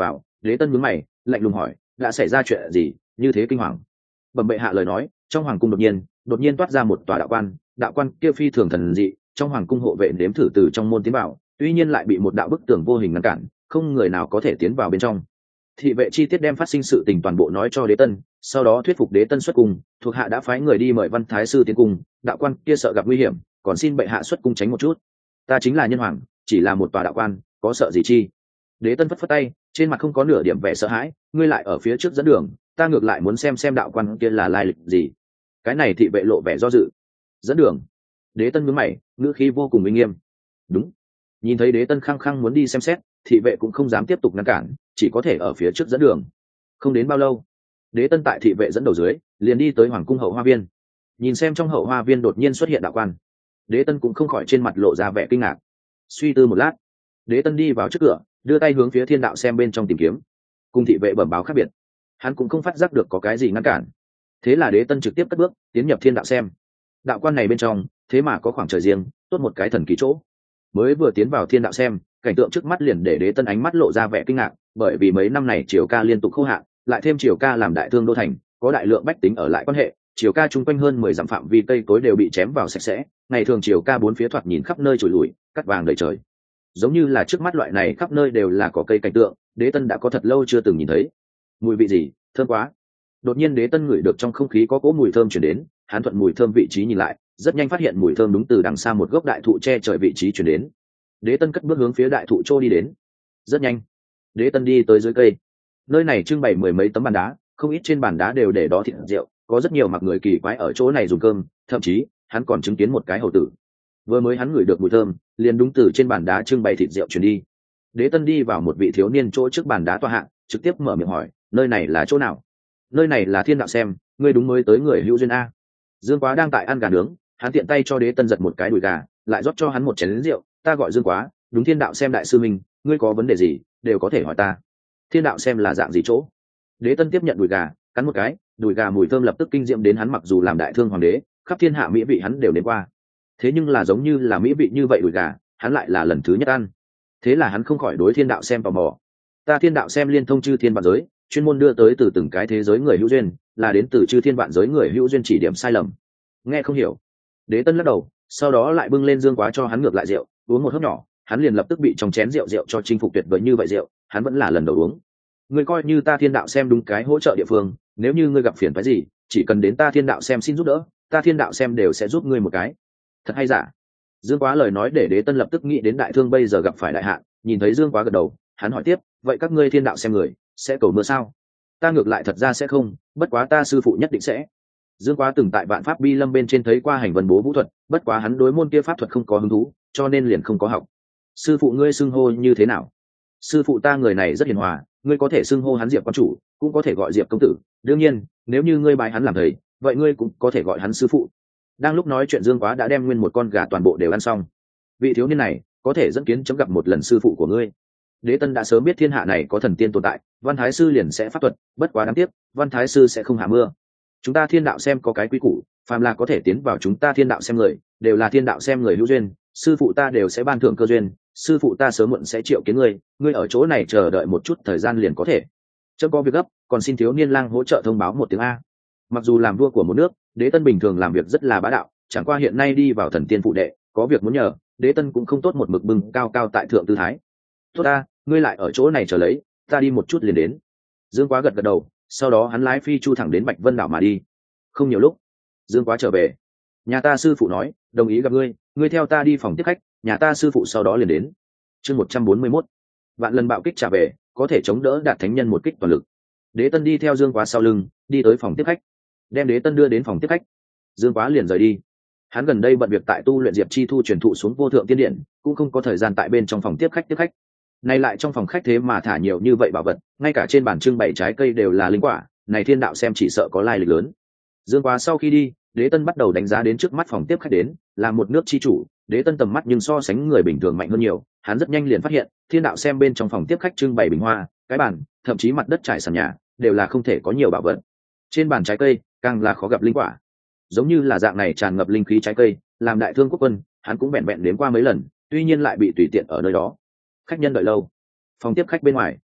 Đế tân nhướng mày lạnh lùng hỏi, đã xảy ra chuyện gì như thế kinh hoàng? Bẩm bệ hạ lời nói, trong hoàng cung đột nhiên đột nhiên toát ra một tòa đạo quan, đạo quan kia phi thường thần dị, trong hoàng cung hộ vệ nếm thử từ trong môn tiến vào, tuy nhiên lại bị một đạo bức tường vô hình ngăn cản, không người nào có thể tiến vào bên trong. Thị vệ chi tiết đem phát sinh sự tình toàn bộ nói cho Đế tân, sau đó thuyết phục Đế tân xuất cung, thuộc hạ đã phái người đi mời Văn Thái sư tiến cung, đạo quan kia sợ gặp nguy hiểm, còn xin bệ hạ xuất cung tránh một chút. Ta chính là nhân hoàng, chỉ là một tòa đạo quan, có sợ gì chi? Đế tân phất phất tay, trên mặt không có nửa điểm vẻ sợ hãi, ngươi lại ở phía trước dẫn đường, ta ngược lại muốn xem xem đạo quan kia là lai lịch gì. Cái này thị vệ lộ vẻ do dự. Dẫn đường? Đế tân nhướng mày, ngữ khí vô cùng uy nghiêm. Đúng. Nhìn thấy Đế tân khăng khăng muốn đi xem xét, thị vệ cũng không dám tiếp tục ngăn cản, chỉ có thể ở phía trước dẫn đường. Không đến bao lâu, Đế tân tại thị vệ dẫn đầu dưới liền đi tới hoàng cung hậu hoa viên. Nhìn xem trong hậu hoa viên đột nhiên xuất hiện đạo quan, Đế tân cũng không khỏi trên mặt lộ ra vẻ kinh ngạc. Suy tư một lát, Đế tân đi vào trước cửa, đưa tay hướng phía thiên đạo xem bên trong tìm kiếm. Cùng thị vệ bẩm báo khác biệt, hắn cũng không phát giác được có cái gì ngăn cản. Thế là Đế tân trực tiếp cất bước tiến nhập thiên đạo xem. Đạo quan này bên trong thế mà có khoảng trời riêng, tốt một cái thần kỳ chỗ. Mới vừa tiến vào thiên đạo xem, cảnh tượng trước mắt liền để Đế tân ánh mắt lộ ra vẻ kinh ngạc, bởi vì mấy năm này triều ca liên tục khô hạn, lại thêm triều ca làm đại thương đô thành, có đại lượng bách tính ở lại quan hệ, triều ca chung quanh hơn mười dặm phạm vi cây cối đều bị chém vào sạch sẽ, ngày thường triều ca bốn phía thoạt nhìn khắp nơi trồi lùi, cắt vàng đầy trời. Giống như là trước mắt loại này khắp nơi đều là có cây cảnh tượng, Đế tân đã có thật lâu chưa từng nhìn thấy. Mùi vị gì thơm quá! Đột nhiên Đế tân ngửi được trong không khí có cỗ mùi thơm chuyển đến, hắn thuận mùi thơm vị trí nhìn lại, rất nhanh phát hiện mùi thơm đúng từ đằng xa một gốc đại thụ che trời vị trí chuyển đến. Đế tân cất bước hướng phía đại thụ trô đi đến. Rất nhanh, Đế tân đi tới dưới cây. Nơi này trưng bày mười mấy tấm bàn đá, không ít trên bàn đá đều để đó thịt rượu, có rất nhiều mặc người kỳ quái ở chỗ này dùng cơm, thậm chí hắn còn chứng kiến một cái hầu tử. Vừa mới hắn ngửi được mùi thơm, liền đúng từ trên bàn đá trưng bày thịt rượu chuyển đi. Đế tân đi vào một vị thiếu niên chỗ trước bàn đá tọa hạng, trực tiếp mở miệng hỏi, nơi này là chỗ nào? Nơi này là thiên đạo xem, ngươi đúng mới tới người hữu duyên a. Dương Quá đang tại ăn gà nướng, hắn tiện tay cho Đế tân giật một cái đùi gà, lại rót cho hắn một chén rượu, ta gọi Dương Quá, đúng thiên đạo xem đại sư minh, ngươi có vấn đề gì đều có thể hỏi ta. Thiên đạo xem là dạng gì chỗ? Đế tân tiếp nhận đùi gà, cắn một cái, đùi gà mùi thơm lập tức kinh diệm đến hắn, mặc dù làm đại thương hoàng đế, khắp thiên hạ mỹ vị hắn đều đến qua, thế nhưng là giống như là mỹ vị như vậy đùi gà, hắn lại là lần thứ nhất ăn. Thế là hắn không khỏi đối thiên đạo xem tò mò. Ta thiên đạo xem liên thông chư thiên vạn giới, chuyên môn đưa tới từ từng cái thế giới người hữu duyên, là đến từ chư thiên vạn giới người hữu duyên chỉ điểm sai lầm. Nghe không hiểu. Đế tân lắc đầu, sau đó lại bưng lên Dương Quá cho hắn ngược lại rượu, uống một hớp nhỏ, hắn liền lập tức bị trong chén rượu rượu cho chinh phục tuyệt vời như vậy rượu, hắn vẫn là lần đầu uống. Ngươi coi như ta thiên đạo xem đúng cái hỗ trợ địa phương, nếu như ngươi gặp phiền phức gì, chỉ cần đến ta thiên đạo xem xin giúp đỡ, ta thiên đạo xem đều sẽ giúp ngươi một cái. Thật hay giả? Dương Quá lời nói để Đế tân lập tức nghĩ đến đại thương bây giờ gặp phải đại hạn, nhìn thấy Dương Quá gật đầu, hắn hỏi tiếp, vậy các ngươi thiên đạo xem người sẽ cầu mưa sao? Ta ngược lại thật ra sẽ không, bất quá ta sư phụ nhất định sẽ. Dương Quá từng tại Vạn Pháp Bi Lâm bên trên thấy qua hành vân bố vũ thuật, bất quá hắn đối môn kia pháp thuật không có hứng thú, cho nên liền không có học. Sư phụ ngươi xưng hô như thế nào? Sư phụ ta người này rất hiền hòa, ngươi có thể xưng hô hắn Diệp quan chủ, cũng có thể gọi Diệp công tử, đương nhiên nếu như ngươi bái hắn làm thầy, vậy ngươi cũng có thể gọi hắn sư phụ. Đang lúc nói chuyện, Dương Quá đã đem nguyên một con gà toàn bộ đều ăn xong. Vị thiếu niên này có thể dẫn kiến chấm gặp một lần sư phụ của ngươi. Đế tân đã sớm biết thiên hạ này có thần tiên tồn tại, Văn Thái sư liền sẽ pháp thuật, bất quá đáng tiếc Văn Thái sư sẽ không hạ mưa. Chúng ta thiên đạo xem có cái quy củ, phàm là có thể tiến vào chúng ta thiên đạo xem người, đều là thiên đạo xem người hữu duyên, sư phụ ta đều sẽ ban thưởng cơ duyên, sư phụ ta sớm muộn sẽ triệu kiến ngươi, ngươi ở chỗ này chờ đợi một chút thời gian liền có thể. Chấm có việc gấp, còn xin thiếu niên lang hỗ trợ thông báo một tiếng a. Mặc dù làm vua của một nước, Đế tân bình thường làm việc rất là bá đạo, chẳng qua hiện nay đi vào thần tiên phụ đệ, có việc muốn nhờ, Đế tân cũng không tốt một mực bừng cao cao tại thượng tư thái. Tốt ta, ngươi lại ở chỗ này chờ lấy, ta đi một chút liền đến. Dương Quá gật gật đầu, sau đó hắn lái phi chu thẳng đến Bạch Vân đảo mà đi. Không nhiều lúc, Dương Quá trở về. Nhà ta sư phụ nói đồng ý gặp ngươi, ngươi theo ta đi phòng tiếp khách, nhà ta sư phụ sau đó liền đến. Chương một trăm bốn mươi mốt, vạn lần bạo kích trả về, có thể chống đỡ Đạt thánh nhân một kích toàn lực. Đế tân đi theo Dương Quá sau lưng, đi tới phòng tiếp khách, đem Đế tân đưa đến phòng tiếp khách. Dương Quá liền rời đi. Hắn gần đây bận việc tại tu luyện Diệp Chi Thu truyền thụ xuống vô thượng tiên điện, cũng không có thời gian tại bên trong phòng tiếp khách tiếp khách. Nay lại trong phòng khách thế mà thả nhiều như vậy bảo vật, ngay cả trên bàn trưng bày trái cây đều là linh quả, này thiên đạo xem chỉ sợ có lai lịch lớn. Dương Quá sau khi đi, Đế tân bắt đầu đánh giá đến trước mắt phòng tiếp khách đến, là một nước chi chủ, Đế tân tầm mắt nhưng so sánh người bình thường mạnh hơn nhiều, hắn rất nhanh liền phát hiện, thiên đạo xem bên trong phòng tiếp khách trưng bày bình hoa, cái bàn, thậm chí mặt đất trải sàn nhà, đều là không thể có nhiều bảo vật. Trên bàn trái cây, càng là khó gặp linh quả. Giống như là dạng này tràn ngập linh khí trái cây, làm đại thương quốc quân, hắn cũng vẹn vẹn đến qua mấy lần, tuy nhiên lại bị tùy tiện ở nơi đó. Khách nhân đợi lâu. Phòng tiếp khách bên ngoài,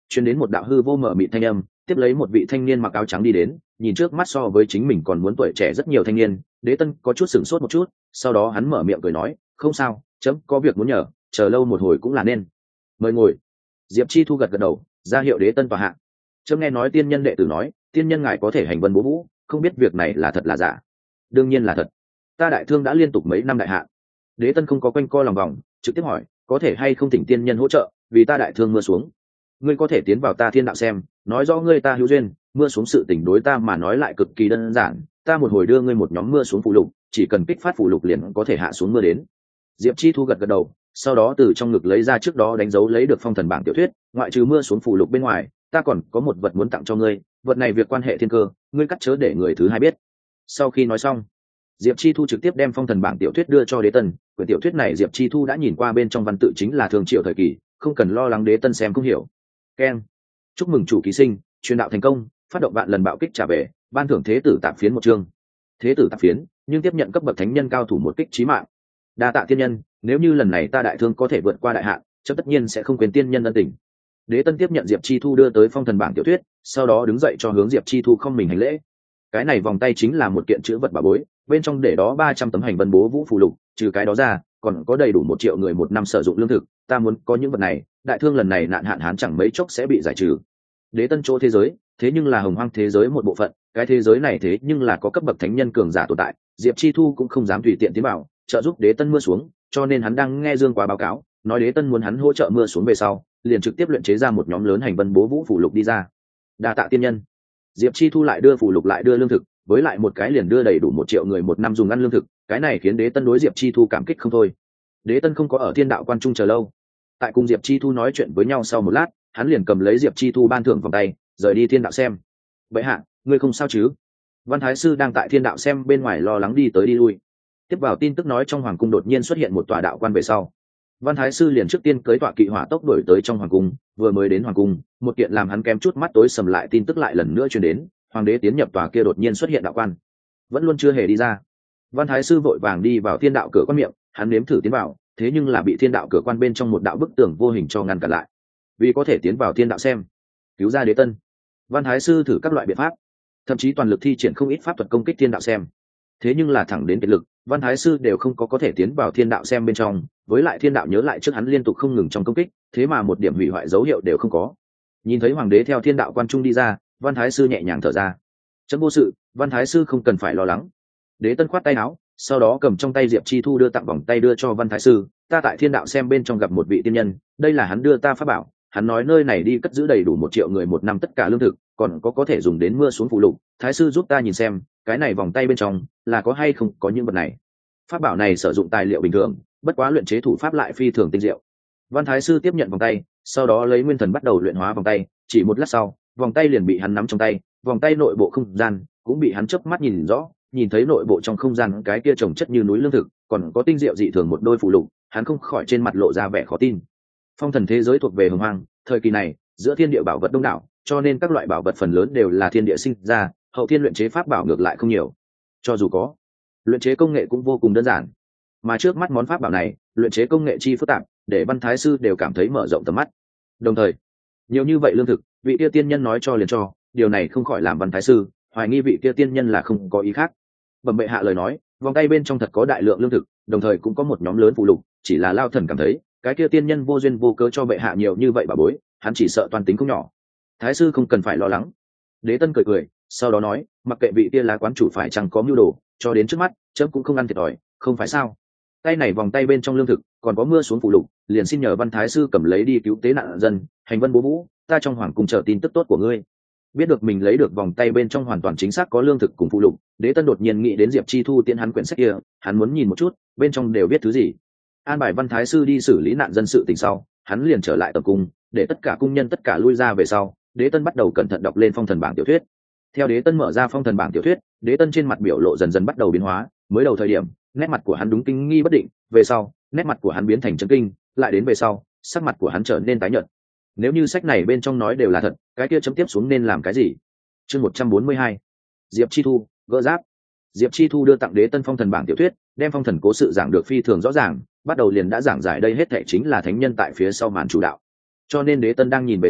chuyến đến một đạo hư vô mở mịt thanh âm, tiếp lấy một vị thanh niên mặc áo trắng đi đến, nhìn trước mắt so với chính mình còn muốn tuổi trẻ rất nhiều thanh niên. Đế Tân có chút sửng sốt một chút, sau đó hắn mở miệng cười nói, không sao, chấm có việc muốn nhờ, chờ lâu một hồi cũng là nên. Mời ngồi. Diệp Chi Thu gật gật đầu, ra hiệu Đế Tân tòa hạ. Chấm nghe nói tiên nhân đệ tử nói, tiên nhân ngài có thể hành vân bố vũ, không biết việc này là thật là giả. Đương nhiên là thật, ta đại thương đã liên tục mấy năm đại hạ. Đế Tân không có quanh co lòng vòng, trực tiếp hỏi, có thể hay không thỉnh tiên nhân hỗ trợ, vì ta đại thương mưa xuống. Ngươi có thể tiến vào ta thiên đạo xem, nói rõ ngươi ta hữu duyên, mưa xuống sự tình đối ta mà nói lại cực kỳ đơn giản, ta một hồi đưa ngươi một nhóm mưa xuống phụ lục, chỉ cần kích phát phụ lục liền có thể hạ xuống mưa đến. Diệp Chi Thu gật gật đầu, sau đó từ trong ngực lấy ra trước đó đánh dấu lấy được phong thần bảng tiểu thuyết, ngoại trừ mưa xuống phụ lục bên ngoài, ta còn có một vật muốn tặng cho ngươi, vật này việc quan hệ thiên cơ, ngươi cắt chớ để người thứ hai biết. Sau khi nói xong, Diệp Chi Thu trực tiếp đem phong thần bảng tiểu thuyết đưa cho Đế Tân. Quyển tiểu thuyết này Diệp Chi Thu đã nhìn qua, bên trong văn tự chính là thường triệu thời kỳ, không cần lo lắng Đế Tân xem không hiểu. Ken, chúc mừng chủ ký sinh truyền đạo thành công, phát động vạn lần bạo kích trả về, ban thưởng thế tử tạp phiến một chương. Thế tử tạp phiến, nhưng tiếp nhận cấp bậc thánh nhân cao thủ một kích chí mạng. Đa tạ tiên nhân, nếu như lần này ta đại thương có thể vượt qua đại hạn, chắc tất nhiên sẽ không quên tiên nhân ân tình. Đế Tân tiếp nhận Diệp Chi Thu đưa tới phong thần bảng tiểu thuyết, sau đó đứng dậy cho hướng Diệp Chi Thu không mình hành lễ. Cái này vòng tay chính là một kiện chữ vật bảo bối, bên trong để đó ba trăm tấm hành vân bố vũ phù lục, trừ cái đó ra còn có đầy đủ một triệu người một năm sử dụng lương thực, ta muốn có những vật này, đại thương lần này nạn hạn hán chẳng mấy chốc sẽ bị giải trừ. Đế Tân chỗ thế giới, thế nhưng là hồng hoang thế giới một bộ phận, cái thế giới này thế nhưng là có cấp bậc thánh nhân cường giả tồn tại, Diệp Chi Thu cũng không dám tùy tiện tiến vào, trợ giúp Đế Tân mưa xuống, cho nên hắn đang nghe Dương Quá báo cáo, nói Đế Tân muốn hắn hỗ trợ mưa xuống về sau, liền trực tiếp luyện chế ra một nhóm lớn hành vân bố vũ phù lục đi ra. Đa tạ tiên nhân. Diệp Chi Thu lại đưa phù lục lại đưa lương thực, với lại một cái liền đưa đầy đủ một triệu người một năm dùng ăn lương thực, cái này khiến Đế Tân đối Diệp Chi Thu cảm kích không thôi. Đế Tân không có ở thiên đạo quan trung chờ lâu, tại cùng Diệp Chi Thu nói chuyện với nhau sau một lát, hắn liền cầm lấy Diệp Chi Thu ban thưởng vòng tay, rời đi thiên đạo xem. Vậy hạ, ngươi không sao chứ? Văn Thái sư đang tại thiên đạo xem bên ngoài lo lắng đi tới đi lui. Tiếp vào tin tức nói trong hoàng cung đột nhiên xuất hiện một tòa đạo quan về sau, Văn Thái sư liền trước tiên cưới tọa kỵ hỏa tốc đuổi tới trong hoàng cung. Vừa mới đến hoàng cung, một kiện làm hắn kém chút mắt tối sầm lại tin tức lại lần nữa truyền đến, hoàng đế tiến nhập tòa kia đột nhiên xuất hiện đạo quan, vẫn luôn chưa hề đi ra. Văn Thái sư vội vàng đi vào thiên đạo cửa quan miệng, hắn nếm thử tiến vào, thế nhưng là bị thiên đạo cửa quan bên trong một đạo bức tường vô hình cho ngăn cản lại. Vì có thể tiến vào thiên đạo xem, cứu ra Đế Tân, Văn Thái sư thử các loại biện pháp, thậm chí toàn lực thi triển không ít pháp thuật công kích thiên đạo xem, thế nhưng là thẳng đến kiệt lực, Văn Thái sư đều không có có thể tiến vào thiên đạo xem bên trong. Với lại thiên đạo nhớ lại trước hắn liên tục không ngừng trong công kích, thế mà một điểm hủy hoại dấu hiệu đều không có. Nhìn thấy hoàng đế theo thiên đạo quan trung đi ra, Văn Thái sư nhẹ nhàng thở ra. Chấm vô sự, Văn Thái sư không cần phải lo lắng. Đế Tân khoát tay áo, sau đó cầm trong tay Diệp Chi Thu đưa tặng vòng tay đưa cho Văn Thái sư. Ta tại thiên đạo xem bên trong gặp một vị tiên nhân, đây là hắn đưa ta pháp bảo, hắn nói nơi này đi cất giữ đầy đủ một triệu người một năm tất cả lương thực, còn có có thể dùng đến mưa xuống phụ lục. Thái sư giúp ta nhìn xem, cái này vòng tay bên trong là có hay không có những vật này. Pháp bảo này sử dụng tài liệu bình thường, bất quá luyện chế thủ pháp lại phi thường tinh diệu. Văn Thái sư tiếp nhận vòng tay, sau đó lấy nguyên thần bắt đầu luyện hóa vòng tay. Chỉ một lát sau, vòng tay liền bị hắn nắm trong tay, vòng tay nội bộ không gian cũng bị hắn chớp mắt nhìn rõ, nhìn thấy nội bộ trong không gian cái kia trồng chất như núi lương thực, còn có tinh diệu dị thường một đôi phụ lục, hắn không khỏi trên mặt lộ ra vẻ khó tin. Phong thần thế giới thuộc về hồng hoang, thời kỳ này giữa thiên địa bảo vật đông đảo, cho nên các loại bảo vật phần lớn đều là thiên địa sinh ra, hậu thiên luyện chế pháp bảo ngược lại không nhiều. Cho dù có, luyện chế công nghệ cũng vô cùng đơn giản. Mà trước mắt món pháp bảo này, luyện chế công nghệ chi phức tạp, để Văn Thái sư đều cảm thấy mở rộng tầm mắt. Đồng thời, nhiều như vậy lương thực, vị kia tiên nhân nói cho liền cho, điều này không khỏi làm Văn Thái sư hoài nghi vị kia tiên nhân là không có ý khác. Bẩm bệ hạ lời nói, vòng tay bên trong thật có đại lượng lương thực, đồng thời cũng có một nhóm lớn phụ lục, chỉ là Lao Thần cảm thấy, cái kia tiên nhân vô duyên vô cớ cho bệ hạ nhiều như vậy bà bối, hắn chỉ sợ toàn tính không nhỏ. Thái sư không cần phải lo lắng. Đế Tân cười cười, sau đó nói, mặc kệ vị kia lá quán chủ phải chẳng có mưu đồ, cho đến trước mắt, chấm cũng không ăn thiệt thòi, không phải sao? Tay này vòng tay bên trong lương thực, còn có mưa xuống phụ lục, liền xin nhờ Văn Thái sư cầm lấy đi cứu tế nạn dân, hành vân bố vũ, ta trong hoàng cung chờ tin tức tốt của ngươi. Biết được mình lấy được vòng tay bên trong hoàn toàn chính xác có lương thực cùng phụ lục, Đế Tân đột nhiên nghĩ đến Diệp Chi Thu tiễn hắn quyển sách kia, hắn muốn nhìn một chút, bên trong đều viết thứ gì. An bài Văn Thái sư đi xử lý nạn dân sự tình sau, hắn liền trở lại tầm cung, để tất cả cung nhân tất cả lui ra về sau, Đế Tân bắt đầu cẩn thận đọc lên phong thần bảng tiểu thuyết. Theo Đế Tân mở ra phong thần bảng tiểu thuyết, Đế Tân trên mặt biểu lộ dần dần bắt đầu biến hóa, mới đầu thời điểm, nét mặt của hắn đúng kinh nghi bất định, về sau, nét mặt của hắn biến thành chấn kinh, lại đến về sau, sắc mặt của hắn trở nên tái nhợt. Nếu như sách này bên trong nói đều là thật, cái kia chấm tiếp xuống nên làm cái gì? Chương một trăm bốn mươi hai, Diệp Chi Thu, gỡ giáp. Diệp Chi Thu đưa tặng Đế Tân phong thần bảng tiểu thuyết, đem phong thần cố sự giảng được phi thường rõ ràng, bắt đầu liền đã giảng giải đây hết thảy chính là thánh nhân tại phía sau màn chủ đạo. Cho nên Đế Tân đang nhìn về sau,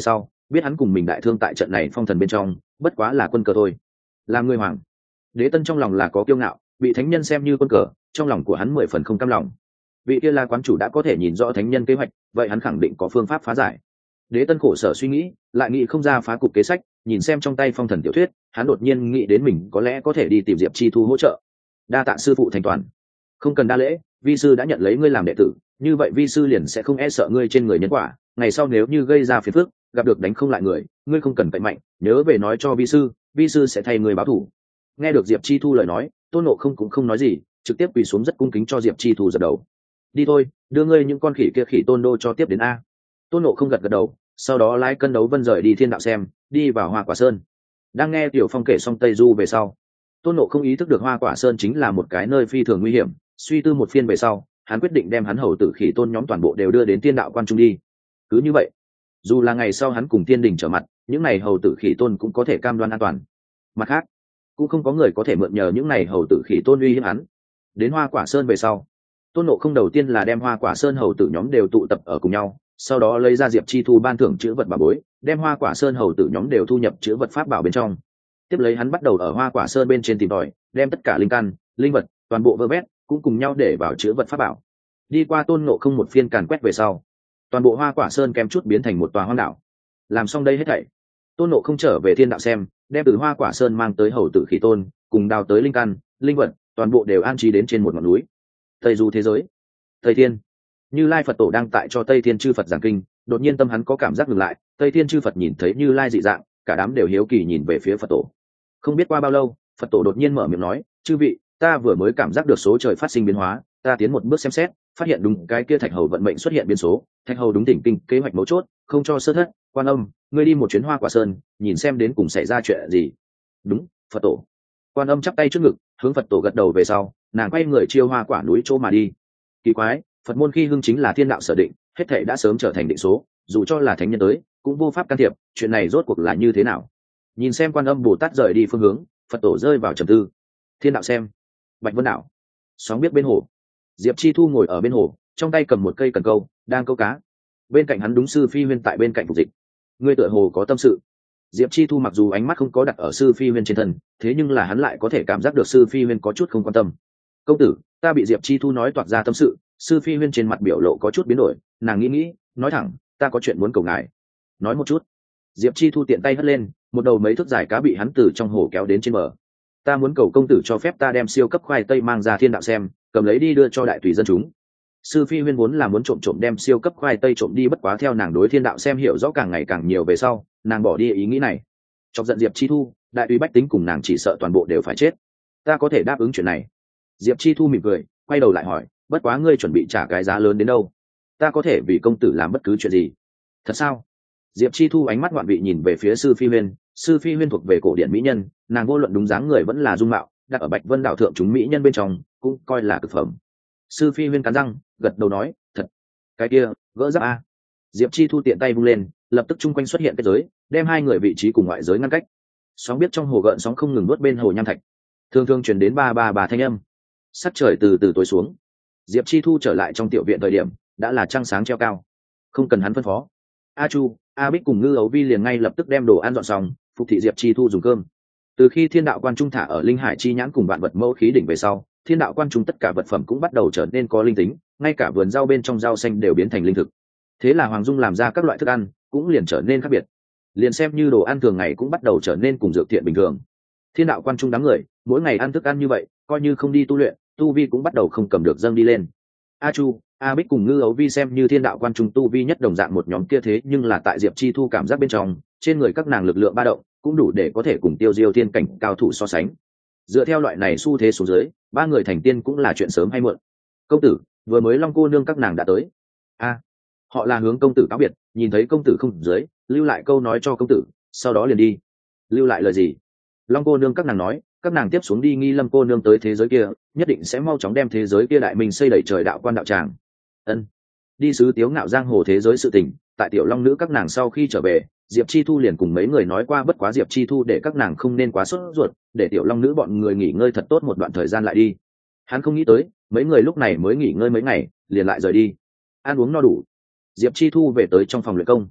biết hắn cùng mình đại thương tại trận này phong thần bên trong bất quá là quân cờ thôi. Làm người hoàng đế tân trong lòng là có kiêu ngạo, bị thánh nhân xem như quân cờ, trong lòng của hắn mười phần không cam lòng. Vị kia La quán chủ đã có thể nhìn rõ thánh nhân kế hoạch, vậy hắn khẳng định có phương pháp phá giải. Đế tân khổ sở suy nghĩ, lại nghĩ không ra phá cục kế sách, nhìn xem trong tay phong thần tiểu thuyết, hắn đột nhiên nghĩ đến mình có lẽ có thể đi tìm Diệp Chi Thu hỗ trợ. Đa tạ sư phụ thành toàn. Không cần đa lễ, vi sư đã nhận lấy ngươi làm đệ tử, như vậy vi sư liền sẽ không e sợ ngươi trên người nhân quả, ngày sau nếu như gây ra phiền phức, gặp được đánh không lại người, ngươi không cần cậy mạnh, nhớ về nói cho vi sư, vi sư sẽ thay ngươi báo thù. Nghe được Diệp Chi Thu lời nói, Tôn Ngộ Không cũng không nói gì, trực tiếp quỳ xuống rất cung kính cho Diệp Chi Thu dập đầu. Đi thôi, đưa ngươi những con khỉ kia khỉ tôn đô cho tiếp đến a. Tôn Ngộ Không gật gật đầu, sau đó lái cân đấu vân rời đi thiên đạo xem, đi vào Hoa Quả Sơn. Đang nghe Tiểu Phong kể xong Tây Du về sau, Tôn Ngộ Không ý thức được Hoa Quả Sơn chính là một cái nơi phi thường nguy hiểm, suy tư một phiên về sau, hắn quyết định đem hắn hầu tử khỉ tôn nhóm toàn bộ đều đưa đến Tiên Đạo Quan Trung đi. Cứ như vậy, dù là ngày sau hắn cùng Tiên Đình trở mặt, những này hầu tử khỉ tôn cũng có thể cam đoan an toàn. Mặt khác, cũng không có người có thể mượn nhờ những này hầu tử khỉ tôn uy hiếp hắn. Đến Hoa Quả Sơn về sau, Tôn Ngộ Không đầu tiên là đem Hoa Quả Sơn hầu tử nhóm đều tụ tập ở cùng nhau, sau đó lấy ra Diệp Chi Thu ban thưởng chữ vật bảo bối, đem Hoa Quả Sơn hầu tử nhóm đều thu nhập chữ vật pháp bảo bên trong. Tiếp lấy hắn bắt đầu ở Hoa Quả Sơn bên trên tìm tòi, đem tất cả linh căn, linh vật, toàn bộ vơ vét, cũng cùng nhau để vào chữ vật pháp bảo. Đi qua Tôn Ngộ Không một phiên càn quét về sau, toàn bộ Hoa Quả Sơn kém chút biến thành một tòa hoang đảo. Làm xong đây hết thảy, Tôn Ngộ Không trở về thiên đạo xem, đem từ Hoa Quả Sơn mang tới hầu tử khỉ tôn, cùng đào tới linh căn, linh vật, toàn bộ đều an trí đến trên một ngọn núi. Tây Du thế giới, Tây Thiên. Như Lai Phật Tổ đang tại cho Tây Thiên chư Phật giảng kinh, đột nhiên tâm hắn có cảm giác ngừng lại, Tây Thiên chư Phật nhìn thấy Như Lai dị dạng, cả đám đều hiếu kỳ nhìn về phía Phật Tổ. Không biết qua bao lâu, Phật Tổ đột nhiên mở miệng nói, chư vị, ta vừa mới cảm giác được số trời phát sinh biến hóa, ta tiến một bước xem xét, phát hiện đúng cái kia Thạch Hầu vận mệnh xuất hiện biến số, Thạch Hầu đúng tỉnh kinh kế hoạch mấu chốt, không cho sơ thất. Quan Âm, ngươi đi một chuyến Hoa Quả Sơn, nhìn xem đến cùng xảy ra chuyện gì. Đúng, Phật Tổ. Quan Âm chắp tay trước ngực, hướng Phật Tổ gật đầu về sau, nàng quay người chiêu Hoa Quả núi chỗ mà đi. Kỳ quái, Phật môn khi hưng chính là thiên đạo sở định, hết thảy đã sớm trở thành định số, dù cho là thánh nhân tới, cũng vô pháp can thiệp, chuyện này rốt cuộc là như thế nào? Nhìn xem Quan Âm Bồ Tát rời đi phương hướng, Phật Tổ rơi vào trầm tư. Thiên đạo xem, Bạch Vân đảo, sóng biết bên hồ. Diệp Chi Thu ngồi ở bên hồ, trong tay cầm một cây cần câu, đang câu cá. Bên cạnh hắn đúng sư Phi Huyên tại bên cạnh phục dịch. Ngươi tựa hồ có tâm sự. Diệp Chi Thu mặc dù ánh mắt không có đặt ở sư Phi Huyên trên thân, thế nhưng là hắn lại có thể cảm giác được sư Phi Huyên có chút không quan tâm. Công tử, ta bị Diệp Chi Thu nói toạc ra tâm sự. Sư Phi Huyên trên mặt biểu lộ có chút biến đổi, nàng nghĩ nghĩ, nói thẳng, ta có chuyện muốn cầu ngài. Nói một chút. Diệp Chi Thu tiện tay hất lên, một đầu mấy thước dài cá bị hắn từ trong hồ kéo đến trên bờ. Ta muốn cầu công tử cho phép ta đem siêu cấp khoai tây mang ra thiên đạo xem, cầm lấy đi đưa cho đại tùy dân chúng. Sư Phi Huyên vốn là muốn trộm trộm đem siêu cấp khoai tây trộm đi, bất quá theo nàng đối thiên đạo xem hiểu rõ càng ngày càng nhiều về sau, nàng bỏ đi ý nghĩ này. Chọc giận Diệp Chi Thu, đại tùy bách tính cùng nàng chỉ sợ toàn bộ đều phải chết. Ta có thể đáp ứng chuyện này. Diệp Chi Thu mỉm cười, quay đầu lại hỏi, bất quá ngươi chuẩn bị trả cái giá lớn đến đâu? Ta có thể vì công tử làm bất cứ chuyện gì. Thật sao? Diệp Chi Thu ánh mắt ngoạn vị nhìn về phía sư Phi Huyên. Sư Phi Huyên thuộc về cổ điển mỹ nhân, nàng vô luận đúng dáng người vẫn là dung mạo, đặt ở Bạch Vân đảo thượng chúng mỹ nhân bên trong, cũng coi là cực phẩm. Sư Phi Huyên cắn răng, gật đầu nói, thật. Cái kia, gỡ giáp a. Diệp Chi Thu tiện tay vung lên, lập tức chung quanh xuất hiện kết giới, đem hai người vị trí cùng ngoại giới ngăn cách. Sóng biết trong hồ gợn sóng không ngừng nuốt bên hồ nham thạch, thường thường truyền đến ba ba bà thanh âm. Sắc trời từ từ tối xuống. Diệp Chi Thu trở lại trong tiểu viện thời điểm đã là trăng sáng treo cao, không cần hắn phân phó, A Chu, A Bích cùng Ngư Ấu Vi liền ngay lập tức đem đồ ăn dọn xong, phục thị Diệp Chi Thu dùng cơm. Từ khi Thiên Đạo Quan Trung thả ở Linh Hải chi nhãn cùng vạn vật mẫu khí đỉnh về sau, Thiên Đạo Quan Trung tất cả vật phẩm cũng bắt đầu trở nên có linh tính, ngay cả vườn rau bên trong rau xanh đều biến thành linh thực. Thế là Hoàng Dung làm ra các loại thức ăn cũng liền trở nên khác biệt, liền xem như đồ ăn thường ngày cũng bắt đầu trở nên cùng dược thiện bình thường. Thiên Đạo Quan Trung đám người mỗi ngày ăn thức ăn như vậy, coi như không đi tu luyện, tu vi cũng bắt đầu không cầm được dâng đi lên. A Chu, A Bích cùng Ngư Ấu Vi xem như Thiên Đạo Quan Trung tu vi nhất đồng dạng một nhóm kia, thế nhưng là tại Diệp Chi Thu cảm giác bên trong, trên người các nàng lực lượng ba động cũng đủ để có thể cùng Tiêu Diêu thiên cảnh cao thủ so sánh. Dựa theo loại này xu thế xuống dưới, ba người thành tiên cũng là chuyện sớm hay muộn. Công tử, vừa mới Long cô nương các nàng đã tới. A, họ là hướng công tử cáo biệt, nhìn thấy công tử không dưới, lưu lại câu nói cho công tử, sau đó liền đi. Lưu lại lời gì? Long cô nương các nàng nói, các nàng tiếp xuống đi nghi Lâm cô nương tới thế giới kia, nhất định sẽ mau chóng đem thế giới kia đại minh xây đẩy trời đạo quan đạo tràng. Ân. Đi sứ tiếu ngạo giang hồ thế giới sự tình, tại tiểu long nữ các nàng sau khi trở về, Diệp Chi Thu liền cùng mấy người nói qua, bất quá Diệp Chi Thu để các nàng không nên quá sốt ruột, để tiểu long nữ bọn người nghỉ ngơi thật tốt một đoạn thời gian lại đi. Hắn không nghĩ tới, mấy người lúc này mới nghỉ ngơi mấy ngày, liền lại rời đi. Ăn uống no đủ, Diệp Chi Thu về tới trong phòng luyện công.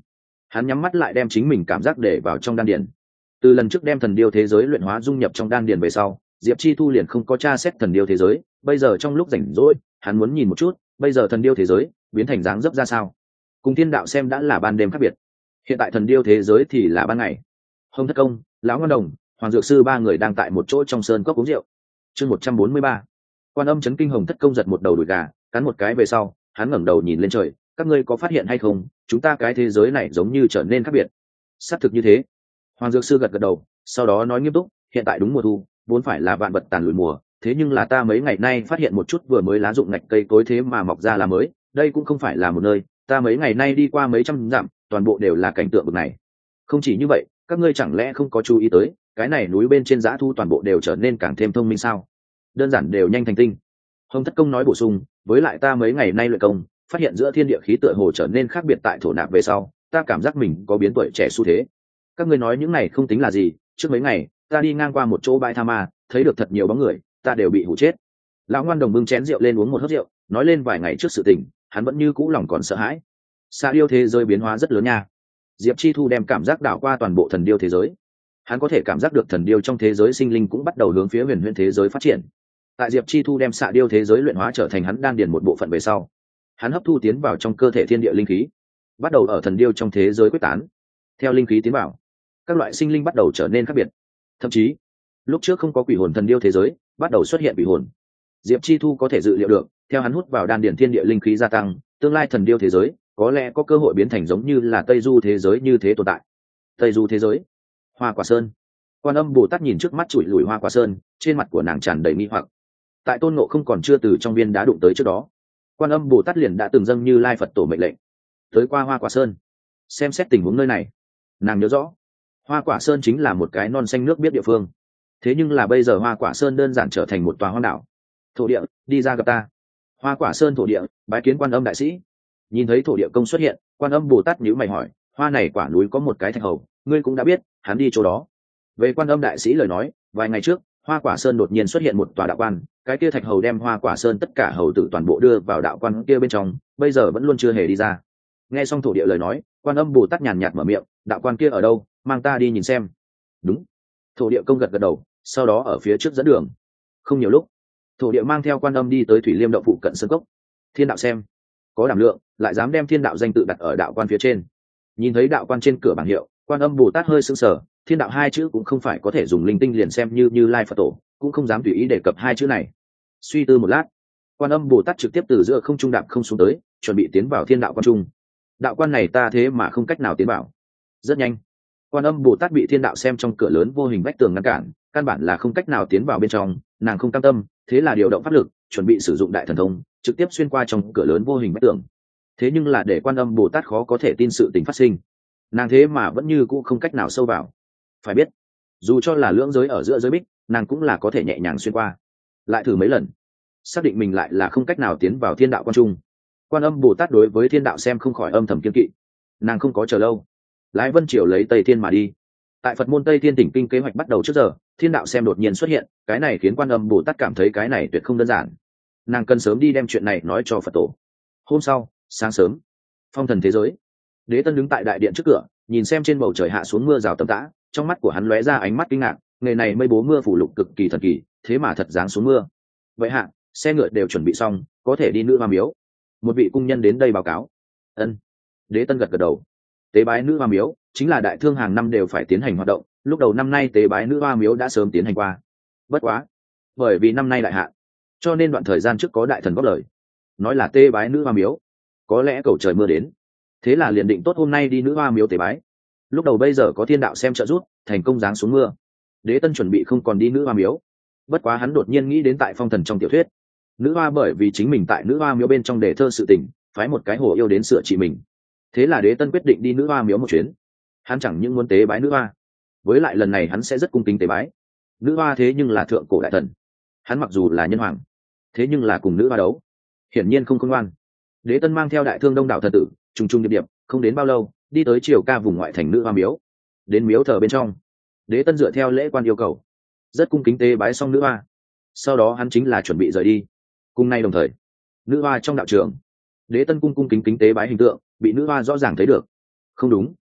Hắn nhắm mắt lại đem chính mình cảm giác để vào trong đan điền. Từ lần trước đem thần điêu thế giới luyện hóa dung nhập trong đan điền về sau, Diệp Chi Thu liền không có tra xét thần điêu thế giới, bây giờ trong lúc rảnh rỗi hắn muốn nhìn một chút bây giờ thần điêu thế giới biến thành dáng dấp ra sao. Cùng thiên đạo xem đã là ban đêm khác biệt, hiện tại thần điêu thế giới thì là ban ngày. Hồng Thất Công, Lão Ngân Đồng, Hoàng Dược Sư ba người đang tại một chỗ trong sơn cốc uống rượu. Chương một trăm bốn mươi ba. Quan Âm chấn kinh. Hồng Thất Công giật một đầu đùi gà, cắn một cái về sau hắn ngẩng đầu nhìn lên trời, các ngươi có phát hiện hay không, chúng ta cái thế giới này giống như trở nên khác biệt. Xác thực như thế. Hoàng Dược Sư gật gật đầu, sau đó nói nghiêm túc, hiện tại đúng mùa thu, vốn phải là vạn vật tàn lụi mùa, thế nhưng là ta mấy ngày nay phát hiện một chút vừa mới lá rụng ngạch cây cối thế mà mọc ra lá mới, đây cũng không phải là một nơi, ta mấy ngày nay đi qua mấy trăm dặm, toàn bộ đều là cảnh tượng bực này. Không chỉ như vậy, các ngươi chẳng lẽ không có chú ý tới, cái này núi bên trên dã thu toàn bộ đều trở nên càng thêm thông minh sao? Đơn giản đều nhanh thành tinh. Hồng Thất Công nói bổ sung, với lại ta mấy ngày nay luyện công, phát hiện giữa thiên địa khí tựa hồ trở nên khác biệt tại thổ nạp về sau, ta cảm giác mình có biến tuổi trẻ xu thế. Các ngươi nói những này không tính là gì, trước mấy ngày ta đi ngang qua một chỗ bãi tha ma, thấy được thật nhiều bóng người, ta đều bị hủ chết. Lão Ngoan Đồng bưng chén rượu lên uống một hớp rượu, nói lên vài ngày trước sự tình, hắn vẫn như cũ lòng còn sợ hãi. Xa điêu thế giới biến hóa rất lớn nha. Diệp Chi Thu đem cảm giác đảo qua toàn bộ thần điêu thế giới, hắn có thể cảm giác được thần điêu trong thế giới sinh linh cũng bắt đầu hướng phía huyền huyền thế giới phát triển. Tại Diệp Chi Thu đem xạ điêu thế giới luyện hóa trở thành hắn đan điền một bộ phận về sau, hắn hấp thu tiến vào trong cơ thể thiên địa linh khí, bắt đầu ở thần điêu trong thế giới quyết tán. Theo linh khí tiến vào, các loại sinh linh bắt đầu trở nên khác biệt, thậm chí lúc trước không có quỷ hồn thần điêu thế giới bắt đầu xuất hiện quỷ hồn. Diệp Chi Thu có thể dự liệu được, theo hắn hút vào đan điền thiên địa linh khí gia tăng, tương lai thần điêu thế giới có lẽ có cơ hội biến thành giống như là Tây Du thế giới như thế tồn tại. Tây Du thế giới, Hoa Quả Sơn. Quan Âm Bồ Tát nhìn trước mắt chủi lủi Hoa Quả Sơn, trên mặt của nàng tràn đầy nghi hoặc. Tại Tôn Ngộ không còn chưa từ trong viên đá đụng tới trước đó, Quan Âm Bồ Tát liền đã từng dâng Như Lai Phật tổ mệnh lệnh tới qua Hoa Quả Sơn xem xét tình huống nơi này. Nàng nhớ rõ Hoa Quả Sơn chính là một cái non xanh nước biết địa phương, thế nhưng là bây giờ Hoa Quả Sơn đơn giản trở thành một tòa hoang đảo. Thổ địa, đi ra gặp ta. Hoa Quả Sơn thổ địa bái kiến Quan Âm đại sĩ. Nhìn thấy thổ địa công xuất hiện, Quan Âm Bồ Tát nhíu mày hỏi, hoa này quả núi có một cái thạch hầu, ngươi cũng đã biết, hắn đi chỗ đó. Về Quan Âm đại sĩ lời nói, vài ngày trước Hoa Quả Sơn đột nhiên xuất hiện một tòa đạo quan, cái kia thạch hầu đem Hoa Quả Sơn tất cả hầu tử toàn bộ đưa vào đạo quan kia bên trong, bây giờ vẫn luôn chưa hề đi ra. Nghe xong thổ địa lời nói, Quan Âm Bồ Tát nhàn nhạt mở miệng, đạo quan kia ở đâu, mang ta đi nhìn xem. Đúng. Thổ địa công gật gật đầu, sau đó ở phía trước dẫn đường. Không nhiều lúc, thổ địa mang theo Quan Âm đi tới thủy liêm động phụ cận sơn cốc. Thiên đạo xem, có đảm lượng, lại dám đem thiên đạo danh tự đặt ở đạo quan phía trên. Nhìn thấy đạo quan trên cửa bảng hiệu, Quan Âm Bồ Tát hơi sững sờ, thiên đạo hai chữ cũng không phải có thể dùng linh tinh liền xem như Như Lai Phật tổ, cũng không dám tùy ý đề cập hai chữ này. Suy tư một lát, Quan Âm Bồ Tát trực tiếp từ giữa không trung đạp không xuống tới, chuẩn bị tiến vào thiên đạo quan trung. Đạo quan này ta thế mà không cách nào tiến vào. Rất nhanh, Quan Âm Bồ Tát bị thiên đạo xem trong cửa lớn vô hình vách tường ngăn cản, căn bản là không cách nào tiến vào bên trong. Nàng không cam tâm, thế là điều động pháp lực, chuẩn bị sử dụng đại thần thông, trực tiếp xuyên qua trong cửa lớn vô hình vách tường. Thế nhưng là để Quan Âm Bồ Tát khó có thể tin sự tình phát sinh, nàng thế mà vẫn như cũ không cách nào sâu vào. Phải biết, dù cho là lưỡng giới ở giữa giới bích, nàng cũng là có thể nhẹ nhàng xuyên qua. Lại thử mấy lần, xác định mình lại là không cách nào tiến vào thiên đạo quan trung. Quan Âm Bồ Tát đối với thiên đạo xem không khỏi âm thầm kiên kỵ. Nàng không có chờ lâu, lái vân triều lấy Tây Thiên mà đi. Tại Phật môn Tây Thiên tỉnh kinh kế hoạch bắt đầu trước giờ, thiên đạo xem đột nhiên xuất hiện, cái này khiến Quan Âm Bồ Tát cảm thấy cái này tuyệt không đơn giản. Nàng cần sớm đi đem chuyện này nói cho Phật tổ. Hôm sau sáng sớm, phong thần thế giới, Đế Tân đứng tại đại điện trước cửa, nhìn xem trên bầu trời hạ xuống mưa rào tầm tã, trong mắt của hắn lóe ra ánh mắt kinh ngạc. Ngày này mây bố mưa phủ lục cực kỳ thần kỳ, thế mà thật giáng xuống mưa. Vậy hạ, xe ngựa đều chuẩn bị xong, có thể đi Nữ Hoa Miếu. Một vị cung nhân đến đây báo cáo. Ân. Đế Tân gật gật đầu. Tế bái Nữ Hoa Miếu chính là đại thương hàng năm đều phải tiến hành hoạt động, lúc đầu năm nay tế bái Nữ Hoa Miếu đã sớm tiến hành qua. Bất quá, bởi vì năm nay đại hạn, cho nên đoạn thời gian trước có đại thần góp lời, nói là tế bái Nữ Hoa Miếu, có lẽ cầu trời mưa đến, thế là liền định tốt hôm nay đi Nữ Hoa Miếu tế bái. Lúc đầu bây giờ có thiên đạo xem trợ giúp, thành công giáng xuống mưa. Đế Tân chuẩn bị không còn đi Nữ Hoa Miếu, bất quá hắn đột nhiên nghĩ đến tại phong thần trong tiểu thuyết, nữ hoa bởi vì chính mình tại Nữ Hoa Miếu bên trong đề thơ sự tình, phái một cái hồ yêu đến sửa trị mình. Thế là Đế Tân quyết định đi Nữ Hoa Miếu một chuyến. Hắn chẳng những muốn tế bái nữ hoa, với lại lần này hắn sẽ rất cung kính tế bái. Nữ hoa thế nhưng là thượng cổ đại thần, hắn mặc dù là nhân hoàng, thế nhưng là cùng nữ hoa đấu, hiển nhiên không khôn ngoan. Đế Tân mang theo đại thương đông đảo thần tử, trùng trùng điệp điệp, không đến bao lâu, đi tới triều ca vùng ngoại thành Nữ Hoa Miếu. Đến miếu thờ bên trong, Đế Tân dựa theo lễ quan yêu cầu, rất cung kính tế bái xong nữ hoa. Sau đó hắn chính là chuẩn bị rời đi. Cùng nay đồng thời, nữ hoa trong đạo trường, Đế Tân cung cung kính kính tế bái hình tượng bị nữ hoa rõ ràng thấy được. Không đúng,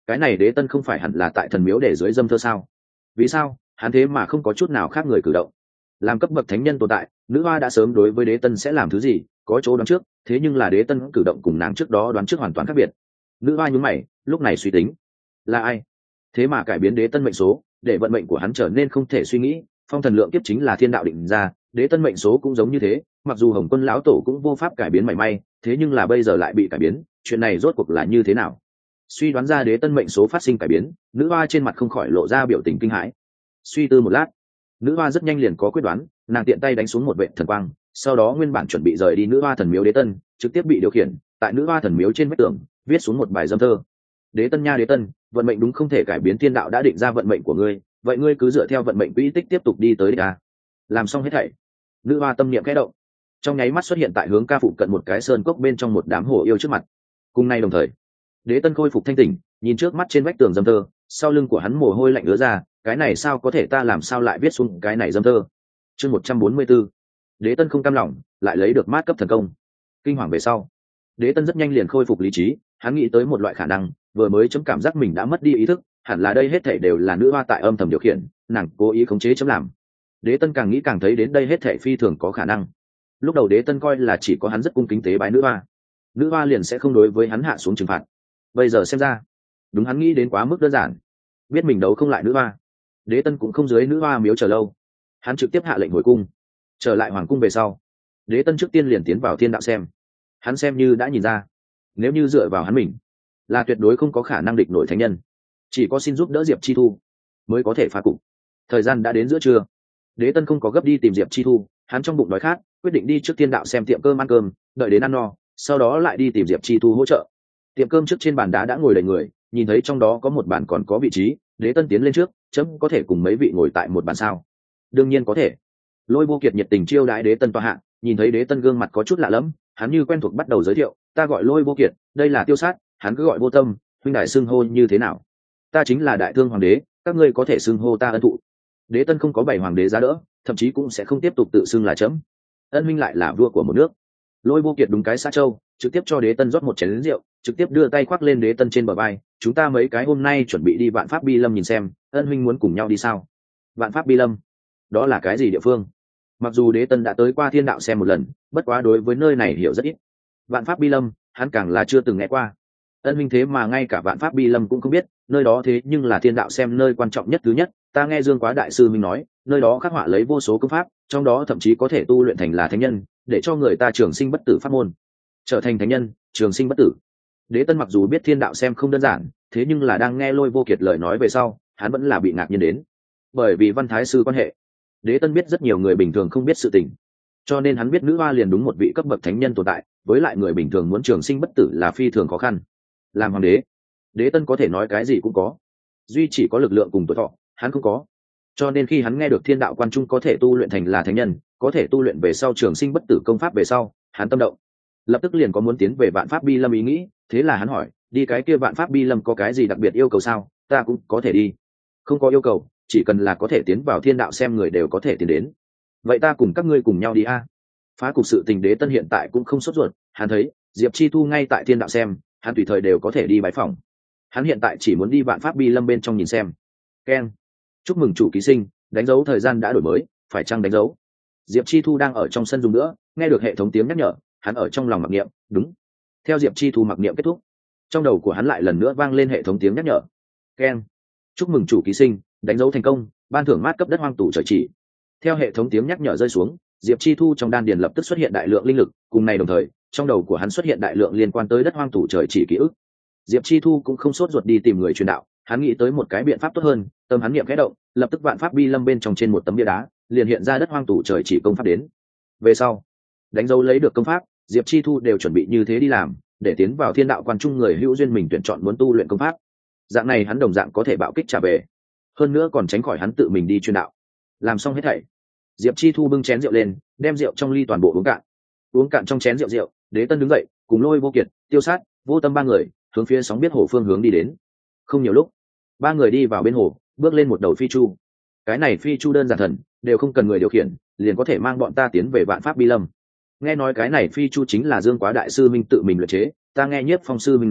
cái này đế tân không phải hẳn là tại thần miếu để dưới dâm thơ sao? Vì sao hắn thế mà không có chút nào khác người cử động? Làm cấp bậc thánh nhân tồn tại, nữ hoa đã sớm đối với đế tân sẽ làm thứ gì có chỗ đoán trước, thế nhưng là đế tân cử động cùng nàng trước đó đoán trước hoàn toàn khác biệt. Nữ hoa nhún mày, lúc này suy tính, là ai thế mà cải biến đế tân mệnh số, để vận mệnh của hắn trở nên không thể suy nghĩ? Phong thần lượng kiếp chính là thiên đạo định ra, đế tân mệnh số cũng giống như thế, mặc dù hồng quân lão tổ cũng vô pháp cải biến mảy may, thế nhưng là bây giờ lại bị cải biến, chuyện này rốt cuộc là như thế nào? Suy đoán ra đế tân mệnh số phát sinh cải biến, nữ hoa trên mặt không khỏi lộ ra biểu tình kinh hãi. Suy tư một lát, nữ hoa rất nhanh liền có quyết đoán, nàng tiện tay đánh xuống một vệ thần quang, sau đó nguyên bản chuẩn bị rời đi nữ hoa thần miếu đế tân trực tiếp bị điều khiển, tại nữ hoa thần miếu trên vách tường viết xuống một bài dâm thơ. Đế tân nha đế tân, vận mệnh đúng không thể cải biến, thiên đạo đã định ra vận mệnh của ngươi, vậy ngươi cứ dựa theo vận mệnh quỹ tích tiếp tục đi tới đích à. Làm xong hết thảy, nữ hoa tâm niệm khẽ động, trong nháy mắt xuất hiện tại hướng ca phụ cận một cái sơn cốc bên trong một đám hồ yêu trước mặt. Cùng nay đồng thời, đế tân khôi phục thanh tỉnh, nhìn trước mắt trên vách tường dâm thơ, sau lưng của hắn mồ hôi lạnh ứa ra, cái này sao có thể, ta làm sao lại viết xuống cái này dâm thơ? Chương một trăm bốn mươi bốn, đế tân không cam lòng, lại lấy được mát cấp thần công. Kinh hoàng về sau, đế tân rất nhanh liền khôi phục lý trí, hắn nghĩ tới một loại khả năng, vừa mới chấm cảm giác mình đã mất đi ý thức, hẳn là đây hết thảy đều là nữ hoa tại âm thầm điều khiển, nàng cố ý khống chế chấm làm. Đế tân càng nghĩ càng thấy đến đây hết thảy phi thường có khả năng. Lúc đầu đế tân coi là chỉ có hắn rất cung kính tế bái nữ hoa, nữ hoa liền sẽ không đối với hắn hạ xuống trừng phạt. Bây giờ xem ra, đúng hắn nghĩ đến quá mức đơn giản, biết mình đấu không lại nữ hoa, đế tân cũng không dưới nữ hoa miếu chờ lâu, hắn trực tiếp hạ lệnh hồi cung. Trở lại hoàng cung về sau, đế tân trước tiên liền tiến vào thiên đạo xem. Hắn xem như đã nhìn ra, nếu như dựa vào hắn mình, là tuyệt đối không có khả năng địch nổi thánh nhân, chỉ có xin giúp đỡ diệp chi thu mới có thể phá cục. Thời gian đã đến giữa trưa, đế tân không có gấp đi tìm diệp chi thu, hắn trong bụng đói khát, quyết định đi trước thiên đạo xem tiệm cơm ăn cơm, đợi đến ăn no sau đó lại đi tìm diệp chi thu hỗ trợ. Tiệm cơm trước trên bàn đá đã ngồi đầy người, nhìn thấy trong đó có một bàn còn có vị trí, đế tân tiến lên trước, chấm có thể cùng mấy vị ngồi tại một bàn sao? Đương nhiên có thể. Lôi Vô Kiệt nhiệt tình chiêu đãi đế tân tọa hạ, nhìn thấy đế tân gương mặt có chút lạ lẫm, hắn như quen thuộc bắt đầu giới thiệu, ta gọi Lôi Vô Kiệt, đây là Tiêu Sát, hắn cứ gọi Vô Tâm, huynh đại xưng hô như thế nào? Ta chính là Đại Thương hoàng đế, các ngươi có thể xưng hô ta ân thụ. Đế tân không có bảy hoàng đế giá đỡ, thậm chí cũng sẽ không tiếp tục tự xưng là chấm. Ân huynh lại là vua của một nước. Lôi Vô Kiệt đúng cái xã châu, trực tiếp cho đế tân rót một chén rượu, trực tiếp đưa tay khoác lên đế tân trên bờ vai, chúng ta mấy cái hôm nay chuẩn bị đi Vạn Pháp Bi Lâm nhìn xem, ân huynh muốn cùng nhau đi sao? Vạn Pháp Bi Lâm, đó là cái gì địa phương? Mặc dù đế tân đã tới qua thiên đạo xem một lần, bất quá đối với nơi này hiểu rất ít. Vạn Pháp Bi Lâm, hắn càng là chưa từng nghe qua. Ân huynh thế mà ngay cả Vạn Pháp Bi Lâm cũng không biết, nơi đó thế nhưng là thiên đạo xem nơi quan trọng nhất thứ nhất. Ta nghe Dương Quá đại sư minh nói, nơi đó khắc họa lấy vô số công pháp, trong đó thậm chí có thể tu luyện thành là thánh nhân, để cho người ta trường sinh bất tử pháp môn. Trở thành thánh nhân, trường sinh bất tử. Đế tân mặc dù biết thiên đạo xem không đơn giản, thế nhưng là đang nghe Lôi Vô Kiệt lời nói về sau, hắn vẫn là bị ngạc nhiên đến. Bởi vì văn thái sư quan hệ, đế tân biết rất nhiều người bình thường không biết sự tình, cho nên hắn biết nữ hoa liền đúng một vị cấp bậc thánh nhân tồn tại, với lại người bình thường muốn trường sinh bất tử là phi thường khó khăn. Làm hoàng đế, đế tân có thể nói cái gì cũng có, duy chỉ có lực lượng cùng tuổi thọ hắn không có, cho nên khi hắn nghe được thiên đạo quan trung có thể tu luyện thành là thánh nhân, có thể tu luyện về sau trường sinh bất tử công pháp về sau, hắn tâm động, lập tức liền có muốn tiến về Vạn Pháp Bi Lâm ý nghĩ. Thế là hắn hỏi, đi cái kia Vạn Pháp Bi Lâm có cái gì đặc biệt yêu cầu sao? Ta cũng có thể đi. Không có yêu cầu, chỉ cần là có thể tiến vào thiên đạo xem người đều có thể tiến đến. Vậy ta cùng các ngươi cùng nhau đi a. Phá cục sự tình đế tân hiện tại cũng không sốt ruột, hắn thấy diệp chi thu ngay tại thiên đạo xem, hắn tùy thời đều có thể đi bái phỏng. Hắn hiện tại chỉ muốn đi Vạn Pháp Bi Lâm bên trong nhìn xem. Ken, chúc mừng chủ ký sinh, đánh dấu thời gian đã đổi mới, phải chăng đánh dấu? Diệp chi thu đang ở trong sân dùng nữa, nghe được hệ thống tiếng nhắc nhở, hắn ở trong lòng mặc niệm, đúng. Theo diệp chi thu mặc niệm kết thúc, trong đầu của hắn lại lần nữa vang lên hệ thống tiếng nhắc nhở. Ken, chúc mừng chủ ký sinh, đánh dấu thành công, ban thưởng mát cấp đất hoang tủ trời chỉ. Theo hệ thống tiếng nhắc nhở rơi xuống, diệp chi thu trong đan điền lập tức xuất hiện đại lượng linh lực, cùng này đồng thời trong đầu của hắn xuất hiện đại lượng liên quan tới đất hoang tủ trời chỉ ký ức. Diệp chi thu cũng không sốt ruột đi tìm người truyền đạo, hắn nghĩ tới một cái biện pháp tốt hơn, tâm hắn niệm khẽ động, lập tức Vạn Pháp Bi Lâm bên trong trên một tấm bia đá liền hiện ra đất hoang tủ trời chỉ công pháp đến. Về sau đánh dấu lấy được công pháp, diệp chi thu đều chuẩn bị như thế đi làm, để tiến vào thiên đạo quan trung người hữu duyên mình tuyển chọn muốn tu luyện công pháp, dạng này hắn đồng dạng có thể bạo kích trả về, hơn nữa còn tránh khỏi hắn tự mình đi truyền đạo. Làm xong hết thảy, diệp chi thu bưng chén rượu lên, đem rượu trong ly toàn bộ uống cạn. Uống cạn trong chén rượu rượu, đế tân đứng dậy cùng Lôi Vô Kiệt, Tiêu Sát, Vô Tâm ba người hướng phía sóng biết hồ phương hướng đi đến. Không nhiều lúc, ba người đi vào bên hồ, bước lên một đầu phi chu. Cái này phi chu đơn giản thần, đều không cần người điều khiển, liền có thể mang bọn ta tiến về Vạn Pháp Bi Lâm. Nghe nói cái này phi chu chính là Dương Quá đại sư minh tự mình luyện chế, ta nghe Nhiếp Phong sư minh nói,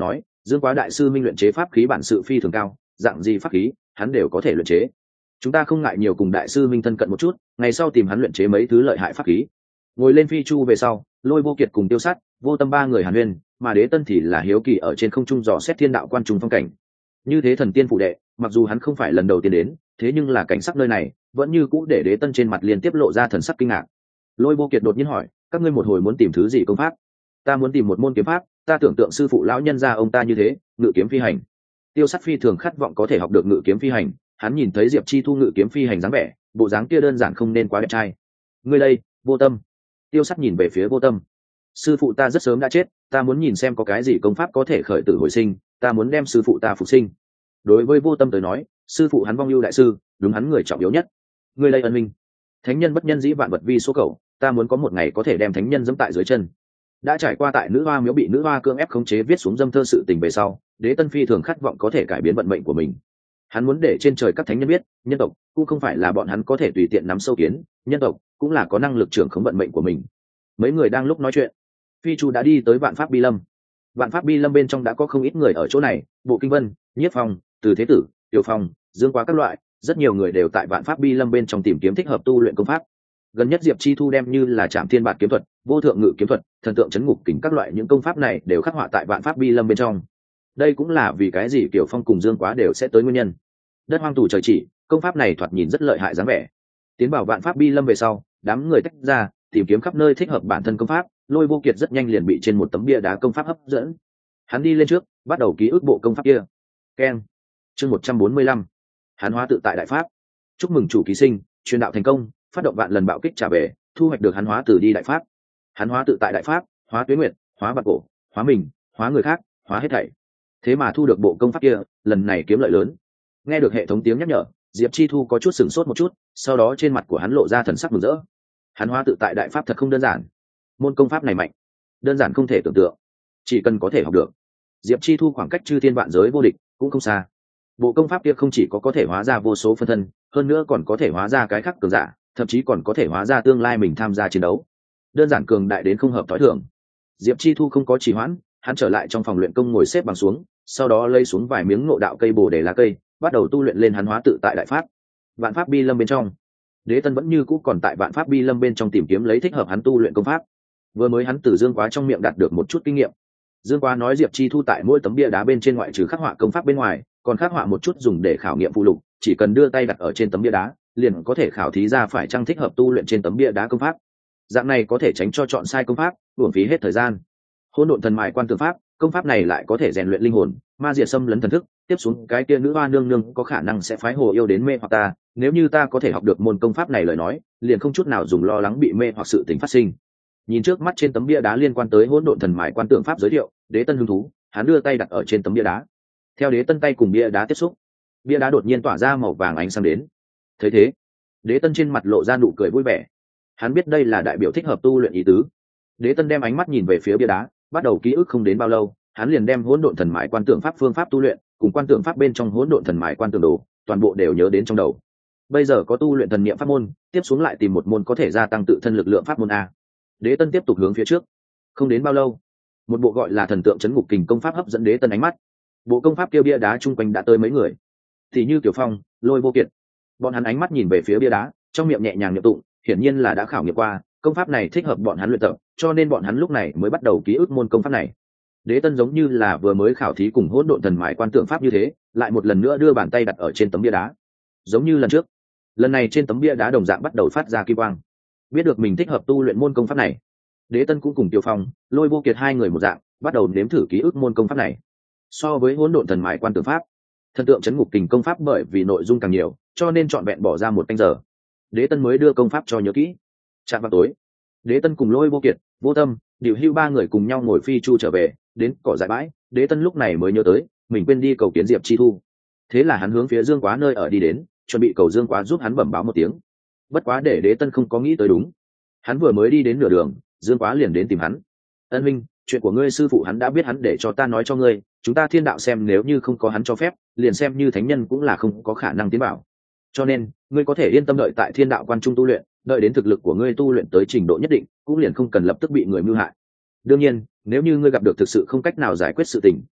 Dương Quá đại sư minh luyện chế pháp khí bản sự phi thường cao, dạng gì pháp khí hắn đều có thể luyện chế. Chúng ta không ngại nhiều cùng đại sư minh thân cận một chút, ngày sau tìm hắn luyện chế mấy thứ lợi hại pháp khí. Ngồi lên phi chu về sau, Lôi Vô Kiệt cùng Tiêu Sát, Vô Tâm ba người hàn huyên, mà Đế Tân thì là hiếu kỳ ở trên không trung dò xét thiên đạo quan trung phong cảnh. Như thế thần tiên phụ đệ, mặc dù hắn không phải lần đầu tiên đến, thế nhưng là cảnh sắc nơi này vẫn như cũ để Đế Tân trên mặt liên tiếp lộ ra thần sắc kinh ngạc. Lôi Vô Kiệt đột nhiên hỏi, các ngươi một hồi muốn tìm thứ gì công pháp? Ta muốn tìm một môn kiếm pháp, ta tưởng tượng sư phụ lão nhân gia ông ta như thế, ngự kiếm phi hành. Tiêu Sát phi thường khát vọng có thể học được ngự kiếm phi hành, hắn nhìn thấy Diệp Chi Thu ngự kiếm phi hành dáng vẻ, bộ dáng kia đơn giản không nên quá đẹp trai. Ngươi đây, Vô Tâm. Tiêu Sát nhìn về phía Vô Tâm. Sư phụ ta rất sớm đã chết, ta muốn nhìn xem có cái gì công pháp có thể khởi tử hồi sinh, ta muốn đem sư phụ ta phục sinh. Đối với Vô Tâm tới nói, sư phụ hắn vong ưu đại sư, đúng hắn người trọng yếu nhất. Ngươi đây ân minh, thánh nhân bất nhân dĩ vạn vật vi số cầu, ta muốn có một ngày có thể đem thánh nhân dẫm tại dưới chân. Đã trải qua tại nữ hoa miếu bị nữ hoa cưỡng ép khống chế viết xuống dâm thơ sự tình về sau, Đế Tân phi thường khát vọng có thể cải biến vận mệnh của mình. Hắn muốn để trên trời các thánh nhân biết, nhân tộc cũng không phải là bọn hắn có thể tùy tiện nắm sâu kiến, nhân tộc cũng là có năng lực trưởng khống vận mệnh của mình. Mấy người đang lúc nói chuyện, phi chu đã đi tới Vạn Pháp Bi Lâm. Vạn Pháp Bi Lâm bên trong đã có không ít người ở chỗ này, Bộ Kinh Vân, Nhiếp Phong, Từ Thế Tử, Tiểu Phong, Dương Quá các loại, rất nhiều người đều tại Vạn Pháp Bi Lâm bên trong tìm kiếm thích hợp tu luyện công pháp. Gần nhất Diệp Chi Thu đem như là Trảm Thiên Bạt kiếm thuật, Vô Thượng Ngự kiếm thuật, Thần Tượng Chấn Ngục Kình các loại những công pháp này đều khắc họa tại Vạn Pháp Bi Lâm bên trong. Đây cũng là vì cái gì Tiểu Phong cùng Dương Quá đều sẽ tới nguyên nhân. Đất hoang tù trời chỉ, công pháp này thoạt nhìn rất lợi hại dáng vẻ. Tiến vào Vạn Pháp Bi Lâm về sau, đám người tách ra, tìm kiếm khắp nơi thích hợp bản thân công pháp. Lôi Vô Kiệt rất nhanh liền bị trên một tấm bia đá công pháp hấp dẫn. Hắn đi lên trước, bắt đầu ký ức bộ công pháp kia. Keng. Chương một trăm bốn mươi lăm. Hắn hóa tự tại đại pháp. Chúc mừng chủ ký sinh, truyền đạo thành công, phát động vạn lần bạo kích trả về, thu hoạch được hắn hóa từ đi đại pháp. Hắn hóa tự tại đại pháp, hóa tuế nguyệt, hóa bạc cổ, hóa mình, hóa người khác, hóa hết thảy. Thế mà thu được bộ công pháp kia, lần này kiếm lợi lớn. Nghe được hệ thống tiếng nhắc nhở, Diệp Chi Thu có chút sửng sốt một chút, sau đó trên mặt của hắn lộ ra thần sắc mừng rỡ. Hắn hóa tự tại đại pháp thật không đơn giản. Môn công pháp này mạnh, đơn giản không thể tưởng tượng. Chỉ cần có thể học được, Diệp Chi Thu khoảng cách chư thiên vạn giới vô địch cũng không xa. Bộ công pháp kia không chỉ có có thể hóa ra vô số phân thân, hơn nữa còn có thể hóa ra cái khác cường giả, thậm chí còn có thể hóa ra tương lai mình tham gia chiến đấu. Đơn giản cường đại đến không hợp tối thường. Diệp Chi Thu không có trì hoãn, hắn trở lại trong phòng luyện công ngồi xếp bằng xuống, sau đó lấy xuống vài miếng ngộ đạo cây bồ đề lá cây, bắt đầu tu luyện lên hắn hóa tự tại đại pháp. Vạn Pháp Bi Lâm bên trong, Đế Tân vẫn như cũ còn tại Vạn Pháp Bi Lâm bên trong tìm kiếm lấy thích hợp hắn tu luyện công pháp. Vừa mới hắn từ Dương Quá trong miệng đạt được một chút kinh nghiệm. Dương Quá nói Diệp Chi Thu tại mỗi tấm bia đá bên trên ngoại trừ khắc họa công pháp bên ngoài, còn khắc họa một chút dùng để khảo nghiệm phụ lục, chỉ cần đưa tay đặt ở trên tấm bia đá, liền có thể khảo thí ra phải chăng thích hợp tu luyện trên tấm bia đá công pháp. Dạng này có thể tránh cho chọn sai công pháp, uổng phí hết thời gian. Hỗn độn thần mài quan tượng pháp, công pháp này lại có thể rèn luyện linh hồn, ma diệt xâm lấn thần thức, tiếp xuống cái kia nữ hoa nương nương có khả năng sẽ phái hồ yêu đến mê hoặc ta, nếu như ta có thể học được môn công pháp này lời nói, liền không chút nào dùng lo lắng bị mê hoặc sự tình phát sinh. Nhìn trước mắt trên tấm bia đá liên quan tới hỗn độn thần mài quan tượng pháp giới thiệu, Đế Tân hứng thú, hắn đưa tay đặt ở trên tấm bia đá. Theo Đế Tân tay cùng bia đá tiếp xúc, bia đá đột nhiên tỏa ra màu vàng ánh sáng đến. Thấy thế, Đế Tân trên mặt lộ ra nụ cười vui vẻ. Hắn biết đây là đại biểu thích hợp tu luyện ý tứ. Đế Tân đem ánh mắt nhìn về phía bia đá, bắt đầu ký ức không đến bao lâu, hắn liền đem hỗn độn thần mài quan tượng pháp phương pháp tu luyện, cùng quan tượng pháp bên trong hỗn độn thần mài quan tượng đồ, toàn bộ đều nhớ đến trong đầu. Bây giờ có tu luyện thần niệm pháp môn, tiếp xuống lại tìm một môn có thể gia tăng tự thân lực lượng pháp môn a. Đế Tân tiếp tục hướng phía trước. Không đến bao lâu, một bộ gọi là Thần Tượng Chấn Ngục Kình công pháp hấp dẫn Đế Tân ánh mắt. Bộ công pháp kia bia đá chung quanh đã tới mấy người, thì như Tiểu Phong, Lôi Vô Kiệt. Bọn hắn ánh mắt nhìn về phía bia đá, trong miệng nhẹ nhàng niệm tụng, hiển nhiên là đã khảo nghiệm qua, công pháp này thích hợp bọn hắn luyện tập, cho nên bọn hắn lúc này mới bắt đầu ký ức môn công pháp này. Đế Tân giống như là vừa mới khảo thí cùng hỗn độn thần mài quan tượng pháp như thế, lại một lần nữa đưa bàn tay đặt ở trên tấm bia đá. Giống như lần trước, lần này trên tấm bia đá đồng dạng bắt đầu phát ra kim quang. Biết được mình thích hợp tu luyện môn công pháp này, Đế Tân cũng cùng Tiêu Phong, Lôi Vô Kiệt hai người một dạng, bắt đầu nếm thử ký ức môn công pháp này. So với hỗn độn thần mài quan tượng pháp, Thần Tượng Chấn Ngục Kình công pháp bởi vì nội dung càng nhiều, cho nên trọn vẹn bỏ ra một canh giờ. Đế Tân mới đưa công pháp cho nhớ kỹ. Chạm vào tối, Đế Tân cùng Lôi Vô Kiệt, Vô Tâm, Điều Hưu ba người cùng nhau ngồi phi chu trở về, đến cỏ dại bãi. Đế Tân lúc này mới nhớ tới mình quên đi cầu kiến Diệp Chi Thu. Thế là hắn hướng phía Dương Quá nơi ở đi đến, chuẩn bị cầu Dương Quá giúp hắn bẩm báo một tiếng. Bất quá để Đế Tân không có nghĩ tới đúng, hắn vừa mới đi đến nửa đường, Dương Quá liền đến tìm hắn. Ân minh, chuyện của ngươi sư phụ hắn đã biết, hắn để cho ta nói cho ngươi, chúng ta thiên đạo xem nếu như không có hắn cho phép, liền xem như thánh nhân cũng là không có khả năng tiến bảo. Cho nên ngươi có thể yên tâm đợi tại thiên đạo quan trung tu luyện, đợi đến thực lực của ngươi tu luyện tới trình độ nhất định, cũng liền không cần lập tức bị người mưu hại. Đương nhiên, nếu như ngươi gặp được thực sự không cách nào giải quyết sự tình,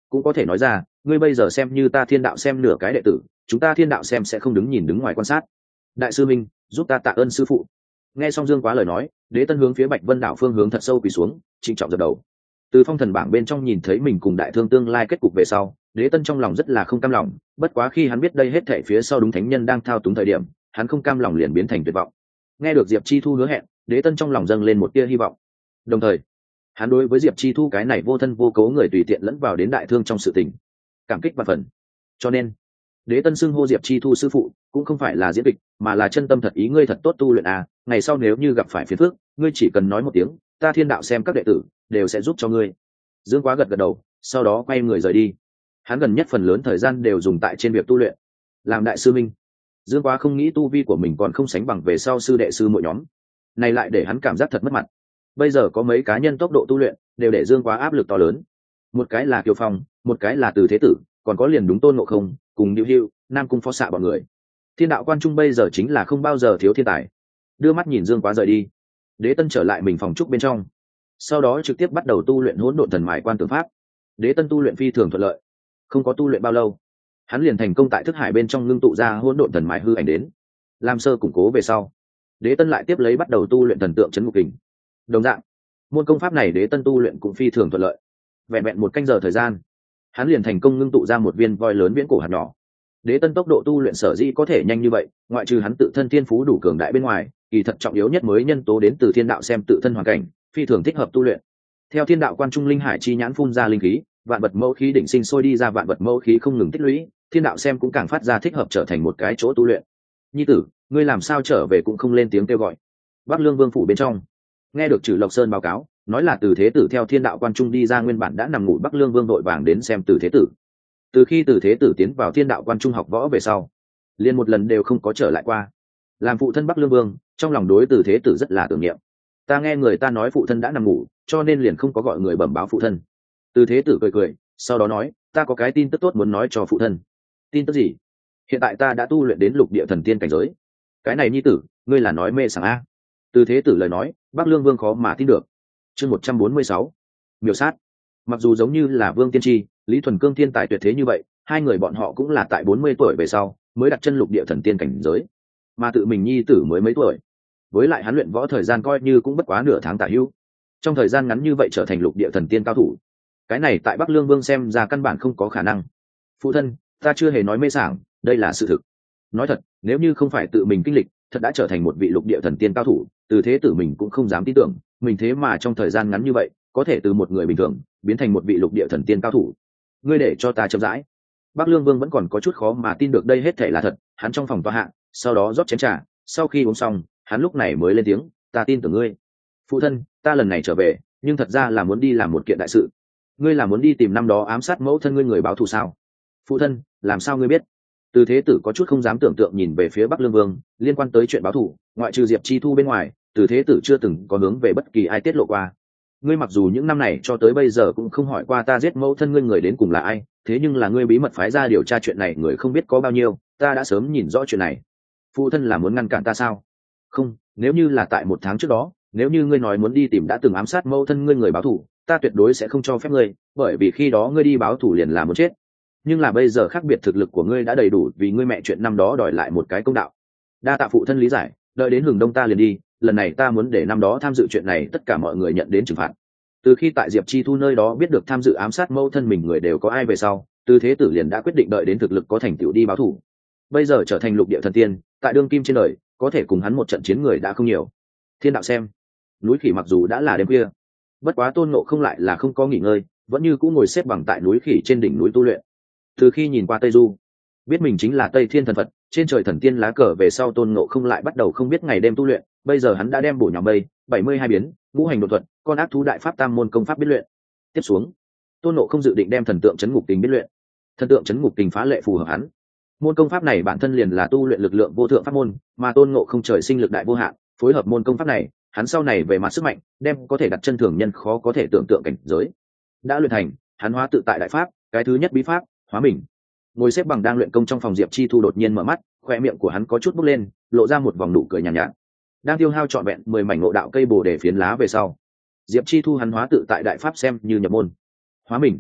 cũng có thể nói ra, ngươi bây giờ xem như ta thiên đạo xem nửa cái đệ tử, chúng ta thiên đạo xem sẽ không đứng nhìn đứng ngoài quan sát. Đại sư minh, giúp ta tạ ơn sư phụ. Nghe xong Dương Quá lời nói, Đế Tân hướng phía Bạch Vân đảo phương hướng thật sâu quỳ xuống, trịnh trọng dập đầu. Từ phong thần bảng bên trong nhìn thấy mình cùng đại thương tương lai kết cục về sau, Đế Tân trong lòng rất là không cam lòng, bất quá khi hắn biết đây hết thảy phía sau đúng thánh nhân đang thao túng thời điểm, hắn không cam lòng liền biến thành tuyệt vọng. Nghe được Diệp Chi Thu hứa hẹn, Đế Tân trong lòng dâng lên một tia hy vọng. Đồng thời, hắn đối với Diệp Chi Thu cái này vô thân vô cố người tùy tiện lẫn vào đến đại thương trong sự tình, cảm kích và phần. Cho nên, Đế Tân xưng hô Diệp Chi Thu sư phụ, cũng không phải là diễn kịch, mà là chân tâm thật ý ngươi thật tốt tu luyện à, ngày sau nếu như gặp phải phiền phức, ngươi chỉ cần nói một tiếng, ta thiên đạo xem các đệ tử đều sẽ giúp cho ngươi. Dương Quá gật gật đầu, sau đó quay người rời đi. Hắn gần nhất phần lớn thời gian đều dùng tại trên việc tu luyện. Làm đại sư minh, Dương Quá không nghĩ tu vi của mình còn không sánh bằng về sau sư đệ sư mỗi nhóm, này lại để hắn cảm giác thật mất mặt. Bây giờ có mấy cá nhân tốc độ tu luyện đều để Dương Quá áp lực to lớn. Một cái là Kiều Phong, một cái là Từ Thế Tử, còn có liền đúng Tôn Ngộ Không, cùng Diệu Hưu, Nam Cung Phó Xạ bọn người. Thiên đạo quan trung bây giờ chính là không bao giờ thiếu thiên tài. Đưa mắt nhìn Dương Quá rời đi, Đế Tân trở lại mình phòng trúc bên trong, sau đó trực tiếp bắt đầu tu luyện hỗn độn thần mài quan tưởng pháp. Đế Tân tu luyện phi thường thuận lợi, không có tu luyện bao lâu, hắn liền thành công tại thức hải bên trong ngưng tụ ra hỗn độn thần mài hư ảnh đến. Làm sơ củng cố về sau, Đế Tân lại tiếp lấy bắt đầu tu luyện thần tượng chấn ngục kình. Đồng dạng, môn công pháp này Đế Tân tu luyện cũng phi thường thuận lợi. Vẹn vẹn một canh giờ thời gian, hắn liền thành công ngưng tụ ra một viên voi lớn viễn cổ hạt nhỏ. Đế Tân tốc độ tu luyện sở dĩ có thể nhanh như vậy, ngoại trừ hắn tự thân thiên phú đủ cường đại bên ngoài, kỳ thật trọng yếu nhất mới nhân tố đến từ thiên đạo xem tự thân hoàn cảnh, phi thường thích hợp tu luyện. Theo thiên đạo quan trung linh hải chi nhãn phun ra linh khí, vạn vật mẫu khí đỉnh sinh sôi đi ra, vạn vật mẫu khí không ngừng tích lũy, thiên đạo xem cũng càng phát ra thích hợp trở thành một cái chỗ tu luyện. Nhi tử, ngươi làm sao trở về cũng không lên tiếng kêu gọi. Bắc Lương Vương phủ bên trong, nghe được Trử Lộc Sơn báo cáo, nói là Từ Thế Tử theo thiên đạo quan trung đi ra, nguyên bản đã nằm ngủ Bắc Lương Vương đội vàng đến xem Từ Thế Tử. Từ khi Từ Thế Tử tiến vào thiên đạo quan trung học võ về sau, liền một lần đều không có trở lại qua. Làm phụ thân Bắc Lương Vương, trong lòng đối Từ Thế Tử rất là tưởng niệm. Ta nghe người ta nói phụ thân đã nằm ngủ, cho nên liền không có gọi người bẩm báo phụ thân. Từ Thế Tử cười cười, sau đó nói, ta có cái tin tức tốt muốn nói cho phụ thân. Tin tức gì? Hiện tại ta đã tu luyện đến lục địa thần tiên cảnh giới. Cái này nhi tử, ngươi là nói mê sảng a? Từ Thế Tử lời nói, Bắc Lương Vương khó mà tin được. Chương một trăm bốn mươi sáu, miểu sát. Mặc dù giống như là Vương Tiên Tri, Lý Thuần Cương thiên tài tuyệt thế như vậy, hai người bọn họ cũng là tại bốn mươi tuổi về sau mới đặt chân lục địa thần tiên cảnh giới, mà tự mình nhi tử mới mấy tuổi, với lại hắn luyện võ thời gian coi như cũng bất quá nửa tháng tả hữu, trong thời gian ngắn như vậy trở thành lục địa thần tiên cao thủ, cái này tại Bắc Lương Vương xem ra căn bản không có khả năng. Phụ thân, ta chưa hề nói mê sảng, đây là sự thực. Nói thật, nếu như không phải tự mình kinh lịch, thật đã trở thành một vị lục địa thần tiên cao thủ, Từ Thế Tử mình cũng không dám tin tưởng, mình thế mà trong thời gian ngắn như vậy có thể từ một người bình thường biến thành một vị lục địa thần tiên cao thủ. Ngươi để cho ta chậm rãi. Bắc Lương Vương vẫn còn có chút khó mà tin được đây hết thể là thật. Hắn trong phòng tòa hạ, sau đó rót chén trà, sau khi uống xong, hắn lúc này mới lên tiếng, ta tin tưởng ngươi. Phụ thân, ta lần này trở về, nhưng thật ra là muốn đi làm một kiện đại sự. Ngươi là muốn đi tìm năm đó ám sát mẫu thân ngươi người báo thù sao? Phụ thân, làm sao ngươi biết? Từ Thế Tử có chút không dám tưởng tượng nhìn về phía Bắc Lương Vương, liên quan tới chuyện báo thù, ngoại trừ Diệp Chi Thu bên ngoài, Từ Thế Tử chưa từng có hướng về bất kỳ ai tiết lộ qua. Ngươi mặc dù những năm này cho tới bây giờ cũng không hỏi qua ta giết mẫu thân ngươi người đến cùng là ai, thế nhưng là ngươi bí mật phái ra điều tra chuyện này người không biết có bao nhiêu, ta đã sớm nhìn rõ chuyện này. Phụ thân là muốn ngăn cản ta sao? Không, nếu như là tại một tháng trước đó, nếu như ngươi nói muốn đi tìm đã từng ám sát mẫu thân ngươi người báo thù, ta tuyệt đối sẽ không cho phép ngươi, bởi vì khi đó ngươi đi báo thù liền là muốn chết. Nhưng là bây giờ khác biệt, thực lực của ngươi đã đầy đủ vì ngươi mẹ chuyện năm đó đòi lại một cái công đạo. Đa tạ phụ thân lý giải, đợi đến hừng đông ta liền đi, lần này ta muốn để năm đó tham dự chuyện này tất cả mọi người nhận đến trừng phạt. Từ khi tại Diệp Chi Thu nơi đó biết được tham dự ám sát mẫu thân mình người đều có ai về sau, Từ Thế Tử liền đã quyết định đợi đến thực lực có thành tựu đi báo thù. Bây giờ trở thành lục địa thần tiên, tại đương kim trên đời, có thể cùng hắn một trận chiến người đã không nhiều. Thiên đạo xem, núi Khỉ mặc dù đã là đêm khuya, bất quá Tôn Ngộ không lại là không có nghỉ ngơi, vẫn như cũ ngồi xếp bằng tại núi Khỉ trên đỉnh núi tu luyện. Từ khi nhìn qua Tây Du, biết mình chính là Tây Thiên thần Phật, trên trời thần tiên lá cờ về sau, Tôn Ngộ không lại bắt đầu không biết ngày đêm tu luyện. Bây giờ hắn đã đem bổ nhỏ mây bảy mươi hai biến, ngũ hành đột thuật, con ác thú đại pháp tam môn công pháp biết luyện. Tiếp xuống, Tôn Ngộ không dự định đem thần tượng chấn ngục kình biết luyện. Thần tượng chấn ngục kình phá lệ phù hợp hắn. Môn công pháp này bản thân liền là tu luyện lực lượng vô thượng pháp môn, mà Tôn Ngộ không trời sinh lực đại vô hạn, phối hợp môn công pháp này, hắn sau này về mặt sức mạnh, đem có thể đặt chân thường nhân khó có thể tưởng tượng cảnh giới. Đã luyện thành, hắn hóa tự tại đại pháp, cái thứ nhất bí pháp, hóa mình. Ngồi xếp bằng đang luyện công trong phòng, Diệp Chi Thu đột nhiên mở mắt, khoe miệng của hắn có chút bốc lên, lộ ra một vòng nụ cười nhàn nhạt, nhạt. Đang tiêu hao trọn vẹn mười mảnh ngộ đạo cây bồ đề phiến lá về sau, Diệp Chi Thu hắn hóa tự tại đại pháp xem như nhập môn. Hóa mình.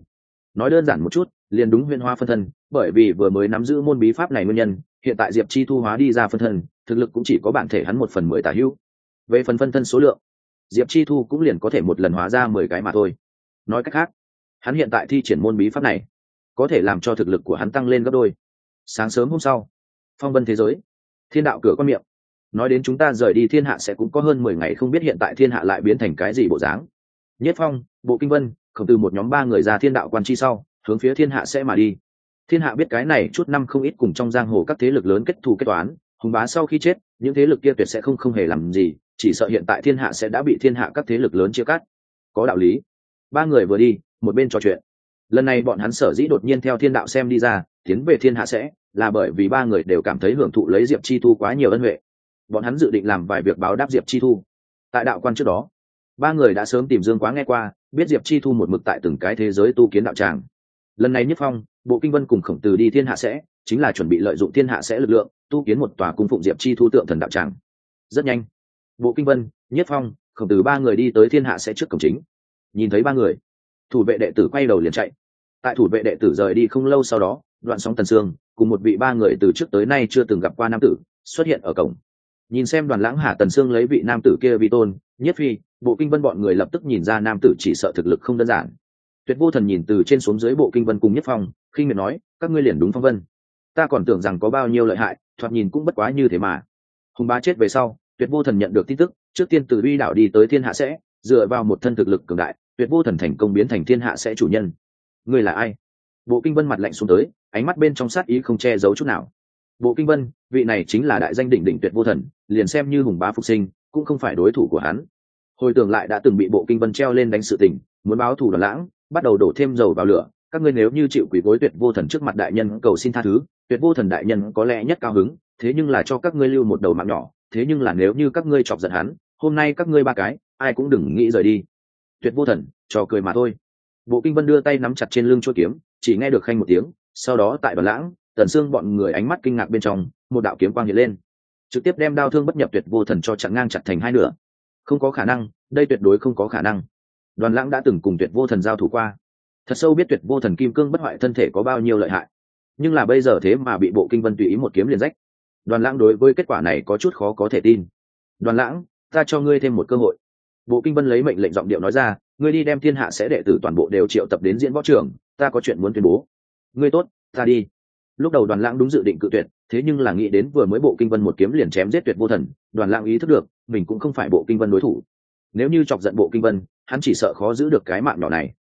nói đơn giản một chút liền đúng huyễn hóa phân thân, bởi vì vừa mới nắm giữ môn bí pháp này nguyên nhân, hiện tại Diệp Chi Thu hóa đi ra phân thân thực lực cũng chỉ có bản thể hắn một phần mười tả hữu. Về phần phân thân số lượng, Diệp Chi Thu cũng liền có thể một lần hóa ra mười cái mà thôi. Nói cách khác, hắn hiện tại thi triển môn bí pháp này có thể làm cho thực lực của hắn tăng lên gấp đôi. Sáng sớm hôm sau, phong vân thế giới, thiên đạo cửa quan miệng nói đến chúng ta rời đi thiên hạ sẽ cũng có hơn mười ngày, không biết hiện tại thiên hạ lại biến thành cái gì bộ dáng. Nhất Phong, Bộ Kinh Vân không từ một nhóm ba người ra thiên đạo quan chi sau hướng phía thiên hạ sẽ mà đi. Thiên hạ biết cái này chút năm không ít cùng trong giang hồ các thế lực lớn kết thù kết toán, hùng bá sau khi chết những thế lực kia tuyệt sẽ không không hề làm gì, chỉ sợ hiện tại thiên hạ sẽ đã bị thiên hạ các thế lực lớn chia cắt. Có đạo lý. Ba người vừa đi một bên trò chuyện. Lần này bọn hắn sở dĩ đột nhiên theo thiên đạo xem đi ra tiến về thiên hạ sẽ là bởi vì ba người đều cảm thấy hưởng thụ lấy Diệp Chi Thu quá nhiều ân huệ. Bọn hắn dự định làm vài việc báo đáp Diệp Chi Thu. Tại đạo quan trước đó, ba người đã sớm tìm Dương Quá nghe qua, biết Diệp Chi Thu một mực tại từng cái thế giới tu kiến đạo tràng. Lần này Nhất Phong, Bộ Kinh Vân cùng Khổng Tử đi thiên hạ sẽ chính là chuẩn bị lợi dụng thiên hạ sẽ lực lượng tu kiến một tòa cung phụng Diệp Chi Thu tượng thần đạo tràng. Rất nhanh, Bộ Kinh Vân, Nhất Phong, Khổng Tử ba người đi tới thiên hạ sẽ trước cổng chính. Nhìn thấy ba người, thủ vệ đệ tử quay đầu liền chạy. Tại thủ vệ đệ tử rời đi không lâu sau đó, Đoạn Sóng Tần Sương cùng một vị ba người từ trước tới nay chưa từng gặp qua nam tử xuất hiện ở cổng. Nhìn xem Đoàn Lãng Hà, Tần Sương lấy vị nam tử kia vi tôn, Nhất Phi, Bộ Kinh Vân bọn người lập tức nhìn ra nam tử chỉ sợ thực lực không đơn giản. Tuyệt Vô Thần nhìn từ trên xuống dưới Bộ Kinh Vân cùng Nhất Phong, khinh miệt nói, các ngươi liền đúng phong vân. Ta còn tưởng rằng có bao nhiêu lợi hại, thoạt nhìn cũng bất quá như thế mà. Hùng bá chết về sau, Tuyệt Vô Thần nhận được tin tức, trước tiên từ uy đảo đi tới thiên hạ sẽ, dựa vào một thân thực lực cường đại, Tuyệt Vô Thần thành công biến thành thiên hạ sẽ chủ nhân. Ngươi là ai? Bộ Kinh Vân mặt lạnh xuống tới, ánh mắt bên trong sát ý không che giấu chút nào. Bộ Kinh Vân, vị này chính là đại danh đỉnh đỉnh Tuyệt Vô Thần, liền xem như hùng bá phục sinh cũng không phải đối thủ của hắn. Hồi tưởng lại đã từng bị Bộ Kinh Vân treo lên đánh sự tình, muốn báo thù Đoàn Lãng, bắt đầu đổ thêm dầu vào lửa. Các ngươi nếu như chịu quỳ gối Tuyệt Vô Thần trước mặt đại nhân cầu xin tha thứ, Tuyệt Vô Thần đại nhân có lẽ nhất cao hứng, thế nhưng là cho các ngươi lưu một đầu mạng nhỏ, thế nhưng là nếu như các ngươi chọc giận hắn, hôm nay các ngươi ba cái ai cũng đừng nghĩ rời đi. Tuyệt Vô Thần trò cười mà thôi. Bộ Kinh Vân đưa tay nắm chặt trên lưng chuôi kiếm, chỉ nghe được khanh một tiếng, sau đó tại Đoàn Lãng, Tần Sương bọn người ánh mắt kinh ngạc bên trong, một đạo kiếm quang hiện lên, trực tiếp đem đao thương bất nhập Tuyệt Vô Thần cho chặn ngang chặt thành hai nửa. Không có khả năng, đây tuyệt đối không có khả năng. Đoàn Lãng đã từng cùng Tuyệt Vô Thần giao thủ qua, thật sâu biết Tuyệt Vô Thần kim cương bất hoại thân thể có bao nhiêu lợi hại, nhưng là bây giờ thế mà bị Bộ Kinh Vân tùy ý một kiếm liền rách. Đoàn Lãng đối với kết quả này có chút khó có thể tin. Đoàn Lãng, ta cho ngươi thêm một cơ hội. Bộ Kinh Vân lấy mệnh lệnh giọng điệu nói ra, ngươi đi đem thiên hạ sẽ đệ tử toàn bộ đều triệu tập đến diễn võ trường, ta có chuyện muốn tuyên bố. Ngươi tốt, ta đi. Lúc đầu Đoàn Lãng đúng dự định cự tuyệt, thế nhưng là nghĩ đến vừa mới Bộ Kinh Vân một kiếm liền chém giết Tuyệt Vô Thần, Đoàn Lãng ý thức được mình cũng không phải Bộ Kinh Vân đối thủ. Nếu như chọc giận Bộ Kinh Vân, hắn chỉ sợ khó giữ được cái mạng nhỏ này.